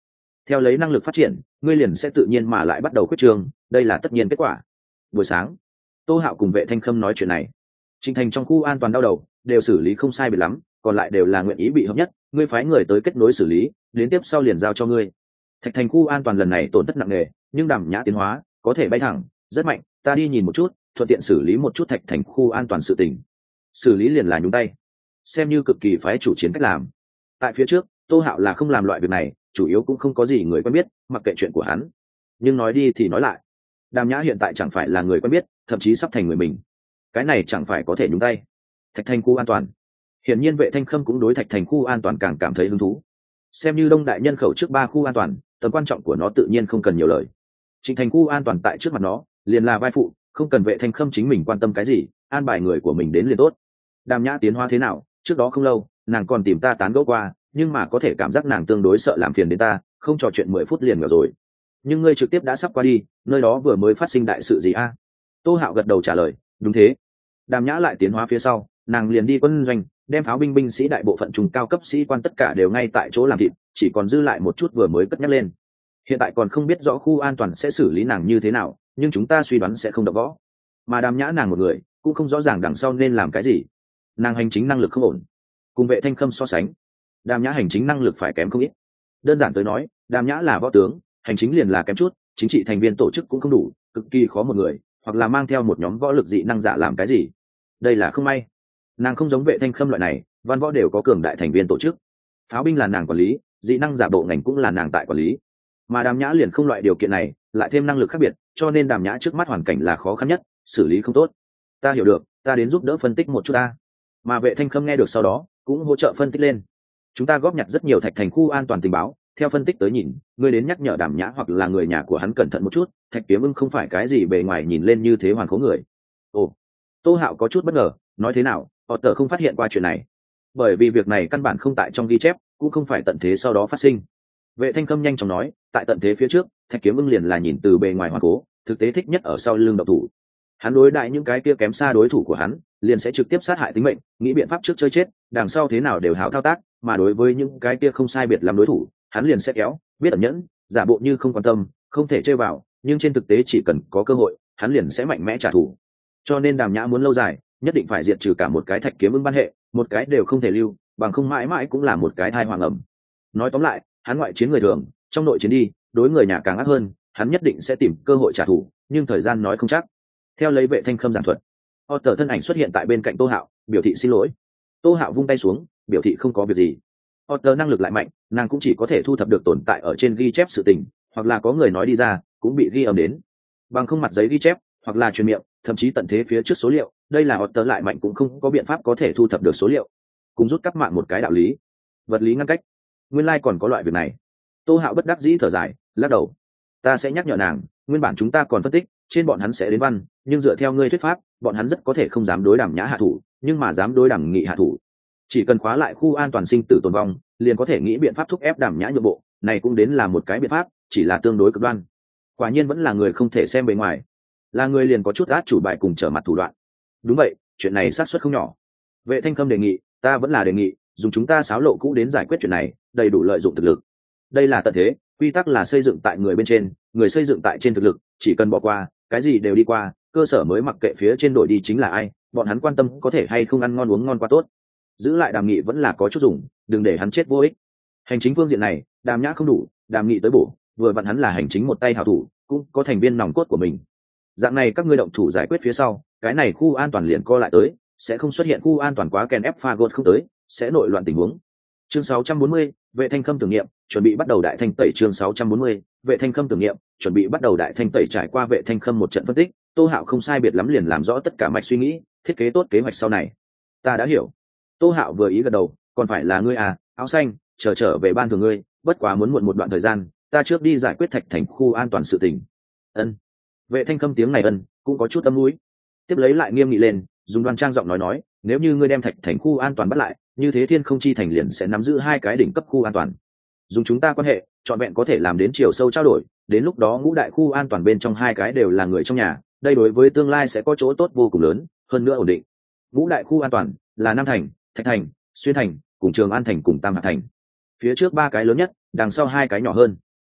theo lấy năng lực phát triển ngươi liền sẽ tự nhiên mà lại bắt đầu quyết trường, đây là tất nhiên kết quả. Buổi sáng Tô Hạo cùng Vệ Thanh Khâm nói chuyện này. Trình Thành trong khu an toàn đau đầu đều xử lý không sai biệt lắm, còn lại đều là nguyện ý bị hợp nhất, ngươi phái người tới kết nối xử lý, đến tiếp sau liền giao cho ngươi. Thạch Thành khu an toàn lần này tổn thất nặng nề, nhưng Đàm Nhã tiến hóa có thể bay thẳng, rất mạnh, ta đi nhìn một chút, thuận tiện xử lý một chút Thạch Thành khu an toàn sự tình. Xử lý liền là nhúng tay, xem như cực kỳ phái chủ chiến cách làm. Tại phía trước, Tô Hạo là không làm loại việc này, chủ yếu cũng không có gì người quen biết, mặc kệ chuyện của hắn. Nhưng nói đi thì nói lại, Đàm Nhã hiện tại chẳng phải là người quen biết, thậm chí sắp thành người mình, cái này chẳng phải có thể nhúng tay. Thạch Thành khu an toàn, hiển nhiên Vệ Thanh Khâm cũng đối Thạch Thành khu an toàn càng cảm thấy hứng thú. Xem như đông đại nhân khẩu trước ba khu an toàn, tầm quan trọng của nó tự nhiên không cần nhiều lời. Trịnh Thành khu an toàn tại trước mặt nó liền là vai phụ, không cần Vệ Thanh Khâm chính mình quan tâm cái gì, an bài người của mình đến liền tốt. Đàm Nhã tiến hóa thế nào, trước đó không lâu nàng còn tìm ta tán gẫu qua, nhưng mà có thể cảm giác nàng tương đối sợ làm phiền đến ta, không trò chuyện mười phút liền ngờ rồi. Nhưng ngươi trực tiếp đã sắp qua đi, nơi đó vừa mới phát sinh đại sự gì a? Tô Hạo gật đầu trả lời, đúng thế. Đàm Nhã lại tiến hóa phía sau, nàng liền đi quân doanh, đem pháo binh binh sĩ đại bộ phận trung cao cấp sĩ quan tất cả đều ngay tại chỗ làm thịt, chỉ còn dư lại một chút vừa mới cất nhắc lên. Hiện tại còn không biết rõ khu an toàn sẽ xử lý nàng như thế nào, nhưng chúng ta suy đoán sẽ không đập võ. Mà Đàm Nhã nàng một người cũng không rõ ràng đằng sau nên làm cái gì, nàng hành chính năng lực không ổn, cùng Vệ Thanh Khâm so sánh, Đàm Nhã hành chính năng lực phải kém không ít. Đơn giản tới nói, Đàm Nhã là võ tướng, hành chính liền là kém chút, chính trị thành viên tổ chức cũng không đủ, cực kỳ khó một người, hoặc là mang theo một nhóm võ lực dị năng giả làm cái gì. Đây là không may, nàng không giống Vệ Thanh Khâm loại này, văn võ đều có cường đại thành viên tổ chức, pháo binh là nàng quản lý, dị năng giả bộ ngành cũng là nàng tại quản lý. Mà Đàm Nhã liền không loại điều kiện này, lại thêm năng lực khác biệt, cho nên Đàm Nhã trước mắt hoàn cảnh là khó khăn nhất, xử lý không tốt. Ta hiểu được, ta đến giúp đỡ phân tích một chút ta. Mà Vệ Thanh Khâm nghe được sau đó cũng hỗ trợ phân tích lên. Chúng ta góp nhặt rất nhiều Thạch Thành khu an toàn tình báo, theo phân tích tới nhìn, ngươi đến nhắc nhở Đàm Nhã hoặc là người nhà của hắn cẩn thận một chút, Thạch Kiếm Ưng không phải cái gì bề ngoài nhìn lên như thế hoàn khố người. Ồ, Tô Hạo có chút bất ngờ, nói thế nào, họ tờ không phát hiện qua chuyện này, bởi vì việc này căn bản không tại trong ghi chép, cũng không phải tận thế sau đó phát sinh. Vệ Thanh Khâm nhanh chóng nói, tại tận thế phía trước, Thạch Kiếm Ưng liền là nhìn từ bề ngoài hoàn cố, thực tế thích nhất ở sau lưng độc thủ. Hắn đối đại những cái kia kém xa đối thủ của hắn, liền sẽ trực tiếp sát hại tính mệnh, nghĩ biện pháp trước chơi chết, đằng sau thế nào đều hảo thao tác, mà đối với những cái kia không sai biệt làm đối thủ, hắn liền sẽ kéo, biết ẩn nhẫn, giả bộ như không quan tâm, không thể chơi vào, nhưng trên thực tế chỉ cần có cơ hội, hắn liền sẽ mạnh mẽ trả thù. Cho nên Đàm Nhã muốn lâu dài, nhất định phải diệt trừ cả một cái Thạch Kiếm Ưng ban hệ, một cái đều không thể lưu, bằng không mãi mãi cũng là một cái thai hoàng ẩm. Nói tóm lại, hắn ngoại chiến người thường, trong nội chiến đi, đối người nhà càng ác hơn, hắn nhất định sẽ tìm cơ hội trả thù, nhưng thời gian nói không chắc. Theo lấy Vệ Thanh Khâm giảng thuật, Otter thân ảnh xuất hiện tại bên cạnh Tô Hạo, biểu thị xin lỗi. Tô Hạo vung tay xuống, biểu thị không có việc gì. Otter năng lực lại mạnh, nàng cũng chỉ có thể thu thập được tồn tại ở trên ghi chép sự tình, hoặc là có người nói đi ra, cũng bị ghi âm đến. Bằng không mặt giấy ghi chép, hoặc là truyền miệng, thậm chí tận thế phía trước số liệu, đây là Otter lại mạnh cũng không có biện pháp có thể thu thập được số liệu. Cùng rút cắt mạng một cái đạo lý, vật lý ngăn cách. Nguyên lai like còn có loại việc này. Tô Hạo bất đắc dĩ thở dài, lắc đầu. Ta sẽ nhắc nhở nàng, nguyên bản chúng ta còn phân tích, trên bọn hắn sẽ đến văn, nhưng dựa theo ngươi thuyết pháp, bọn hắn rất có thể không dám đối Đàm Nhã hạ thủ, nhưng mà dám đối Đàm Nghị hạ thủ. Chỉ cần khóa lại khu an toàn sinh tử tồn vong, liền có thể nghĩ biện pháp thúc ép Đàm Nhã nhượng bộ, này cũng đến là một cái biện pháp, chỉ là tương đối cực đoan. Quả nhiên vẫn là người không thể xem bề ngoài, là người liền có chút át chủ bài cùng trở mặt thủ đoạn. Đúng vậy, chuyện này xác suất không nhỏ. Vệ Thanh Khâm đề nghị, ta vẫn là đề nghị, dùng chúng ta xáo lộ cũ đến giải quyết chuyện này, đầy đủ lợi dụng thực lực. Đây là tận thế, quy tắc là xây dựng tại người bên trên, người xây dựng tại trên thực lực, chỉ cần bỏ qua, cái gì đều đi qua, cơ sở mới mặc kệ phía trên đổi đi chính là ai, bọn hắn quan tâm có thể hay không ăn ngon uống ngon quá tốt. Giữ lại Đàm Nghị vẫn là có chút dùng, đừng để hắn chết vô ích. Hành chính phương diện này, Đàm Nhã không đủ, Đàm Nghị tới bổ, vừa vặn hắn là hành chính một tay hảo thủ, cũng có thành viên nòng cốt của mình. Dạng này các ngươi động thủ giải quyết phía sau, cái này khu an toàn liền co lại tới, sẽ không xuất hiện khu an toàn quá kèn ép pha gột không tới, sẽ nội loạn tình huống. Chương sáu trăm bốn mươi, Vệ Thanh Khâm tưởng niệm, chuẩn bị bắt đầu đại thanh tẩy. Chương sáu trăm bốn mươi, Vệ Thanh Khâm tưởng niệm, chuẩn bị bắt đầu đại thanh tẩy. Trải qua Vệ Thanh Khâm một trận phân tích, Tô Hạo không sai biệt lắm liền làm rõ tất cả mạch suy nghĩ, thiết kế tốt kế hoạch sau này. Ta đã hiểu. Tô Hạo vừa ý gật đầu, còn phải là ngươi à, áo xanh, chờ trở về ban thường ngươi, bất quá muốn muộn một đoạn thời gian, ta trước đi giải quyết Thạch Thành khu an toàn sự tình. Ân. Vệ Thanh Khâm tiếng này ân, cũng có chút âm mũi. Tiếp lấy lại nghiêm nghị lên, dùng đoan trang giọng nói nói, nếu như ngươi đem Thạch Thành khu an toàn bắt lại, như thế Thiên Không Chi Thành liền sẽ nắm giữ hai cái đỉnh cấp khu an toàn. Dùng chúng ta quan hệ, trọn vẹn có thể làm đến chiều sâu trao đổi, đến lúc đó ngũ đại khu an toàn bên trong hai cái đều là người trong nhà, đây đối với tương lai sẽ có chỗ tốt vô cùng lớn, hơn nữa ổn định. Ngũ đại khu an toàn là Nam Thành, Thạch Thành, Xuyên Thành, cùng Trường An Thành cùng Tam Hạ Thành. Phía trước ba cái lớn nhất, đằng sau hai cái nhỏ hơn.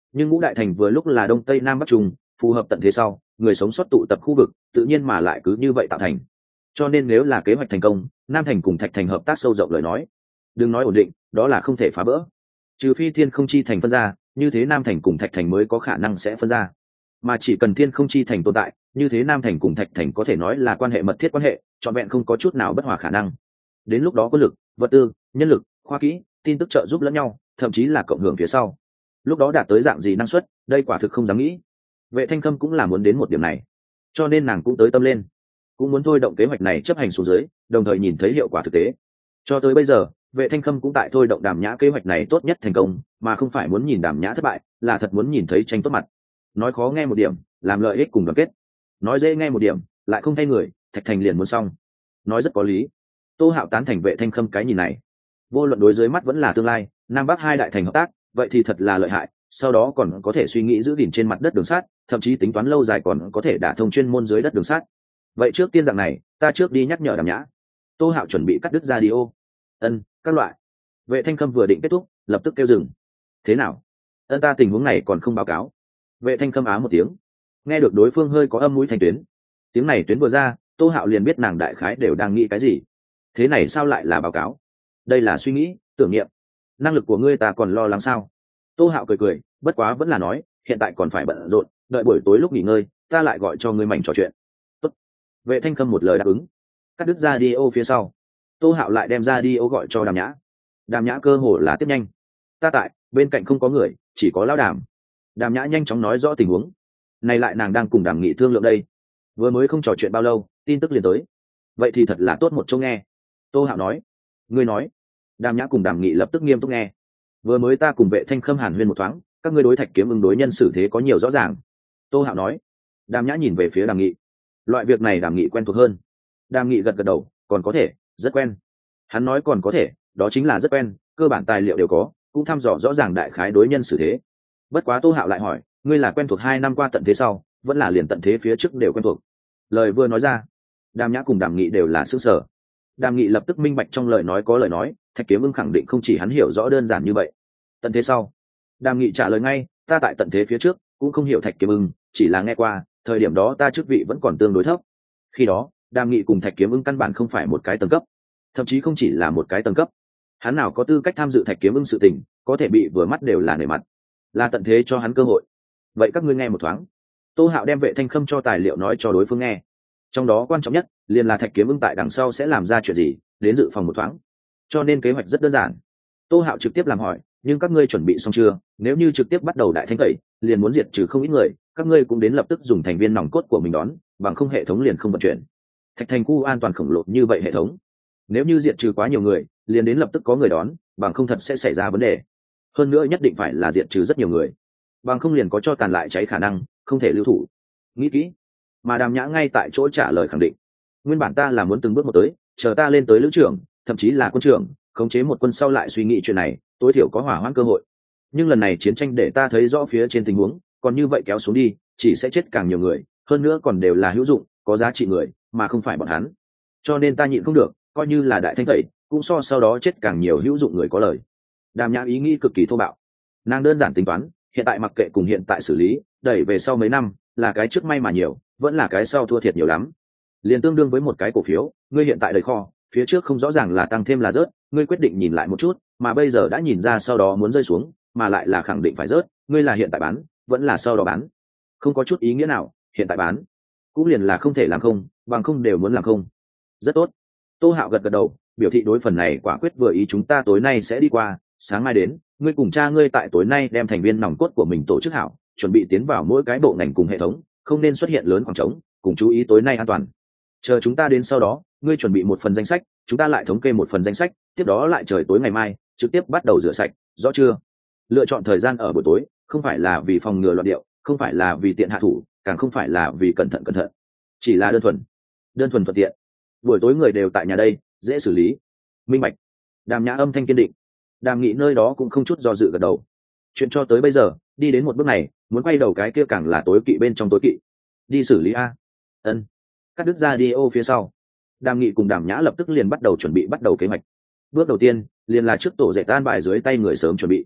nhưng ngũ đại thành vừa lúc là đông tây nam bắc trung, phù hợp tận thế sau người sống sót tụ tập khu vực, tự nhiên mà lại cứ như vậy tạo thành. Cho nên nếu là kế hoạch thành công, nam thành cùng thạch thành hợp tác sâu rộng lời nói, đừng nói ổn định, đó là không thể phá bỡ. Trừ phi thiên không chi thành phân ra, như thế nam thành cùng thạch thành mới có khả năng sẽ phân ra. Mà chỉ cần thiên không chi thành tồn tại, như thế nam thành cùng thạch thành có thể nói là quan hệ mật thiết quan hệ, trọn vẹn không có chút nào bất hòa khả năng. Đến lúc đó quân lực, vật tư, nhân lực, khoa kỹ, tin tức trợ giúp lẫn nhau, thậm chí là cộng hưởng phía sau. Lúc đó đạt tới dạng gì năng suất, đây quả thực không dám nghĩ. Vệ Thanh Khâm cũng là muốn đến một điểm này, cho nên nàng cũng tới tâm lên, cũng muốn thôi động kế hoạch này chấp hành xuống dưới, đồng thời nhìn thấy hiệu quả thực tế. Cho tới bây giờ, Vệ Thanh Khâm cũng tại thôi động Đàm Nhã kế hoạch này tốt nhất thành công, mà không phải muốn nhìn Đàm Nhã thất bại, là thật muốn nhìn thấy tranh tốt mặt. Nói khó nghe một điểm, làm lợi ích cùng đoàn kết; nói dễ nghe một điểm, lại không thay người, thạch thành liền muốn xong. Nói rất có lý. Tô Hạo tán thành Vệ Thanh Khâm cái nhìn này. Vô luận đối dưới mắt vẫn là tương lai, nam bắc hai đại thành hợp tác, vậy thì thật là lợi hại. Sau đó còn có thể suy nghĩ giữ gìn trên mặt đất đường sắt, thậm chí tính toán lâu dài còn có thể đả thông chuyên môn dưới đất đường sắt. Vậy trước tiên dạng này, ta trước đi nhắc nhở Đàm Nhã. Tô Hạo chuẩn bị cắt đứt radio. Ân, các loại. Vệ Thanh Khâm vừa định kết thúc, lập tức kêu dừng. Thế nào? Ân, ta tình huống này còn không báo cáo. Vệ Thanh Khâm á một tiếng. Nghe được đối phương hơi có âm mũi thành tuyến. Tiếng này tuyến vừa ra, Tô Hạo liền biết nàng đại khái đều đang nghĩ cái gì. Thế này sao lại là báo cáo? Đây là suy nghĩ, tưởng niệm. Năng lực của ngươi ta còn lo lắng sao? Tô Hạo cười cười, bất quá vẫn là nói, hiện tại còn phải bận rộn, đợi buổi tối lúc nghỉ ngơi, ta lại gọi cho ngươi mảnh trò chuyện. Tốt. Vệ Thanh Khâm một lời đáp ứng. Cắt đứt radio phía sau, Tô Hạo lại đem radio gọi cho Đàm Nhã. Đàm Nhã cơ hồ là tiếp nhanh. Ta tại, bên cạnh không có người, chỉ có lão Đàm. Đàm Nhã nhanh chóng nói rõ tình huống. Này lại nàng đang cùng Đàm Nghị thương lượng đây. Vừa mới không trò chuyện bao lâu, tin tức liền tới. Vậy thì thật là tốt một chỗ nghe. Tô Hạo nói. Ngươi nói. Đàm Nhã cùng Đàm Nghị lập tức nghiêm túc nghe. Vừa mới ta cùng Vệ Thanh Khâm hàn huyên một thoáng, các ngươi đối Thạch Kiếm ứng đối nhân xử thế có nhiều rõ ràng. Tô Hạo nói. Đàm Nhã nhìn về phía Đàm Nghị. Loại việc này Đàm Nghị quen thuộc hơn. Đàm Nghị gật gật đầu, còn có thể, rất quen. Hắn nói còn có thể, đó chính là rất quen, cơ bản tài liệu đều có, cũng thăm dò rõ ràng đại khái đối nhân xử thế. Bất quá Tô Hạo lại hỏi, ngươi là quen thuộc hai năm qua tận thế sau, vẫn là liền tận thế phía trước đều quen thuộc? Lời vừa nói ra, Đàm Nhã cùng Đàm Nghị đều là sững sờ. Đàm Nghị lập tức minh bạch trong lời nói có lời nói, Thạch Kiếm Ưng khẳng định không chỉ hắn hiểu rõ đơn giản như vậy. Tận thế sau, Đàm Nghị trả lời ngay, ta tại tận thế phía trước cũng không hiểu Thạch Kiếm Ưng, chỉ là nghe qua, thời điểm đó ta chức vị vẫn còn tương đối thấp. Khi đó, Đàm Nghị cùng Thạch Kiếm Ưng căn bản không phải một cái tầng cấp, thậm chí không chỉ là một cái tầng cấp. Hắn nào có tư cách tham dự Thạch Kiếm Ưng sự tình, có thể bị vừa mắt đều là nể mặt, là tận thế cho hắn cơ hội. Vậy các ngươi nghe một thoáng. Tô Hạo đem Vệ Thanh Khâm cho tài liệu nói cho đối phương nghe. Trong đó quan trọng nhất liền là Thạch Kiếm Ưng tại đằng sau sẽ làm ra chuyện gì, đến dự phòng một thoáng. Cho nên kế hoạch rất đơn giản. Tô Hạo trực tiếp làm hỏi, nhưng các ngươi chuẩn bị xong chưa? Nếu như trực tiếp bắt đầu đại thanh tẩy, liền muốn diệt trừ không ít người, các ngươi cũng đến lập tức dùng thành viên nòng cốt của mình đón, bằng không hệ thống liền không vận chuyển. Thạch thành khu an toàn khổng lồ như vậy hệ thống, nếu như diệt trừ quá nhiều người, liền đến lập tức có người đón, bằng không thật sẽ xảy ra vấn đề. Hơn nữa nhất định phải là diệt trừ rất nhiều người, bằng không liền có cho tàn lại cháy khả năng, không thể lưu thủ. Nghĩ kỹ. Mà Đàm Nhã ngay tại chỗ trả lời khẳng định. Nguyên bản ta là muốn từng bước một tới, chờ ta lên tới lữ trưởng, thậm chí là quân trưởng, khống chế một quân sau lại suy nghĩ chuyện này, tối thiểu có hỏa hoãn cơ hội. Nhưng lần này chiến tranh để ta thấy rõ phía trên tình huống, còn như vậy kéo xuống đi, chỉ sẽ chết càng nhiều người, hơn nữa còn đều là hữu dụng, có giá trị người, mà không phải bọn hắn. Cho nên ta nhịn không được, coi như là đại thanh tẩy, cũng so sau đó chết càng nhiều hữu dụng người có lời. Đàm Nhã ý nghĩ cực kỳ thô bạo. Nàng đơn giản tính toán, hiện tại mặc kệ cùng hiện tại xử lý, đẩy về sau mấy năm, là cái trước may mà nhiều, vẫn là cái sau thua thiệt nhiều lắm. Liền tương đương với một cái cổ phiếu, ngươi hiện tại đầy kho, phía trước không rõ ràng là tăng thêm là rớt, ngươi quyết định nhìn lại một chút, mà bây giờ đã nhìn ra sau đó muốn rơi xuống, mà lại là khẳng định phải rớt, ngươi là hiện tại bán, vẫn là sau đó bán. Không có chút ý nghĩa nào, hiện tại bán, cũng liền là không thể làm không, bằng không đều muốn làm không. Rất tốt. Tô Hạo gật gật đầu, biểu thị đối phần này quả quyết vừa ý, chúng ta tối nay sẽ đi qua, sáng mai đến, ngươi cùng cha ngươi tại tối nay đem thành viên nòng cốt của mình tổ chức hảo, chuẩn bị tiến vào mỗi cái bộ ngành cùng hệ thống, không nên xuất hiện lớn khoảng trống, cùng chú ý tối nay an toàn. Chờ chúng ta đến sau đó, ngươi chuẩn bị một phần danh sách, chúng ta lại thống kê một phần danh sách, tiếp đó lại trời tối ngày mai, trực tiếp bắt đầu rửa sạch, rõ chưa? Lựa chọn thời gian ở buổi tối, không phải là vì phòng ngừa loạn điệu, không phải là vì tiện hạ thủ, càng không phải là vì cẩn thận cẩn thận, chỉ là đơn thuần, đơn thuần thuận tiện. Buổi tối người đều tại nhà đây, dễ xử lý. Minh bạch. Đàm Nhã âm thanh kiên định. Đàm Nghị nơi đó cũng không chút do dự gật đầu. Chuyện cho tới bây giờ, đi đến một bước này, muốn quay đầu cái kia càng là tối kỵ bên trong tối kỵ. Đi xử lý a. Ân. Cắt đứt ra đi ô phía sau. Đàm Nghị cùng Đàm Nhã lập tức liền bắt đầu chuẩn bị bắt đầu kế hoạch. Bước đầu tiên, liền là trước tổ dệt tan bài dưới tay người sớm chuẩn bị.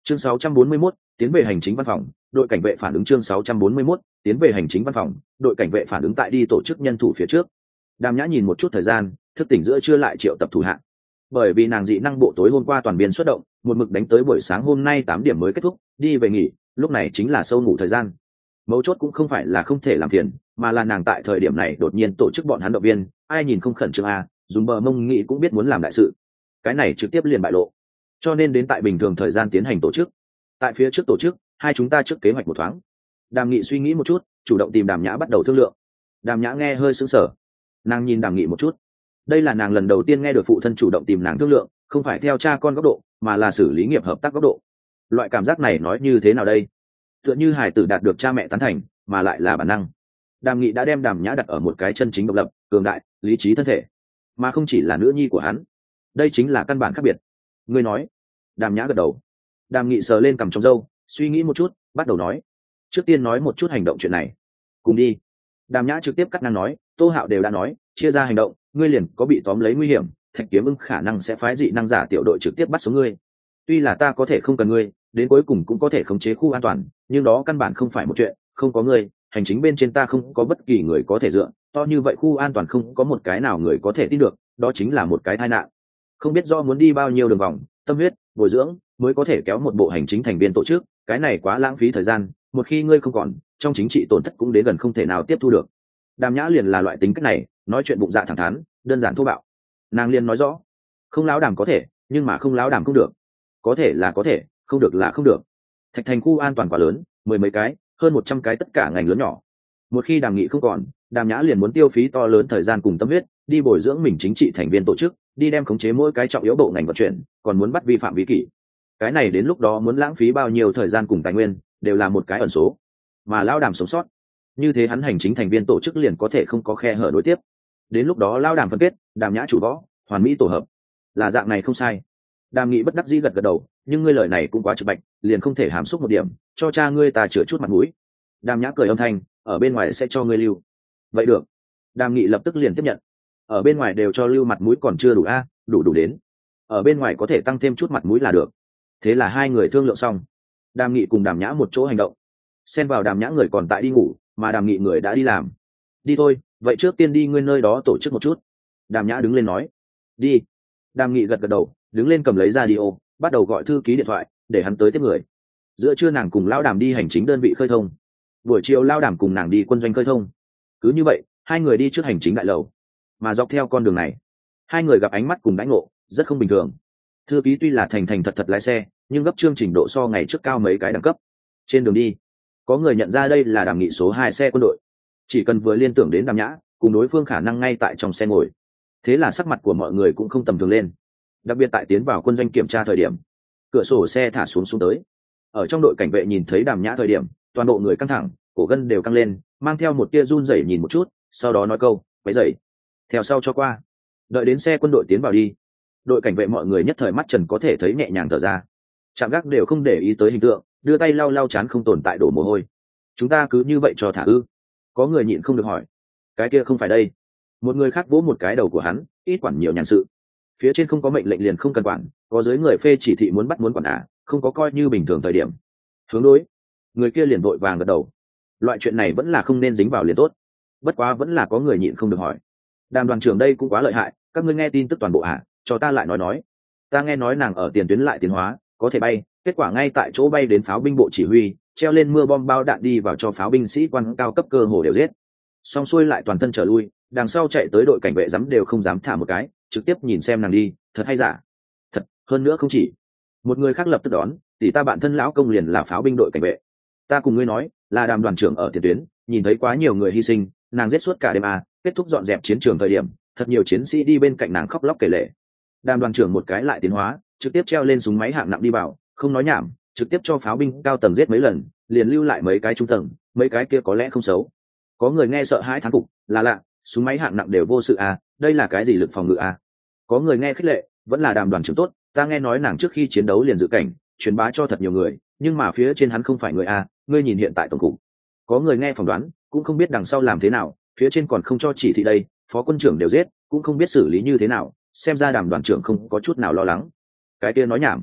Chương sáu trăm bốn mươi mốt, tiến về hành chính văn phòng, đội cảnh vệ phản ứng. Chương sáu trăm bốn mươi mốt, tiến về hành chính văn phòng, đội cảnh vệ phản ứng. Tại đi tổ chức nhân thủ phía trước, Đàm Nhã nhìn một chút thời gian, thức tỉnh giữa trưa lại triệu tập thủ hạ. Bởi vì nàng dị năng bộ tối hôm qua toàn biên xuất động, một mực đánh tới buổi sáng hôm nay tám điểm mới kết thúc, đi về nghỉ, lúc này chính là sâu ngủ thời gian. Mấu chốt cũng không phải là không thể làm phiền, mà là nàng tại thời điểm này đột nhiên tổ chức bọn hắn động viên, ai nhìn không khẩn trương à, dùng bờ mông nghĩ cũng biết muốn làm đại sự. Cái này trực tiếp liền bại lộ. Cho nên đến tại bình thường thời gian tiến hành tổ chức. Tại phía trước tổ chức, hai chúng ta trước kế hoạch một thoáng. Đàm Nghị suy nghĩ một chút, chủ động tìm Đàm Nhã bắt đầu thương lượng. Đàm Nhã nghe hơi sững sờ, nàng nhìn Đàm Nghị một chút. Đây là nàng lần đầu tiên nghe được phụ thân chủ động tìm nàng thương lượng, không phải theo cha con góc độ, mà là xử lý nghiệp hợp tác góc độ. Loại cảm giác này nói như thế nào đây? Tựa như hải tử đạt được cha mẹ tán thành, mà lại là bản năng. Đàm Nghị đã đem Đàm Nhã đặt ở một cái chân chính độc lập, cường đại, lý trí thân thể, mà không chỉ là nữ nhi của hắn. Đây chính là căn bản khác biệt. Ngươi nói. Đàm Nhã gật đầu. Đàm Nghị sờ lên cằm trong râu, suy nghĩ một chút, bắt đầu nói. Trước tiên nói một chút hành động chuyện này. Cùng đi. Đàm Nhã trực tiếp cắt ngang nói, Tô Hạo đều đã nói, chia ra hành động, ngươi liền có bị tóm lấy nguy hiểm, Thạch Kiếm Ưng khả năng sẽ phái dị năng giả tiểu đội trực tiếp bắt sống ngươi. Tuy là ta có thể không cần ngươi, đến cuối cùng cũng có thể khống chế khu an toàn, nhưng đó căn bản không phải một chuyện, không có ngươi, hành chính bên trên ta không có bất kỳ người có thể dựa, to như vậy khu an toàn không có một cái nào người có thể tin được, đó chính là một cái tai nạn. Không biết do muốn đi bao nhiêu đường vòng, tâm huyết, bồi dưỡng mới có thể kéo một bộ hành chính thành viên tổ chức, cái này quá lãng phí thời gian, một khi ngươi không còn, trong chính trị tổn thất cũng đến gần không thể nào tiếp thu được. Đàm Nhã liền là loại tính cách này, nói chuyện bụng dạ thẳng thắn, đơn giản thô bạo. Nàng liền nói rõ, không láo đàm có thể, nhưng mà không láo đàm không được. Có thể là có thể, không được là không được. Thạch thành khu an toàn quá lớn, mười mấy cái, hơn một trăm cái tất cả ngành lớn nhỏ. Một khi Đàm Nghị không còn, Đàm Nhã liền muốn tiêu phí to lớn thời gian cùng tâm huyết, đi bồi dưỡng mình chính trị thành viên tổ chức, đi đem khống chế mỗi cái trọng yếu bộ ngành vận chuyển, còn muốn bắt vi phạm vi kỷ. Cái này đến lúc đó muốn lãng phí bao nhiêu thời gian cùng tài nguyên, đều là một cái ẩn số. Mà lão Đàm sống sót, như thế hắn hành chính thành viên tổ chức liền có thể không có khe hở đối tiếp. Đến lúc đó lão Đàm phân kết, Đàm Nhã chủ võ, hoàn mỹ tổ hợp. Là dạng này không sai. Đàm Nghị bất đắc dĩ gật gật đầu, nhưng ngươi lời này cũng quá trực bạch, liền không thể hàm xúc một điểm, cho cha ngươi ta chữa chút mặt mũi. Đàm Nhã cười âm thanh, ở bên ngoài sẽ cho ngươi lưu. Vậy được. Đàm Nghị lập tức liền tiếp nhận. Ở bên ngoài đều cho lưu mặt mũi còn chưa đủ a, à, đủ đủ đến. Ở bên ngoài có thể tăng thêm chút mặt mũi là được. Thế là hai người thương lượng xong. Đàm Nghị cùng Đàm Nhã một chỗ hành động. Xen vào Đàm Nhã người còn tại đi ngủ, mà Đàm Nghị người đã đi làm. Đi thôi, vậy trước tiên đi ngươi nơi đó tổ chức một chút. Đàm Nhã đứng lên nói. Đi. Đàm Nghị gật gật đầu, đứng lên cầm lấy radio, bắt đầu gọi thư ký điện thoại, để hắn tới tiếp người. Giữa trưa nàng cùng lão Đàm đi hành chính đơn vị khơi thông. Buổi chiều lão Đàm cùng nàng đi quân doanh khơi thông. Cứ như vậy, hai người đi trước hành chính đại lầu. Mà dọc theo con đường này, hai người gặp ánh mắt cùng đãi ngộ, rất không bình thường. Thư ký tuy là thành thành thật thật lái xe, nhưng gấp chương trình độ so ngày trước cao mấy cái đẳng cấp. Trên đường đi, có người nhận ra đây là Đàm Nghị số hai xe quân đội. Chỉ cần vừa liên tưởng đến Đàm Nhã, cùng đối phương khả năng ngay tại trong xe ngồi. Thế là sắc mặt của mọi người cũng không tầm thường lên. Đặc biệt tại tiến vào quân doanh kiểm tra thời điểm, cửa sổ xe thả xuống xuống tới. Ở trong đội cảnh vệ nhìn thấy Đàm Nhã thời điểm, toàn bộ người căng thẳng, cổ gân đều căng lên, mang theo một tia run rẩy nhìn một chút, sau đó nói câu, "Váy dậy." Theo sau cho qua. Đợi đến xe quân đội tiến vào đi, đội cảnh vệ mọi người nhất thời mắt trần có thể thấy nhẹ nhàng thở ra. Trạm gác đều không để ý tới hình tượng, đưa tay lau lau chán không tồn tại đổ mồ hôi. Chúng ta cứ như vậy cho thả ư? Có người nhịn không được hỏi. Cái kia không phải đây. Một người khác vỗ một cái đầu của hắn, ít quản nhiều nhàn sự. Phía trên không có mệnh lệnh liền không cần quản, có dưới người phê chỉ thị muốn bắt muốn quản à, không có coi như bình thường thời điểm. Hướng đối. Người kia liền vội vàng gật đầu. Loại chuyện này vẫn là không nên dính vào liền tốt. Bất quá vẫn là có người nhịn không được hỏi. Đàm đoàn trưởng đây cũng quá lợi hại, các ngươi nghe tin tức toàn bộ hả? Cho ta lại nói nói. Ta nghe nói nàng ở tiền tuyến lại tiến hóa, có thể bay, kết quả ngay tại chỗ bay đến pháo binh bộ chỉ huy, treo lên mưa bom bao đạn đi vào cho pháo binh sĩ quan cao cấp cơ hồ đều giết. Xong xuôi lại toàn thân trở lui, đằng sau chạy tới đội cảnh vệ dám đều không dám thả một cái, trực tiếp nhìn xem nàng đi, thật hay giả? Thật, hơn nữa không chỉ. Một người khác lập tức đón, tỷ ta bạn thân lão công liền là pháo binh đội cảnh vệ. Ta cùng ngươi nói, là Đàm đoàn trưởng ở tiền tuyến, nhìn thấy quá nhiều người hy sinh, nàng giết suốt cả đêm à, kết thúc dọn dẹp chiến trường thời điểm, thật nhiều chiến sĩ đi bên cạnh nàng khóc lóc kể lể. Đàm đoàn trưởng một cái lại tiến hóa, trực tiếp treo lên súng máy hạng nặng đi vào, không nói nhảm, trực tiếp cho pháo binh cao tầng giết mấy lần, liền lưu lại mấy cái trung tầng, mấy cái kia có lẽ không xấu. Có người nghe sợ hãi thán phục, là lạ, súng máy hạng nặng đều vô sự à, đây là cái gì lực phòng ngự à? Có người nghe khích lệ, vẫn là Đàm đoàn trưởng tốt, ta nghe nói nàng trước khi chiến đấu liền dự cảnh, truyền bá cho thật nhiều người, nhưng mà phía trên hắn không phải người à, ngươi nhìn hiện tại tổng cục. Có người nghe phỏng đoán, cũng không biết đằng sau làm thế nào, phía trên còn không cho chỉ thị đây, phó quân trưởng đều giết, cũng không biết xử lý như thế nào, xem ra Đàm đoàn trưởng không có chút nào lo lắng. Cái kia nói nhảm.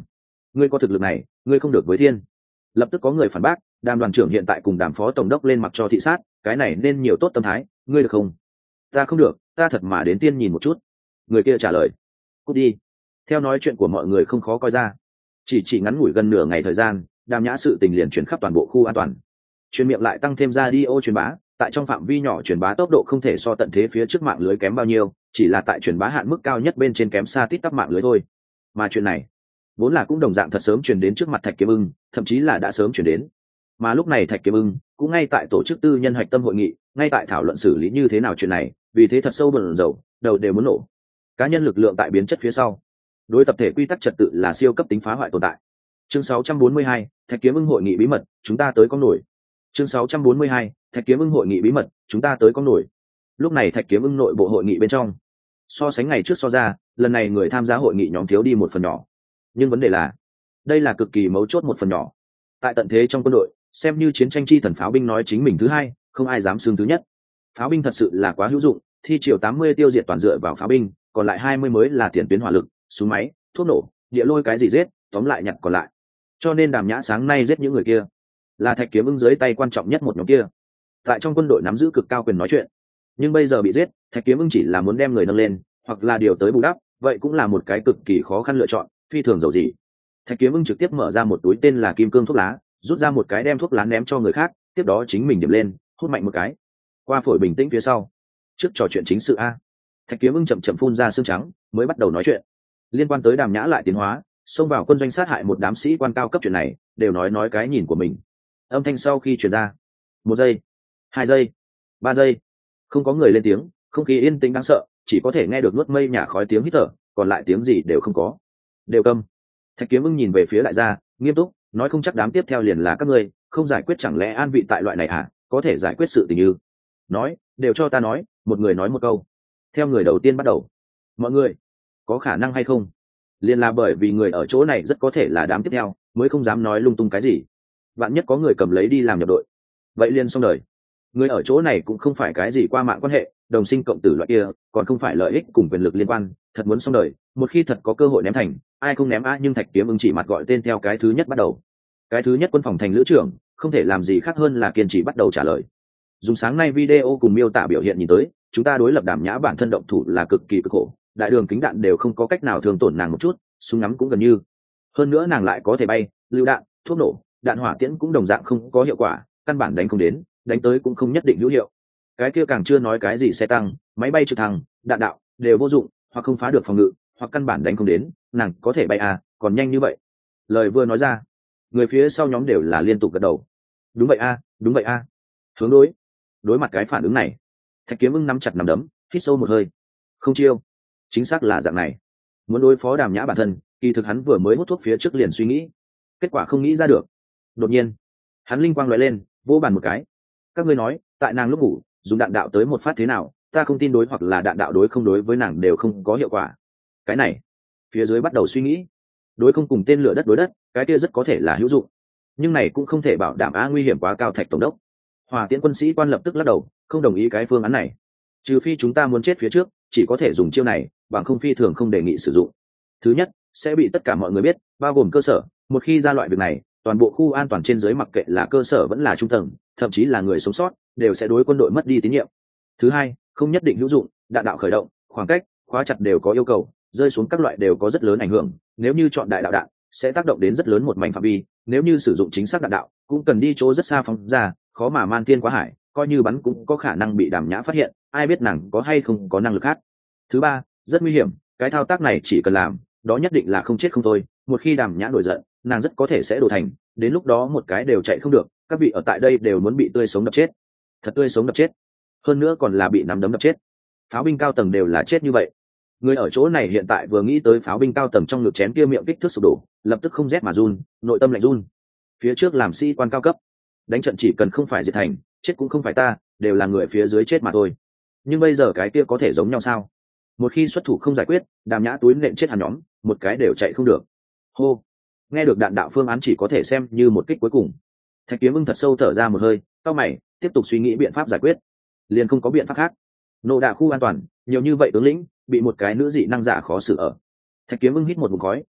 ngươi có thực lực này ngươi không được với thiên. Lập tức có người phản bác, đàm đoàn trưởng hiện tại cùng đàm phó tổng đốc lên mặc cho thị sát, cái này nên nhiều tốt tâm thái, ngươi được không? Ta không được, ta thật mà đến tiên nhìn một chút. Người kia trả lời, cút đi. Theo nói chuyện của mọi người không khó coi ra, chỉ chỉ ngắn ngủi gần nửa ngày thời gian, đàm nhã sự tình liền chuyển khắp toàn bộ khu an toàn. Truyền miệng lại tăng thêm ra đi ô truyền bá, tại trong phạm vi nhỏ truyền bá tốc độ không thể so tận thế phía trước mạng lưới kém bao nhiêu, chỉ là tại truyền bá hạn mức cao nhất bên trên kém xa tít tắp mạng lưới thôi. Mà chuyện này vốn là cũng đồng dạng thật sớm truyền đến trước mặt Thạch Kiếm Ưng, thậm chí là đã sớm truyền đến. Mà lúc này Thạch Kiếm Ưng cũng ngay tại tổ chức tư nhân hạch tâm hội nghị, ngay tại thảo luận xử lý như thế nào chuyện này, vì thế thật sâu bần dầu, đầu đều muốn nổ. Cá nhân lực lượng tại biến chất phía sau, đối tập thể quy tắc trật tự là siêu cấp tính phá hoại tồn tại. Chương sáu trăm bốn mươi hai, Thạch Kiếm Ưng hội nghị bí mật, chúng ta tới con nổi. Chương sáu trăm bốn mươi hai, Thạch Kiếm Ưng hội nghị bí mật, chúng ta tới con nổi. Lúc này Thạch Kiếm Ưng nội bộ hội nghị bên trong, so sánh ngày trước so ra, lần này người tham gia hội nghị nhóm thiếu đi một phần nhỏ. Nhưng vấn đề là, đây là cực kỳ mấu chốt một phần nhỏ. Tại tận thế trong quân đội, xem như chiến tranh chi thần pháo binh nói chính mình thứ hai, không ai dám xưng thứ nhất. Pháo binh thật sự là quá hữu dụng, thi triều tám mươi tiêu diệt toàn dựa vào pháo binh, còn lại hai mươi mới là tiền tuyến hỏa lực, súng máy, thuốc nổ, địa lôi cái gì giết, tóm lại nhặt còn lại. Cho nên Đàm Nhã sáng nay giết những người kia, là Thạch Kiếm Ưng dưới tay quan trọng nhất một nhóm kia. Tại trong quân đội nắm giữ cực cao quyền nói chuyện, nhưng bây giờ bị giết, Thạch Kiếm Ưng chỉ là muốn đem người nâng lên, hoặc là điều tới bù đắp, vậy cũng là một cái cực kỳ khó khăn lựa chọn, phi thường dầu gì. Thạch Kiếm Ưng trực tiếp mở ra một túi tên là kim cương thuốc lá, rút ra một cái đem thuốc lá ném cho người khác, tiếp đó chính mình điểm lên, hút mạnh một cái. Qua phổi bình tĩnh phía sau, trước trò chuyện chính sự a. Thạch Kiếm Ưng chậm chậm phun ra xương trắng, mới bắt đầu nói chuyện. Liên quan tới Đàm Nhã lại tiến hóa, xông vào quân doanh sát hại một đám sĩ quan cao cấp chuyện này, đều nói nói cái nhìn của mình. Âm thanh sau khi truyền ra, một giây, hai giây, ba giây, không có người lên tiếng, không khí yên tĩnh đáng sợ, chỉ có thể nghe được nuốt mây nhả khói tiếng hít thở, còn lại tiếng gì đều không có. Đều câm. Thạch Kiếm Ưng nhìn về phía đại gia, nghiêm túc nói, không chắc đám tiếp theo liền là các ngươi, không giải quyết chẳng lẽ an vị tại loại này à? Có thể giải quyết sự tình như nói, đều cho ta nói. Một người nói một câu. Theo người đầu tiên bắt đầu. Mọi người, có khả năng hay không? Liền là bởi vì người ở chỗ này rất có thể là đám tiếp theo, mới không dám nói lung tung cái gì. Vạn nhất có người cầm lấy đi làm nhập đội, vậy liền xong đời. Người ở chỗ này cũng không phải cái gì qua mạng quan hệ, đồng sinh cộng tử loại kia, còn không phải lợi ích cùng quyền lực liên quan. Thật muốn xong đời, một khi thật có cơ hội ném thành, ai không ném á? Nhưng Thạch Kiếm Ưng chỉ mặt gọi tên theo cái thứ nhất bắt đầu. Cái thứ nhất quân phòng thành lữ trưởng, không thể làm gì khác hơn là kiên trì bắt đầu trả lời. Dùng sáng nay video cùng miêu tả biểu hiện nhìn tới, chúng ta đối lập Đàm Nhã bản thân động thủ là cực kỳ cực khổ, đại đường kính đạn đều không có cách nào thương tổn nàng một chút, súng ngắm cũng gần như. Hơn nữa nàng lại có thể bay, lưu đạn, thuốc nổ, đạn hỏa tiễn cũng đồng dạng không có hiệu quả, căn bản đánh không đến, đánh tới cũng không nhất định hữu hiệu. Cái kia càng chưa nói cái gì xe tăng, máy bay trực thăng, đạn đạo đều vô dụng, hoặc không phá được phòng ngự, hoặc căn bản đánh không đến. Nàng có thể bay à, còn nhanh như vậy. Lời vừa nói ra, người phía sau nhóm đều là liên tục gật đầu. Đúng vậy a, đúng vậy a. Hướng đối. Đối mặt cái phản ứng này, Thạch Kiếm Ưng nắm chặt nắm đấm, hít sâu một hơi. Không chiêu. Chính xác là dạng này. Muốn đối phó Đàm Nhã bản thân, kỳ thực hắn vừa mới hút thuốc phía trước liền suy nghĩ, kết quả không nghĩ ra được. Đột nhiên, hắn linh quang lóe lên, vỗ bàn một cái. Các ngươi nói, tại nàng lúc ngủ, dùng đạn đạo tới một phát thế nào, ta không tin đối hoặc là đạn đạo đối không đối với nàng đều không có hiệu quả. Cái này, phía dưới bắt đầu suy nghĩ. Đối không cùng tên lửa đất đối đất, cái kia rất có thể là hữu dụng. Nhưng này cũng không thể bảo đảm á, nguy hiểm quá cao. Thạch tổng đốc, Hỏa Tiễn quân sĩ quan lập tức lắc đầu, không đồng ý cái phương án này. Trừ phi chúng ta muốn chết phía trước, chỉ có thể dùng chiêu này, bằng không phi thường không đề nghị sử dụng. Thứ nhất, sẽ bị tất cả mọi người biết, bao gồm cơ sở. Một khi ra loại việc này, toàn bộ khu an toàn trên dưới, mặc kệ là cơ sở vẫn là trung tầng, thậm chí là người sống sót, đều sẽ đối quân đội mất đi tín nhiệm. Thứ hai, không nhất định hữu dụng, đạn đạo khởi động, khoảng cách, khóa chặt đều có yêu cầu, rơi xuống các loại đều có rất lớn ảnh hưởng. Nếu như chọn đại đạo đạn, sẽ tác động đến rất lớn một mảnh phạm vi. Nếu như sử dụng chính xác đạn đạo, cũng cần đi chỗ rất xa phóng ra, khó mà man thiên quá hải, coi như bắn cũng có khả năng bị Đàm Nhã phát hiện, ai biết nàng có hay không có năng lực khác. Thứ ba, rất nguy hiểm, cái thao tác này chỉ cần làm, đó nhất định là không chết không thôi. Một khi Đàm Nhã nổi giận, nàng rất có thể sẽ đổ thành, đến lúc đó một cái đều chạy không được, các vị ở tại đây đều muốn bị tươi sống đập chết. Thật tươi sống đập chết, hơn nữa còn là bị nắm đấm đập chết. Pháo binh cao tầng đều là chết như vậy. Người ở chỗ này hiện tại vừa nghĩ tới pháo binh cao tầng trong ngực chén kia miệng kích thước sụp đổ, lập tức không rét mà run, nội tâm lạnh run. Phía trước làm sĩ quan cao cấp, đánh trận chỉ cần không phải diệt thành, chết cũng không phải ta, đều là người phía dưới chết mà thôi. Nhưng bây giờ cái kia có thể giống nhau sao? Một khi xuất thủ không giải quyết, Đàm Nhã túi nện chết hắn nhóm, một cái đều chạy không được. Hô. Nghe được đạn đạo phương án chỉ có thể xem như một kích cuối cùng. Thạch Kiếm Ưng thật sâu thở ra một hơi, cau mày, tiếp tục suy nghĩ biện pháp giải quyết. Liền không có biện pháp khác. Nộ đạ khu an toàn, nhiều như vậy tướng lĩnh, bị một cái nữ dị năng giả khó xử ở. Thạch Kiếm Ưng hít một ngụm khói,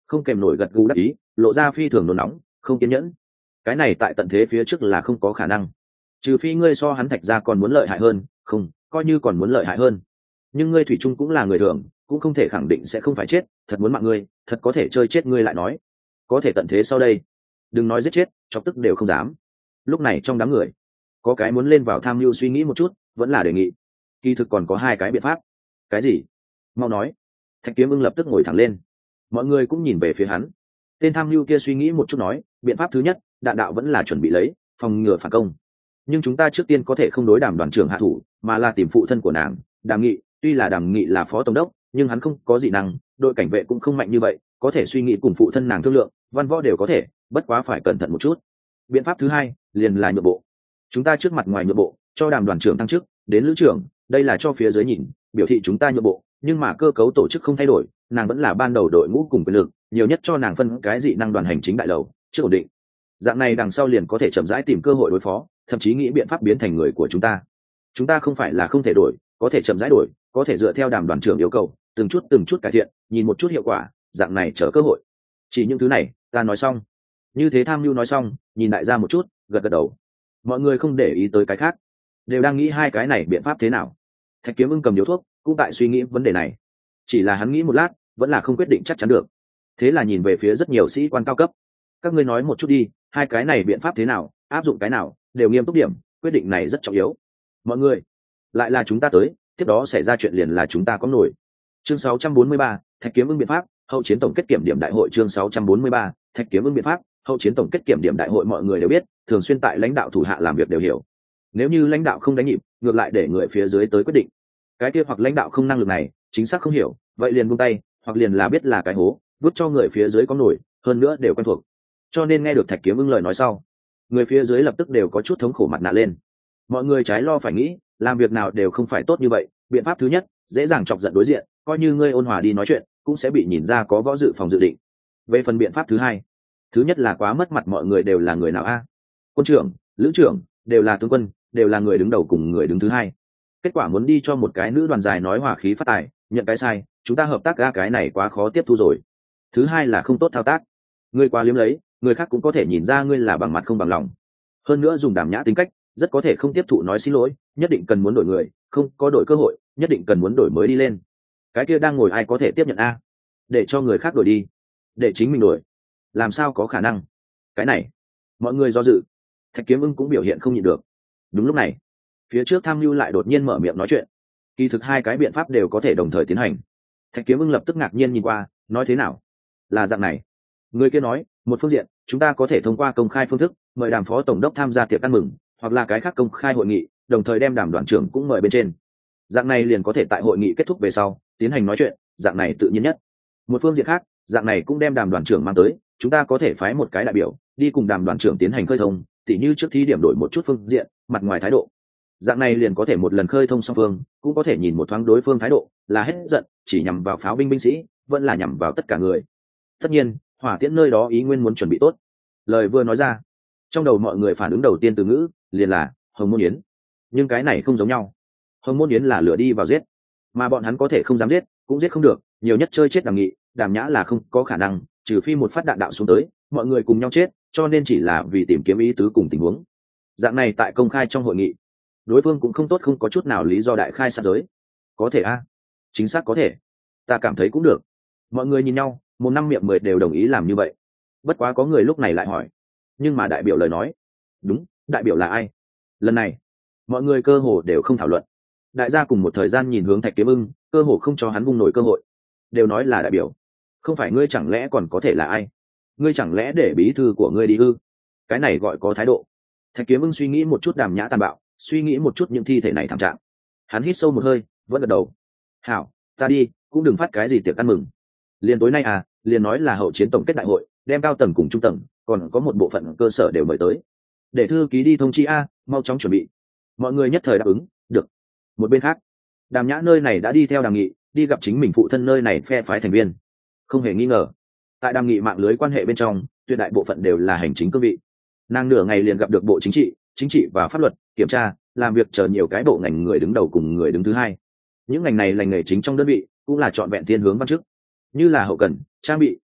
không kèm nổi gật gù đắc ý, lộ ra phi thường nôn nóng, không kiên nhẫn. Cái này tại tận thế phía trước là không có khả năng, trừ phi ngươi so hắn Thạch gia còn muốn lợi hại hơn, không, coi như còn muốn lợi hại hơn, nhưng ngươi thủy chung cũng là người thường, cũng không thể khẳng định sẽ không phải chết. Thật muốn mạng ngươi, thật có thể chơi chết ngươi lại nói. Có thể tận thế sau đây, đừng nói giết chết, chọc tức đều không dám. Lúc này trong đám người có cái muốn lên vào tham mưu suy nghĩ một chút, vẫn là đề nghị. Kỳ thực còn có hai cái biện pháp. Cái gì? Mau nói. Thạch Kiếm Ưng lập tức ngồi thẳng lên. Mọi người cũng nhìn về phía hắn. Tên tham mưu kia suy nghĩ một chút nói, biện pháp thứ nhất, đạn đạo vẫn là chuẩn bị lấy, phòng ngừa phản công. Nhưng chúng ta trước tiên có thể không đối Đàm đoàn trưởng hạ thủ, mà là tìm phụ thân của nàng, Đàm Nghị. Tuy là Đàm Nghị là phó tổng đốc, nhưng hắn không có dị năng, đội cảnh vệ cũng không mạnh như vậy, có thể suy nghĩ cùng phụ thân nàng thương lượng, văn võ đều có thể, bất quá phải cẩn thận một chút. Biện pháp thứ hai liền là nhượng bộ. Chúng ta trước mặt ngoài nhượng bộ, cho Đàm đoàn trưởng thăng chức đến lữ trưởng, đây là cho phía dưới nhìn, biểu thị chúng ta nhượng bộ, nhưng mà cơ cấu tổ chức không thay đổi, nàng vẫn là ban đầu đội ngũ cùng quyền lực, nhiều nhất cho nàng phân cái dị năng đoàn hành chính đại lầu, chưa ổn định. Dạng này đằng sau liền có thể chậm rãi tìm cơ hội đối phó, thậm chí nghĩ biện pháp biến thành người của chúng ta. Chúng ta không phải là không thể đổi, có thể chậm rãi đổi, có thể dựa theo Đàm đoàn trưởng yêu cầu, từng chút từng chút cải thiện, nhìn một chút hiệu quả, dạng này chờ cơ hội. Chỉ những thứ này, ta nói xong. Như thế tham mưu nói xong, nhìn đại gia một chút, gật gật đầu. Mọi người không để ý tới cái khác, đều đang nghĩ hai cái này biện pháp thế nào. Thạch Kiếm Ưng cầm điếu thuốc, cũng tại suy nghĩ vấn đề này. Chỉ là hắn nghĩ một lát, vẫn là không quyết định chắc chắn được. Thế là nhìn về phía rất nhiều sĩ quan cao cấp. Các ngươi nói một chút đi, hai cái này biện pháp thế nào, áp dụng cái nào, đều nghiêm túc điểm, quyết định này rất trọng yếu. Mọi người, lại là chúng ta tới, tiếp đó xảy ra chuyện liền là chúng ta có nổi. Chương sáu trăm bốn mươi ba, Thạch Kiếm Ưng biện pháp, hậu chiến tổng kết kiểm điểm đại hội. Chương sáu trăm bốn mươi ba, Thạch Kiếm Ưng biện pháp, hậu chiến tổng kết kiểm điểm đại hội. Mọi người đều biết, thường xuyên tại lãnh đạo thủ hạ làm việc đều hiểu. Nếu như lãnh đạo không đánh nhịp, ngược lại để người phía dưới tới quyết định. Cái kia hoặc lãnh đạo không năng lực này, chính xác không hiểu, vậy liền buông tay, hoặc liền là biết là cái hố, vứt cho người phía dưới có nổi, hơn nữa đều quen thuộc. Cho nên nghe được Thạch Kiếm Ưng lời nói sau, người phía dưới lập tức đều có chút thống khổ mặt nạ lên. Mọi người trái lo phải nghĩ, làm việc nào đều không phải tốt như vậy. Biện pháp thứ nhất, dễ dàng chọc giận đối diện, coi như ngươi ôn hòa đi nói chuyện, cũng sẽ bị nhìn ra có võ dự phòng dự định. Về phần biện pháp thứ hai, thứ nhất là quá mất mặt, mọi người đều là người nào a? Quân trưởng, lữ trưởng, đều là tướng quân, đều là người đứng đầu cùng người đứng thứ hai. Kết quả muốn đi cho một cái nữ đoàn dài nói hòa khí phát tài, nhận cái sai, chúng ta hợp tác ra cái này quá khó tiếp thu rồi. Thứ hai là không tốt thao tác, ngươi quá liếm lấy, người khác cũng có thể nhìn ra ngươi là bằng mặt không bằng lòng. Hơn nữa dùng Đàm Nhã tính cách, rất có thể không tiếp thụ nói xin lỗi, nhất định cần muốn đổi người, không có đổi cơ hội, nhất định cần muốn đổi mới đi lên. Cái kia đang ngồi ai có thể tiếp nhận a? Để cho người khác đổi đi, để chính mình đổi, làm sao có khả năng? Cái này, mọi người do dự. Thạch Kiếm Ưng cũng biểu hiện không nhịn được. Đúng lúc này, phía trước tham mưu lại đột nhiên mở miệng nói chuyện. Kỳ thực hai cái biện pháp đều có thể đồng thời tiến hành. Thạch Kiếm Ưng lập tức ngạc nhiên nhìn qua, nói thế nào? Là dạng này. Người kia nói, một phương diện, chúng ta có thể thông qua công khai phương thức, mời Đàm phó tổng đốc tham gia tiệc ăn mừng, hoặc là cái khác công khai hội nghị, đồng thời đem Đàm đoàn trưởng cũng mời bên trên. Dạng này liền có thể tại hội nghị kết thúc về sau, tiến hành nói chuyện, dạng này tự nhiên nhất. Một phương diện khác, dạng này cũng đem Đàm đoàn trưởng mang tới, chúng ta có thể phái một cái đại biểu đi cùng Đàm đoàn trưởng tiến hành khơi thông, tỉ như trước thí điểm đổi một chút phương diện, mặt ngoài thái độ. Dạng này liền có thể một lần khơi thông song phương, cũng có thể nhìn một thoáng đối phương thái độ, là hết giận, chỉ nhằm vào pháo binh binh sĩ, vẫn là nhằm vào tất cả người. Tất nhiên, hỏa tiễn nơi đó ý nguyên muốn chuẩn bị tốt. Lời vừa nói ra, trong đầu mọi người phản ứng đầu tiên từ ngữ liền là Hồng Môn Yến. Nhưng cái này không giống nhau. Hồng Môn Yến là lửa đi vào giết, mà bọn hắn có thể không dám giết, cũng giết không được, nhiều nhất chơi chết Đàm Nghị, Đàm Nhã là không có khả năng, trừ phi một phát đạn đạo xuống tới, mọi người cùng nhau chết, cho nên chỉ là vì tìm kiếm ý tứ cùng tình huống. Dạng này tại công khai trong hội nghị, đối phương cũng không tốt, không có chút nào lý do đại khai sát giới. Có thể a? Chính xác có thể. Ta cảm thấy cũng được. Mọi người nhìn nhau, một năm miệng mười đều đồng ý làm như vậy. Bất quá có người lúc này lại hỏi, nhưng mà đại biểu lời nói, đúng, đại biểu là ai? Lần này, mọi người cơ hồ đều không thảo luận. Đại gia cùng một thời gian nhìn hướng Thạch Kiếm Ưng, cơ hồ không cho hắn vung nổi cơ hội. Đều nói là đại biểu. Không phải ngươi chẳng lẽ còn có thể là ai? Ngươi chẳng lẽ để bí thư của ngươi đi ư? Cái này gọi có thái độ. Thạch Kiếm Ưng suy nghĩ một chút Đàm Nhã tàn bạo, suy nghĩ một chút những thi thể này thảm trạng. Hắn hít sâu một hơi, vẫn gật đầu. Hảo, ta đi, cũng đừng phát cái gì tiệc ăn mừng. Liên tối nay à, liền nói là hậu chiến tổng kết đại hội, đem cao tầng cùng trung tầng, còn có một bộ phận cơ sở đều mời tới. Để thư ký đi thông chi a, mau chóng chuẩn bị. Mọi người nhất thời đáp ứng, được. Một bên khác, Đàm Nhã nơi này đã đi theo Đàm Nghị, đi gặp chính mình phụ thân nơi này phe phái thành viên. Không hề nghi ngờ, tại Đàm Nghị mạng lưới quan hệ bên trong, tuyệt đại bộ phận đều là hành chính cương vị. Nàng nửa ngày liền gặp được bộ chính trị, chính trị và pháp luật, kiểm tra, làm việc chờ nhiều cái bộ ngành người đứng đầu cùng người đứng thứ hai. Những ngành này là nghề chính trong đơn vị, cũng là trọn vẹn thiên hướng văn chức, như là hậu cần, trang bị,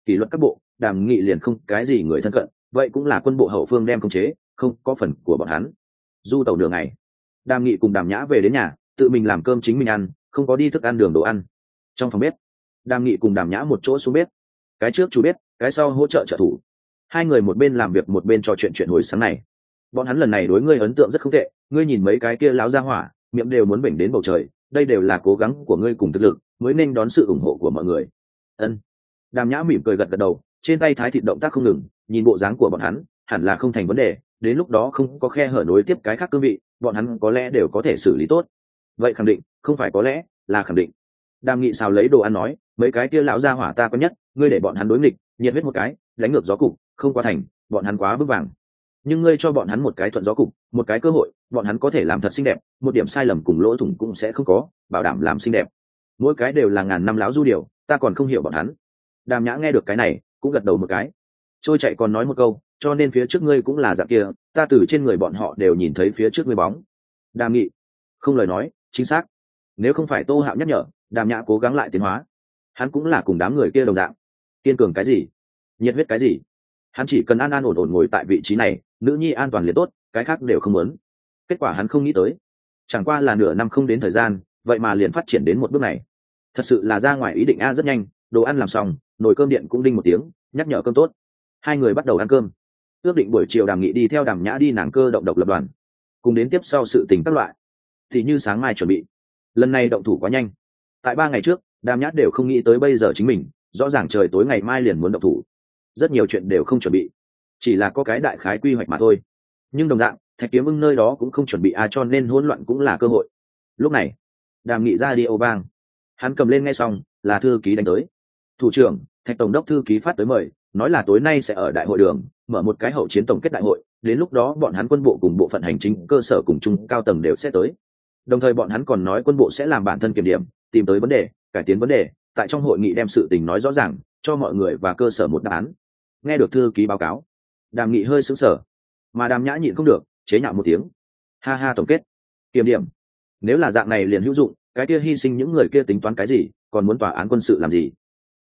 kỷ luật các bộ đàm nghị liền không cái gì người thân cận, vậy cũng là quân bộ hậu phương đem khống chế, không có phần của bọn hắn. Du tàu đường ngày, đàm nghị cùng đàm nhã về đến nhà tự mình làm cơm chính mình ăn, không có đi thức ăn đường đồ ăn. Trong phòng bếp, đàm nghị cùng đàm nhã một chỗ xuống bếp, cái trước chủ bếp, cái sau hỗ trợ trợ thủ. Hai người một bên làm việc một bên trò chuyện chuyện hồi sáng này. Bọn hắn lần này đối ngươi ấn tượng rất không tệ, ngươi nhìn mấy cái kia láo ra hỏa miệng đều muốn bệnh đến bầu trời, đây đều là cố gắng của ngươi cùng thực lực mới nên đón sự ủng hộ của mọi người. Ân. Đàm nhã mỉm cười gật gật đầu, trên tay thái thịt động tác không ngừng, nhìn bộ dáng của bọn hắn hẳn là không thành vấn đề, đến lúc đó không có khe hở nối tiếp cái khác cương vị, bọn hắn có lẽ đều có thể xử lý tốt. Vậy khẳng định không phải có lẽ, là khẳng định. Đàm nghị xào lấy đồ ăn nói, mấy cái kia lão gia hỏa ta có nhất, ngươi để bọn hắn đối nghịch, nhiệt huyết một cái, đánh ngược gió cục, không qua thành, bọn hắn quá vững vàng. Nhưng ngươi cho bọn hắn một cái thuận gió cục, một cái cơ hội, bọn hắn có thể làm thật xinh đẹp, một điểm sai lầm cùng lỗ thủng cũng sẽ không có, bảo đảm làm xinh đẹp. Mỗi cái đều là ngàn năm láo du điều, ta còn không hiểu bọn hắn. Đàm nhã nghe được cái này cũng gật đầu một cái, trôi chạy còn nói một câu, cho nên phía trước ngươi cũng là dạng kia, ta từ trên người bọn họ đều nhìn thấy phía trước ngươi bóng. Đàm nghị không lời nói, chính xác. Nếu không phải Tô Hạo nhắc nhở, đàm nhã cố gắng lại tiến hóa, hắn cũng là cùng đám người kia đồng dạng. Kiên cường cái gì, nhiệt huyết cái gì, hắn chỉ cần an an ổn ổn ngồi tại vị trí này, nữ nhi an toàn liền tốt, cái khác đều không muốn. Kết quả hắn không nghĩ tới, chẳng qua là nửa năm không đến thời gian, vậy mà liền phát triển đến một bước này. Thật sự là ra ngoài ý định a. Rất nhanh đồ ăn làm xong, nồi cơm điện cũng đinh một tiếng nhắc nhở cơm tốt. Hai người bắt đầu ăn cơm. Ước định buổi chiều đàm nghị đi theo đàm nhã đi nàng cơ động độc lập đoàn, cùng đến tiếp sau sự tình các loại thì như sáng mai chuẩn bị. Lần này động thủ quá nhanh, tại ba ngày trước đàm nhã đều không nghĩ tới bây giờ chính mình rõ ràng trời tối ngày mai liền muốn động thủ. Rất nhiều chuyện đều không chuẩn bị, chỉ là có cái đại khái quy hoạch mà thôi. Nhưng đồng dạng Thạch Kiếm Ưng nơi đó cũng không chuẩn bị a, cho nên hỗn loạn cũng là cơ hội. Lúc này đàm nghị ra đi ô bang, hắn cầm lên nghe xong là thư ký đánh tới. Thủ trưởng, Thạch tổng đốc thư ký phát tới mời, nói là tối nay sẽ ở đại hội đường mở một cái hậu chiến tổng kết đại hội, đến lúc đó bọn hắn quân bộ cùng bộ phận hành chính cơ sở cùng chung cao tầng đều sẽ tới. Đồng thời bọn hắn còn nói quân bộ sẽ làm bản thân kiểm điểm, tìm tới vấn đề, cải tiến vấn đề, tại trong hội nghị đem sự tình nói rõ ràng, cho mọi người và cơ sở một đáp án. Nghe được thư ký báo cáo, đàm nghị hơi sững sờ, mà đàm nhã nhịn không được chế nhạo một tiếng. Ha ha, tổng kết kiểm điểm, nếu là dạng này liền hữu dụng, cái kia hy sinh những người kia tính toán cái gì, còn muốn tòa án quân sự làm gì?